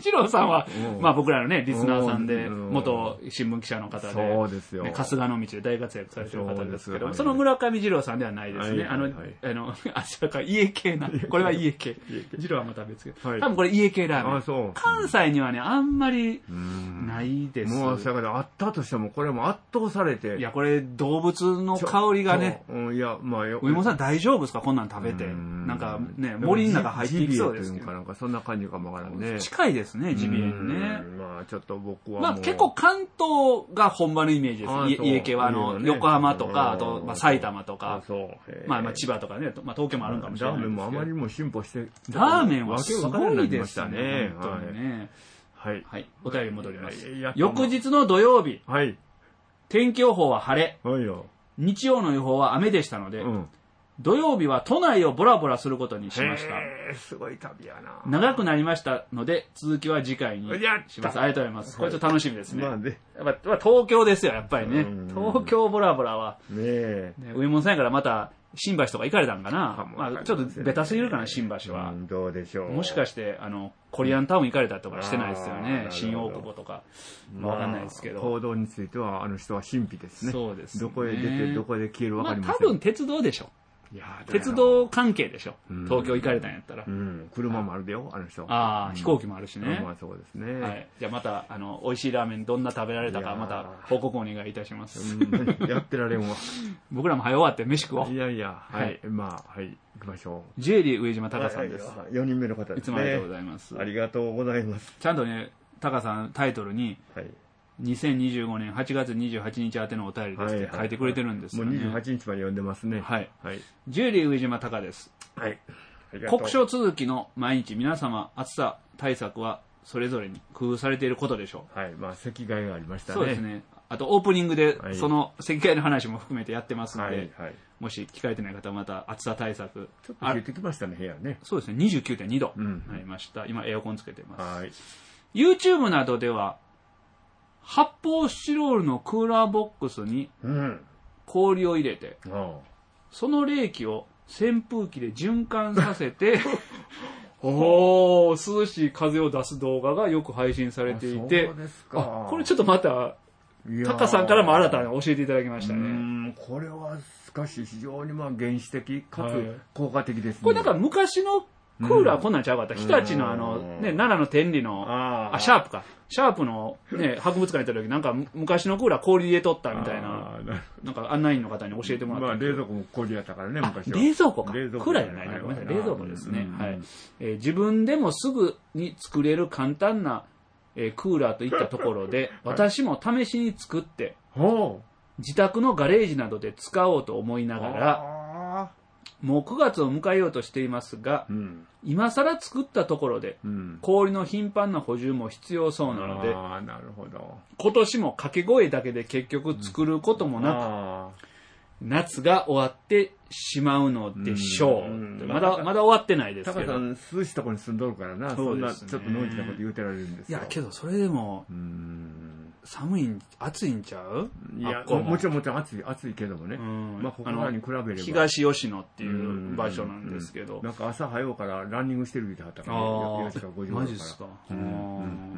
二郎さんは、まあ僕らのね、リスナーさんで、元新聞記者の方で、 そうですよ。 春日の道で大活躍されてる方ですけど、その村上二郎さんではないですね。あの、あの、あ、それから家系な、これは家系。二郎はまた別けど、多分これ家系ラーメン。関西にはね、あんまりないです。 もう、だからあったとしても、これも圧倒されて。 いや、これ動物の香りがね、 いや、まあ、 上本さん大丈夫ですかこんなん食べて。なんかね、森の中入っていきそうですけど。 なんかそんな感じかもわからんね。 近いですね、ジビエにね。 まあちょっと僕は。 まあ結構関東が本場のイメージです。家系はあの、横浜とか、あとまあ埼玉とか、まあまあ千葉とかね、まあ東京もあるかもしれない。 ラーメンもあまりにも進歩して。 ラーメンはすごいですね。本当にね。 はい。 はい。お便り戻ります。翌日の土曜日。はい。天気予報は晴れ。はいよ。日曜の予報は雨でしたので、土曜日は都内をボラボラすることにしました。 へー、すごい旅やな。 長くなりましたので、続きは次回にします。ありがとうございます。これちょっと楽しみですね。まあね。やっぱ東京ですよ、やっぱりね。東京ボラボラは。ねえ。上本さんやからまた、新橋とか行かれたんかな。まあちょっとベタすぎるかな、新橋は。 どうでしょう。 もしかして、あの、コリアンタウン行かれたとかしてないですよね。新大久保とか。わかんないですけど。 行動については、あの人は神秘ですね。 そうです。 どこへ出て、どこで消えるわかりません。 多分鉄道でしょ。いや鉄道関係でしょ、うん、東京行かれたんやったら、 うん、車もあるでよあの人。 ああ、うん、飛行機もあるしね。 まあそうですね。 はい。じゃあまたあの美味しいラーメンどんな食べられたかまた報告お願いいたします。 うん、やってられんわ。 僕らも早終わって飯食おう。 いやいや、はい、はい、まあはい行きましょう。 ジュエリー上島隆さんです。 よにんめの方ですね。 いつもありがとうございます。 ありがとうございます。 ちゃんとね隆さんタイトルに。はい。にせんにじゅうごねんはちがつにじゅうはちにち宛てのお便りですって書いてくれてるんですよね。 もうにじゅうはちにちまで読んでますね。 はい。はい、ジュエリー上島隆です。はい。国章続きの毎日皆様暑さ対策はそれぞれに工夫されていることでしょう。はい。まあ席替えがありましたね。 そうですね。あとオープニングでその席替えの話も含めてやってますので、はいはい、もし聞かれてない方はまた暑さ対策。 ちょっと冷えてきましたね、部屋ね。 そうですね。にじゅうきゅうてんにどになりました。うん、今エアコンつけてます。はい。YouTube などでは発泡スチロールのクーラーボックスに氷を入れて、うん、その冷気を扇風機で循環させてお涼しい風を出す動画がよく配信されていて、あ、これちょっとまたタカさんからも新たに教えていただきましたね。うんこれはしかし非常にまあ原始的かつ効果的ですね。 これなんか昔のクーラーこんなんちゃうかった。日立のあの、ね、奈良の天理の、あ、シャープか。シャープのね、博物館に行った時、なんか昔のクーラー氷入れとったみたいな、なんか案内員の方に教えてもらった。 まあ冷蔵庫も氷やったからね、昔は。 冷蔵庫か。クーラーじゃないね。ごめんなさい。冷蔵庫ですね。はい。えー、自分でもすぐに作れる簡単な、えー、クーラーといったところで、私も試しに作って、自宅のガレージなどで使おうと思いながら、もうくがつを迎えようとしていますが、うん、今更作ったところで、うん、氷の頻繁な補充も必要そうなので、 あ、なるほど。 今年も掛け声だけで結局作ることもなく、うん、夏が終わってしまうのでしょう。うんうん、まだ、まだ終わってないですけど。 タカさん、涼しいところに住んどるからな、そうですね、そんなちょっとノイズなこと言うてられるんですよ。 いや、けどそれでも、うん寒いん、暑いんちゃう？ いや、も, もちろんもちろん暑い、暑いけどもね。うん、まあ、ここらに比べれば。 東吉野っていう場所なんですけど。 うんうん、なんか朝早うからランニングしてるってはったから、ね、よじかごじマジっすか。うんうん、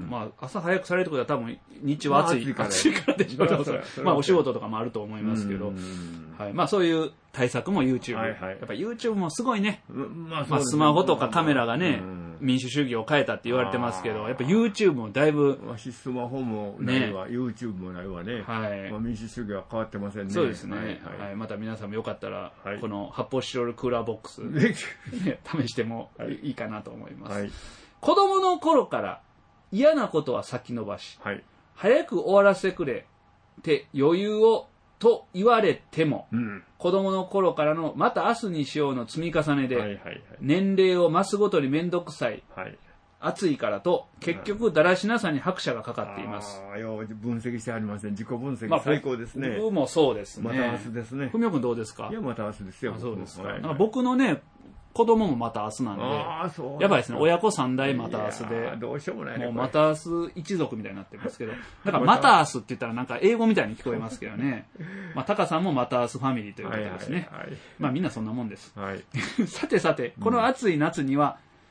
まあ、朝早くされるってことは多分、日中は暑い、まあ、暑いからでしょう。まあ、お仕事とかもあると思いますけど。はい。まあ、そういう対策も YouTube。はいはい、やっぱ YouTube もすごいね。まあ、まあ、スマホとかカメラがね、民主主義を変えたって言われてますけど、やっぱ YouTube もだいぶ。 わしスマホもないわ、ね、YouTube もないわね。はい。まあ、民主主義は変わってませんね。 そうですね。はい。はい、また皆さんもよかったら、はい、この発泡スチロールクーラーボックス、ね、試してもいいかなと思います。はい、子供の頃から嫌なことは先延ばし、はい、早く終わらせてくれって余裕をと言われても、うん、子供の頃からのまた明日にしようの積み重ねで、はいはいはい、年齢を増すごとに面倒くさい、はい、暑いからと結局だらしなさに拍車がかかっています。 ああ、よ分析してありません。自己分析、まあ、最高ですね。 僕もそうですね。 また明日ですね。 ふみおくんどうですか？ いや、また明日ですよ。 そうですか。はいはい、なんか僕のね、子供もまた明日なんで、あそうやばいですね。親子三代また明日で、 どうしようもないね。 もうまた明日一族みたいになってますけど、だからまた明日って言ったらなんか英語みたいに聞こえますけどね。まあタカさんもまた明日ファミリーということですね。はいはいはい、まあみんなそんなもんです。はい、さてさて、この暑い夏には、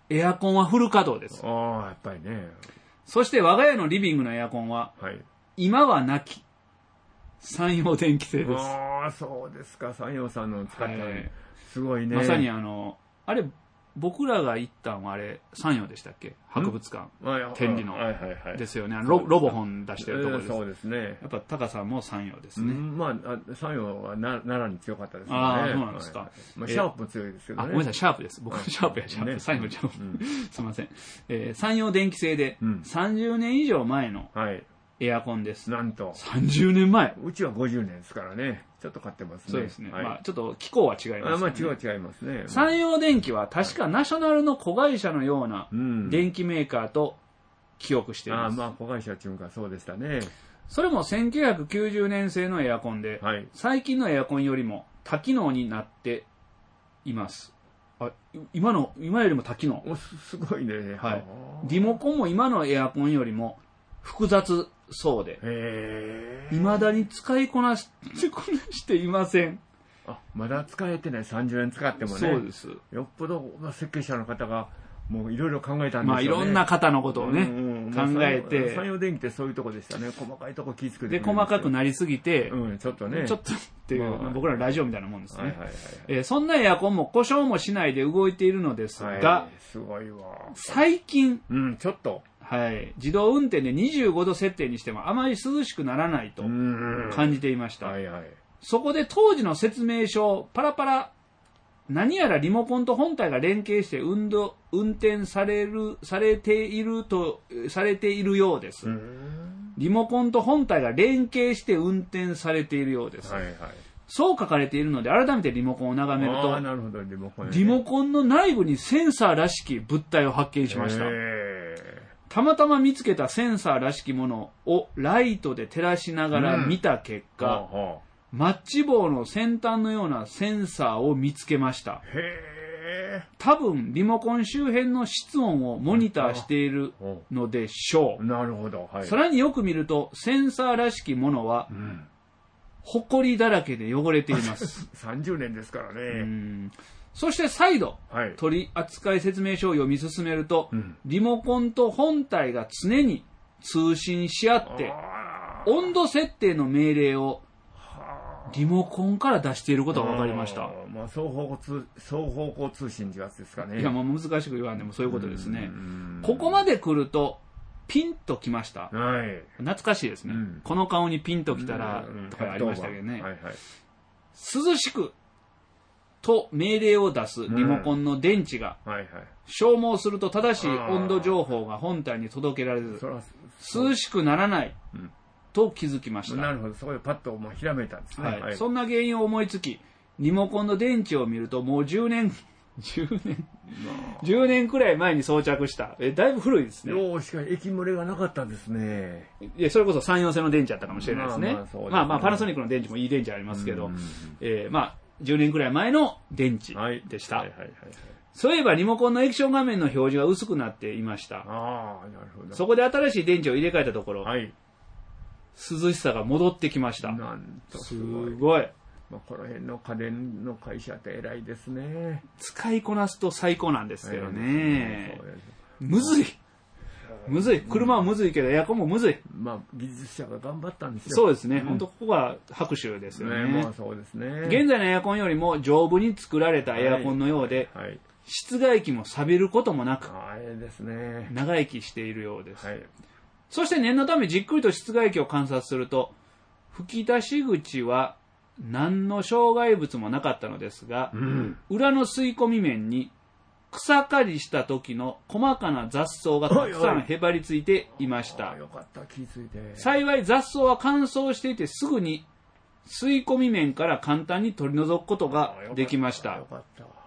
エアコンはフル稼働です。 ああ、やっぱりね。 そして我が家のリビングのエアコンは、はい、今はなき三洋電気製です。 ああ、そうですか。三洋さんの使ったの、はい、すごいね。 まさにあの、あれ、僕らが行ったんはあれ、三洋でしたっけ？博物館。天理の。はいはいはい。ですよね。ロロボ本出してるところです。 そうですね。 やっぱタカさんも三洋ですね。 まあ、三洋は奈良に強かったですね。 ああ、そうなんですか。 まあ、シャープも強いですけどね。 あ、ごめんなさい、シャープです。僕のシャープや、シャープ。三洋ちゃう。すいません。え三洋電気製で、さんじゅうねん以上前のエアコンです。 なんと。 さんじゅうねんまえ。 うちはごじゅうねんですからね。ちょっと買ってますね。 そうですね。まあ、ちょっと気候は違いますね。 あ、まあ、違う違いますね。 三洋電機は確かナショナルの子会社のような電気メーカーと記憶しています。 あ、まあ、子会社っていうかそうでしたね。 それもせんきゅうひゃくきゅうじゅうねん製のエアコンで、はい、最近のエアコンよりも多機能になっています。あ、今の、今よりも多機能。 すごいね。 はい。リモコンも今のエアコンよりも複雑そうで、いまだに使いこなし、こなしていません。 あ、まだ使えてない。さんじゅうねん使ってもね。 そうです。 よっぽど設計者の方がもういろいろ考えたんですよね。 まあいろんな方のことをね、うんうん、考えて。 三洋電機ってそういうとこでしたね。細かいとこ気付くで、細かくなりすぎて、 うん、ちょっとね。 ちょっとっていう、まあ、僕らラジオみたいなもんですね。はいはいはいはい、えー。そんなエアコンも故障もしないで動いているのですが、 はい、すごいわ。 最近、 うん、ちょっと。 はい、自動運転でにじゅうごど設定にしてもあまり涼しくならないと感じていました。はいはい、そこで当時の説明書をパラパラ、何やらリモコンと本体が連携して運動運転される、されていると、されているようです。リモコンと本体が連携して運転されているようです。はいはい、そう書かれているので、改めてリモコンを眺めると、 なるほど、リモコンね、 リモコンの内部にセンサーらしき物体を発見しました。たまたま見つけたセンサーらしきものをライトで照らしながら見た結果、うん、マッチ棒の先端のようなセンサーを見つけました。へー。多分リモコン周辺の室温をモニターしているのでしょう。 なるほど。はい、 さらによく見るとセンサーらしきものは、うん、ホコリだらけで汚れています。 さんじゅうねんですからね。うん、 そして再度、はい、取扱説明書を読み進めると、うん、リモコンと本体が常に通信し合って、温度設定の命令をリモコンから出していることが分かりました。 まあ、双方向通、双方向通信ってやつですかね。 いや、まあ難しく言わんでもそういうことですね。ここまで来ると、ピンときました。はい、懐かしいですね、うん。この顔にピンときたら、とかありましたけどね。はいはい、涼しくと命令を出すリモコンの電池が消耗すると正しい温度情報が本体に届けられず涼しくならないと気づきました。 なるほど、そこでパッともうひらめいたんですね。はいはい、そんな原因を思いつき、リモコンの電池を見るともうじゅうねんじゅうねんじゅうねんくらい前に装着したえだいぶ古いですね。 ようしか液漏れがなかったんですね。 いやそれこそさんよん製の電池だったかもしれないですね。まあまあそうですね。まあまあパナソニックの電池もいい電池ありますけど、えー、まあじゅうねんくらい前の電池でした。はいはいはいはい、そういえばリモコンの液晶画面の表示が薄くなっていました。ああ、なるほど。そこで新しい電池を入れ替えたところ、はい、涼しさが戻ってきました。 なんとすごい。すごい。 まあ、この辺の家電の会社って偉いですね。 使いこなすと最高なんですけどね。むずい。むずい。車はむずいけど、エアコンもむずい。 まあ、技術者が頑張ったんですよ。 そうですね。うん、本当ここが拍手ですよね。ね、 まあ、そうですね。 現在のエアコンよりも丈夫に作られたエアコンのようで、はいはい、室外機も錆びることもなく、 あれですね、 長生きしているようです。はい、そして念のためじっくりと室外機を観察すると、吹き出し口は何の障害物もなかったのですが、うん、裏の吸い込み面に草刈りした時の細かな雑草がたくさんへばりついていました。 よかった、気づいて。 幸い雑草は乾燥していてすぐに吸い込み面から簡単に取り除くことができました。よかった。はい、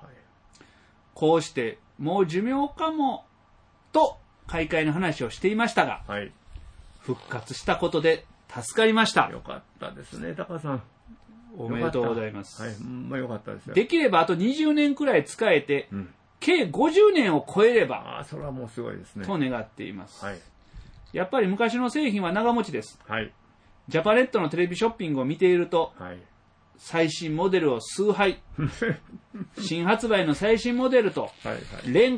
こうしてもう寿命かもと買い替えの話をしていましたが、はい、復活したことで助かりました。 よかったですね、高さん。 おめでとうございます。 はい、まあ、よかったですよ。 できればあとにじゅうねんくらい使えて、うん、計ごじゅうねんを超えれば、 あ、それはもうすごいですね。 と願っています。はい、やっぱり昔の製品は長持ちです。はい、ジャパネットのテレビショッピングを見ていると、はい、最新モデルを崇拝新発売の最新モデルと、はいはい、連呼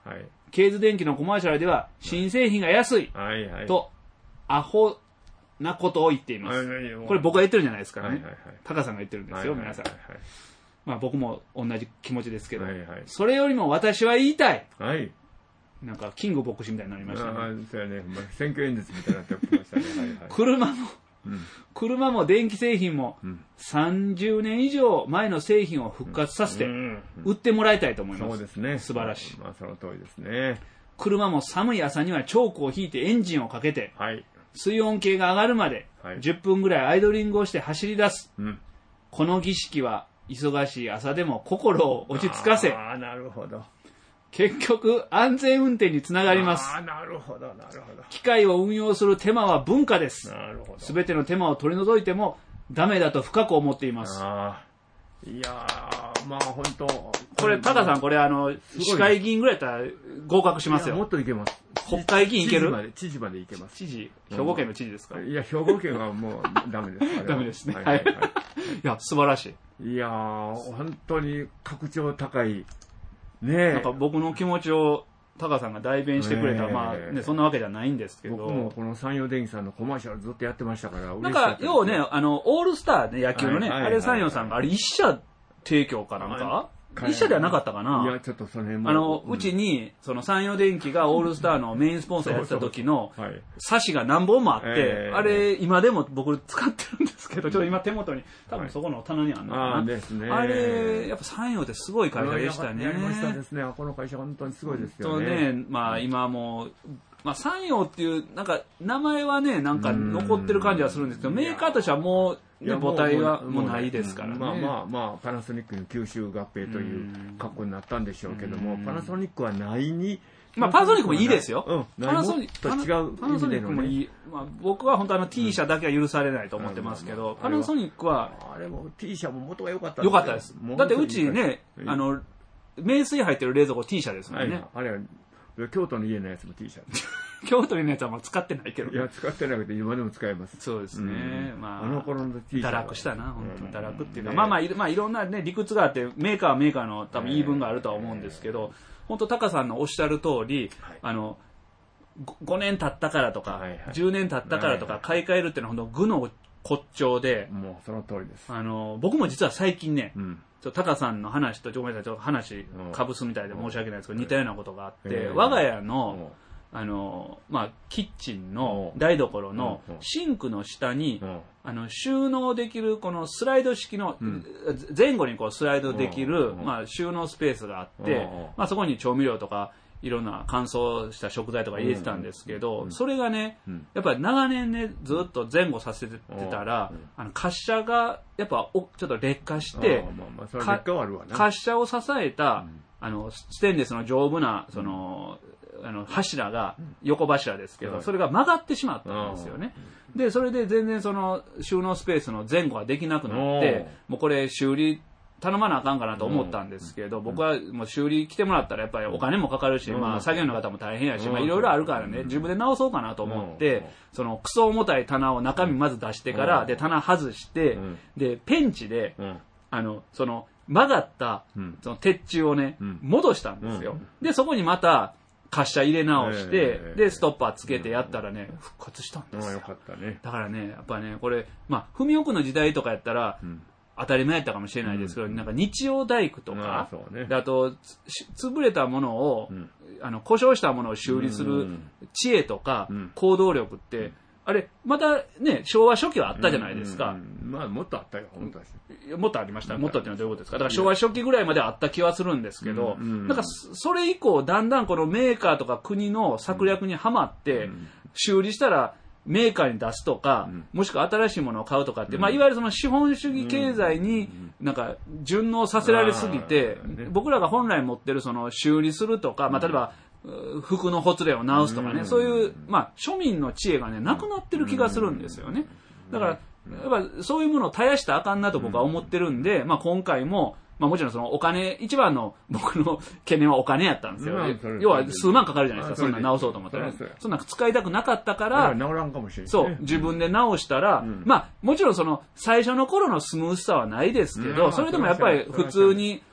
はい、 ケーズ電機のコマーシャルでは新製品が安い、はいはい、とアホなことを言っています、はいはい、これ僕が言ってるんじゃないですからね、はいはいはい、タカさんが言ってるんですよ、はいはいはい、皆さん、まあ、僕も同じ気持ちですけど、はいはい、それよりも私は言いたい、はい、なんかキング牧師みたいになりましたね。ああ、そうやね、選挙演説みたいになってきましたね、はいはい、車もうん、車も電気製品もさんじゅうねん以上前の製品を復活させて売ってもらいたいと思います。そうですね。素晴らしい。 まあ、その通りですね。 車も寒い朝にはチョークを引いてエンジンをかけて、はい、水温計が上がるまでじゅっぷんぐらいアイドリングをして走り出す。はい、この儀式は忙しい朝でも心を落ち着かせ、 あ、なるほど。 結局安全運転につながります。 あ、なるほどなるほど。 機械を運用する手間は文化です。なるほど。すべての手間を取り除いてもダメだと深く思っています。 あ、いやー、まあ本当これタカさん、これあの市会議員ぐらいだったら合格しますよ。 もっといけます。 国会議員いける？知事まで、知事までいけます。 知事、兵庫県の知事ですか？ いや、兵庫県はもうダメです。 ダメですね。はいはいはい。いや、素晴らしい。いやー、本当に格調高い。ね、 なんか僕の気持ちをタカさんが代弁してくれたら、まあね、そんなわけじゃないんですけど、 僕もこの三洋電機さんのコマーシャルずっとやってましたから、 なんか要はね、あのオールスターね、野球のね、はいはいはいはい、あれ三洋さんがあれ一社提供かなんか、はい、一社ではなかったかな。 いや、ちょっとその辺もあの、うん、うちにその三洋電機がオールスターのメインスポンサーやってた時のサシが何本もあって、えー、あれ今でも僕使ってるんですけど、ちょっと今手元に多分そこの棚にあるのかな。はい、あですね。あれやっぱ三洋ってすごい会社でしたね。 やりましたですね。この会社本当にすごいですよね。 とね、まあ今もう。まあ、三洋っていうなんか名前はねなんか残ってる感じはするんですけど、メーカーとしてはもう、ね、母体はもうないですからね。 まあまあまあパナソニックに吸収合併という格好になったんでしょうけども、パナソニックはないに、 まあパナソニックもいいですよ。 うん、パナソニックと違うパナソニックもいい。まあ僕は本当あの T 社だけは許されないと思ってますけど、パナソニックはあれも T 社も元が良かった。 良かったです。だってうちねあの名水入ってる冷蔵庫 T 社ですもんね。 あれは京都の家のやつも T シャツ。 京都のやつはもう使ってないけど、 ね。いや、使ってなくて今でも使えます。 そうですね。うん、まあ、 あの頃の T シャツ。 堕落したな、本当に堕落っていうか。うん、まあまあい、まあいろんなね、理屈があって、メーカーはメーカーの多分言い分があるとは思うんですけど、本当タカさんのおっしゃる通り、はい、あの、ごねん経ったからとか、はいはい、じゅうねん経ったからとか、買い替えるっていうのは本当具の骨頂で、 もうその通りです。 あの、僕も実は最近ね、うんタカさんの話とごめんなさい、ちょっと話かぶすみたいで申し訳ないですけど、似たようなことがあって、我が家のあのまあキッチンの台所のシンクの下にあの収納できるこのスライド式の前後にこうスライドできるまあ収納スペースがあって、まあそこに調味料とかいろんな乾燥した食材とか入れてたんですけど、それがね、やっぱり長年ねずっと前後させてたら、あの滑車がやっぱおちょっと劣化して、滑車を支えたあのステンレスの丈夫なそのあの柱が横柱ですけど、それが曲がってしまったんですよね。でそれで全然その収納スペースの前後ができなくなって、もうこれ修理頼まなあかんかなと思ったんですけど、僕はもう修理来てもらったらやっぱりお金もかかるし、まあ作業の方も大変やし、まあいろいろあるからね、自分で直そうかなと思って、そのクソ重たい棚を中身まず出してから、で棚外して、でペンチで、あのその曲がったその鉄柱をね戻したんですよ。でそこにまた滑車入れ直して、でストッパーつけてやったらね復活したんですよ。だからねやっぱねこれまあ文雄区の時代とかやったら当たり前やったかもしれないですけど、うん、なんか日曜大工とか、あ、ね、であと潰れたものを、うん、あの故障したものを修理する知恵とか、うん、行動力って、うん、あれまたね昭和初期はあったじゃないですか。うんうん、まあもっとあったよ本当は。もっとありました。もっとっていうのはどういうことですか。だから昭和初期ぐらいまであった気はするんですけど、うんうん、なんかそれ以降だんだんこのメーカーとか国の策略にはまって、うん、修理したらメーカーに出すとか、うん、もしくは新しいものを買うとかって、うん、まあ、いわゆるその資本主義経済になんか順応させられすぎて、うん、僕らが本来持ってるその修理するとか、まあ、例えば服のほつれを直すとかね、うん、そういう、まあ、庶民の知恵がねなくなってる気がするんですよね。だからやっぱそういうものを絶やしたらあかんなと僕は思ってるんで、まあ、今回もまあもちろんそのお金、一番の僕の懸念はお金やったんですよ。要は数万かかるじゃないですか、そんな直そうと思ったら。そんな使いたくなかったから、 直らんかもしれない。 そう、自分で直したら、まあもちろんその最初の頃のスムースさはないですけど、それでもやっぱり普通に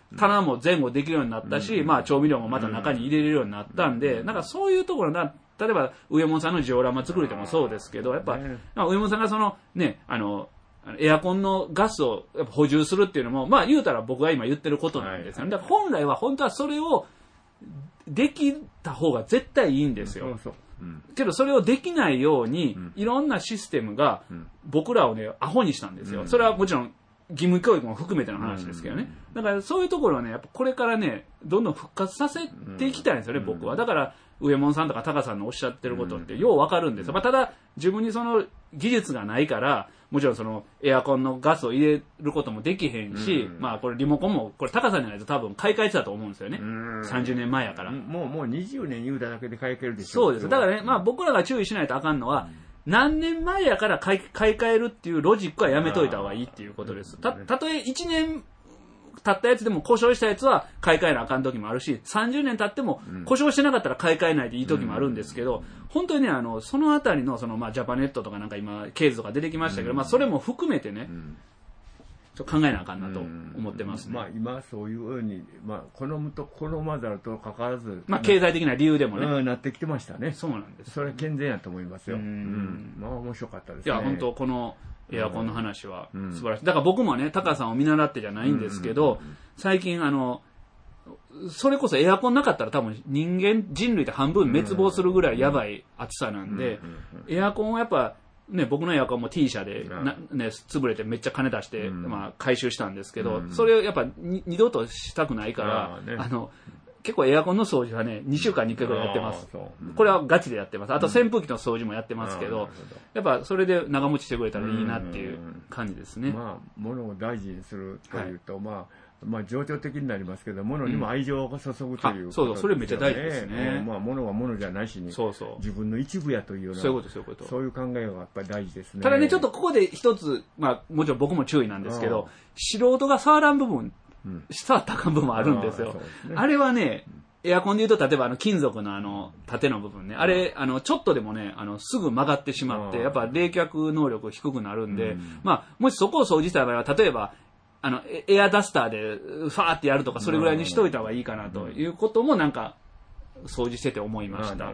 棚も前後できるようになったし、まあ調味料もまた中に入れれるようになったんで、なんかそういうところな、例えば上門さんのジオラマ作りでもそうですけど、やっぱ、上門さんがそのね、あの、エアコンのガスをやっぱ補充するっていうのも、まあ言うたら僕が今言ってることなんですよね。だから本来は本当はそれをできた方が絶対いいんですよ。そうそううん、けどそれをできないように、うん、いろんなシステムが僕らをね、アホにしたんですよ。うん、それはもちろん義務教育も含めての話ですけどね。だからそういうところはね、やっぱこれからね、どんどん復活させていきたいんですよね、僕は。だから、上門さんとかタカさんのおっしゃってることってようわかるんですよ。まあ、ただ、自分にその技術がないから、もちろんそのエアコンのガスを入れることもできへんし、うん、まあこれリモコンも、これタカさんじゃないと多分買い替えてたと思うんですよね。うん、さんじゅうねんまえやから。 もう、もうにじゅうねん言うただけで買い替えるでしょ。 そうです。だからね、まあ僕らが注意しないとあかんのは、うん、何年前やから買い、買い替えるっていうロジックはやめといた方がいいっていうことです。た、たとえいちねん経ったやつでも故障したやつは買い替えなあかん時もあるし、さんじゅうねん経っても故障してなかったら買い替えないでいい時もあるんですけど、本当にね、あの、そのあたりの、その、まあ、ジャパネットとかなんか今、ケーズとか出てきましたけど、まあ、それも含めてね、ちょっと考えなあかんなと思ってますね。 まあ、今そういうように、まあ、好むと好まざると関わらず、 まあ、経済的な理由でもね、 うん、なってきてましたね。 そうなんです。 それ健全やと思いますよ。うん。まあ、面白かったですね。 いや、本当この、エアコンの話は素晴らしい。だから僕もね、タカさんを見習ってじゃないんですけど、最近あの、それこそエアコンなかったら多分人間、人類って半分滅亡するぐらいやばい暑さなんで、エアコンはやっぱ、ね、僕のエアコンも T 社でな、ね、潰れてめっちゃ金出して、まあ回収したんですけど、それをやっぱ二度としたくないから、あの、結構エアコンの掃除はね、にしゅうかんにいっかいぐらいやってます。これはガチでやってます。あと扇風機の掃除もやってますけど、やっぱそれで長持ちしてくれたらいいなっていう感じですね。 まあ、物を大事にするというと、まあ、まあ、情緒的になりますけど、物にも愛情を注ぐということですよね。 そうそう、それめっちゃ大事ですね。 まあ、物は物じゃないしに、そうそう自分の一部やというような、 そういうこと、そういうこと。 そういう考えがやっぱり大事ですね。 ただね、ちょっとここで一つ、まあ、もちろん僕も注意なんですけど、素人が触らん部分、触ったかん部分もあるんですよ。あれはね、エアコンで言うと、例えばあの金属のあの縦の部分ね、あれ、あの、ちょっとでもね、あの、すぐ曲がってしまって、やっぱ冷却能力低くなるんで、まあ、もしそこを掃除した場合は、例えば、あの、エアダスターでファーってやるとか、それぐらいにしといた方がいいかなということもなんか、掃除してて思いました。はい。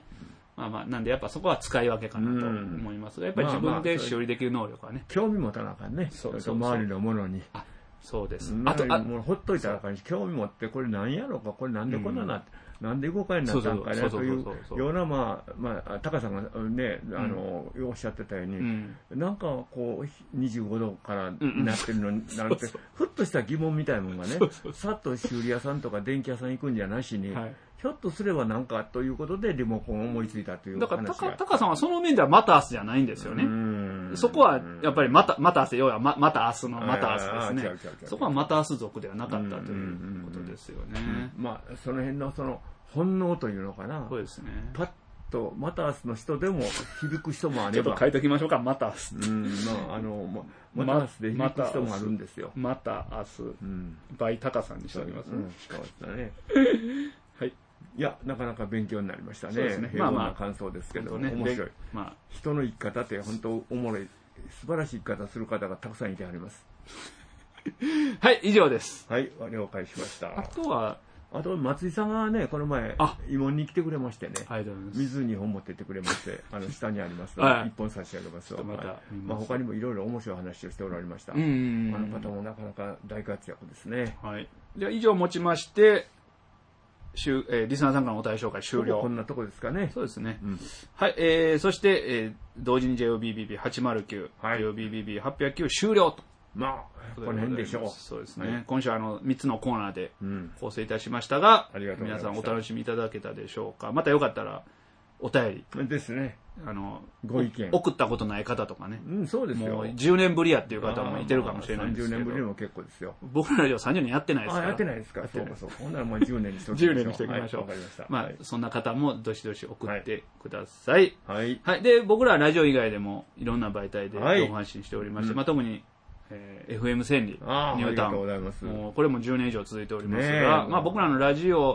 まあまあ、なんでやっぱそこは使い分けかなと思いますが、やっぱり自分で修理できる能力はね。 興味持たなあかんね。そうそうそう。周りのものに。 そうです。 あと、あもうほっといたらあかんし、興味持って、これ何やろうか、これなんでこんななって、うん、なんで動かんなったんかね、というような、まあ、まあ、タカさんがね、あの、うん、おっしゃってたように、うん、なんかこう、にじゅうごどからなってるのに、なんて、ふっとした疑問みたいなものがね、さっと修理屋さんとか電気屋さん行くんじゃなしに、はい、ひょっとすればなんかということでリモコンを思いついたという話が。 だからタカさんはその面ではマタースじゃないんですよね。そこはやっぱりマタマタース、要はママタースのマタースですね。そこはマタース族ではなかったということですよね。 まあその辺のその本能というのかな。 そうですね。 パッとマタースの人でも響く人もあれば。 ちょっと書いておきましょうか、マタース。 うん、まああのマタースで響く人もあるんですよ。 マタース、バイタカさんにしておりますね。 そうですね。はい。いや、なかなか勉強になりましたね。そうですね。まあまあ、感想ですけど、ね、面白い。まあ、人の生き方って本当おもろい、素晴らしい生き方する方がたくさんいてあります。 はい、以上です。 はい、了解しました。 あとは、 あと、松井さんがね、この前、慰問に来てくれましてね。はい、どうも。水に本持ってってくれまして、あの、下にありますので、一本差し上げますわ。また、まあ、他にもいろいろ面白い話をしておられました。あの方もなかなか大活躍ですね。 はい。じゃあ、以上もちまして、えー、リスナーさんからのお便り紹介終了。 こんなとこですかね。 そうですね。うん、はい、えー、そして、えー、同時に ジェイオービービービーはちまるきゅう、はい、ジェイオービービービーはっぴゃくきゅう 終了と。 まあ、この辺でしょう。 そうですね。はい、今週はあのみっつのコーナーで構成いたしましたが、 うん、 皆さんお楽しみいただけたでしょうか。またよかったらお便り。 ですね。 あの、 ご意見。 送ったことない方とかね。 うん、そうですよ。 もうじゅうねんぶりやっていう方もいてるかもしれないんですけど。 さんじゅうねんぶりでも結構ですよ。 僕らラジオさんじゅうねんやってないですから。 あ、やってないですか。そうかそうか。ほんならもうじゅうねんにしときましょう。 じゅうねんにしときましょう。 わかりました。 まあ、そんな方もどしどし送ってください。 はい。 はい。で、僕らラジオ以外でもいろんな媒体で情報発信しておりまして、まあ特に、えー、エフエム 千里、ニュータウン。 ありがとうございます。 もうこれもじゅうねん以上続いておりますが、まあ僕らのラジオ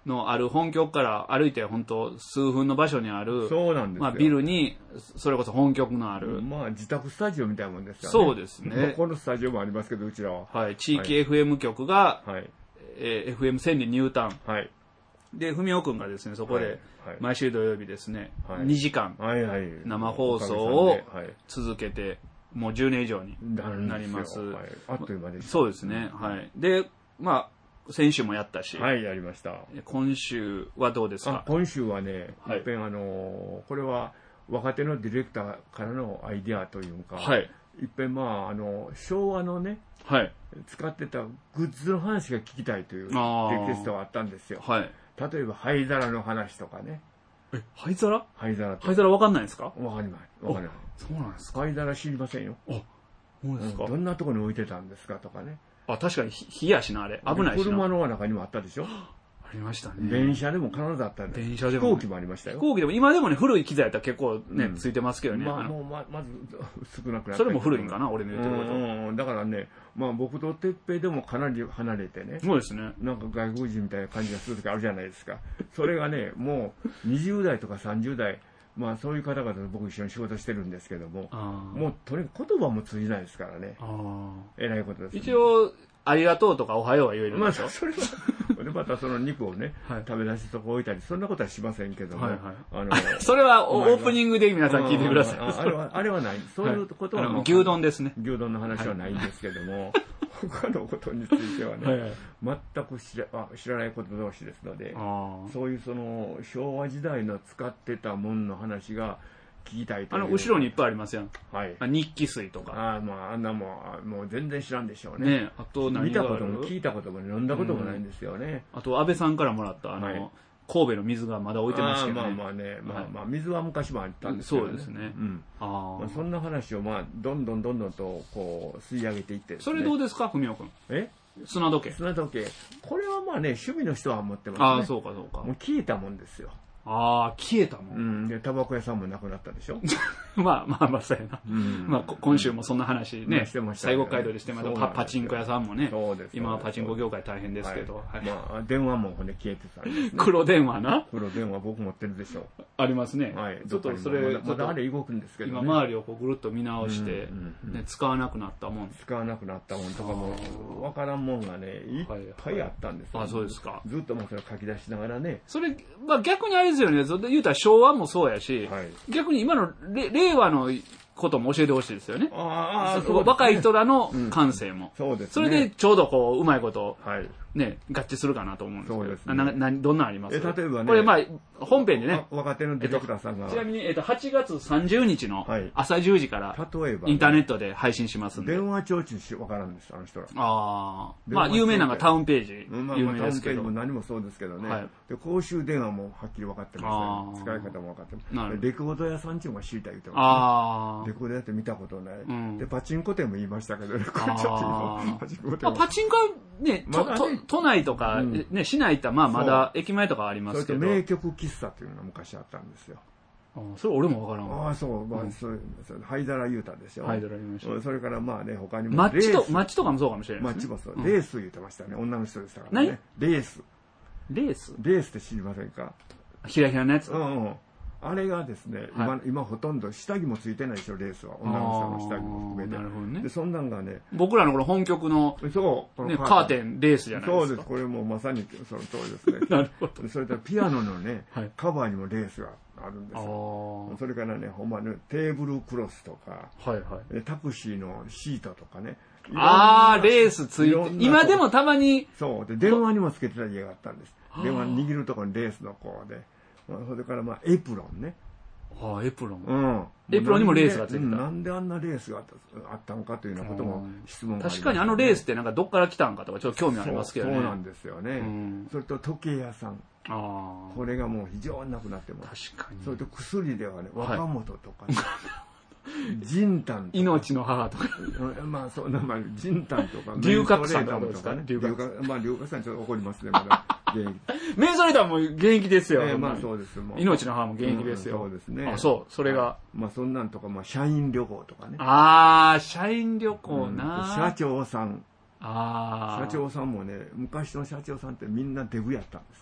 のある本局から歩いて本当数分の場所にある、 そうなんですよ。 まあビルに、それこそ本局のある。 まあ自宅スタジオみたいなもんですからね。そうですね。 このスタジオもありますけど、うちらは。 はい。地域 エフエム 局が、はい、えー、エフエムせん に入タン。はい。で、文雄くんがですね、そこで、毎週土曜日ですね、はい、にじかん、生放送を続けて、もうじゅうねん以上になります。はい、 あっという間でした。 そうですね。はい。で、まあ、先週もやったし。 はい、やりました。 今週はどうですか？ 今週はね、はい、いっぺんあのー、これは若手のディレクターからのアイディアというか、はい、いっぺんまあ、あの、昭和のね、はい、使ってたグッズの話が聞きたいというリクエストがあったんですよ。はい。例えば灰皿の話とかね。 え、灰皿？ 灰皿。 灰皿わかんないですか？ わかりません。わかりません。 そうなんですか。 灰皿知りませんよ。あ、 そうですか。 どんなところに置いてたんですかとかね。 あ、確かに火やしな、あれ。危ないしな。 車の中にもあったでしょ？ ありましたね。 電車でも必ずあったんです。電車でも。飛行機もありましたよ。 飛行機でも、今でもね、古い機材やったら結構ね、ついてますけどね。 まあ、もうま、まず少なくなって。 それも古いんかな、俺の言ってること。 うん、だからね、まあ僕と哲平でもかなり離れてね。 そうですね。 なんか外国人みたいな感じがする時あるじゃないですか。それがね、もうにじゅう代とかさんじゅう代、まあそういう方々と僕一緒に仕事してるんですけども、もうとにかく言葉も通じないですからね。えらいことです、ね。 一応、ありがとうとかおはようは言えるんでしょ。 まあ、それは、で、またその肉をね、はい、食べ出しとこ置いたり、そんなことはしませんけども。はいはい、あのそれはオープニングで皆さん聞いてください。 あ, あ, あれは、あれはない。そういうことは、 はい、牛丼ですね。 牛丼の話はないんですけども、はい、他のことについてはね、はいはい、全く知 ら, あ知らないこと同士ですので、そういうその昭和時代の使ってたものの話が、聞きたいという。 あの、後ろにいっぱいありますやん。 はい。 日記水とか。 ああ、まあ、あんなもん、もう全然知らんでしょうね。 ねあと何がある？ 見たことも聞いたことも飲んだこともないんですよね。 うん、あと、安倍さんからもらった、あの、はい、神戸の水がまだ置いてますけどね。 あまあまあね、まあまあ、水は昔もあったんですけどね。 そうですね。うん。 あまあ、そんな話を、まあ、どんどんどんどんと、こう、吸い上げていってですね。 それどうですか、文雄君。 え砂時計。 砂時計。これはまあね、趣味の人は持ってますね。 ああ、そうかそうか。 もう消えたもんですよ。 ああ、消えたもん。 うん。で、タバコ屋さんもなくなったでしょ。 まあまあまあ、そうやな。うん、まあ、今週もそんな話ね、してました、ね。最後街道でしてまた、パチンコ屋さんもね。そうです。今はパチンコ業界大変ですけど。 はい。まあ、電話もほんで消えてたんですね。 黒電話な。 黒電話僕持ってるでしょ。 ありますね。 はい。 ちょっとそれ、 まだあれ動くんですけど、 ね。今周りをこうぐるっと見直して、ね、使わなくなったもん。 使わなくなったもんとかも、わからんもんがね、いっぱいあったんですよ。 あ、そうですか。 ずっともうそれ書き出しながらね。 それ、まあ逆にあれですよね。言うたら昭和もそうやし、はい、逆に今の令和のことも教えてほしいですよね。ああ、そうですね。若い人らの感性も。うん、そうですね。それでちょうどこう、うまいこと、はい、ね、合致するかなと思うんですけど。そうですね。な、な、どんなあります？ え、例えばね。 これまあ、本編でね。 若手のディレクターさんが。 ちなみに、えっと、はちがつさんじゅうにちの朝じゅうじから、例えば、インターネットで配信しますんで。 電話帳地しわからんです、あの人ら。 ああ。まあ、有名なのがタウンページ。 まあ、有名ですけど。タウンページも何もそうですけどね。はい。で、公衆電話もはっきり分かってますね。使い方も分かってます。レコード屋さんちゅうのが知りたい言ってますね。ああ。レコード屋って見たことない。うん。で、パチンコ店も言いましたけどね。これちょっと今、パチンコ店。 パチンコはね、都内とか、ね、市内ってまあまだ駅前とかありますけど。 それと名曲喫茶っていうのが昔あったんですよ。 ああ、それ俺もわからんわ。 ああ、そう、まあ、そう、灰皿言うたんですよ。 灰皿言いました。 それからまあね、他にも。 マッチと、マッチとかもそうかもしれないマッチもそう。レース言ってましたね。女の人でしたからね。レース。 レースレースって知りませんか？ ひらひらのやつ？ うんうん。あれがですね、今、今ほとんど下着もついてないでしょ、レースは。女の人の下着も含めて。なるほどね。で、そんなんがね。 僕らのこの本局の、そう、ね、カーテン、レースじゃないですか。 そうです。これもまさにその通りですね。なるほど。それからピアノのね、カバーにもレースがあるんですよ。それからね、ほんまね、テーブルクロスとか、はいはい、タクシーのシートとかね。 ああ、レースついて、今でもたまに。 そう。で、電話にもつけてた家があったんです。電話握るところにレースのこうで。それからまあエプロンね。 ああ、エプロン。うん。エプロンにもレースがついてた。 なんであんなレースがあったのかというようなことも質問があります、ね。 確かにあのレースってなんかどっから来たんかとかちょっと興味ありますけどね。 そうなんですよね。うん、それと時計屋さん。ああ。これがもう非常になくなってます。 確かに。 それと薬ではね、若本とかね。はいジンタンとか。 命の母とか。 まあ、そんな、まあ、ジンタンとか。 龍角散とかですかね。 龍角散。まあ、龍角散ちょっと怒りますね、まだ。現役。メンソレーターも現役ですよ。 えー、まあ、そうです。もう命の母も現役ですよ。 そうですね。 あ、そう。それが。 まあ、そんなんとか、まあ、社員旅行とかね。 ああ、社員旅行な。 社長さん。 ああ。 社長さんもね、昔の社長さんってみんなデブやったんです。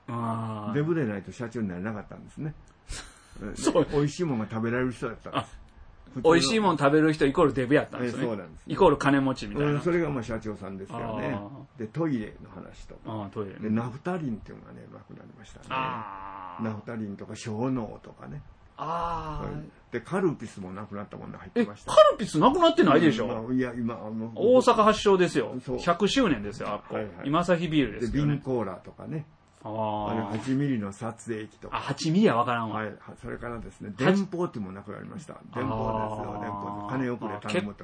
デブでないと社長になれなかったんですね。そう。美味しいものが食べられる人だったんです。 美味しいもの食べる人イコールデブやったんですね。そうなんです、ね。イコール金持ちみたいな。 それがまあ社長さんですよね。で、トイレの話とか。あトイレ、ね。で、ナフタリンっていうのがね、なくなりましたね。あナフタリンとか小脳とかね。ああ。で、カルピスもなくなったものが入ってました。 カルピスなくなってないでしょ、うんまあ、いや、今、あの。 大阪発祥ですよ。ひゃくしゅうねんですよ、あっこ。はいはい、今崎ビールですよ、ね。 で、ビンコーラとかね。ああれはちミリの撮影機とか。 あ、はちミリはわからんわ。 はい。それからですね、電報っていうものなくなりました。電報ですよ、電報。金送れ頼むという。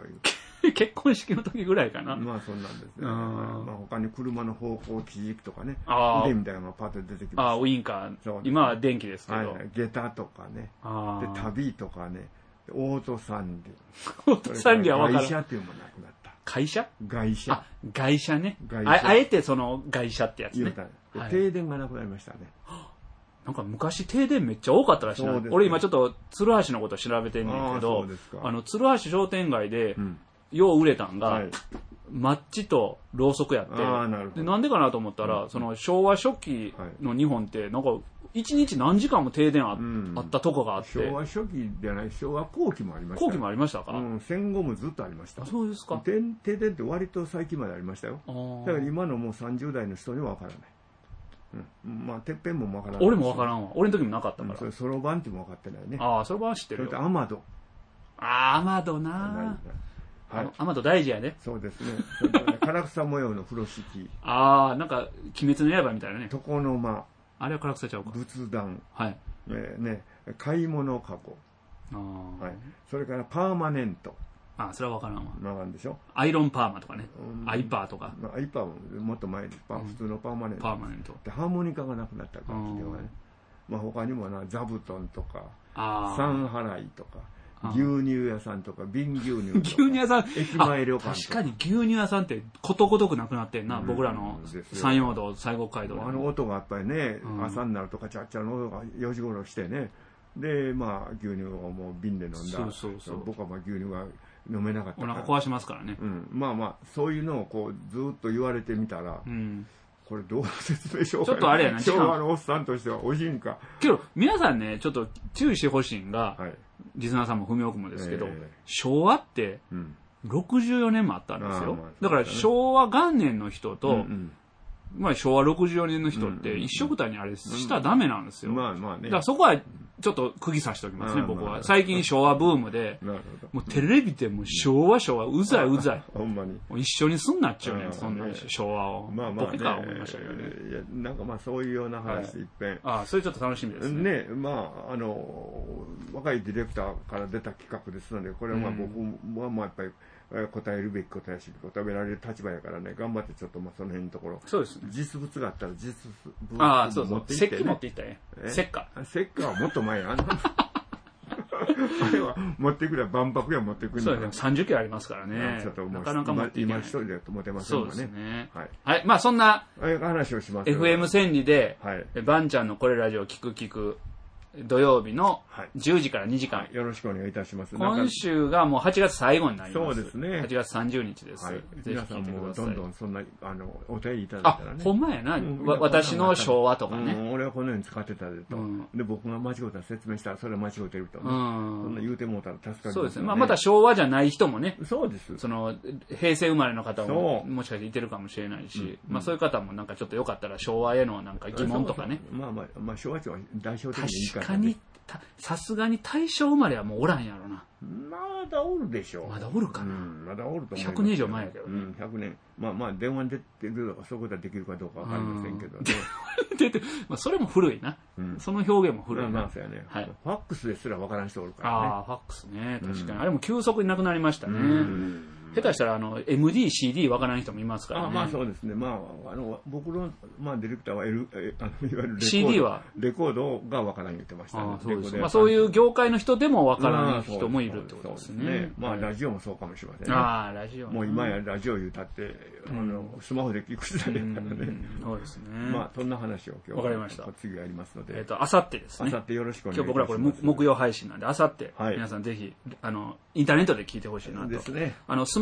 結婚式の時ぐらいかな。 まあそんなんですね。まあ他に車の方向基軸とかね。腕みたいなのがパッと出てきます。 ああ、ウインカー。今は電気ですけど。はい。 下駄とかね。で、旅とかね。オートサンデー。オートサンデーはわからん。 会社っていうのもなくなった。 会社外車。 あ、外車ね。あ, あえてその外車ってやつね。 はい、停電がなくなりましたね。 なんか昔停電めっちゃ多かったらしいな。ね、俺今ちょっと鶴橋のこと調べてんねんけど、あの鶴橋商店街で、うん、よう売れたんが、はい、マッチとろうそくやって、なでなんでかなと思ったら、うん、その昭和初期の日本ってなんか一日何時間も停電 あ,、うん、あったとこがあって。 昭和初期じゃない、昭和後期もありました。 後期もありましたか、 うん、戦後もずっとありました。 そうですか。 停電って割と最近までありましたよ。だから今のもうさんじゅう代の人には分からない。うん、まあてっぺんも分からない。 俺も分からんわ。俺の時もなかったから。うん、 それそろばんっても分かってないね。 ああ、そろばん知ってるよ。 それとアマド。 ああ、アマドな。はい。アマド大事やね。 そうですね。それからね、唐草模様の風呂敷。 ああ、なんか鬼滅の刃みたいなね。 床の間。 あれは唐草ちゃうか。 仏壇。 はい。 えー、ね、買い物かご。ああ。はい。それからパーマネント。 ああ、それは分からんわ。 分かるんでしょ。 アイロンパーマとかね。うん、アイパーとか。 まあ、アイパーももっと前に、うん、普通のパーマネント。 パーマネント。 で、ハーモニカがなくなった楽器ではね。まあ他にもな、座布団とか、三払いとか、牛乳屋さんとか、瓶牛乳とか。 牛乳屋さん。 駅前旅館とか。 確かに牛乳屋さんってことごとくなくなってんな。うん、僕らの山陽道、西国街道。 あの音がやっぱりね、うん、朝になるとか、チャッチャの音がよじ頃してね。で、まあ牛乳をもう瓶で飲んだ。そうそうそう。僕はまあ牛乳が飲めなかったから。 お腹壊しますからね。 うん。まあまあ、そういうのをこう、ずっと言われてみたら、うん、これどう説明しようか。 ちょっとあれやな、 昭和のおっさんとしてはおしんか。 けど、皆さんね、ちょっと注意してほしいんが、はい、リスナーさんも文雄君もですけど、えー、昭和って、ろくじゅうよねんもあったんですよ。うんまあね、だから昭和元年の人と、うんうんまあ昭和ろくじゅうよねんの人って一緒くたにあれしたらダメなんですよ。まあまあね。だからそこはちょっと釘刺しておきますね、僕は。最近昭和ブームで、もうテレビでも昭和昭和うざいうざい。ほんまに。一緒にすんなっちゃうねん、そんな昭和を。まあまあ。僕か思いましたけどね。 いや、なんかまあそういうような話一遍。 ああ、それちょっと楽しみですね。 ね、まあ、あの、若いディレクターから出た企画ですので、これはまあ僕はまあやっぱり、答えるべき答えし答えられる立場やからね、頑張ってちょっとまあその辺のところ、 そうですね、 実物があったら実物ああそうそう持っていって、ね、石器持っていったね、石化石化はもっと前やあれは持ってくれば万博や持ってくるんだそうですね、さんじゅっキロありますからね、ちょっとなかなか持っていけない、 今一人で持てませんがね、そうですね、 はい、はい、まあそんな話をしますエフエム 千里で、はい、バンちゃんのこれラジオ聞く聞く土曜日のじゅうじからにじかん、はい、 よろしくお願いいたします。 今週がもうはちがつ最後になります。 そうですね。 はちがつさんじゅうにちです。はい、 ぜひ皆さんもどんどんそんなあのお便りいただいたらね。 あ、ほんまやな。うん、私の昭和とかね、 うん。俺はこのように使ってたでと、うん。で僕が間違ったら説明したらそれは間違ってると、ね。うん、そんな言うてもうたら助かる、ね。 そうですね。まあまた昭和じゃない人もね。 そうです。 その平成生まれの方ももしかしていてるかもしれないし、うん、まあそういう方もなんかちょっとよかったら昭和へのなんか疑問とかね。 そうそうまあまあまあ昭和は代表的にいいから、ね。 確かに。さすがに大正生まれはもうおらんやろな。 まだおるでしょう。 まだおるかな。 うん、まだおると思う。 ひゃくねん以上前やけど、ね。 うん、ひゃくねん。まあまあ、電話に出てるとか、そういうことはできるかどうかわかりませんけどね。 出て、まあ、それも古いな。うん、その表現も古いな。 まあ、そうやね。はい。ファックスですらわからん人おるからね。 ああ、ファックスね。確かに。うん、あれも急速になくなりましたね。うん下手したらあの エムディー、シーディー わからない人もいますからね。 あまあそうですね。まああの僕のまあディレクターは L あのいわゆるレコードシーディー はレコードがわからん言ってましたね。 あそうです。まあそういう業界の人でもわからない人もいるってことですね。そうですね。 まあラジオもそうかもしれませんね。 ああラジオ。 もう今やラジオ言うたってあのスマホで聞く時代だからね。 そうですね。 まあそんな話を今日わかりました。 次やりますので。 えっとあさってですね。 あさってよろしくお願いします。 今日僕らこれ木曜配信なんであさって皆さんぜひあのインターネットで聞いてほしいなと。 ですね。 あのスマ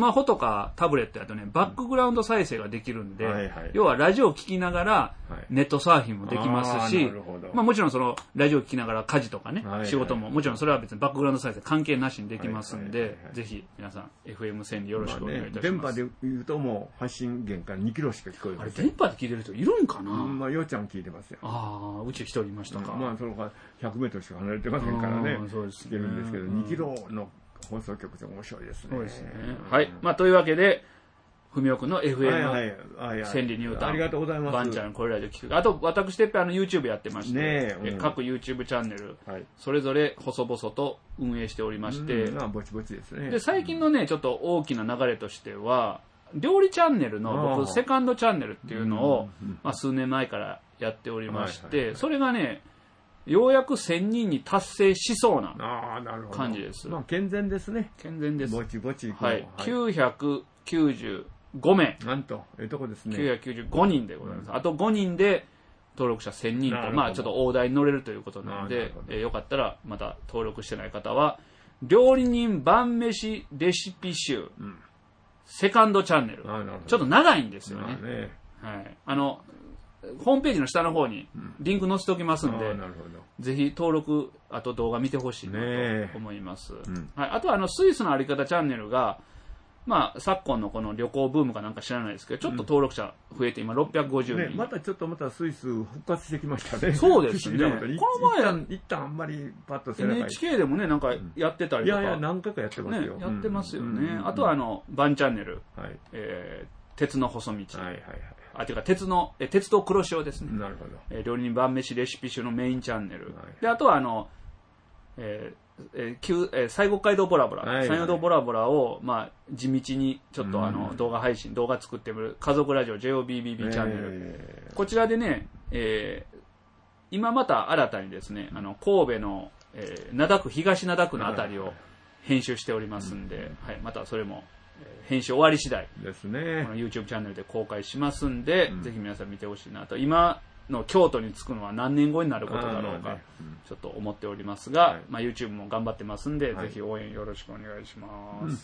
マホとかタブレットやとね、バックグラウンド再生ができるんで、 はいはい、 要はラジオを聞きながら、ネットサーフィンもできますし、まあもちろんその、ラジオを聞きながら家事とかね、はいはい、仕事も、もちろんそれは別にバックグラウンド再生関係なしにできますんで、はいはいはいはい、ぜひ皆さん、エフエムせん でよろしくお願いいたします。 まあね、電波で言うともう発信源からにキロしか聞こえない。 あれ、電波で聞いてる人いるんかな、うん、 まあ、ようちゃん聞いてますよ。 ああ、うち一人いましたか。 うん、まあ、そのかひゃくメートルしか離れてませんからね。そうですね。聞けるんですけど、にキロの放送局って面白いですね。 そうですね。はい。まあ、というわけで、ふみおくんの エフエム 千里ニュータン。 ありがとうございます。 バンちゃん、これラジオ聞く。あと、私、てっぺん、あの、YouTube やってまして、 ねえ、うん、各 YouTube チャンネル、はい、それぞれ細々と運営しておりまして、 まあ、ぼちぼちですね。 で、最近のね、ちょっと大きな流れとしては、料理チャンネルの、僕、セカンドチャンネルっていうのを、まあ、数年前からやっておりまして、はいはいはい、それがね、ようやくせんにんに達成しそうな感じです。 まあ、健全ですね。 健全です。 ぼちぼち。 はい。きゅうひゃくきゅうじゅうごめい。 なんと、ええとこですね。 きゅうひゃくきゅうじゅうごにんでございます。うん、あとごにんで登録者せんにんと、まあちょっと大台に乗れるということなので、えー、よかったらまた登録してない方は、料理人晩飯レシピ集、うん、セカンドチャンネル。ちょっと長いんですよね。ね、はい。あの、ホームページの下の方にリンク載せておきますんで、うん、ぜひ登録、あと動画見てほしいなと思います。うん、はい、あとはあのスイスのあり方チャンネルが、まあ、昨今のこの旅行ブームかなんか知らないですけど、ちょっと登録者増えて今ろっぴゃくごじゅうにん、ね、 またちょっとまたスイス復活してきましたね。 そうですね。この前一旦あんまりパッとせなかったエヌエイチケー でもね、なんかやってたりとか。 いやいや、何回かやってますよ。 ね、やってますよね。うん、あとはあの、バンチャンネル、はい、えー、鉄の細道。はいはいはい。あ、ていうか、鉄の、え、鉄道黒潮ですね。 なるほど。 えー、料理人晩飯レシピ集のメインチャンネル。はい、で、あとはあの、えー、えー、旧、えー、西国街道ボラボラ、はいはい、山陽道ボラボラを、まあ、地道に、ちょっとあの、動画配信、動画作ってる、家族ラジオ ジェイオービービービー チャンネル。えー、こちらでね、えー、今また新たにですね、あの、神戸の、えー、灘区、東灘区のあたりを編集しておりますんで、はい、はい、またそれも、編集終わり次第ですね。 この YouTube チャンネルで公開しますんで、うん、ぜひ皆さん見てほしいなと。今の京都に着くのは何年後になることだろうか、ね、うん、ちょっと思っておりますが、はい、まあ YouTube も頑張ってますんで、はい、ぜひ応援よろしくお願いします。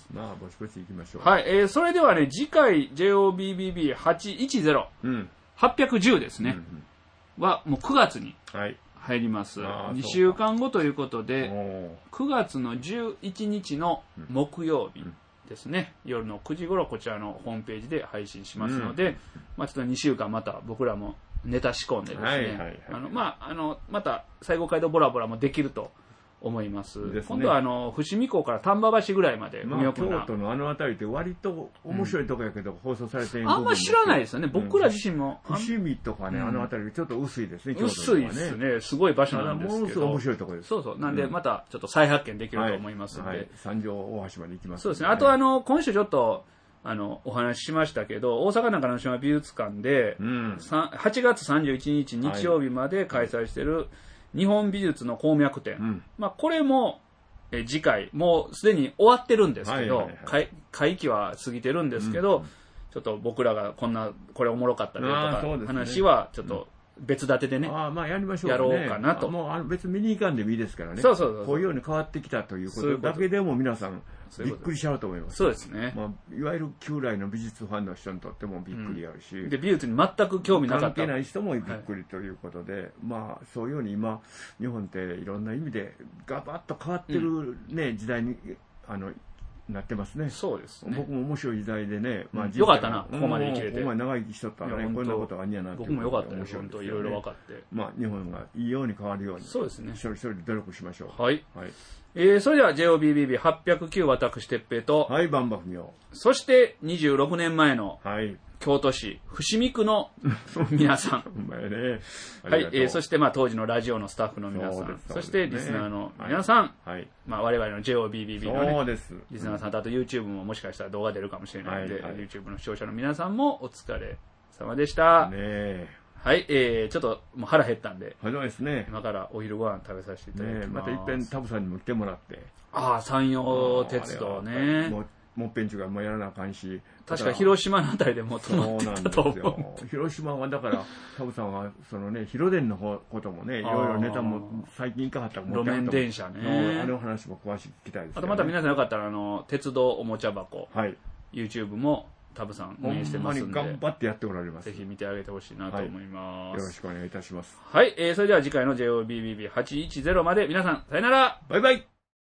うん、まあぼちぼち行きましょう。 はい、えー、それではね、次回 ジェイオービービービーはちいちゼロ、うん、はっぴゃくじゅうですね、うんうん、はもうくがつに入ります。はい、にしゅうかんごということで、くがつのじゅういちにちの木曜日。うんうん、ですね、夜のくじ頃こちらのホームページで配信しますので、うん、まあちょっとにしゅうかんまた僕らもネタ仕込んでですね、はいはいはい、あのまああのまた西国街道ボラボラもできると思います。ですね、今度はあの伏見港から丹波橋ぐらいまで、 まあ、京都のあの辺りって割と面白いとこやけど、うん、放送されているあんま知らないですよね。僕ら自身も、 うん、伏見とかね、あの辺りちょっと薄いですね。 京都ね、薄いですね。すごい場所なんですけど。 ものすごい面白いところです。 そうそう。なんでまたちょっと再発見できると思いますので、はいはい、 三条大橋まで行きます、ね。 そうですね。あとあの今週ちょっとあのお話ししましたけど、大阪中之島美術館で、うん、はちがつさんじゅういちにち日曜日まで開催している日本美術の鉱脈展、うん、まあこれもえ次回もうすでに終わってるんですけど、はいはいはい、会期は過ぎてるんですけど、うん、ちょっと僕らがこんなこれおもろかったねとか話はちょっと別立てでね、 あまあやりましょうかね、やろうかなと。 もうあの別に見に行かんでもいいですからね。 そうそうそうそう、 こういうように変わってきたということだけでも皆さんびっくりしちゃうと思います。 そうですね。 まあ、いわゆる旧来の美術ファンの人にとってもびっくりあるし、 うん、で美術に全く興味なかった関係ない人もびっくりということで、はい、まあそういうように今日本っていろんな意味でガバッと変わってるね、うん、時代にあのなってますね。 そうですね。 僕も面白い時代でね、 まあ、よかったな、ここまで生きれて。 お前長生きしとったらね、こんなことがあんやなって。 僕もよかったよ、本当いろいろ分かって。 まあ日本がいいように変わるように、 そうですね。 一人一人で努力しましょう。はい。はい、えー、それでは ジェイオービービービーはっぴゃくきゅう 私哲平と、 はい、バンバフミオ。 そしてにじゅうろくねんまえの、はい。京都市伏見区の皆さん、 ね、 はい、えー、そしてまあ当時のラジオのスタッフの皆さん、 そ, そしてリスナーの皆さん、はいはい、まあ、我々の ジェイオービービービー の、ね、 そうです、 リスナーさんとあと YouTube ももしかしたら動画出るかもしれないので、はいはい、YouTube の視聴者の皆さんもお疲れ様でした、ね、はい、えー、ちょっともう腹減ったんで、 そうですね、 今からお昼ご飯食べさせていただきます、ね、 またいっぺんタブさんにも来てもらって、 ああ山陽鉄道ね、 もっぺんちゅうがもうやらなあかんし、 確か広島のあたりでも止まってたと思う。広島はだからタブさんはそのね広電のこともねいろいろネタも最近行かはったら路面電車ね、 あの話も詳しく聞きたいです、ね、 あとまた皆さんよかったらあの鉄道おもちゃ箱、はい、 YouTube もタブさん運営してますんで、 ほんまに頑張ってやっておられます。 ぜひ見てあげてほしいなと思います、 はい。よろしくお願いいたします。 はい、えー、それでは次回の ジェイオービービービーはちひゃくじゅう まで皆さん、さよなら。 バイバイ。